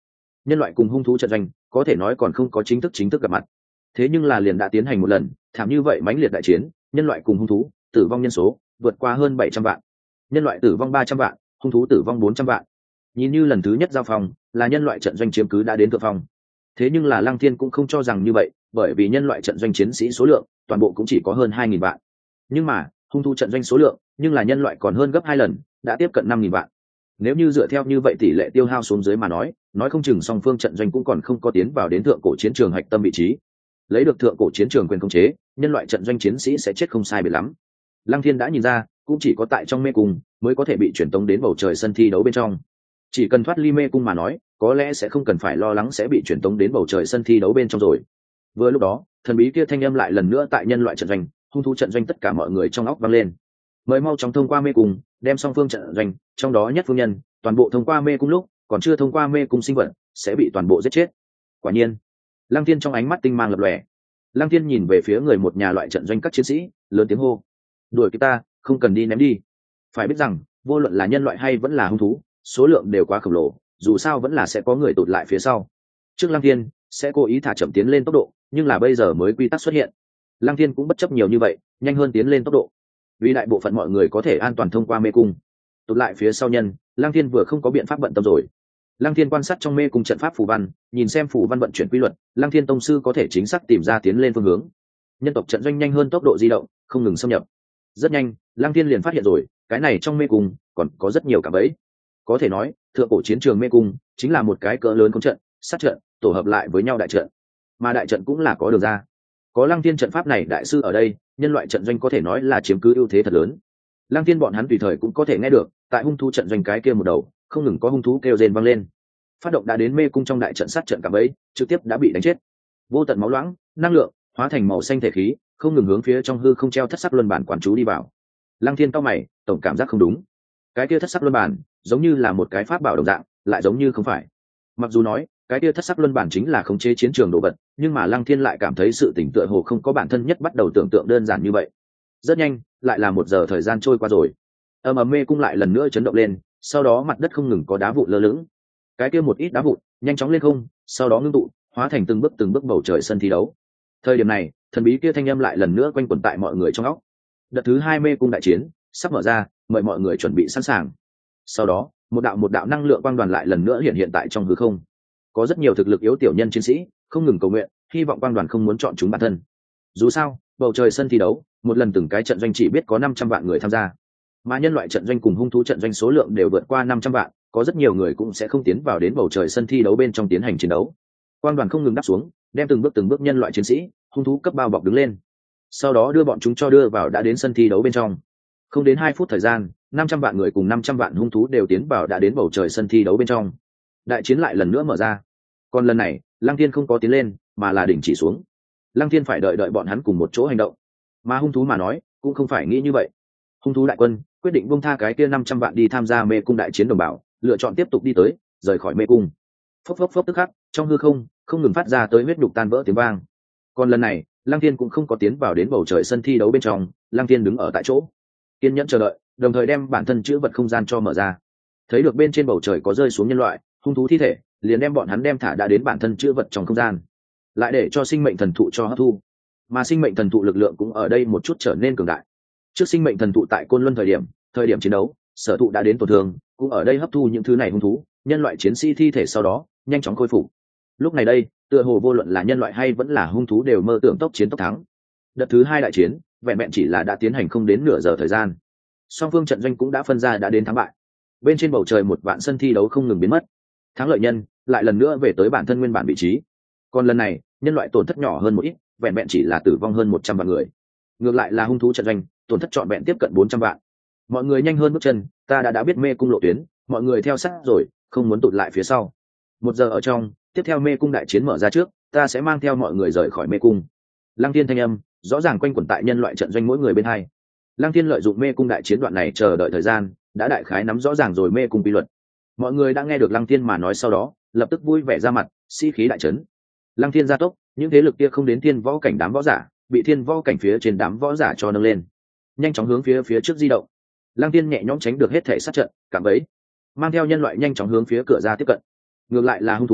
nhân loại cùng hung thú trận doanh có thể nói còn không có chính thức chính thức gặp mặt, thế nhưng là liền đã tiến hành một lần thảm như vậy mãnh liệt đại chiến. Nhân loại cùng hung thú tử vong nhân số vượt qua hơn bảy trăm vạn, nhân loại tử vong ba trăm vạn, hung thú tử vong bốn trăm vạn. Nhìn như lần thứ nhất giao phong là nhân loại trận doanh chiếm cứ đã đến thượng phong, thế nhưng là Lăng Thiên cũng không cho rằng như vậy, bởi vì nhân loại trận doanh chiến sĩ số lượng toàn bộ cũng chỉ có hơn hai nghìn vạn, nhưng mà hung thú trận doanh số lượng nhưng là nhân loại còn hơn gấp hai lần, đã tiếp cận năm nghìn vạn. Nếu như dựa theo như vậy tỷ lệ tiêu hao xuống dưới mà nói, nói không chừng song phương trận doanh cũng còn không có tiến vào đến thượng cổ chiến trường hạch tâm vị trí. Lấy được thượng cổ chiến trường quyền khống chế, nhân loại trận doanh chiến sĩ sẽ chết không sai biệt lắm. Lăng Thiên đã nhìn ra, cũng chỉ có tại trong mê cung mới có thể bị truyền tống đến bầu trời sân thi đấu bên trong. Chỉ cần thoát ly mê cung mà nói, có lẽ sẽ không cần phải lo lắng sẽ bị truyền tống đến bầu trời sân thi đấu bên trong rồi. Vừa lúc đó, thần bí kia thanh âm lại lần nữa tại nhân loại trận doanh, hung thú trận doanh tất cả mọi người trong óc vang lên. Mời mau chóng thông qua mê cung, đem song phương trận doanh, trong đó nhất phương nhân, toàn bộ thông qua mê cung lúc, còn chưa thông qua mê cung sinh vật sẽ bị toàn bộ giết chết. Quả nhiên, Lăng Thiên trong ánh mắt tinh mang lập lòe. Lăng Thiên nhìn về phía người một nhà loại trận doanh các chiến sĩ, lớn tiếng hô: "Đuổi kịp ta, không cần đi ném đi." Phải biết rằng, vô luận là nhân loại hay vẫn là hung thú, số lượng đều quá khổng lồ, dù sao vẫn là sẽ có người tụt lại phía sau. Trước Lăng Thiên sẽ cố ý thả chậm tiến lên tốc độ, nhưng là bây giờ mới quy tắc xuất hiện, Lăng Thiên cũng bất chấp nhiều như vậy, nhanh hơn tiến lên tốc độ. Vì đại bộ phận mọi người có thể an toàn thông qua mê cung, tụt lại phía sau nhân, Lăng Thiên vừa không có biện pháp bận tâm rồi. Lăng Thiên quan sát trong mê cung trận pháp phù văn, nhìn xem phù văn vận chuyển quy luật, Lăng Thiên tông sư có thể chính xác tìm ra tiến lên phương hướng. Nhân tộc trận doanh nhanh hơn tốc độ di động, không ngừng xâm nhập. Rất nhanh, Lăng Thiên liền phát hiện rồi, cái này trong mê cung còn có rất nhiều cả bẫy. Có thể nói, thượng cổ chiến trường mê cung chính là một cái cỡ lớn công trận, sát trận, tổ hợp lại với nhau đại trận. Mà đại trận cũng là có đường ra. Có Lăng Thiên trận pháp này đại sư ở đây, nhân loại trận doanh có thể nói là chiếm cứ ưu thế thật lớn. Lăng Thiên bọn hắn tùy thời cũng có thể nghe được, tại hung thú trận doanh cái kia một đầu, không ngừng có hung thú kêu rên vang lên. Phát động đã đến mê cung trong đại trận sát trận cả bẫy, trực tiếp đã bị đánh chết. Vô tận máu loãng, năng lượng hóa thành màu xanh thể khí, không ngừng hướng phía trong hư không treo thất sắc luân bản quản chú đi vào. Lăng Thiên cau mày, tổng cảm giác không đúng. Cái kia thất sắc luân bản, giống như là một cái pháp bảo đồng dạng, lại giống như không phải. Mặc dù nói, cái kia thất sắc luân bản chính là khống chế chiến trường đồ vật, nhưng mà Lăng Thiên lại cảm thấy sự tỉnh tựa hồ không có bản thân nhất bắt đầu tưởng tượng đơn giản như vậy. Rất nhanh, lại là một giờ thời gian trôi qua rồi. Ầm ầm mê cung lại lần nữa chấn động lên, sau đó mặt đất không ngừng có đá vụn lơ lửng. Cái kia một ít đá vụn nhanh chóng lên không, sau đó ngưng tụ, hóa thành từng bước từng bước bầu trời sân thi đấu. Thời điểm này, thần bí kia thanh âm lại lần nữa quanh quẩn tại mọi người trong óc. Đợt thứ hai mê cung đại chiến sắp mở ra, mời mọi người chuẩn bị sẵn sàng. Sau đó, một đạo một đạo năng lượng quang đoàn lại lần nữa hiện hiện tại trong hư không. Có rất nhiều thực lực yếu tiểu nhân chiến sĩ không ngừng cầu nguyện, hy vọng quang đoàn không muốn chọn chúng bản thân. Dù sao, bầu trời sân thi đấu, một lần từng cái trận doanh chỉ biết có năm trăm vạn người tham gia, mà nhân loại trận doanh cùng hung thú trận doanh số lượng đều vượt qua năm trăm vạn, có rất nhiều người cũng sẽ không tiến vào đến bầu trời sân thi đấu bên trong tiến hành chiến đấu. Quang đoàn không ngừng đáp xuống, đem từng bước từng bước nhân loại chiến sĩ, hung thú cấp bao bọc đứng lên, sau đó đưa bọn chúng cho đưa vào đã đến sân thi đấu bên trong. Không đến hai phút thời gian, năm trăm vạn người cùng năm trăm vạn hung thú đều tiến vào đã đến bầu trời sân thi đấu bên trong. Đại chiến lại lần nữa mở ra. Còn lần này, Lăng Thiên không có tiến lên, mà là đình chỉ xuống. Lăng Thiên phải đợi đợi bọn hắn cùng một chỗ hành động. Mà hung thú mà nói, cũng không phải nghĩ như vậy. Hung thú đại quân quyết định buông tha cái kia năm trăm vạn đi tham gia mê cung đại chiến đồng bào, lựa chọn tiếp tục đi tới, rời khỏi mê cung. Phốc phốc phốc tức khắc, trong hư không không ngừng phát ra tới huyết nhục tan vỡ tiếng vang. Còn lần này, Lăng Thiên cũng không có tiến vào đến bầu trời sân thi đấu bên trong, Lăng Thiên đứng ở tại chỗ, kiên nhẫn chờ đợi, đồng thời đem bản thân chữ vật không gian cho mở ra. Thấy được bên trên bầu trời có rơi xuống nhân loại, hung thú thi thể, liền đem bọn hắn đem thả đã đến bản thân chữ vật trong không gian, lại để cho sinh mệnh thần thụ cho hấp thu. Mà sinh mệnh thần thụ lực lượng cũng ở đây một chút trở nên cường đại. Trước sinh mệnh thần thụ tại Côn Luân thời điểm, thời điểm chiến đấu, sở thụ đã đến tổn thương, cũng ở đây hấp thu những thứ này hung thú, nhân loại chiến sĩ thi thể sau đó nhanh chóng khôi phục. Lúc này đây, tựa hồ vô luận là nhân loại hay vẫn là hung thú đều mơ tưởng tốc chiến tốc thắng. Đợt thứ hai đại chiến, vẹn vẹn chỉ là đã tiến hành không đến nửa giờ thời gian, song phương trận doanh cũng đã phân ra đã đến thắng bại. Bên trên bầu trời một vạn sân thi đấu không ngừng biến mất, thắng lợi nhân lại lần nữa về tới bản thân nguyên bản vị trí. Còn lần này, nhân loại tổn thất nhỏ hơn một ít, vẹn vẹn chỉ là tử vong hơn một trăm vạn người. Ngược lại là hung thú trận doanh, tổn thất trọn vẹn tiếp cận bốn trăm vạn. Mọi người nhanh hơn bước chân, ta đã đã biết mê cung lộ tuyến, mọi người theo sát rồi, không muốn tụt lại phía sau. Một giờ ở trong, tiếp theo mê cung đại chiến mở ra trước, ta sẽ mang theo mọi người rời khỏi mê cung. Lăng Thiên thanh âm rõ ràng quanh quẩn tại nhân loại trận doanh mỗi người bên hai. Lăng Thiên lợi dụng mê cung đại chiến đoạn này chờ đợi thời gian, đã đại khái nắm rõ ràng rồi mê cung quy luật. Mọi người đã nghe được Lăng Thiên mà nói sau đó, lập tức vui vẻ ra mặt, sĩ khí đại chấn. Lăng Thiên gia tốc, những thế lực kia không đến thiên võ cảnh đám võ giả, bị thiên võ cảnh phía trên đám võ giả cho nâng lên, nhanh chóng hướng phía phía trước di động. Lăng Thiên nhẹ nhõm tránh được hết thể sát trận, cảm ấy, mang theo nhân loại nhanh chóng hướng phía cửa ra tiếp cận. Ngược lại là hung thú,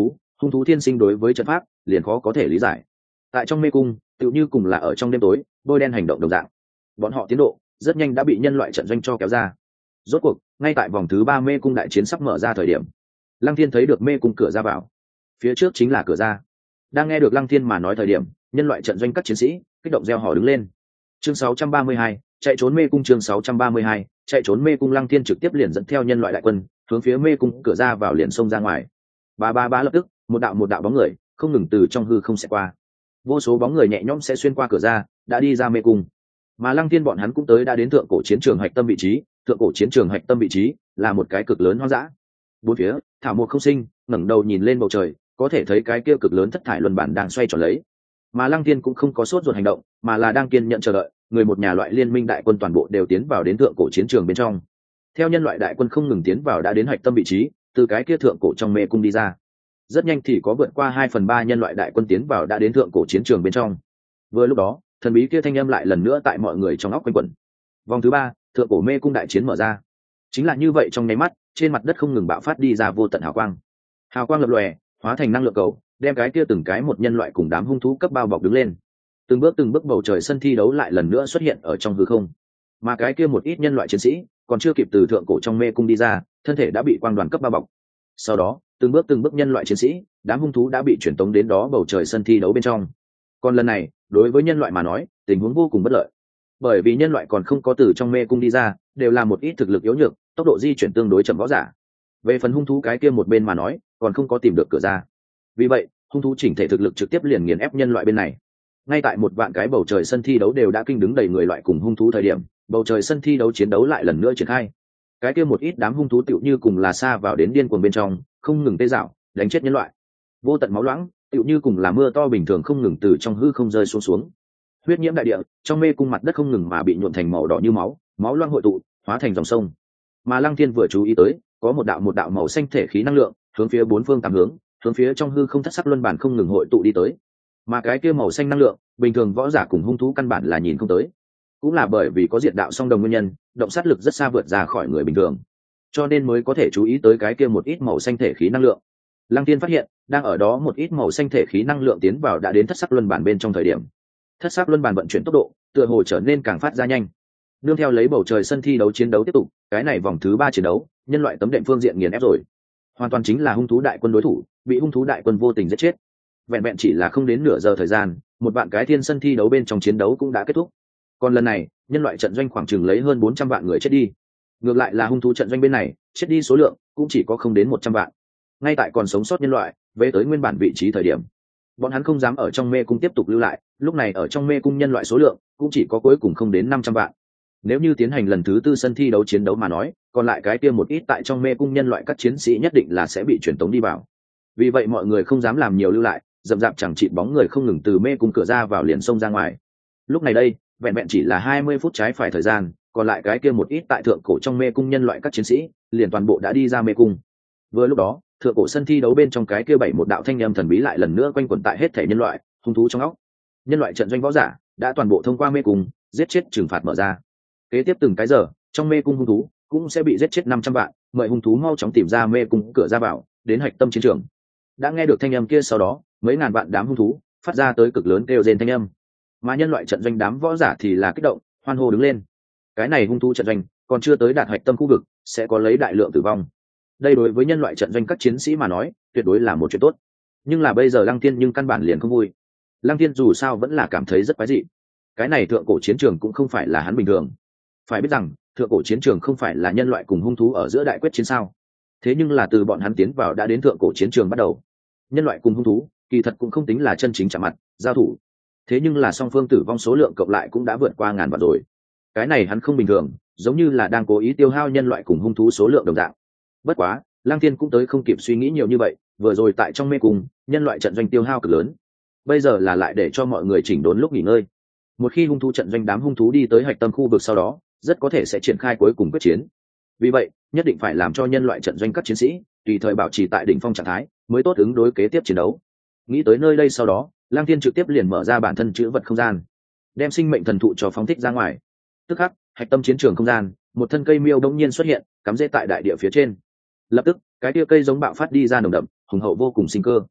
hung thú thiên sinh đối với trận pháp liền khó có thể lý giải. Tại trong mê cung tựu như cùng là ở trong đêm tối bôi đen hành động đồng dạng, bọn họ tiến độ rất nhanh đã bị nhân loại trận doanh cho kéo ra. Rốt cuộc ngay tại vòng thứ ba mê cung đại chiến sắp mở ra thời điểm, Lăng Thiên thấy được mê cung cửa ra vào, phía trước chính là cửa ra. Đang nghe được Lăng Thiên mà nói thời điểm, nhân loại trận doanh các chiến sĩ kích động reo hò đứng lên. Chương sáu trăm ba mươi hai, chạy trốn mê cung. Chương sáu trăm ba mươi hai, chạy trốn mê cung. Lăng Thiên trực tiếp liền dẫn theo nhân loại đại quân hướng phía mê cung cửa ra vào liền xông ra ngoài. Ba ba ba lập tức, một đạo một đạo bóng người không ngừng từ trong hư không sẽ qua. Vô số bóng người nhẹ nhõm sẽ xuyên qua cửa ra, đã đi ra mê cung. Mà Lăng Thiên bọn hắn cũng tới đã đến thượng cổ chiến trường hạch tâm vị trí. Thượng cổ chiến trường hạch tâm vị trí là một cái cực lớn hoang dã. Bốn phía thảo mộc không sinh, ngẩng đầu nhìn lên bầu trời, có thể thấy cái kia cực lớn thất thải luân bản đang xoay tròn lấy. Mà Lăng Thiên cũng không có sốt ruột hành động, mà là đang kiên nhẫn chờ đợi người một nhà loại liên minh đại quân toàn bộ đều tiến vào đến thượng cổ chiến trường bên trong. Theo nhân loại đại quân không ngừng tiến vào đã đến hạch tâm vị trí, từ cái kia thượng cổ trong mê cung đi ra. Rất nhanh thì có vượt qua hai phần ba nhân loại đại quân tiến vào đã đến thượng cổ chiến trường bên trong. Vừa lúc đó, thần bí kia thanh âm lại lần nữa tại mọi người trong óc quanh quẩn. Vòng thứ ba, thượng cổ mê cung đại chiến mở ra. Chính là như vậy, trong nháy mắt, trên mặt đất không ngừng bạo phát đi ra vô tận hào quang. Hào quang lập lòe, hóa thành năng lượng cầu, đem cái kia từng cái một nhân loại cùng đám hung thú cấp bao bọc đứng lên. Từng bước từng bước bầu trời sân thi đấu lại lần nữa xuất hiện ở trong hư không. Mà cái kia một ít nhân loại chiến sĩ còn chưa kịp từ thượng cổ trong mê cung đi ra, thân thể đã bị quang đoàn cấp bao bọc. Sau đó, từng bước từng bước nhân loại chiến sĩ, đám hung thú đã bị chuyển tống đến đó bầu trời sân thi đấu bên trong. Còn lần này, đối với nhân loại mà nói, tình huống vô cùng bất lợi. Bởi vì nhân loại còn không có từ trong mê cung đi ra, đều là một ít thực lực yếu nhược, tốc độ di chuyển tương đối chậm võ giả. Về phần hung thú cái kia một bên mà nói, còn không có tìm được cửa ra. Vì vậy, hung thú chỉnh thể thực lực trực tiếp liền nghiền ép nhân loại bên này. Ngay tại một vạn cái bầu trời sân thi đấu đều đã kinh đứng đầy người loại cùng hung thú thời điểm, bầu trời sân thi đấu chiến đấu lại lần nữa triển khai. Cái kia một ít đám hung thú tựu như cùng là xa vào đến điên cuồng bên trong, không ngừng tê dạo, đánh chết nhân loại. Vô tận máu loãng, tựu như cùng là mưa to bình thường không ngừng từ trong hư không rơi xuống xuống. Huyết nhiễm đại địa, trong mê cung mặt đất không ngừng mà bị nhuộm thành màu đỏ như máu, máu loang hội tụ, hóa thành dòng sông. Mà Lăng Thiên vừa chú ý tới, có một đạo một đạo màu xanh thể khí năng lượng, hướng phía bốn phương tám hướng, hướng phía trong hư không thất sắc luân bản không ngừng hội tụ đi tới. Mà cái kia màu xanh năng lượng, bình thường võ giả cùng hung thú căn bản là nhìn không tới. Cũng là bởi vì có diệt đạo song đồng nguyên nhân, động sát lực rất xa vượt ra khỏi người bình thường, cho nên mới có thể chú ý tới cái kia một ít màu xanh thể khí năng lượng. Lăng Tiên phát hiện, đang ở đó một ít màu xanh thể khí năng lượng tiến vào đã đến thất sắc luân bản bên trong thời điểm, thất sắc luân bản vận chuyển tốc độ tựa hồ trở nên càng phát ra nhanh. Nương theo lấy bầu trời sân thi đấu chiến đấu tiếp tục, cái này vòng thứ ba chiến đấu, nhân loại tấm đệm phương diện nghiền ép rồi, hoàn toàn chính là hung thú đại quân đối thủ, bị hung thú đại quân vô tình giết chết. Vẹn vẹn chỉ là không đến nửa giờ thời gian, một vạn cái thiên sân thi đấu bên trong chiến đấu cũng đã kết thúc. Còn lần này, nhân loại trận doanh khoảng chừng lấy hơn bốn trăm vạn người chết đi. Ngược lại là hung thú trận doanh bên này, chết đi số lượng cũng chỉ có không đến một trăm vạn. Ngay tại còn sống sót nhân loại, về tới nguyên bản vị trí thời điểm, bọn hắn không dám ở trong mê cung tiếp tục lưu lại, lúc này ở trong mê cung nhân loại số lượng cũng chỉ có cuối cùng không đến năm trăm vạn. Nếu như tiến hành lần thứ tư sân thi đấu chiến đấu mà nói, còn lại cái kia một ít tại trong mê cung nhân loại các chiến sĩ nhất định là sẽ bị truyền tống đi vào. Vì vậy mọi người không dám làm nhiều lưu lại, dậm dạp chẳng chịt bóng người không ngừng từ mê cung cửa ra vào liền xông ra ngoài. Lúc này đây, vẹn vẹn chỉ là hai mươi phút trái phải thời gian, còn lại cái kia một ít tại thượng cổ trong mê cung nhân loại các chiến sĩ liền toàn bộ đã đi ra mê cung. Vừa lúc đó, thượng cổ sân thi đấu bên trong cái kia bảy một đạo thanh âm thần bí lại lần nữa quanh quẩn tại hết thể nhân loại, hung thú trong óc. Nhân loại trận doanh võ giả đã toàn bộ thông qua mê cung, giết chết trừng phạt mở ra. Kế tiếp từng cái giờ, trong mê cung hung thú cũng sẽ bị giết chết năm trăm vạn, mời hung thú mau chóng tìm ra mê cung cửa ra vào, đến hạch tâm chiến trường. Đã nghe được thanh âm kia sau đó, mấy ngàn vạn đám hung thú phát ra tới cực lớn kêu rên thanh âm. Mà nhân loại trận doanh đám võ giả thì là kích động, hoan hô đứng lên. Cái này hung thú trận doanh còn chưa tới đạt hạch tâm khu vực, sẽ có lấy đại lượng tử vong. Đây đối với nhân loại trận doanh các chiến sĩ mà nói, tuyệt đối là một chuyện tốt. Nhưng là bây giờ Lăng Thiên nhưng căn bản liền không vui. Lăng Thiên dù sao vẫn là cảm thấy rất quái dị. Cái này thượng cổ chiến trường cũng không phải là hắn bình thường. Phải biết rằng, thượng cổ chiến trường không phải là nhân loại cùng hung thú ở giữa đại quyết chiến sao? Thế nhưng là từ bọn hắn tiến vào đã đến thượng cổ chiến trường bắt đầu, nhân loại cùng hung thú kỳ thật cũng không tính là chân chính chạm mặt giao thủ. Thế nhưng là song phương tử vong số lượng cộng lại cũng đã vượt qua ngàn vạn rồi. Cái này hắn không bình thường, giống như là đang cố ý tiêu hao nhân loại cùng hung thú số lượng đồng dạng. Bất quá, Lăng Thiên cũng tới không kịp suy nghĩ nhiều như vậy, vừa rồi tại trong mê cung, nhân loại trận doanh tiêu hao cực lớn. Bây giờ là lại để cho mọi người chỉnh đốn lúc nghỉ ngơi. Một khi hung thú trận doanh đám hung thú đi tới hạch tâm khu vực sau đó, rất có thể sẽ triển khai cuối cùng quyết chiến. Vì vậy, nhất định phải làm cho nhân loại trận doanh các chiến sĩ tùy thời bảo trì tại đỉnh phong trạng thái, mới tốt ứng đối kế tiếp chiến đấu. Nghĩ tới nơi đây sau đó, Lăng Thiên trực tiếp liền mở ra bản thân chữ vật không gian, đem sinh mệnh thần thụ cho phóng thích ra ngoài. Tức khắc, hạch tâm chiến trường không gian, một thân cây miêu đông nhiên xuất hiện, cắm rễ tại đại địa phía trên. Lập tức, cái kia cây giống bạo phát đi ra nồng đậm, hùng hậu vô cùng sinh cơ.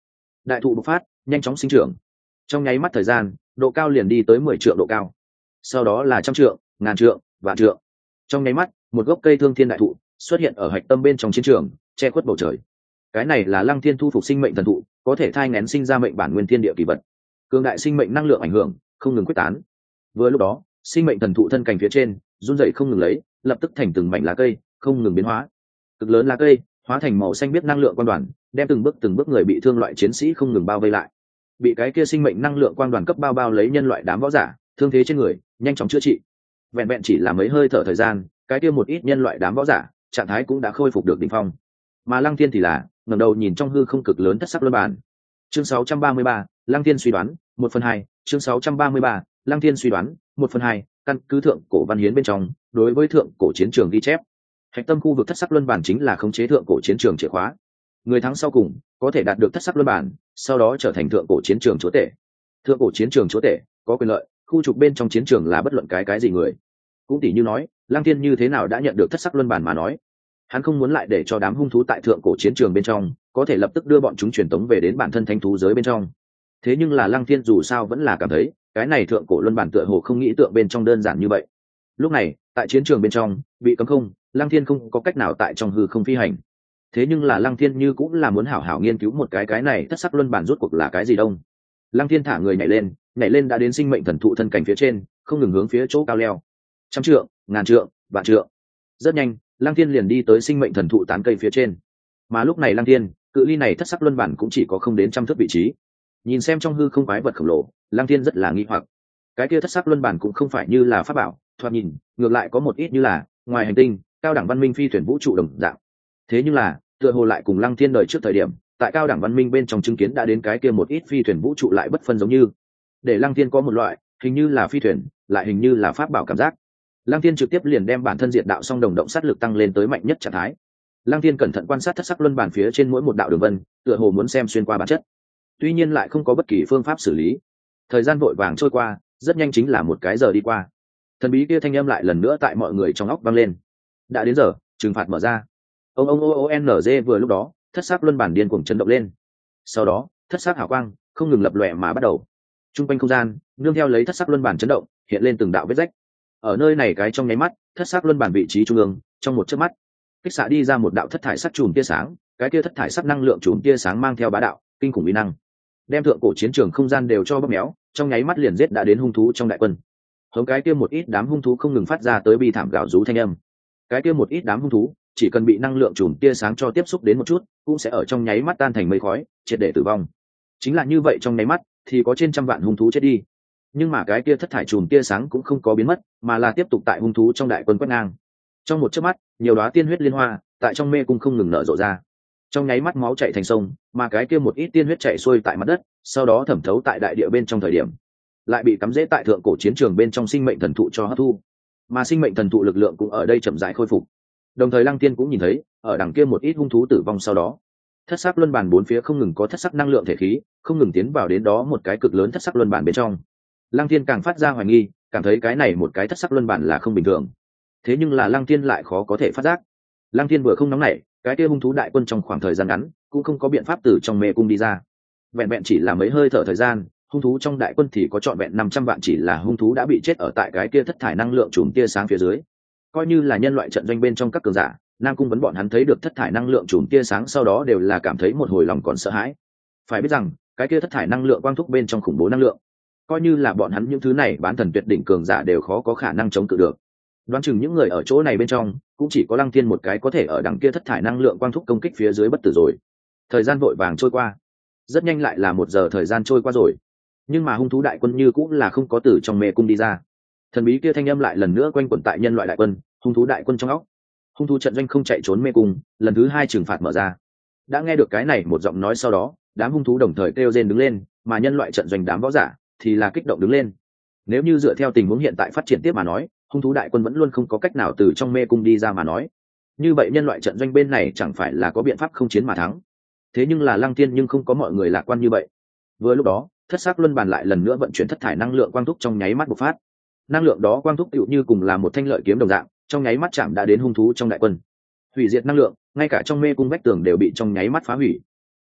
đại thụ bộc phát nhanh chóng sinh trưởng, trong nháy mắt thời gian độ cao liền đi tới mười trượng độ cao, sau đó là trăm trượng, ngàn trượng, vạn trượng. Trong nháy mắt một gốc cây thương thiên đại thụ xuất hiện ở hạch tâm bên trong chiến trường, che khuất bầu trời. Cái này là Lăng Thiên thu phục sinh mệnh thần thụ, có thể thai nghén sinh ra mệnh bản nguyên thiên địa kỳ vật, cường đại sinh mệnh năng lượng ảnh hưởng không ngừng quyết tán. Vừa lúc đó sinh mệnh thần thụ thân cành phía trên run dậy không ngừng lấy, lập tức thành từng mảnh lá cây không ngừng biến hóa, cực lớn lá cây hóa thành màu xanh biết năng lượng quang đoàn, đem từng bước từng bước người bị thương loại chiến sĩ không ngừng bao vây lại. Bị cái kia sinh mệnh năng lượng quang đoàn cấp bao bao lấy nhân loại đám võ giả, thương thế trên người nhanh chóng chữa trị. Vẹn vẹn chỉ là mấy hơi thở thời gian, cái kia một ít nhân loại đám võ giả trạng thái cũng đã khôi phục được đỉnh phong. Mà Lăng Thiên thì là ngẩng đầu nhìn trong hư không cực lớn thất sắc luân bản. Chương sáu trăm ba mươi ba, Lăng Thiên suy đoán, một phần hai. Chương sáu trăm ba mươi ba, Lăng Thiên suy đoán, một phần hai. Căn cứ thượng cổ văn hiến bên trong, đối với thượng cổ chiến trường ghi chép, hạch tâm khu vực thất sắc luân bản chính là khống chế thượng cổ chiến trường chìa khóa. Người thắng sau cùng có thể đạt được thất sắc luân bản, sau đó trở thành thượng cổ chiến trường chúa tể. Thượng cổ chiến trường chúa tể có quyền lợi, khu trục bên trong chiến trường là bất luận cái cái gì người. Cũng tỉ như nói, Lăng Thiên như thế nào đã nhận được thất sắc luân bản mà nói, hắn không muốn lại để cho đám hung thú tại thượng cổ chiến trường bên trong có thể lập tức đưa bọn chúng truyền tống về đến bản thân thánh thú giới bên trong. Thế nhưng là Lăng Thiên dù sao vẫn là cảm thấy cái này thượng cổ luân bản tựa hồ không nghĩ tượng bên trong đơn giản như vậy. Lúc này tại chiến trường bên trong bị cấm không, Lăng Thiên không có cách nào tại trong hư không phi hành. Thế nhưng là Lăng Thiên như cũng là muốn hảo hảo nghiên cứu một cái cái này thất sắc luân bản rốt cuộc là cái gì đông. Lăng Thiên thả người nhảy lên, nhảy lên đã đến sinh mệnh thần thụ thân cảnh phía trên, không ngừng hướng phía chỗ cao leo. Trăm trượng, ngàn trượng, vạn trượng. Rất nhanh, Lăng Thiên liền đi tới sinh mệnh thần thụ tán cây phía trên. Mà lúc này Lăng Thiên, cự ly này thất sắc luân bản cũng chỉ có không đến trăm thước vị trí. Nhìn xem trong hư không quái vật khổng lồ, Lăng Thiên rất là nghi hoặc. Cái kia thất sắc luân bản cũng không phải như là pháp bảo, thoạt nhìn, ngược lại có một ít như là ngoài hành tinh, cao đẳng văn minh phi thuyền vũ trụ đồng dạng. Thế nhưng là, tựa hồ lại cùng Lăng Thiên đời trước thời điểm, tại cao đẳng văn minh bên trong chứng kiến đã đến cái kia một ít phi thuyền vũ trụ lại bất phân giống như. Để Lăng Thiên có một loại, hình như là phi thuyền, lại hình như là pháp bảo cảm giác. Lăng Thiên trực tiếp liền đem bản thân diệt đạo song đồng động sát lực tăng lên tới mạnh nhất trạng thái. Lăng Thiên cẩn thận quan sát thất sắc luân bản phía trên mỗi một đạo đường vân, tựa hồ muốn xem xuyên qua bản chất. Tuy nhiên lại không có bất kỳ phương pháp xử lý. Thời gian vội vàng trôi qua, rất nhanh chính là một cái giờ đi qua. Thần bí kia thanh âm lại lần nữa tại mọi người trong óc vang lên. Đã đến giờ, trừng phạt mở ra. Ông ông o n g vừa lúc đó, thất sắc luân bản điên cuồng chấn động lên. Sau đó, thất sắc hào quang không ngừng lập lòe mà bắt đầu. Trung quanh không gian, nương theo lấy thất sắc luân bản chấn động, hiện lên từng đạo vết rách. Ở nơi này cái trong nháy mắt, thất sắc luân bản vị trí trung ương, trong một chớp mắt, kích xạ đi ra một đạo thất thải sắc chùm tia sáng, cái kia thất thải sắc năng lượng chùm tia sáng mang theo bá đạo, kinh khủng uy năng, đem thượng cổ chiến trường không gian đều cho bóp méo, trong nháy mắt liền giết đã đến hung thú trong đại quân. Hống cái kia một ít đám hung thú không ngừng phát ra tới bi thảm gào rú thanh âm. Cái kia một ít đám hung thú, chỉ cần bị năng lượng chùm tia sáng cho tiếp xúc đến một chút, cũng sẽ ở trong nháy mắt tan thành mây khói, triệt để tử vong. Chính là như vậy trong nháy mắt, thì có trên trăm vạn hung thú chết đi. Nhưng mà cái kia thất thải chùm tia sáng cũng không có biến mất, mà là tiếp tục tại hung thú trong đại quân quét ngang. Trong một chớp mắt, nhiều đóa tiên huyết liên hoa tại trong mê cung không ngừng nở rộ ra. Trong nháy mắt máu chảy thành sông, mà cái kia một ít tiên huyết chảy xuôi tại mặt đất, sau đó thẩm thấu tại đại địa bên trong thời điểm, lại bị cắm rễ tại thượng cổ chiến trường bên trong sinh mệnh thần thụ cho hấp thu. Mà sinh mệnh thần thụ lực lượng cũng ở đây chậm rãi khôi phục. Đồng thời Lăng Tiên cũng nhìn thấy, ở đằng kia một ít hung thú tử vong sau đó, thất sắc luân bản bốn phía không ngừng có thất sắc năng lượng thể khí, không ngừng tiến vào đến đó một cái cực lớn thất sắc luân bản bên trong. Lăng Tiên càng phát ra hoài nghi, cảm thấy cái này một cái thất sắc luân bản là không bình thường. Thế nhưng là Lăng Tiên lại khó có thể phát giác. Lăng Tiên vừa không nóng nảy, cái kia hung thú đại quân trong khoảng thời gian ngắn cũng không có biện pháp từ trong mê cung đi ra. Vẹn vẹn chỉ là mấy hơi thở thời gian, hung thú trong đại quân thì có trọn vẹn năm trăm vạn chỉ là hung thú đã bị chết ở tại cái kia thất thải năng lượng chùm tia sáng phía dưới. Coi như là nhân loại trận doanh bên trong các cường giả, Nam Cung vấn bọn hắn thấy được thất thải năng lượng chùm tia sáng sau đó đều là cảm thấy một hồi lòng còn sợ hãi. Phải biết rằng, cái kia thất thải năng lượng quang thúc bên trong khủng bố năng lượng, coi như là bọn hắn những thứ này bán thần tuyệt đỉnh cường giả đều khó có khả năng chống cự được. Đoán chừng những người ở chỗ này bên trong, cũng chỉ có Lăng Thiên một cái có thể ở đằng kia thất thải năng lượng quang thúc công kích phía dưới bất tử rồi. Thời gian vội vàng trôi qua, rất nhanh lại là một giờ thời gian trôi qua rồi. Nhưng mà hung thú đại quân như cũng là không có từ trong mê cung đi ra. Thần bí kia thanh âm lại lần nữa quanh quẩn tại nhân loại đại quân, hung thú đại quân trong óc. Hung thú trận doanh không chạy trốn mê cung, lần thứ hai trừng phạt mở ra. Đã nghe được cái này một giọng nói sau đó, đám hung thú đồng thời kêu rên đứng lên, mà nhân loại trận doanh đám võ giả thì là kích động đứng lên. Nếu như dựa theo tình huống hiện tại phát triển tiếp mà nói, hung thú đại quân vẫn luôn không có cách nào từ trong mê cung đi ra mà nói, như vậy nhân loại trận doanh bên này chẳng phải là có biện pháp không chiến mà thắng. Thế nhưng là Lăng Tiên nhưng không có mọi người lạc quan như vậy. Vừa lúc đó, thất sắc luân bàn lại lần nữa vận chuyển thất thải năng lượng quang thúc trong nháy mắt bộc phát. Năng lượng đó quang thúc tựu như cùng là một thanh lợi kiếm đồng dạng, trong nháy mắt chạm đã đến hung thú trong đại quân. Hủy diệt năng lượng, ngay cả trong mê cung vách tường đều bị trong nháy mắt phá hủy.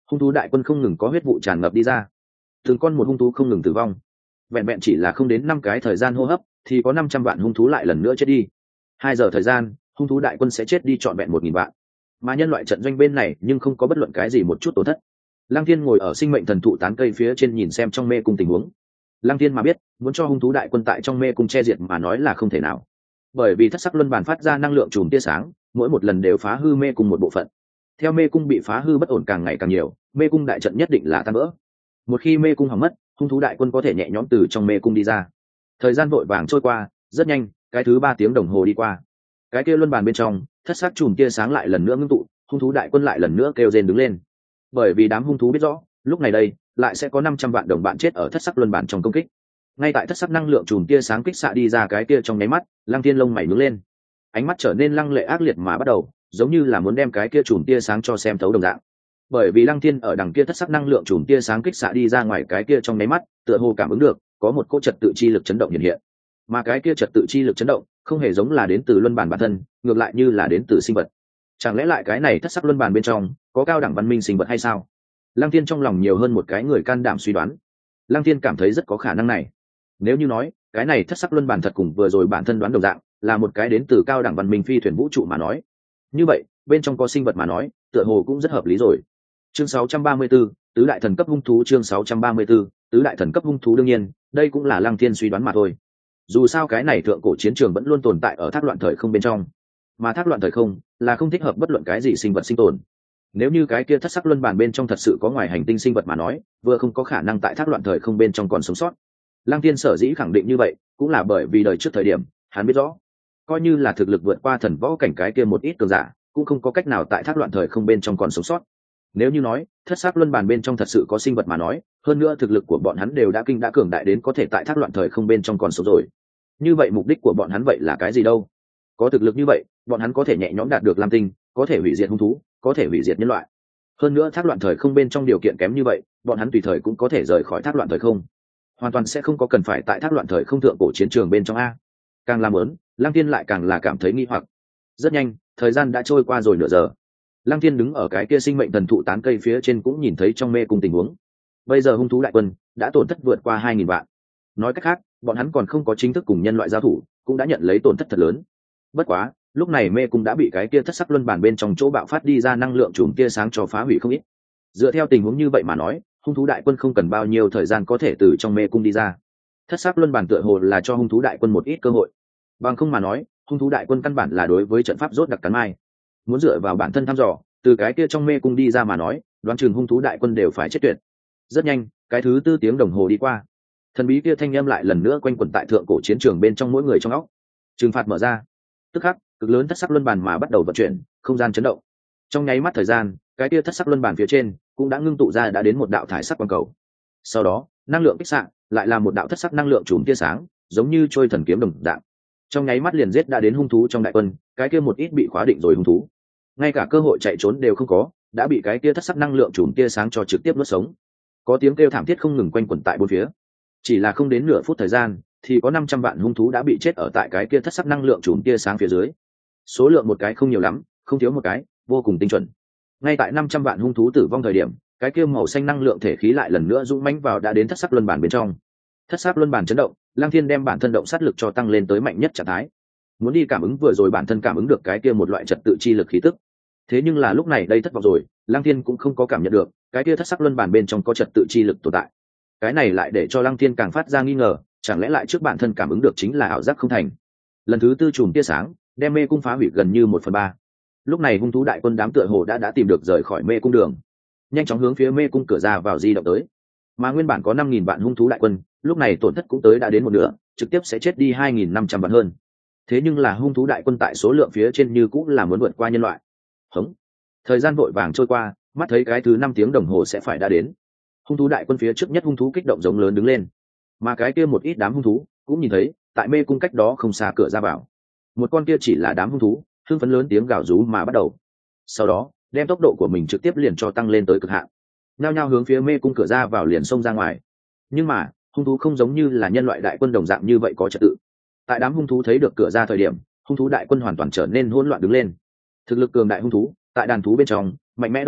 hung thú đại quân không ngừng có huyết vụ tràn ngập đi ra, từng con một hung thú không ngừng tử vong. Vẹn vẹn chỉ là không đến năm cái thời gian hô hấp thì có năm trăm vạn hung thú lại lần nữa chết đi. Hai giờ thời gian hung thú đại quân sẽ chết đi trọn vẹn một nghìn vạn, mà nhân loại trận doanh bên này nhưng không có bất luận cái gì một chút tổn thất. Lăng Thiên ngồi ở sinh mệnh thần thụ tán cây phía trên nhìn xem trong mê cung tình huống. Lăng Thiên mà biết muốn cho hung thú đại quân tại trong mê cung che diệt mà nói là không thể nào, bởi vì thất sắc luân bàn phát ra năng lượng chùm tia sáng, mỗi một lần đều phá hư mê cung một bộ phận. Theo mê cung bị phá hư bất ổn càng ngày càng nhiều, mê cung đại trận nhất định là tan vỡ. Một khi mê cung hỏng mất, hung thú đại quân có thể nhẹ nhõm từ trong mê cung đi ra. Thời gian vội vàng trôi qua rất nhanh, cái thứ ba tiếng đồng hồ đi qua. Cái kia luân bàn bên trong thất sắc chùm tia sáng lại lần nữa ngưng tụ, hung thú đại quân lại lần nữa kêu rên đứng lên. Bởi vì đám hung thú biết rõ lúc này đây lại sẽ có năm trăm vạn đồng bạn chết ở thất sắc luân bàn trong công kích. Ngay tại thất sắc năng lượng chùm tia sáng kích xạ đi ra cái kia trong nháy mắt, Lăng Thiên lông mày nhướng lên, ánh mắt trở nên lăng lệ ác liệt mà bắt đầu, giống như là muốn đem cái kia chùm tia sáng cho xem thấu đồng dạng. Bởi vì Lăng Thiên ở đằng kia thất sắc năng lượng chùm tia sáng kích xạ đi ra ngoài cái kia trong nháy mắt, tựa hồ cảm ứng được có một cỗ trật tự chi lực chấn động hiện hiện. Mà cái kia trật tự chi lực chấn động không hề giống là đến từ luân bàn bản thân, ngược lại như là đến từ sinh vật. Chẳng lẽ lại cái này thất sắc luân bàn bên trong có cao đẳng văn minh sinh vật hay sao? Lăng Thiên trong lòng nhiều hơn một cái người can đảm suy đoán. Lăng Thiên cảm thấy rất có khả năng này. Nếu như nói cái này thất sắc luân bàn thật cùng vừa rồi bản thân đoán đồng dạng, là một cái đến từ cao đẳng văn minh phi thuyền vũ trụ mà nói, như vậy bên trong có sinh vật mà nói, tựa hồ cũng rất hợp lý rồi. Chương sáu trăm ba mươi tư, tứ đại thần cấp hung thú. Chương sáu trăm ba mươi tư, tứ đại thần cấp hung thú. Đương nhiên đây cũng là Lăng Thiên suy đoán mà thôi. Dù sao cái này thượng cổ chiến trường vẫn luôn tồn tại ở thác loạn thời không bên trong, mà thác loạn thời không là không thích hợp bất luận cái gì sinh vật sinh tồn. Nếu như cái kia thất sắc luân bàn bên trong thật sự có ngoài hành tinh sinh vật mà nói, vừa không có khả năng tại thác loạn thời không bên trong còn sống sót. Lăng Thiên sở dĩ khẳng định như vậy cũng là bởi vì đời trước thời điểm hắn biết rõ, coi như là thực lực vượt qua thần võ cảnh cái kia một ít cường giả cũng không có cách nào tại thác loạn thời không bên trong còn sống sót. Nếu như nói thất sắc luân bàn bên trong thật sự có sinh vật mà nói, hơn nữa thực lực của bọn hắn đều đã kinh đã cường đại đến có thể tại thác loạn thời không bên trong còn sống rồi, như vậy mục đích của bọn hắn vậy là cái gì đâu? Có thực lực như vậy, bọn hắn có thể nhẹ nhõm đạt được lam tinh, có thể hủy diệt hung thú, có thể hủy diệt nhân loại. Hơn nữa thác loạn thời không bên trong điều kiện kém như vậy, bọn hắn tùy thời cũng có thể rời khỏi thác loạn thời không, hoàn toàn sẽ không có cần phải tại thác loạn thời không thượng cổ chiến trường bên trong a. Càng làm lớn, Lăng Thiên lại càng là cảm thấy nghi hoặc. Rất nhanh thời gian đã trôi qua rồi nửa giờ. Lăng Thiên đứng ở cái kia sinh mệnh thần thụ tán cây phía trên cũng nhìn thấy trong mê cung tình huống. Bây giờ hung thú đại quân đã tổn thất vượt qua hai nghìn vạn. Nói cách khác, bọn hắn còn không có chính thức cùng nhân loại giao thủ, cũng đã nhận lấy tổn thất thật lớn. Bất quá lúc này mê cung đã bị cái kia thất sắc luân bản bên trong chỗ bạo phát đi ra năng lượng chùm tia sáng cho phá hủy không ít. Dựa theo tình huống như vậy mà nói, hung thú đại quân không cần bao nhiêu thời gian có thể từ trong mê cung đi ra. Thất sắc luân bản tựa hồ là cho hung thú đại quân một ít cơ hội, bằng không mà nói hung thú đại quân căn bản là đối với trận pháp rốt đặc cắn mai. Muốn dựa vào bản thân thăm dò từ cái kia trong mê cung đi ra mà nói, đoán chừng hung thú đại quân đều phải chết tuyệt. Rất nhanh cái thứ tư tiếng đồng hồ đi qua, thần bí kia thanh âm lại lần nữa quanh quẩn tại thượng cổ chiến trường bên trong mỗi người trong óc. Trừng phạt mở ra, tức khắc cực lớn thất sắc luân bàn mà bắt đầu vận chuyển, không gian chấn động. Trong nháy mắt thời gian, cái kia thất sắc luân bàn phía trên cũng đã ngưng tụ ra đã đến một đạo thải sắc quang cầu. Sau đó năng lượng kích xạ lại là một đạo thất sắc năng lượng chùm tia sáng, giống như trôi thần kiếm đồng dạng, trong nháy mắt liền giết đã đến hung thú trong đại quân. Cái kia một ít bị khóa định rồi hung thú, ngay cả cơ hội chạy trốn đều không có, đã bị cái kia thất sắc năng lượng chùm tia sáng cho trực tiếp nuốt sống. Có tiếng kêu thảm thiết không ngừng quanh quẩn tại bốn phía. Chỉ là không đến nửa phút thời gian thì có năm trăm vạn hung thú đã bị chết ở tại cái kia thất sắc năng lượng chùm tia sáng phía dưới. Số lượng một cái không nhiều lắm, không thiếu một cái, vô cùng tinh chuẩn. Ngay tại năm trăm vạn hung thú tử vong thời điểm, cái kia màu xanh năng lượng thể khí lại lần nữa dũng mãnh vào đã đến thất sắc luân bản bên trong. Thất sắc luân bản chấn động, Lăng Thiên đem bản thân động sát lực cho tăng lên tới mạnh nhất trạng thái, muốn đi cảm ứng vừa rồi bản thân cảm ứng được cái kia một loại trật tự chi lực khí tức. Thế nhưng là lúc này đây thất vọng rồi, Lăng Thiên cũng không có cảm nhận được cái kia thất sắc luân bản bên trong có trật tự chi lực tồn tại. Cái này lại để cho Lăng Thiên càng phát ra nghi ngờ, chẳng lẽ lại trước bản thân cảm ứng được chính là ảo giác không thành. Lần thứ tư chùm tia sáng đem mê cung phá hủy gần như một phần ba. Lúc này hung thú đại quân đám tựa hồ đã đã tìm được rời khỏi mê cung đường, nhanh chóng hướng phía mê cung cửa ra vào di động tới. Mà nguyên bản có năm nghìn vạn hung thú đại quân, lúc này tổn thất cũng tới đã đến một nửa, trực tiếp sẽ chết đi hai nghìn năm trăm vạn hơn. Thế nhưng là hung thú đại quân tại số lượng phía trên như cũng là muốn vượt qua nhân loại. Hống. Thời gian vội vàng trôi qua, mắt thấy cái thứ năm tiếng đồng hồ sẽ phải đã đến. Hung thú đại quân phía trước nhất hung thú kích động giống lớn đứng lên, mà cái kia một ít đám hung thú cũng nhìn thấy tại mê cung cách đó không xa cửa ra vào, một con kia chỉ là đám hung thú hưng phấn lớn tiếng gào rú mà bắt đầu. Sau đó đem tốc độ của mình trực tiếp liền cho tăng lên tới cực hạn, nhao nhao hướng phía mê cung cửa ra vào liền xông ra ngoài. Nhưng mà hung thú không giống như là nhân loại đại quân đồng dạng như vậy có trật tự. Tại đám hung thú thấy được cửa ra thời điểm, hung thú đại quân hoàn toàn trở nên hỗn loạn đứng lên. Thực lực cường đại hung thú tại đàn thú bên trong mạnh mẽ đâm tới,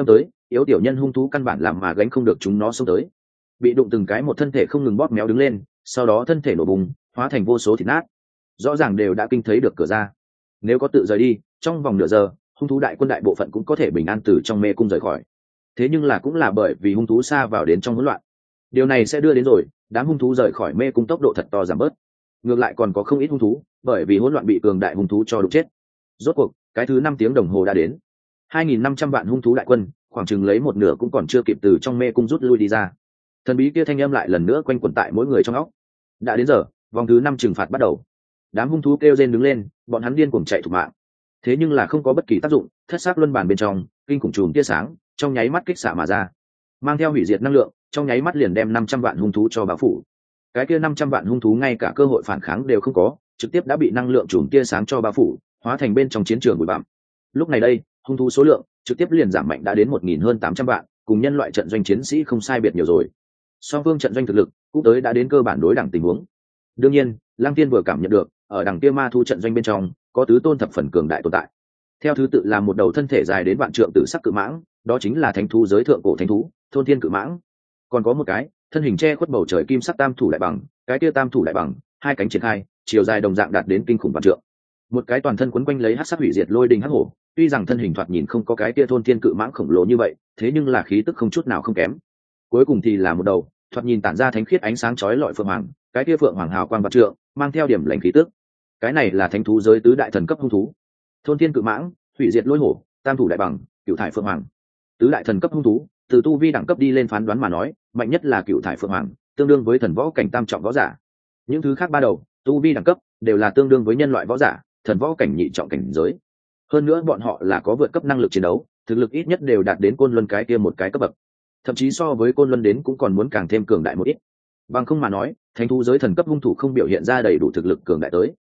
yếu tiểu nhân hung thú căn bản làm mà gánh không được chúng nó xông tới, bị đụng từng cái một thân thể không ngừng bóp méo đứng lên, sau đó thân thể nổ bùng hóa thành vô số thịt nát, rõ ràng đều đã kinh thấy được cửa ra. Nếu có tự rời đi, trong vòng nửa giờ hung thú đại quân đại bộ phận cũng có thể bình an từ trong mê cung rời khỏi. Thế nhưng là cũng là bởi vì hung thú xa vào đến trong hỗn loạn, điều này sẽ đưa đến rồi đám hung thú rời khỏi mê cung tốc độ thật to giảm bớt. Ngược lại còn có không ít hung thú bởi vì hỗn loạn bị cường đại hung thú cho đụng chết. Rốt cuộc cái thứ năm tiếng đồng hồ đã đến, hai nghìn năm trăm vạn hung thú đại quân khoảng chừng lấy một nửa cũng còn chưa kịp từ trong mê cung rút lui đi ra. Thần bí kia thanh âm lại lần nữa quanh quẩn tại mỗi người trong óc. Đã đến giờ vòng thứ năm trừng phạt bắt đầu. Đám hung thú kêu rên đứng lên, bọn hắn điên cuồng chạy thục mạng. Thế nhưng là không có bất kỳ tác dụng, thất xác luân bản bên trong kinh khủng chùm tia sáng trong nháy mắt kích xạ mà ra, mang theo hủy diệt năng lượng, trong nháy mắt liền đem năm trăm vạn hung thú cho bao phủ. Cái kia năm trăm vạn hung thú ngay cả cơ hội phản kháng đều không có, trực tiếp đã bị năng lượng chùm tia sáng cho bao phủ, hóa thành bên trong chiến trường bụi bặm. Lúc này đây hung thú số lượng trực tiếp liền giảm mạnh đã đến một nghìn hơn tám trăm vạn, cùng nhân loại trận doanh chiến sĩ không sai biệt nhiều rồi. Song phương trận doanh thực lực cũng tới đã đến cơ bản đối đẳng tình huống. Đương nhiên Lăng Tiên vừa cảm nhận được ở đằng kia ma thu trận doanh bên trong có tứ tôn thập phần cường đại tồn tại. Theo thứ tự là một đầu thân thể dài đến vạn trượng tử sắc cự mãng, đó chính là thánh thú giới thượng cổ thánh thú thôn thiên cự mãng. Còn có một cái thân hình che khuất bầu trời kim sắc tam thủ đại bằng, cái kia tam thủ đại bằng hai cánh triển khai, chiều dài đồng dạng đạt đến kinh khủng vạn trượng. Một cái toàn thân quấn quanh lấy hắc sắc hủy diệt lôi đình hắc hổ, tuy rằng thân hình thoạt nhìn không có cái kia thôn thiên cự mãng khổng lồ như vậy, thế nhưng là khí tức không chút nào không kém. Cuối cùng thì là một đầu thoạt nhìn tản ra thánh khiết ánh sáng chói lọi phượng hoàng, cái kia phượng hoàng hào quang vạn trượng, mang theo điểm lạnh khí tức. Cái này là thánh thú giới tứ đại thần cấp hung thú: thôn thiên cự mãng, hủy diệt lôi hổ, tam thủ đại bằng, cựu thải phượng hoàng. Tứ đại thần cấp hung thú, từ tu vi đẳng cấp đi lên phán đoán mà nói, mạnh nhất là cựu thải phượng hoàng, tương đương với thần võ cảnh tam trọng võ giả. Những thứ khác ba đầu tu vi đẳng cấp đều là tương đương với nhân loại võ giả, thần võ cảnh nhị trọng cảnh giới. Hơn nữa bọn họ là có vượt cấp năng lực chiến đấu, thực lực ít nhất đều đạt đến côn luân cái kia một cái cấp bậc, thậm chí so với côn luân đến cũng còn muốn càng thêm cường đại một ít. Bằng không mà nói thánh thú giới thần cấp hung thủ không biểu hiện ra đầy đủ thực lực cường đại tới,